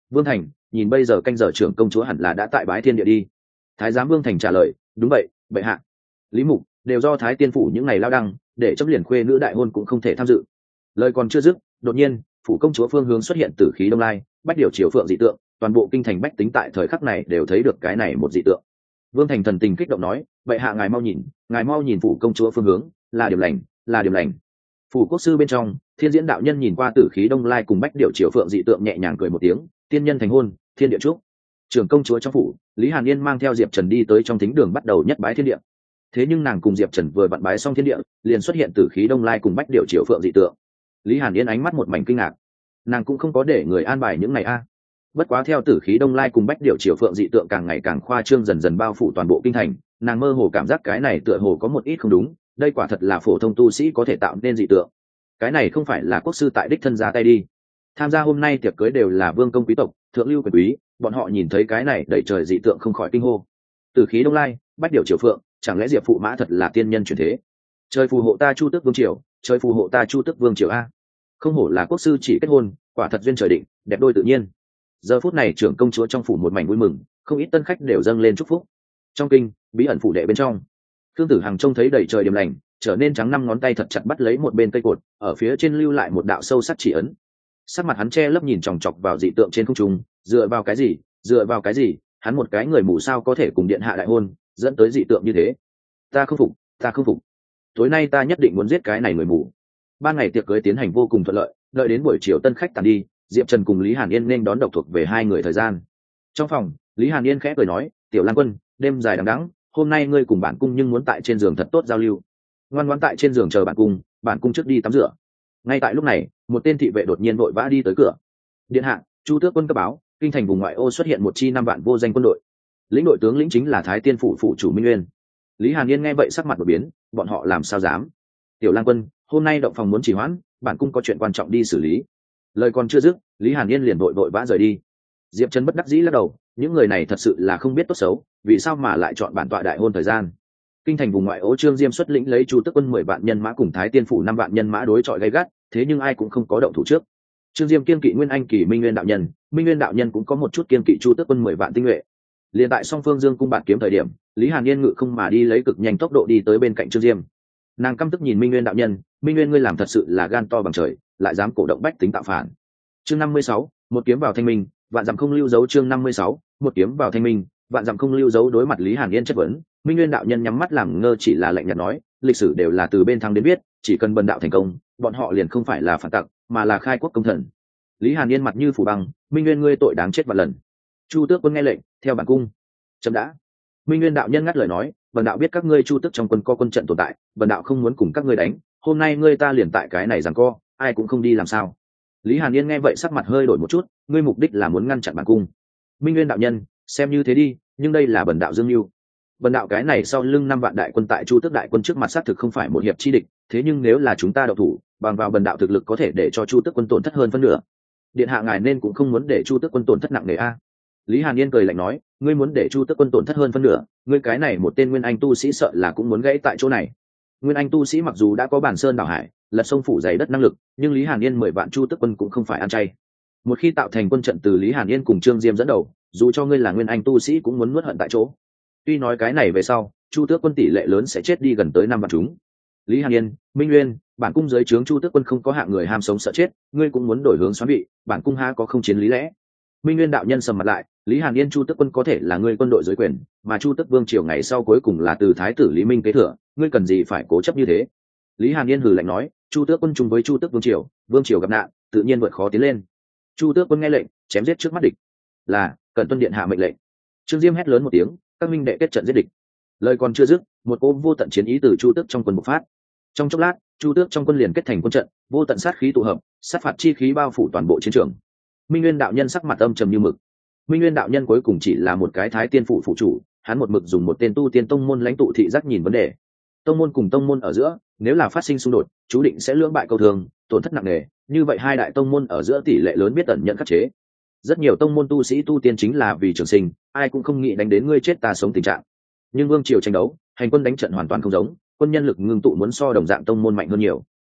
Vương Thành, nhìn bây giờ canh giờ trưởng công chúa hẳn là đã tại bái thiên địa đi. Thái giám Vương Thành trả lời, đúng vậy, bệ hạ. Lý Mục, đều do Thái Tiên phủ những ngày lao đăng, để chấp liền khuê nữ đại hôn cũng không thể tham dự. Lời còn chưa dứt, đột nhiên, phủ công chúa phương hướng xuất hiện tử khí đông lai, bách điều chiều phượng dị tượng, toàn bộ kinh thành bách tính tại thời khắc này đều thấy được cái này một dị tượng. Vương Thành thần tình kích động nói, bệ hạ ngài mau nhìn phủ công chúa phương hướng, là điểm lành, là điểm lành. Phủ quốc sư bên trong, Thiên Diễn đạo nhân nhìn qua tử khí đông lai cùng bách điều chiều phượng dị tượng nhẹ nhàng cười một tiếng, tiên nhân thành hôn, thiên địa chúc. Trưởng công chúa trong phủ, Lý Hàn Yên mang theo Diệp Trần đi tới trong thính đường bắt đầu nhất bái thiên địa. Thế nhưng nàng cùng Diệp Trần vừa vặn bái xong thiên địa, liền xuất hiện tử khí đông lai cùng bách điều chiều phượng dị tượng. Lý Hàn Yên ánh mắt một mảnh kinh ngạc, nàng cũng không có để người an bài những ngày a. Bất quá theo tử khí đông lai cùng bách điều chiều phượng dị tượng càng ngày càng khoa trương dần dần bao phủ toàn bộ kinh thành, nàng mơ hồ cảm giác cái này tựa hồ có một ít không đúng, đây quả thật là phổ thông tu sĩ có thể tạo nên dị tượng. Cái này không phải là quốc sư tại đích thân ra tay đi. Tham gia hôm nay tiệc cưới đều là vương công quý tộc, thượng lưu quyền quý, bọn họ nhìn thấy cái này đẩy trời dị tượng không khỏi kinh hô. Tử khí đông lai, bách điều chiều phượng, chẳng lẽ Diệp phụ mã thật là tiên nhân chuyển thế? Trời phù hộ ta Chu Tước vương triều, trời phù hộ ta Chu Tước vương triều a. Không hổ là quốc sư chỉ kết hôn, quả thật duyên trời định, đẹp đôi tự nhiên. Giờ phút này trưởng công chúa trong phủ một mảnh vui mừng, không ít tân khách đều dâng lên chúc phúc. Trong kinh, bí ẩn phủ đệ bên trong, Khương Tử Hằng trông thấy đầy trời điểm lành, trở nên trắng năm ngón tay thật chặt bắt lấy một bên cây cột, ở phía trên lưu lại một đạo sâu sắc chỉ ấn. Sắc mặt hắn che lấp nhìn chòng chọc vào dị tượng trên không trung, dựa vào cái gì, dựa vào cái gì, hắn một cái người mù sao có thể cùng điện hạ đại hôn, dẫn tới dị tượng như thế. Ta không phục, ta không phục. Tối nay ta nhất định muốn giết cái này người mù. Ban ngày tiệc cưới tiến hành vô cùng thuận lợi, đợi đến buổi chiều tân khách tàn đi, Diệp Trần cùng Lý Hàn Yên nên đón độc thuộc về hai người thời gian. Trong phòng, Lý Hàn Yên khẽ cười nói, tiểu Lan Quân, đêm dài đằng đẵng, hôm nay ngươi cùng bản cung nhưng muốn tại trên giường thật tốt giao lưu. Ngoan ngoãn tại trên giường chờ bản cung trước đi tắm rửa. Ngay tại lúc này, một tên thị vệ đột nhiên vội vã đi tới cửa. Điện hạ, Chu Tước quân cấp báo, kinh thành vùng ngoại ô xuất hiện một chi 5 vạn vô danh quân đội. Lĩnh đội tướng lĩnh chính là Thái Tiên phủ phủ chủ Minh Nguyên. Lý Hàn Yên nghe vậy sắc mặt đột biến, bọn họ làm sao dám? Tiểu Lan Quân, hôm nay động phòng muốn trì hoãn, bản cung có chuyện quan trọng đi xử lý. Lời còn chưa dứt, Lý Hàn Yên liền vội vã rời đi. Diệp Trần bất đắc dĩ lắc đầu, những người này thật sự là không biết tốt xấu, vì sao mà lại chọn bản tọa đại hôn thời gian. Kinh thành vùng ngoại ô Trương Diêm xuất lĩnh lấy Chu Tước quân 10 vạn nhân mã cùng Thái Tiên phủ 5 vạn nhân mã đối chọi gay gắt, thế nhưng ai cũng không có động thủ trước. Trương Diêm kiên kỵ Nguyên Anh kỳ Minh Nguyên đạo nhân, Minh Nguyên đạo nhân cũng có một chút kiên kỵ Chu Tước quân 10 vạn tinh nhuệ. Liên tại song phương dương cung bạt kiếm thời điểm, Lý Hàn Yên ngự không mà đi lấy cực nhanh tốc độ đi tới bên cạnh Trương Diêm. Nàng căm tức nhìn Minh Nguyên đạo nhân, Minh Nguyên ngươi làm thật sự là gan to bằng trời, lại dám cổ động bách tính tạo phản. Chương 56, một kiếm vào thanh minh, vạn dặm không lưu dấu. Chương 56, một kiếm vào thanh minh, vạn dặm không lưu dấu. Đối mặt Lý Hàn Yên chất vấn, Minh Nguyên đạo nhân nhắm mắt làm ngơ, chỉ là lạnh nhạt nói, lịch sử đều là từ bên thắng đến biết, chỉ cần bần đạo thành công, bọn họ liền không phải là phản tặc, mà là khai quốc công thần. Lý Hàn Yên mặt như phủ băng, Minh Nguyên ngươi tội đáng chết vạn lần. Chu Tước quân nghe lệnh, theo bản cung. Chấm đã. Minh Nguyên đạo nhân ngắt lời nói, bần đạo biết các ngươi Chu Tước trong quân có quân trận tồn tại, bần đạo không muốn cùng các ngươi đánh, hôm nay ngươi ta liền tại cái này giằng co, ai cũng không đi làm sao. Lý Hàn Yên nghe vậy sắc mặt hơi đổi một chút, ngươi mục đích là muốn ngăn chặn bản cung. Minh Nguyên đạo nhân, xem như thế đi, nhưng đây là bần đạo dương mưu. Bần đạo cái này sau lưng 5 vạn đại quân tại Chu Tước đại quân trước mặt xác thực không phải một hiệp chi địch, thế nhưng nếu là chúng ta động thủ, bằng vào bần đạo thực lực có thể để cho Chu Tước quân tổn thất hơn phân nửa. Điện hạ ngài nên cũng không muốn để Chu Tước quân tổn thất nặng nề a. Lý Hàn Yên cười lạnh nói, ngươi muốn để Chu Tước quân tổn thất hơn phân nửa, ngươi cái này một tên Nguyên Anh tu sĩ sợ là cũng muốn gãy tại chỗ này. Nguyên Anh tu sĩ mặc dù đã có bản sơn đảo hải, lật sông phủ dày đất năng lực, nhưng Lý Hàn Yên 10 vạn Chu Tước quân cũng không phải ăn chay. Một khi tạo thành quân trận từ Lý Hàn Yên cùng Trương Diêm dẫn đầu, dù cho ngươi là Nguyên Anh tu sĩ cũng muốn nuốt hận tại chỗ. Tuy nói cái này về sau, Chu Tước quân tỷ lệ lớn sẽ chết đi gần tới 5 vạn chúng. Lý Hàn Yên, Minh Nguyên, bản cung dưới trướng Chu Tước quân không có hạng người ham sống sợ chết, ngươi cũng muốn đổi hướng xoán vị, bản cung ha có không chiến lý lẽ. Minh Nguyên đạo nhân sầm mặt lại, Lý Hàn Yên Chu Tước quân có thể là ngươi quân đội dưới quyền, mà Chu Tước vương triều ngày sau cuối cùng là từ thái tử Lý Minh kế thừa, ngươi cần gì phải cố chấp như thế? Lý Hàn Yên hừ lạnh nói, Chu Tước quân chung với Chu Tước vương triều gặp nạn, tự nhiên vượt khó tiến lên. Chu Tước quân nghe lệnh, chém giết trước mắt địch. Là, cần tuân điện hạ mệnh lệnh. Trương Diêm hét lớn một tiếng, các minh đệ kết trận giết địch. Lời còn chưa dứt, một cỗ vô tận chiến ý từ Chu Tước trong quân bộc phát. Trong chốc lát, Chu Tước trong quân liền kết thành quân trận, vô tận sát khí tụ hợp, sát phạt chi khí bao phủ toàn bộ chiến trường. Minh Nguyên đạo nhân sắc mặt âm trầm như mực. Minh Nguyên đạo nhân cuối cùng chỉ là một cái Thái Tiên phủ phụ chủ, hắn một mực dùng một tên tu tiên tông môn lãnh tụ thị giác nhìn vấn đề. Tông môn cùng tông môn ở giữa, nếu là phát sinh xung đột, chú định sẽ lưỡng bại câu thường, tổn thất nặng nề, như vậy hai đại tông môn ở giữa tỷ lệ lớn biết ẩn nhận khắc chế. Rất nhiều tông môn tu sĩ tu tiên chính là vì trường sinh, ai cũng không nghĩ đánh đến ngươi chết ta sống tình trạng. Nhưng vương triều tranh đấu, hành quân đánh trận hoàn toàn không giống, quân nhân lực ngưng tụ muốn so đồng dạng tông môn mạnh hơn nhiều.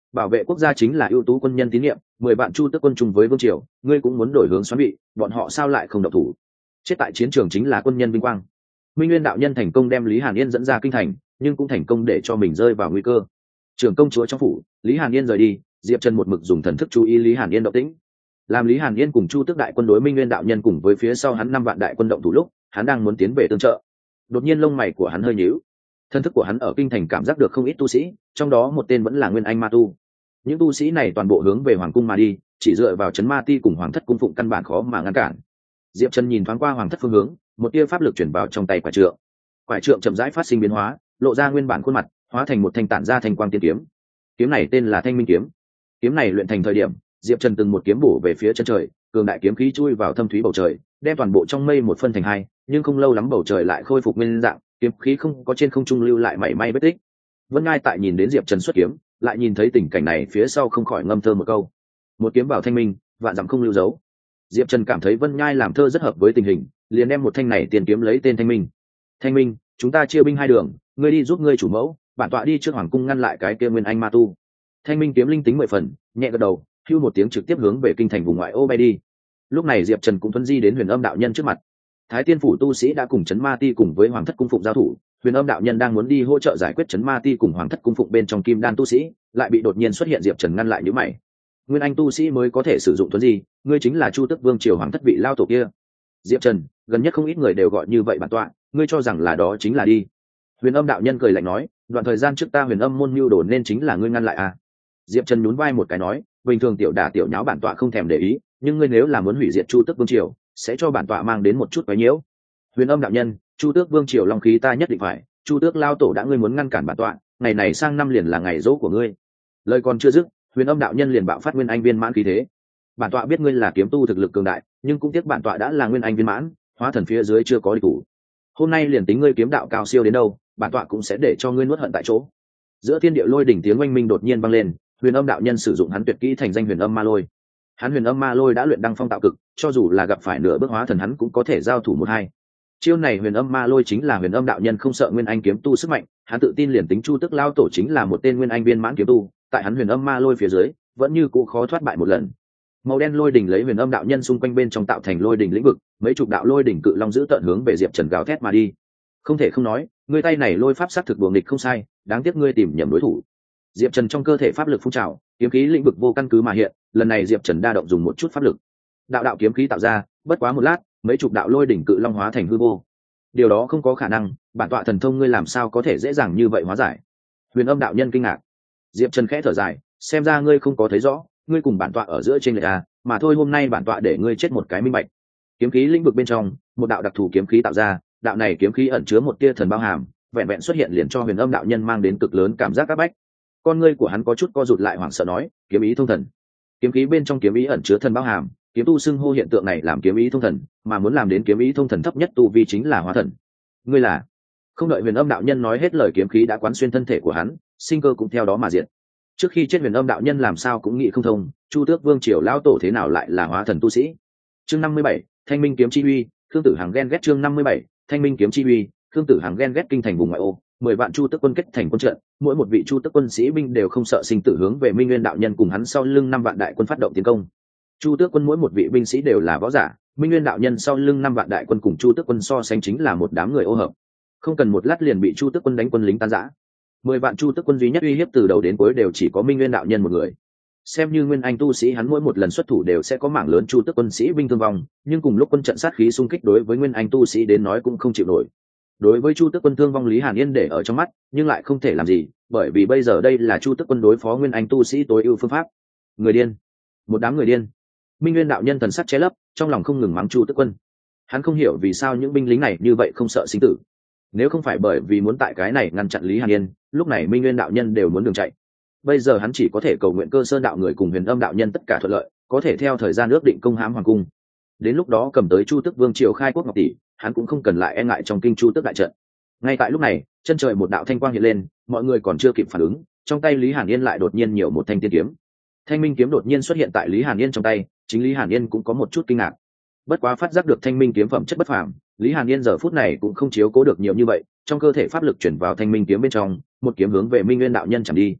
bảo vệ quốc gia chính là ưu tú quân nhân tín nhiệm, 10 vạn chu tước quân chung với vương triều, ngươi cũng muốn đổi hướng xoắn vị, bọn họ sao lại không động thủ? Chết tại chiến trường chính là quân nhân vinh quang. Minh Nguyên đạo nhân thành công đem Lý Hàn Yên dẫn ra kinh thành, nhưng cũng thành công để cho mình rơi vào nguy cơ. Trưởng công chúa trong phủ, Lý Hàn Yên rời đi, Diệp Trần một mực dùng thần thức chú ý Lý Hàn Yên động tĩnh. Làm Lý Hàn Yên cùng Chu Tước đại quân đối Minh Nguyên đạo nhân cùng với phía sau hắn 5 vạn đại quân động thủ lúc, hắn đang muốn tiến về tương trợ. Đột nhiên lông mày của hắn hơi nhíu. Thần thức của hắn ở kinh thành cảm giác được không ít tu sĩ, trong đó một tên vẫn là Nguyên Anh Ma tu. Những tu sĩ này toàn bộ hướng về hoàng cung mà đi, chỉ dựa vào trấn Ma Ti cùng Hoàng Thất cung phụng căn bản khó mà ngăn cản. Diệp Trần nhìn thoáng qua Hoàng Thất phương hướng, một tia pháp lực chuyển vào trong tay quải trượng chậm rãi phát sinh biến hóa, lộ ra nguyên bản khuôn mặt, hóa thành một thanh tản ra thanh quang tiên kiếm. Kiếm này tên là Thanh Minh kiếm. Kiếm này luyện thành thời điểm, Diệp Trần từng một kiếm bổ về phía chân trời, cường đại kiếm khí chui vào thâm thúy bầu trời, đem toàn bộ trong mây một phân thành hai, nhưng không lâu lắm bầu trời lại khôi phục nguyên dạng, kiếm khí không có trên không trung lưu lại mảy may vết tích. Vân Ngai tại nhìn đến Diệp Trần xuất kiếm, lại nhìn thấy tình cảnh này phía sau không khỏi ngâm thơ một câu: một kiếm vào thanh minh, vạn dặm không lưu dấu. Diệp Trần cảm thấy Vân Ngai làm thơ rất hợp với tình hình, liền đem một thanh này tiền kiếm lấy tên Thanh Minh. Thanh Minh, chúng ta chia binh hai đường, ngươi đi giúp ngươi chủ mẫu, bản tọa đi trước hoàng cung ngăn lại cái kia Nguyên Anh Ma tu. Thanh Minh kiếm linh tính 10 phần, nhẹ gật đầu, hưu một tiếng trực tiếp hướng về kinh thành vùng ngoại ô bay đi. Lúc này Diệp Trần cũng thuấn di đến Huyền Âm đạo nhân trước mặt. Thái Tiên phủ tu sĩ đã cùng Trấn Ma Ti cùng với Hoàng Thất cung phụng giao thủ, Huyền Âm đạo nhân đang muốn đi hỗ trợ giải quyết Trấn Ma Ti cùng Hoàng Thất cung phụng bên trong Kim Đan tu sĩ, lại bị đột nhiên xuất hiện Diệp Trần ngăn lại nhíu mày. Nguyên Anh tu sĩ mới có thể sử dụng thuấn di, ngươi chính là Chu Tước Vương triều Hoàng Thất vị lao tổ kia. Diệp Trần, gần nhất không ít người đều gọi như vậy bản tọa, ngươi cho rằng là đó chính là đi. Huyền Âm đạo nhân cười lạnh nói, đoạn thời gian trước ta Huyền Âm môn mưu đồ nên chính là ngươi ngăn lại à? Diệp Trần nhún vai một cái nói, bình thường tiểu đả tiểu nháo bản tọa không thèm để ý, nhưng ngươi nếu là muốn hủy diệt Chu Tước Vương triều, sẽ cho bản tọa mang đến một chút quấy nhiễu. Huyền Âm đạo nhân, Chu Tước Vương triều long khí ta nhất định phải, Chu Tước lao tổ đã ngươi muốn ngăn cản bản tọa, ngày này sang năm liền là ngày dỗ của ngươi. Lời còn chưa dứt, Huyền Âm đạo nhân liền bạo phát Nguyên Anh viên mãn khí thế. Bản tọa biết ngươi là kiếm tu thực lực cường đại, nhưng cũng tiếc bản tọa đã là Nguyên Anh viên mãn, hóa thần phía dưới chưa có địch thủ. Hôm nay liền tính ngươi kiếm đạo cao siêu đến đâu, bản tọa cũng sẽ để cho ngươi nuốt hận tại chỗ. Giữa thiên địa lôi đỉnh tiếng oanh minh đột nhiên vang lên, Huyền Âm đạo nhân sử dụng hắn tuyệt kỹ thành danh Huyền Âm Ma Lôi. Hắn Huyền Âm Ma Lôi đã luyện đăng phong tạo cực, cho dù là gặp phải nửa bước hóa thần hắn cũng có thể giao thủ một hai. Chiêu này Huyền Âm Ma Lôi chính là Huyền Âm đạo nhân không sợ Nguyên Anh kiếm tu sức mạnh, hắn tự tin liền tính Chu Tước lao tổ chính là một tên Nguyên Anh viên mãn kiếm tu, tại hắn Huyền Âm Ma Lôi phía dưới, vẫn như cũ khó thoát bại một lần. Màu đen lôi đỉnh lấy Huyền Âm đạo nhân xung quanh bên trong tạo thành lôi đỉnh lĩnh vực, mấy chục đạo lôi đỉnh cự long giữ tận hướng về Diệp Trần gào thét mà đi. Không thể không nói, ngươi tay này lôi pháp sắc thực buồng địch không sai, đáng tiếc ngươi tìm nhầm đối thủ. Diệp Trần trong cơ thể pháp lực phun trào, kiếm khí lĩnh vực vô căn cứ mà hiện, lần này Diệp Trần đa động dùng một chút pháp lực. Đạo đạo kiếm khí tạo ra, bất quá một lát, mấy chục đạo lôi đỉnh cự long hóa thành hư vô. Điều đó không có khả năng, bản tọa thần thông ngươi làm sao có thể dễ dàng như vậy hóa giải? Huyền Âm đạo nhân kinh ngạc. Diệp Trần khẽ thở dài, xem ra ngươi không có thấy rõ, ngươi cùng bản tọa ở giữa trên lệch à, mà thôi hôm nay bản tọa để ngươi chết một cái minh bạch. Kiếm khí lĩnh vực bên trong, một đạo đặc thù kiếm khí tạo ra, đạo này kiếm khí ẩn chứa một tia thần bao hàm, vẹn vẹn xuất hiện liền cho Huyền Âm đạo nhân mang đến cực lớn cảm giác áp bách. Con ngươi của hắn có chút co rụt lại hoảng sợ nói, kiếm ý thông thần. Kiếm khí bên trong kiếm ý ẩn chứa thần bao hàm, kiếm tu xưng hô hiện tượng này làm kiếm ý thông thần, mà muốn làm đến kiếm ý thông thần thấp nhất tu vi chính là hóa thần. Ngươi là? Không đợi Huyền Âm đạo nhân nói hết lời kiếm khí đã quán xuyên thân thể của hắn, sinh cơ cũng theo đó mà diệt. Trước khi chết Huyền Âm đạo nhân làm sao cũng nghĩ không thông, Chu Tước Vương triều lão tổ thế nào lại là hóa thần tu sĩ. Chương 57, Thanh Minh kiếm chi uy, Khương Tử Hằng ghen ghét. Chương 57, Thanh Minh kiếm chi uy, Khương Tử Hằng ghen ghét. Kinh thành vùng ngoại ô, 10 vạn Chu Tước quân kết thành quân trận, mỗi một vị Chu Tước quân sĩ binh đều không sợ sinh tử hướng về Minh Nguyên đạo nhân cùng hắn sau lưng 5 vạn đại quân phát động tiến công. Chu Tước quân mỗi một vị binh sĩ đều là võ giả, Minh Nguyên đạo nhân sau lưng 5 vạn đại quân cùng Chu Tước quân so sánh chính là một đám người ô hợp. Không cần một lát liền bị Chu Tước quân đánh quân lính tan rã. 10 vạn Chu Tước quân duy nhất uy hiếp từ đầu đến cuối đều chỉ có Minh Nguyên đạo nhân một người. Xem như Nguyên Anh tu sĩ hắn mỗi một lần xuất thủ đều sẽ có mảng lớn Chu Tước quân sĩ binh thương vong, nhưng cùng lúc quân trận sát khí xung kích đối với Nguyên Anh tu sĩ đến nói cũng không chịu nổi. Đối với Chu Tước quân thương vong Lý Hàn Yên để ở trong mắt, nhưng lại không thể làm gì, bởi vì bây giờ đây là Chu Tước quân đối phó Nguyên Anh tu sĩ tối ưu phương pháp. Người điên, một đám người điên. Minh Nguyên đạo nhân thần sắc che lấp, trong lòng không ngừng mắng Chu Tước quân. Hắn không hiểu vì sao những binh lính này như vậy không sợ sinh tử. Nếu không phải bởi vì muốn tại cái này ngăn chặn Lý Hàn Yên, lúc này Minh Nguyên đạo nhân đều muốn đường chạy. Bây giờ hắn chỉ có thể cầu nguyện Cơ Sơn đạo người cùng Huyền Âm đạo nhân tất cả thuận lợi, có thể theo thời gian ước định công hãm hoàng cung. Đến lúc đó cầm tới Chu Tước Vương triều khai quốc ngọc tỷ, hắn cũng không cần lại e ngại trong kinh Chu Tước đại trận. Ngay tại lúc này, chân trời một đạo thanh quang hiện lên, mọi người còn chưa kịp phản ứng, trong tay Lý Hàn Yên lại đột nhiên nhiều một thanh tiên kiếm. Thanh Minh kiếm đột nhiên xuất hiện tại Lý Hàn Yên trong tay, chính Lý Hàn Yên cũng có một chút kinh ngạc. Bất quá phát giác được Thanh Minh kiếm phẩm chất bất phàm, Lý Hàn Yên giờ phút này cũng không chiếu cố được nhiều như vậy, trong cơ thể pháp lực chuyển vào Thanh Minh kiếm bên trong, một kiếm hướng về Minh Nguyên đạo nhân chạm đi.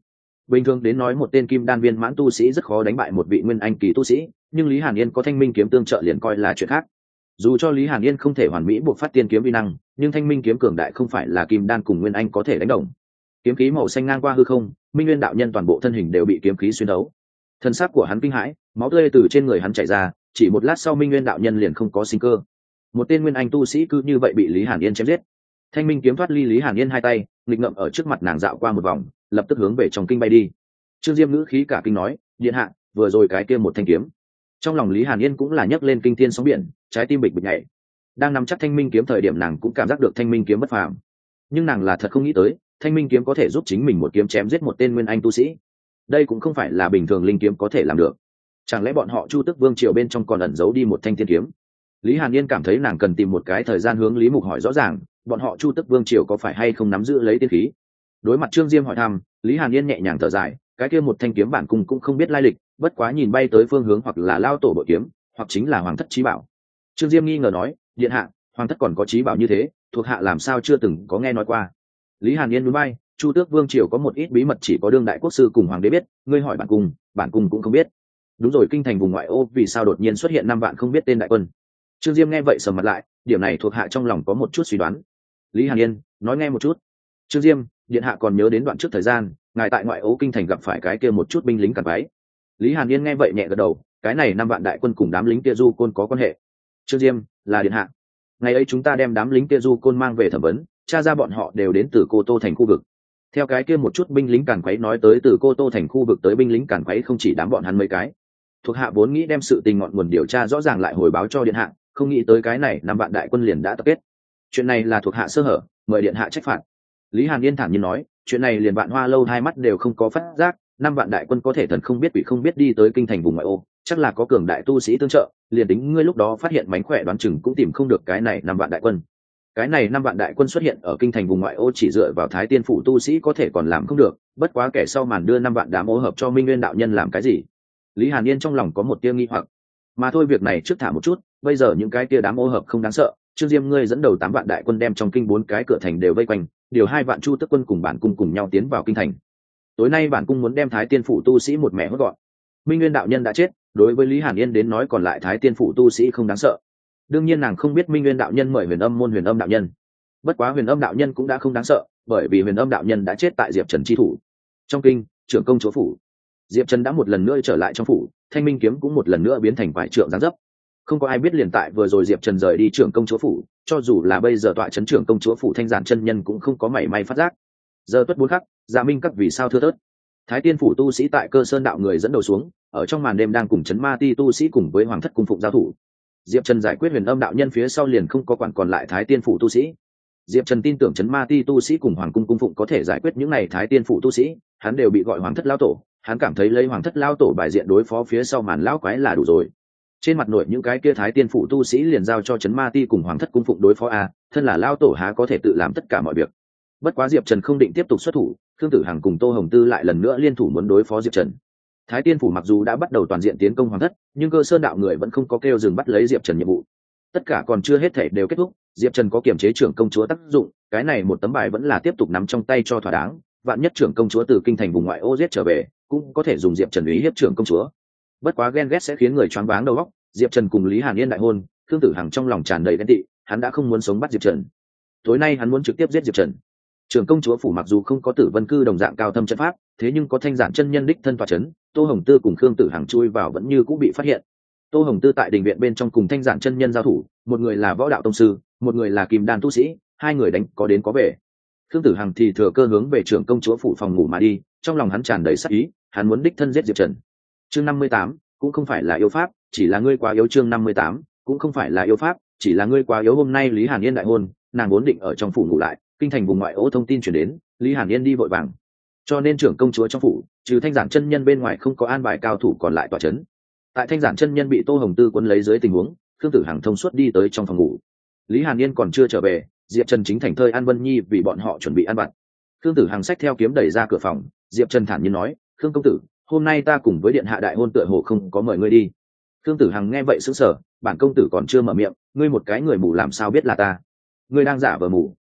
bình thường đến nói một tên kim đan viên mãn tu sĩ rất khó đánh bại một vị nguyên anh kỳ tu sĩ, nhưng Lý Hàn Yên có thanh minh kiếm tương trợ liền coi là chuyện khác. Dù cho Lý Hàn Yên không thể hoàn mỹ buộc phát tiên kiếm vi năng, nhưng thanh minh kiếm cường đại không phải là kim đan cùng nguyên anh có thể đánh đồng. Kiếm khí màu xanh ngang qua hư không, minh nguyên đạo nhân toàn bộ thân hình đều bị kiếm khí xuyên đấu. Thân xác của hắn kinh hãi, máu tươi từ trên người hắn chảy ra, chỉ một lát sau minh nguyên đạo nhân liền không có sinh cơ. Một tên nguyên anh tu sĩ cứ như vậy bị Lý Hàn Yên chém giết. Thanh minh kiếm thoát ly Lý Hàn Yên hai tay, nghịch ngậm ở trước mặt nàng dạo qua một vòng, lập tức hướng về trong kinh bay đi. Trương Diêm ngữ khí cả kinh nói, điện hạ, vừa rồi cái kia một thanh kiếm. Trong lòng Lý Hàn Yên cũng là nhấc lên kinh thiên sóng biển, trái tim bịch bịch nhảy. Đang nắm chắc thanh minh kiếm thời điểm nàng cũng cảm giác được thanh minh kiếm bất phàm, nhưng nàng là thật không nghĩ tới thanh minh kiếm có thể giúp chính mình một kiếm chém giết một tên nguyên anh tu sĩ. Đây cũng không phải là bình thường linh kiếm có thể làm được. Chẳng lẽ bọn họ Chu Tức Vương triều bên trong còn ẩn giấu đi một thanh thiên kiếm? Lý Hàn Yên cảm thấy nàng cần tìm một cái thời gian hướng Lý Mục hỏi rõ ràng, bọn họ Chu Tức Vương triều có phải hay không nắm giữ lấy tiên khí. Đối mặt Trương Diêm hỏi thăm, Lý Hàn Yên nhẹ nhàng thở dài, cái kia một thanh kiếm bản cung cũng không biết lai lịch, bất quá nhìn bay tới phương hướng hoặc là lao tổ bội kiếm, hoặc chính là hoàng thất chí bảo. Trương Diêm nghi ngờ nói, điện hạ, hoàng thất còn có chí bảo như thế, thuộc hạ làm sao chưa từng có nghe nói qua. Lý Hàn Yên núi bay, Chu Tước Vương triều có một ít bí mật chỉ có đương đại quốc sư cùng hoàng đế biết, ngươi hỏi bản cung cũng không biết. Đúng rồi, kinh thành vùng ngoại ô vì sao đột nhiên xuất hiện 5 vạn không biết tên đại quân? Trương Diêm nghe vậy sầm mặt lại, điểm này thuộc hạ trong lòng có một chút suy đoán. Lý Hàn Yên nói nghe một chút. Trương Diêm, điện hạ còn nhớ đến đoạn trước thời gian ngài tại ngoại ô kinh thành gặp phải cái kia một chút binh lính cản váy? Lý Hàn Yên nghe vậy nhẹ gật đầu, cái này 5 vạn đại quân cùng đám lính kia du côn có quan hệ. Trương Diêm, là điện hạ. Ngày ấy chúng ta đem đám lính kia du côn mang về thẩm vấn, tra ra bọn họ đều đến từ Cô Tô thành khu vực. Theo cái kia một chút binh lính cản quấy nói tới, từ Cô Tô thành khu vực tới binh lính cản quấy không chỉ đám bọn hắn mấy cái. Thuộc hạ vốn nghĩ đem sự tình ngọn nguồn điều tra rõ ràng lại hồi báo cho điện hạ, không nghĩ tới cái này 5 vạn đại quân liền đã tập kết. Chuyện này là thuộc hạ sơ hở, mời điện hạ trách phạt. Lý Hàn Yên thản nhiên nói, chuyện này liền Vạn Hoa lâu hai mắt đều không có phát giác, 5 vạn đại quân có thể thần không biết quỷ không biết đi tới kinh thành vùng ngoại ô, chắc là có cường đại tu sĩ tương trợ, liền tính ngươi lúc đó phát hiện mánh khỏe đoán chừng cũng tìm không được cái này 5 vạn đại quân. Cái này 5 vạn đại quân xuất hiện ở kinh thành vùng ngoại ô chỉ dựa vào Thái Tiên phủ tu sĩ có thể còn làm không được, bất quá kẻ sau màn đưa 5 vạn đám ô hợp cho Minh Nguyên đạo nhân làm cái gì? Lý Hàn Yên trong lòng có một tia nghi hoặc. Mà thôi, việc này trước thả một chút, bây giờ những cái tia đám ô hợp không đáng sợ, Trương Diêm ngươi dẫn đầu 8 vạn đại quân đem trong kinh 4 cái cửa thành đều vây quanh, điều 2 vạn Chu Tức quân cùng bản cung cùng nhau tiến vào kinh thành. Tối nay bản cung muốn đem Thái Tiên phủ tu sĩ một mẹ hốt gọn. Minh Nguyên đạo nhân đã chết, đối với Lý Hàn Yên đến nói còn lại Thái Tiên phủ tu sĩ không đáng sợ. Đương nhiên nàng không biết Minh Nguyên đạo nhân mời Huyền Âm môn Huyền Âm đạo nhân. Bất quá Huyền Âm đạo nhân cũng đã không đáng sợ, bởi vì Huyền Âm đạo nhân đã chết tại Diệp Trần chi thủ. Trong kinh, trưởng công chúa phủ, Diệp Trần đã một lần nữa trở lại trong phủ, thanh minh kiếm cũng một lần nữa biến thành vải trượng dáng dấp. Không có ai biết liền tại vừa rồi Diệp Trần rời đi trưởng công chúa phủ, cho dù là bây giờ tọa trấn trưởng công chúa phủ Thanh Giản chân nhân cũng không có mảy may phát giác. Giờ tuất 4 khắc, Dạ Minh các vì sao thưa thớt. Thái Tiên phủ tu sĩ tại Cơ Sơn đạo người dẫn đầu xuống, ở trong màn đêm đang cùng trấn Ma Ti tu sĩ cùng với Hoàng thất cung phụng giao thủ. Diệp Trần giải quyết Huyền Âm đạo nhân phía sau liền không có quản còn lại Thái Tiên phủ tu sĩ. Diệp Trần tin tưởng trấn Ma Ti tu sĩ cùng Hoàng cung cung phụng có thể giải quyết những này Thái Tiên phủ tu sĩ, hắn đều bị gọi Hoàng thất lão tổ, hắn cảm thấy lấy Hoàng thất lão tổ bài diện đối phó phía sau màn lão quái là đủ rồi. Trên mặt nội những cái kia Thái Tiên phủ tu sĩ liền giao cho trấn Ma Ti cùng Hoàng thất cung phụng đối phó a, thân là lão tổ há có thể tự làm tất cả mọi việc. Bất quá Diệp Trần không định tiếp tục xuất thủ, Khương Tử Hằng cùng Tô Hồng Tư lại lần nữa liên thủ muốn đối phó Diệp Trần. Thái Tiên phủ mặc dù đã bắt đầu toàn diện tiến công Hoàng thất, nhưng Cơ Sơn đạo người vẫn không có kêu dừng bắt lấy Diệp Trần nhiệm vụ. Tất cả còn chưa hết thể đều kết thúc, Diệp Trần có kiểm chế trưởng công chúa tác dụng, cái này một tấm bài vẫn là tiếp tục nắm trong tay cho thỏa đáng, vạn nhất trưởng công chúa từ kinh thành vùng ngoại ô giết trở về, cũng có thể dùng Diệp Trần uy hiếp trưởng công chúa. Bất quá ghen ghét sẽ khiến người choáng váng đầu óc, Diệp Trần cùng Lý Hàn Yên đại hôn, Khương Tử Hằng trong lòng tràn đầy ghen tị, hắn đã không muốn sống bắt Diệp Trần. Tối nay hắn muốn trực tiếp giết Diệp Trần. Trưởng công chúa phủ mặc dù không có Tử Vân cư đồng dạng cao thâm trận pháp, thế nhưng có Thanh Giản chân nhân đích thân tọa chấn, Tô Hồng Tư cùng Khương Tử Hằng chui vào vẫn như cũ bị phát hiện. Tô Hồng Tư tại đình viện bên trong cùng Thanh Giản chân nhân giao thủ, một người là võ đạo tông sư, một người là kim đan tu sĩ, hai người đánh có đến có về. Khương Tử Hằng thì thừa cơ hướng về trưởng công chúa phủ phòng ngủ mà đi, trong lòng hắn tràn đầy sát ý, hắn muốn đích thân giết Diệp Trần. Chương 58, cũng không phải là yêu pháp, chỉ là ngươi quá yếu. Chương 58, cũng không phải là yêu pháp, chỉ là ngươi quá yếu. Hôm nay Lý Hàn Yên đại hôn, nàng vốn định ở trong phủ ngủ lại, kinh thành vùng ngoại ô thông tin truyền đến, Lý Hàn Yên đi vội vàng. Cho nên trưởng công chúa trong phủ, trừ Thanh Giản chân nhân bên ngoài không có an bài cao thủ còn lại tọa chấn. Tại Thanh Giản chân nhân bị Tô Hồng Tư quấn lấy dưới tình huống, Khương Tử Hằng thông suốt đi tới trong phòng ngủ. Lý Hàn Yên còn chưa trở về, Diệp Trần chính thành thơi An Vân Nhi vì bọn họ chuẩn bị ăn vặt. Khương Tử Hằng xách theo kiếm đẩy ra cửa phòng, Diệp Trần thản nhiên nói, "Khương công tử, hôm nay ta cùng với điện hạ đại hôn tựa hồ không có mời ngươi đi." Khương Tử Hằng nghe vậy sững sờ, bản công tử còn chưa mở miệng, ngươi một cái người mù làm sao biết là ta? Ngươi đang giả vờ mù.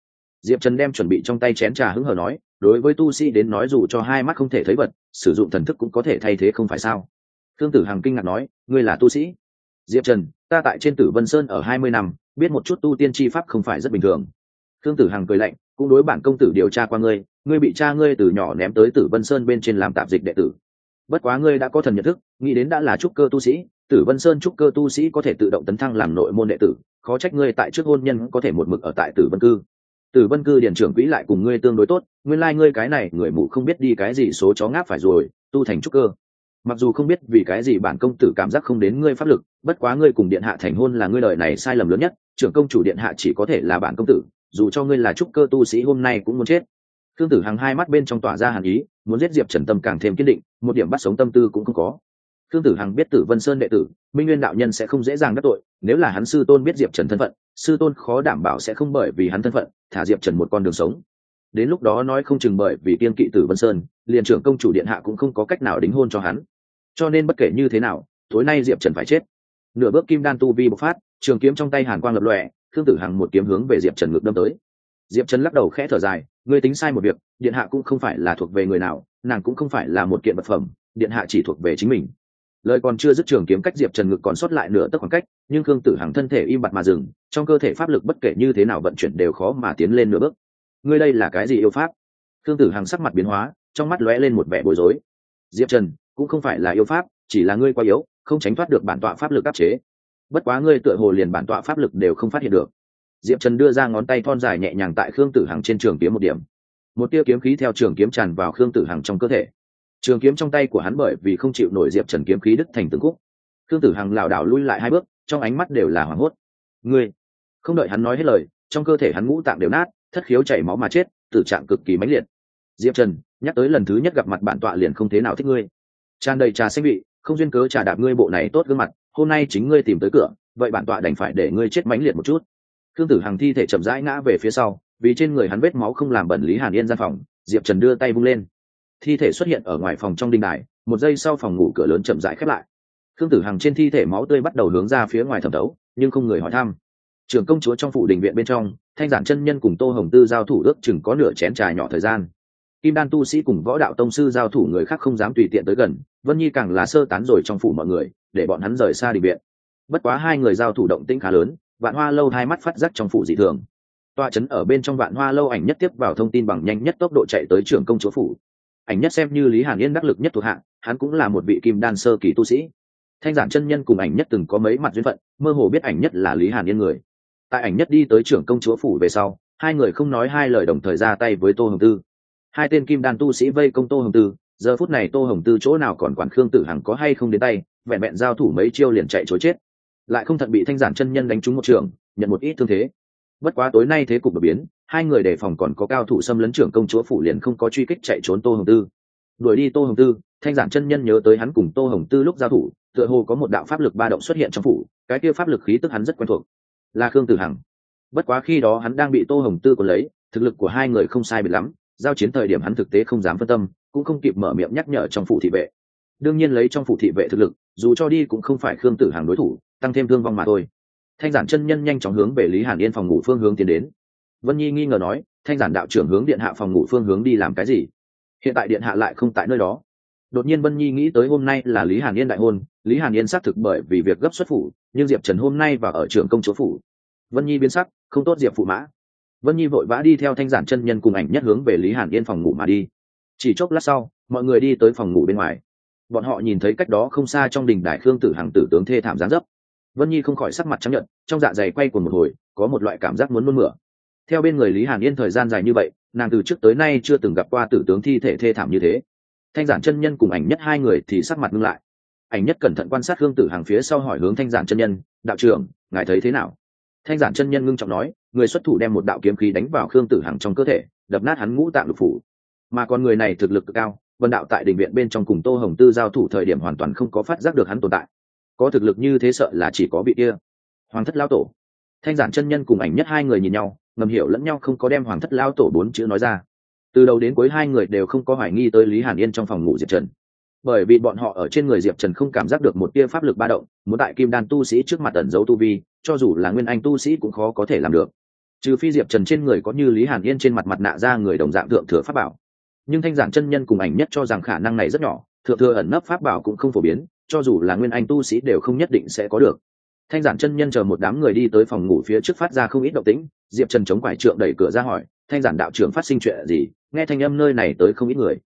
Diệp Trần đem chuẩn bị trong tay chén trà hứng hờ nói, đối với tu sĩ đến nói dù cho hai mắt không thể thấy vật, sử dụng thần thức cũng có thể thay thế không phải sao? Khương Tử Hằng kinh ngạc nói, ngươi là tu sĩ? Diệp Trần, ta tại trên Tử Vân Sơn ở 20 năm, biết một chút tu tiên chi pháp không phải rất bình thường. Khương Tử Hằng cười lạnh, cũng đối bản công tử điều tra qua ngươi, ngươi bị cha ngươi từ nhỏ ném tới Tử Vân Sơn bên trên làm tạp dịch đệ tử. Bất quá ngươi đã có thần nhận thức, nghĩ đến đã là trúc cơ tu sĩ, Tử Vân Sơn trúc cơ tu sĩ có thể tự động tấn thăng làm nội môn đệ tử, khó trách ngươi tại trước hôn nhân có thể một mực ở tại Tử Vân cư. Tử Vân cư điển trưởng quỹ lại cùng ngươi tương đối tốt, nguyên lai ngươi cái này người mù không biết đi cái gì số chó ngáp phải rồi, tu thành trúc cơ. Mặc dù không biết vì cái gì bản công tử cảm giác không đến ngươi pháp lực, bất quá ngươi cùng điện hạ thành hôn là ngươi đời này sai lầm lớn nhất, trưởng công chủ điện hạ chỉ có thể là bản công tử, dù cho ngươi là trúc cơ tu sĩ hôm nay cũng muốn chết. Khương Tử Hằng hai mắt bên trong tỏa ra hàn ý, muốn giết Diệp Trần tâm càng thêm kiên định, một điểm bắt sống tâm tư cũng không có. Khương Tử Hằng biết Tử Vân Sơn đệ tử, Minh Nguyên đạo nhân sẽ không dễ dàng đắc tội, nếu là hắn sư tôn biết Diệp Trần thân phận, sư tôn khó đảm bảo sẽ không bởi vì hắn thân phận, thả Diệp Trần một con đường sống. Đến lúc đó nói không chừng bởi vì kiên kỵ Tử Vân Sơn, liền trưởng công chủ điện hạ cũng không có cách nào đính hôn cho hắn. Cho nên bất kể như thế nào, tối nay Diệp Trần phải chết. Nửa bước kim đan tu vi bộc phát, trường kiếm trong tay hàn quang lập lòe, Khương Tử Hằng một kiếm hướng về Diệp Trần ngực đâm tới. Diệp Trần lắc đầu khẽ thở dài, ngươi tính sai một việc, điện hạ cũng không phải là thuộc về người nào, nàng cũng không phải là một kiện vật phẩm, điện hạ chỉ thuộc về chính mình. Lời còn chưa dứt, trường kiếm cách Diệp Trần ngực còn sót lại nửa tấc khoảng cách, nhưng Khương Tử Hằng thân thể im bặt mà dừng, trong cơ thể pháp lực bất kể như thế nào vận chuyển đều khó mà tiến lên nửa bước. Ngươi đây là cái gì yêu pháp? Khương Tử Hằng sắc mặt biến hóa, trong mắt lóe lên một vẻ bối rối. Diệp Trần, cũng không phải là yêu pháp, chỉ là ngươi quá yếu, không tránh thoát được bản tọa pháp lực áp chế. Bất quá ngươi tựa hồ liền bản tọa pháp lực đều không phát hiện được. Diệp Trần đưa ra ngón tay thon dài nhẹ nhàng tại Khương Tử Hằng trên trường kiếm một điểm. Một tia kiếm khí theo trường kiếm tràn vào Khương Tử Hằng trong cơ thể. Trường kiếm trong tay của hắn bởi vì không chịu nổi Diệp Trần kiếm khí đứt thành từng khúc. Khương Tử Hằng lảo đảo lui lại hai bước, trong ánh mắt đều là hoảng hốt. Ngươi! Không đợi hắn nói hết lời, trong cơ thể hắn ngũ tạng đều nát, thất khiếu chảy máu mà chết, tử trạng cực kỳ mãnh liệt. Diệp Trần, nhắc tới lần thứ nhất gặp mặt bản tọa liền không thế nào thích ngươi. Tràn đầy trà xanh vị, không duyên cớ trà đạp ngươi bộ này tốt gương mặt, hôm nay chính ngươi tìm tới cửa, vậy bản tọa đành phải để ngươi chết mãnh liệt một chút. Khương Tử Hằng thi thể chậm rãi ngã về phía sau, vì trên người hắn vết máu không làm bẩn Lý Hàn Yên gian phòng, Diệp Trần đưa tay vung lên. Thi thể xuất hiện ở ngoài phòng trong đình đài, một giây sau phòng ngủ cửa lớn chậm rãi khép lại. Khương Tử Hằng trên thi thể máu tươi bắt đầu hướng ra phía ngoài thẩm thấu, nhưng không người hỏi thăm. Trưởng công chúa trong phủ đình viện bên trong, Thanh Giản chân nhân cùng Tô Hồng Tư giao thủ ước chừng có nửa chén trà nhỏ thời gian. Kim đan tu sĩ cùng võ đạo tông sư giao thủ người khác không dám tùy tiện tới gần, Vân Nhi càng là sơ tán rồi trong phủ mọi người, để bọn hắn rời xa đình viện. Bất quá hai người giao thủ động tĩnh khá lớn, Vạn Hoa lâu hai mắt phát giác trong phủ dị thường. Toa trấn ở bên trong Vạn Hoa lâu Ảnh Nhất tiếp vào thông tin bằng nhanh nhất tốc độ chạy tới trưởng công chúa phủ. Ảnh Nhất xem như Lý Hàn Yên đắc lực nhất thuộc hạ, hắn cũng là một vị kim đan sơ kỳ tu sĩ. Thanh Giản chân nhân cùng Ảnh Nhất từng có mấy mặt duyên phận, mơ hồ biết Ảnh Nhất là Lý Hàn Yên người. Tại Ảnh Nhất đi tới trưởng công chúa phủ về sau, hai người không nói hai lời đồng thời ra tay với Tô Hồng Tư. Hai tên kim đan tu sĩ vây công Tô Hồng Tư, giờ phút này Tô Hồng Tư chỗ nào còn quản Khương Tử Hằng có hay không đến tay, vẹn vẹn giao thủ mấy chiêu liền chạy trối chết, lại không thận bị Thanh Giản chân nhân đánh trúng một trường, nhận một ít thương thế. Bất quá tối nay thế cục đột biến, hai người đề phòng còn có cao thủ xâm lấn trưởng công chúa phủ liền không có truy kích chạy trốn Tô Hồng Tư. Đuổi đi Tô Hồng Tư, Thanh Giản chân nhân nhớ tới hắn cùng Tô Hồng Tư lúc giao thủ, tựa hồ có một đạo pháp lực ba động xuất hiện trong phủ, cái kia pháp lực khí tức hắn rất quen thuộc, là Khương Tử Hằng. Bất quá khi đó hắn đang bị Tô Hồng Tư cuốn lấy, thực lực của hai người không sai biệt lắm, giao chiến thời điểm hắn thực tế không dám phân tâm, cũng không kịp mở miệng nhắc nhở trong phủ thị vệ. Đương nhiên lấy trong phủ thị vệ thực lực, dù cho đi cũng không phải Khương Tử Hằng đối thủ, tăng thêm thương vong mà thôi. Thanh Giản chân nhân nhanh chóng hướng về Lý Hàn Yên phòng ngủ phương hướng tiến đến. Vân Nhi nghi ngờ nói, Thanh Giản đạo trưởng hướng điện hạ phòng ngủ phương hướng đi làm cái gì? Hiện tại điện hạ lại không tại nơi đó. Đột nhiên Vân Nhi nghĩ tới hôm nay là Lý Hàn Yên đại hôn, Lý Hàn Yên xác thực bởi vì việc gấp xuất phủ, nhưng Diệp Trần hôm nay vào ở trưởng công chúa phủ. Vân Nhi biến sắc, không tốt Diệp phụ mã. Vân Nhi vội vã đi theo Thanh Giản chân nhân cùng Ảnh Nhất hướng về Lý Hàn Yên phòng ngủ mà đi. Chỉ chốc lát sau, mọi người đi tới phòng ngủ bên ngoài. Bọn họ nhìn thấy cách đó không xa trong đình đài Khương Tử Hằng tử tướng thê thảm dáng dấp. Vân Nhi không khỏi sắc mặt trắng nhợt, trong dạ dày quay cuồng một hồi, có một loại cảm giác muốn nôn mửa. Theo bên người Lý Hàn Yên thời gian dài như vậy, nàng từ trước tới nay chưa từng gặp qua tử tướng thi thể thê thảm như thế. Thanh Giản chân nhân cùng Ảnh Nhất hai người thì sắc mặt ngưng lại. Ảnh Nhất cẩn thận quan sát Khương Tử Hằng phía sau hỏi hướng Thanh Giản chân nhân, đạo trưởng, ngài thấy thế nào? Thanh Giản chân nhân ngưng trọng nói, người xuất thủ đem một đạo kiếm khí đánh vào Khương Tử Hằng trong cơ thể, đập nát hắn ngũ tạng lục phủ. Mà con người này thực lực cực cao, Vân đạo tại đình viện bên trong cùng Tô Hồng Tư giao thủ thời điểm hoàn toàn không có phát giác được hắn tồn tại. Có thực lực như thế sợ là chỉ có vị kia Hoàng thất lão tổ. Thanh Giản chân nhân cùng Ảnh Nhất hai người nhìn nhau, ngầm hiểu lẫn nhau không có đem Hoàng thất lão tổ bốn chữ nói ra. Từ đầu đến cuối hai người đều không có hoài nghi tới Lý Hàn Yên trong phòng ngủ Diệp Trần, bởi vì bọn họ ở trên người Diệp Trần không cảm giác được một tia pháp lực ba động, muốn tại kim đan tu sĩ trước mặt ẩn giấu tu vi, cho dù là nguyên anh tu sĩ cũng khó có thể làm được. trừ phi diệp trần trên người có như lý hàn yên trên mặt mặt nạ ra người đồng dạng thượng thừa pháp bảo, nhưng thanh giản chân nhân cùng ảnh nhất cho rằng khả năng này rất nhỏ, thượng thừa ẩn nấp pháp bảo cũng không phổ biến, cho dù là nguyên anh tu sĩ đều không nhất định sẽ có được. Thanh giản chân nhân chờ một đám người đi tới phòng ngủ phía trước phát ra không ít động tĩnh, diệp trần chống quải trượng đẩy cửa ra hỏi thanh giản đạo trưởng phát sinh chuyện gì, nghe thanh âm nơi này tới không ít người.